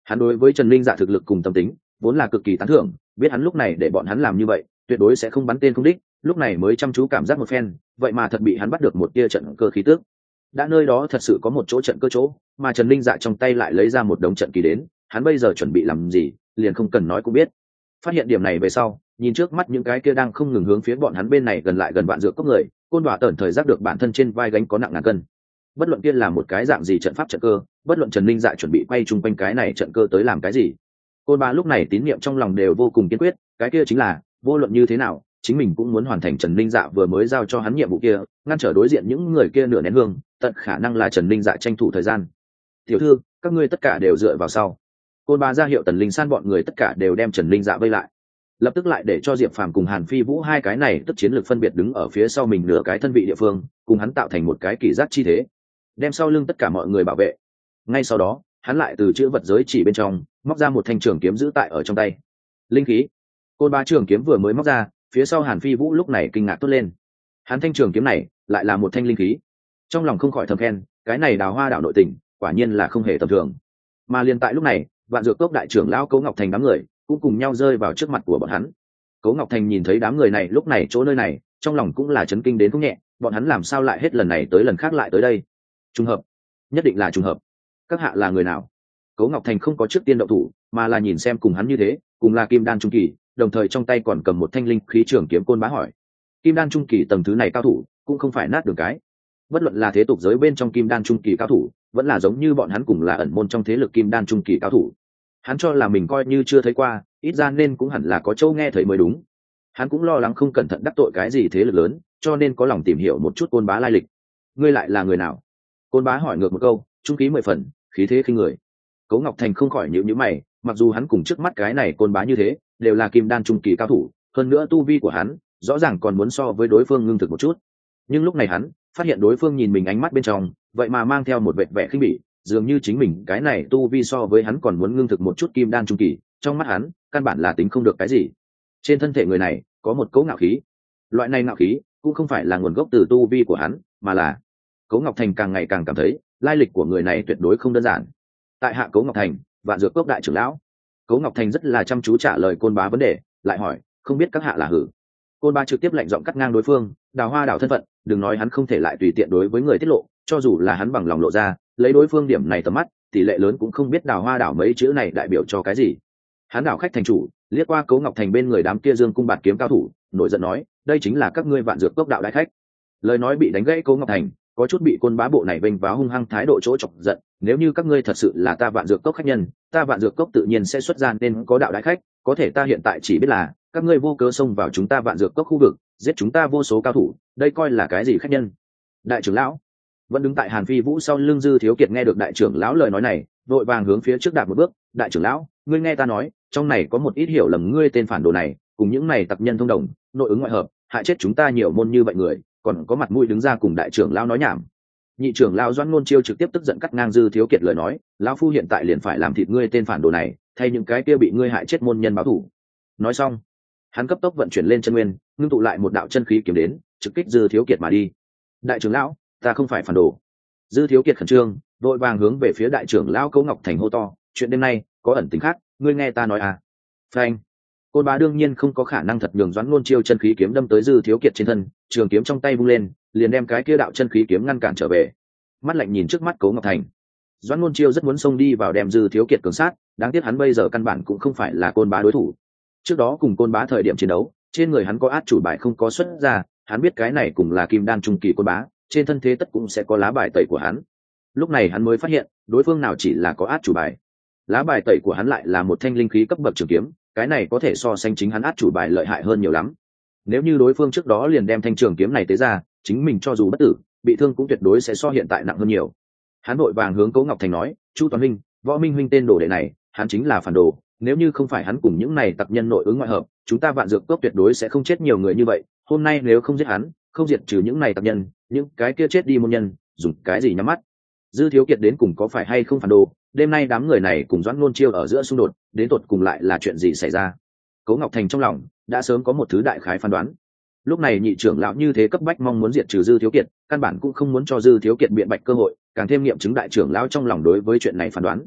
A: Hắn đối với Trần Linh Dạ thực lực cùng tâm tính vốn là cực kỳ tán thưởng, biết hắn lúc này để bọn hắn làm như vậy tuyệt đối sẽ không bắn tên không đích, lúc này mới chăm chú cảm giác một phen, vậy mà thật bị hắn bắt được một tia trận cơ khí tước. Đã nơi đó thật sự có một chỗ trận cơ chỗ, mà Trần Linh Dạ trong tay lại lấy ra một đống trận kỳ đến, hắn bây giờ chuẩn bị làm gì liền không cần nói cũng biết. Phát hiện điểm này về sau, nhìn trước mắt những cái kia đang không ngừng hướng phía bọn hắn bên này gần lại gần vạn dược cốc người, Côn Đoạ tởn thời giác được bản thân trên vai gánh có nặng ngàn cân. Bất luận kia là một cái dạng gì trận pháp trận cơ, bất luận Trần Linh Dạ chuẩn bị quay chung quanh cái này trận cơ tới làm cái gì, Côn Bá lúc này tín niệm trong lòng đều vô cùng kiên quyết, cái kia chính là vô luận như thế nào chính mình cũng muốn hoàn thành Trần Linh Dạ vừa mới giao cho hắn nhiệm vụ kia, ngăn trở đối diện những người kia nửa nén hương, tận khả năng là Trần Linh Dạ tranh thủ thời gian. Tiểu thư, các ngươi tất cả đều dựa vào sau. Côn Bá ra hiệu Tần Linh San bọn người tất cả đều đem Trần Linh Dạ vây lại, lập tức lại để cho Diệp Phàm cùng Hàn Phi Vũ hai cái này tức chiến lược phân biệt đứng ở phía sau mình nửa cái thân vị địa phương, cùng hắn tạo thành một cái kỳ giác chi thế, đem sau lưng tất cả mọi người bảo vệ. Ngay sau đó hắn lại từ chữ vật giới chỉ bên trong móc ra một thanh trường kiếm giữ tại ở trong tay. Linh khí. Côn Bá trường kiếm vừa mới móc ra, phía sau Hàn Phi Vũ lúc này kinh ngạc tốt lên. Hắn thanh trường kiếm này lại là một thanh linh khí, trong lòng không khỏi thầm khen, cái này Đào Hoa đảo nội tình quả nhiên là không hề tầm thường. Mà liền tại lúc này, Vạn Dược Cốc đại trưởng lão Cố Ngọc Thành đám người cũng cùng nhau rơi vào trước mặt của bọn hắn. Cố Ngọc Thành nhìn thấy đám người này lúc này chỗ nơi này, trong lòng cũng là chấn kinh đến không nhẹ, bọn hắn làm sao lại hết lần này tới lần khác lại tới đây? Trùng hợp, nhất định là trùng hợp. Các hạ là người nào? Cố Ngọc Thành không có trước tiên động thủ, mà là nhìn xem cùng hắn như thế, cùng là kim đan trung kỳ, đồng thời trong tay còn cầm một thanh linh khí trường kiếm. Côn Bá hỏi. Kim đan trung kỳ tầng thứ này cao thủ cũng không phải nát đường cái, bất luận là thế tục giới bên trong kim đan trung kỳ cao thủ, vẫn là giống như bọn hắn cùng là ẩn môn trong thế lực kim đan trung kỳ cao thủ, hắn cho là mình coi như chưa thấy qua, ít ra nên cũng hẳn là có châu nghe thấy mới đúng. Hắn cũng lo lắng không cẩn thận đắc tội cái gì thế lực lớn, cho nên có lòng tìm hiểu một chút Côn Bá lai lịch. Ngươi lại là người nào? Côn Bá hỏi ngược một câu, trung khí mười phần, khí thế khinh người. Cố Ngọc Thành không khỏi nhíu nhíu mày, mặc dù hắn cùng trước mắt cái này Côn Bá như thế, đều là kim đan trung kỳ cao thủ, hơn nữa tu vi của hắn rõ ràng còn muốn so với đối phương ngưng thực một chút. Nhưng lúc này hắn phát hiện đối phương nhìn mình ánh mắt bên trong, vậy mà mang theo một vẻ vẻ khinh bỉ, dường như chính mình cái này tu vi so với hắn còn muốn ngưng thực một chút kim đan trung kỳ, trong mắt hắn căn bản là tính không được cái gì. Trên thân thể người này có một cỗ ngạo khí, loại này ngạo khí cũng không phải là nguồn gốc từ tu vi của hắn, mà là Cố Ngọc Thành càng ngày càng cảm thấy lai lịch của người này tuyệt đối không đơn giản. Tại hạ Cố Ngọc Thành, Vạn Dược Cốc đại trưởng lão. Cố Ngọc Thành rất là chăm chú trả lời Côn Bá vấn đề, lại hỏi, không biết các hạ là hử? Côn Bá trực tiếp lạnh giọng cắt ngang đối phương, Đào Hoa đảo thân phận, đừng nói hắn không thể lại tùy tiện đối với người tiết lộ, cho dù là hắn bằng lòng lộ ra, lấy đối phương điểm này tầm mắt, tỷ lệ lớn cũng không biết Đào Hoa đảo mấy chữ này đại biểu cho cái gì. Hắn đảo khách thành chủ, liếc qua Cố Ngọc Thành bên người đám kia dương cung bạt kiếm cao thủ, nổi giận nói, đây chính là các ngươi Vạn Dược Cốc đạo đại khách. Lời nói bị đánh gãy Cố Ngọc Thành, có chút bị Côn Bá bộ này vênh váo hung hăng thái độ chỗ chọc giận, nếu như các ngươi thật sự là ta Vạn Dược Cốc khách nhân, ta Vạn Dược Cốc tự nhiên sẽ xuất ra nên có đạo đại khách, có thể ta hiện tại chỉ biết là các ngươi vô cớ xông vào chúng ta Vạn Dược Cốc khu vực, giết chúng ta vô số cao thủ, đây coi là cái gì khách nhân? Đại trưởng lão vẫn đứng tại Hàn Phi Vũ sau lưng Dư Thiếu Kiệt nghe được đại trưởng lão lời nói này, vội vàng hướng phía trước đạp một bước, đại trưởng lão, ngươi nghe ta nói, trong này có một ít hiểu lầm, ngươi tên phản đồ này cùng những này tặc nhân thông đồng, nội ứng ngoại hợp, hại chết chúng ta nhiều môn như vậy người, còn có mặt mũi đứng ra cùng đại trưởng lão nói nhảm. Nhị trưởng lão Doãn Ngôn Chiêu trực tiếp tức giận cắt ngang Dư Thiếu Kiệt lời nói, lão phu hiện tại liền phải làm thịt ngươi tên phản đồ này, thay những cái kia bị ngươi hại chết môn nhân báo thù. Nói xong, hắn cấp tốc vận chuyển lên chân nguyên, ngưng tụ lại một đạo chân khí kiếm đến, trực kích Dư Thiếu Kiệt mà đi. Đại trưởng lão, ta không phải phản đồ. Dư Thiếu Kiệt khẩn trương, vội vàng hướng về phía đại trưởng lão Cố Ngọc Thành hô to, chuyện đêm nay có ẩn tình khác, ngươi nghe ta nói à? Phanh. Côn Bá đương nhiên không có khả năng thật nhường Doãn Ngôn Chiêu chân khí kiếm đâm tới Dư Thiếu Kiệt trên thân, trường kiếm trong tay vung lên, liền đem cái kia đạo chân khí kiếm ngăn cản trở về. Mắt lạnh nhìn trước mắt Cố Ngọc Thành, Doãn Ngôn Chiêu rất muốn xông đi vào đem Dư Thiếu Kiệt cường sát, đáng tiếc hắn bây giờ căn bản cũng không phải là Côn Bá đối thủ. Trước đó cùng Côn Bá thời điểm chiến đấu, trên người hắn có át chủ bài không có xuất ra, hắn biết cái này cùng là kim đan trung kỳ Côn Bá, trên thân thế tất cũng sẽ có lá bài tẩy của hắn. Lúc này hắn mới phát hiện, đối phương nào chỉ là có át chủ bài, lá bài tẩy của hắn lại là một thanh linh khí cấp bậc trường kiếm, cái này có thể so sánh chính hắn át chủ bài lợi hại hơn nhiều lắm. Nếu như đối phương trước đó liền đem thanh trường kiếm này tế ra, chính mình cho dù bất tử, bị thương cũng tuyệt đối sẽ so hiện tại nặng hơn nhiều. Hắn vội vàng hướng Cố Ngọc Thành nói, Chu Toàn huynh, Võ Minh huynh tên đồ đệ này, hắn chính là phản đồ, nếu như không phải hắn cùng những này tặc nhân nội ứng ngoại hợp, chúng ta Vạn Dược Cốc tuyệt đối sẽ không chết nhiều người như vậy. Hôm nay nếu không giết hắn, không diệt trừ những này tặc nhân, những cái kia chết đi môn nhân, dùng cái gì nhắm mắt? Dư Thiếu Kiệt đến cùng có phải hay không phản đồ? Đêm nay đám người này cùng Doãn Ngôn Chiêu ở giữa xung đột, đến tột cùng lại là chuyện gì xảy ra? Cố Ngọc Thành trong lòng đã sớm có một thứ đại khái phán đoán. Lúc này nhị trưởng lão như thế cấp bách mong muốn diệt trừ Dư Thiếu Kiệt, căn bản cũng không muốn cho Dư Thiếu Kiệt biện bạch cơ hội, càng thêm nghiệm chứng đại trưởng lão trong lòng đối với chuyện này phán đoán.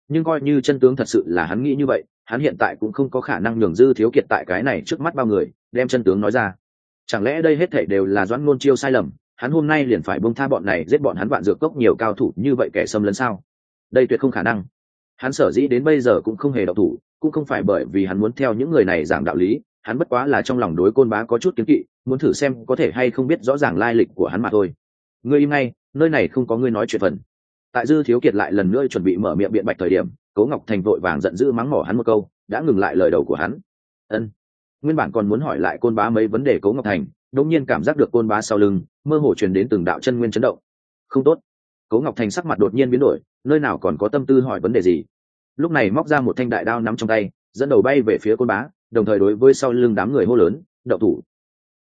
A: nhưng coi như chân tướng thật sự là hắn nghĩ như vậy, hắn hiện tại cũng không có khả năng nhường Dư Thiếu Kiệt tại cái này trước mắt bao người đem chân tướng nói ra. Chẳng lẽ đây hết thảy đều là Doãn Nôn Chiêu sai lầm, hắn hôm nay liền phải buông tha bọn này giết bọn hắn Vạn Dược Cốc nhiều cao thủ như vậy kẻ xâm lấn sao? Đây tuyệt không khả năng. Hắn sở dĩ đến bây giờ cũng không hề động thủ, cũng không phải bởi vì hắn muốn theo những người này giảng đạo lý, hắn bất quá là trong lòng đối Côn Bá có chút kiến kỵ, muốn thử xem có thể hay không biết rõ ràng lai lịch của hắn mà thôi. Ngươi im ngay, nơi này không có ngươi nói chuyện phần. Tại Dư Thiếu Kiệt lại lần nữa chuẩn bị mở miệng biện bạch thời điểm, Cố Ngọc Thành vội vàng giận dữ mắng mỏ hắn một câu, đã ngừng lại lời đầu của hắn. Ân. Nguyên bản còn muốn hỏi lại Côn Bá mấy vấn đề Cố Ngọc Thành, đột nhiên cảm giác được Côn Bá sau lưng mơ hồ truyền đến từng đạo chân nguyên chấn động. Không tốt. Cố Ngọc Thành sắc mặt đột nhiên biến đổi, nơi nào còn có tâm tư hỏi vấn đề gì. Lúc này móc ra một thanh đại đao nắm trong tay, dẫn đầu bay về phía Côn Bá, đồng thời đối với sau lưng đám người hô lớn, "Động thủ!"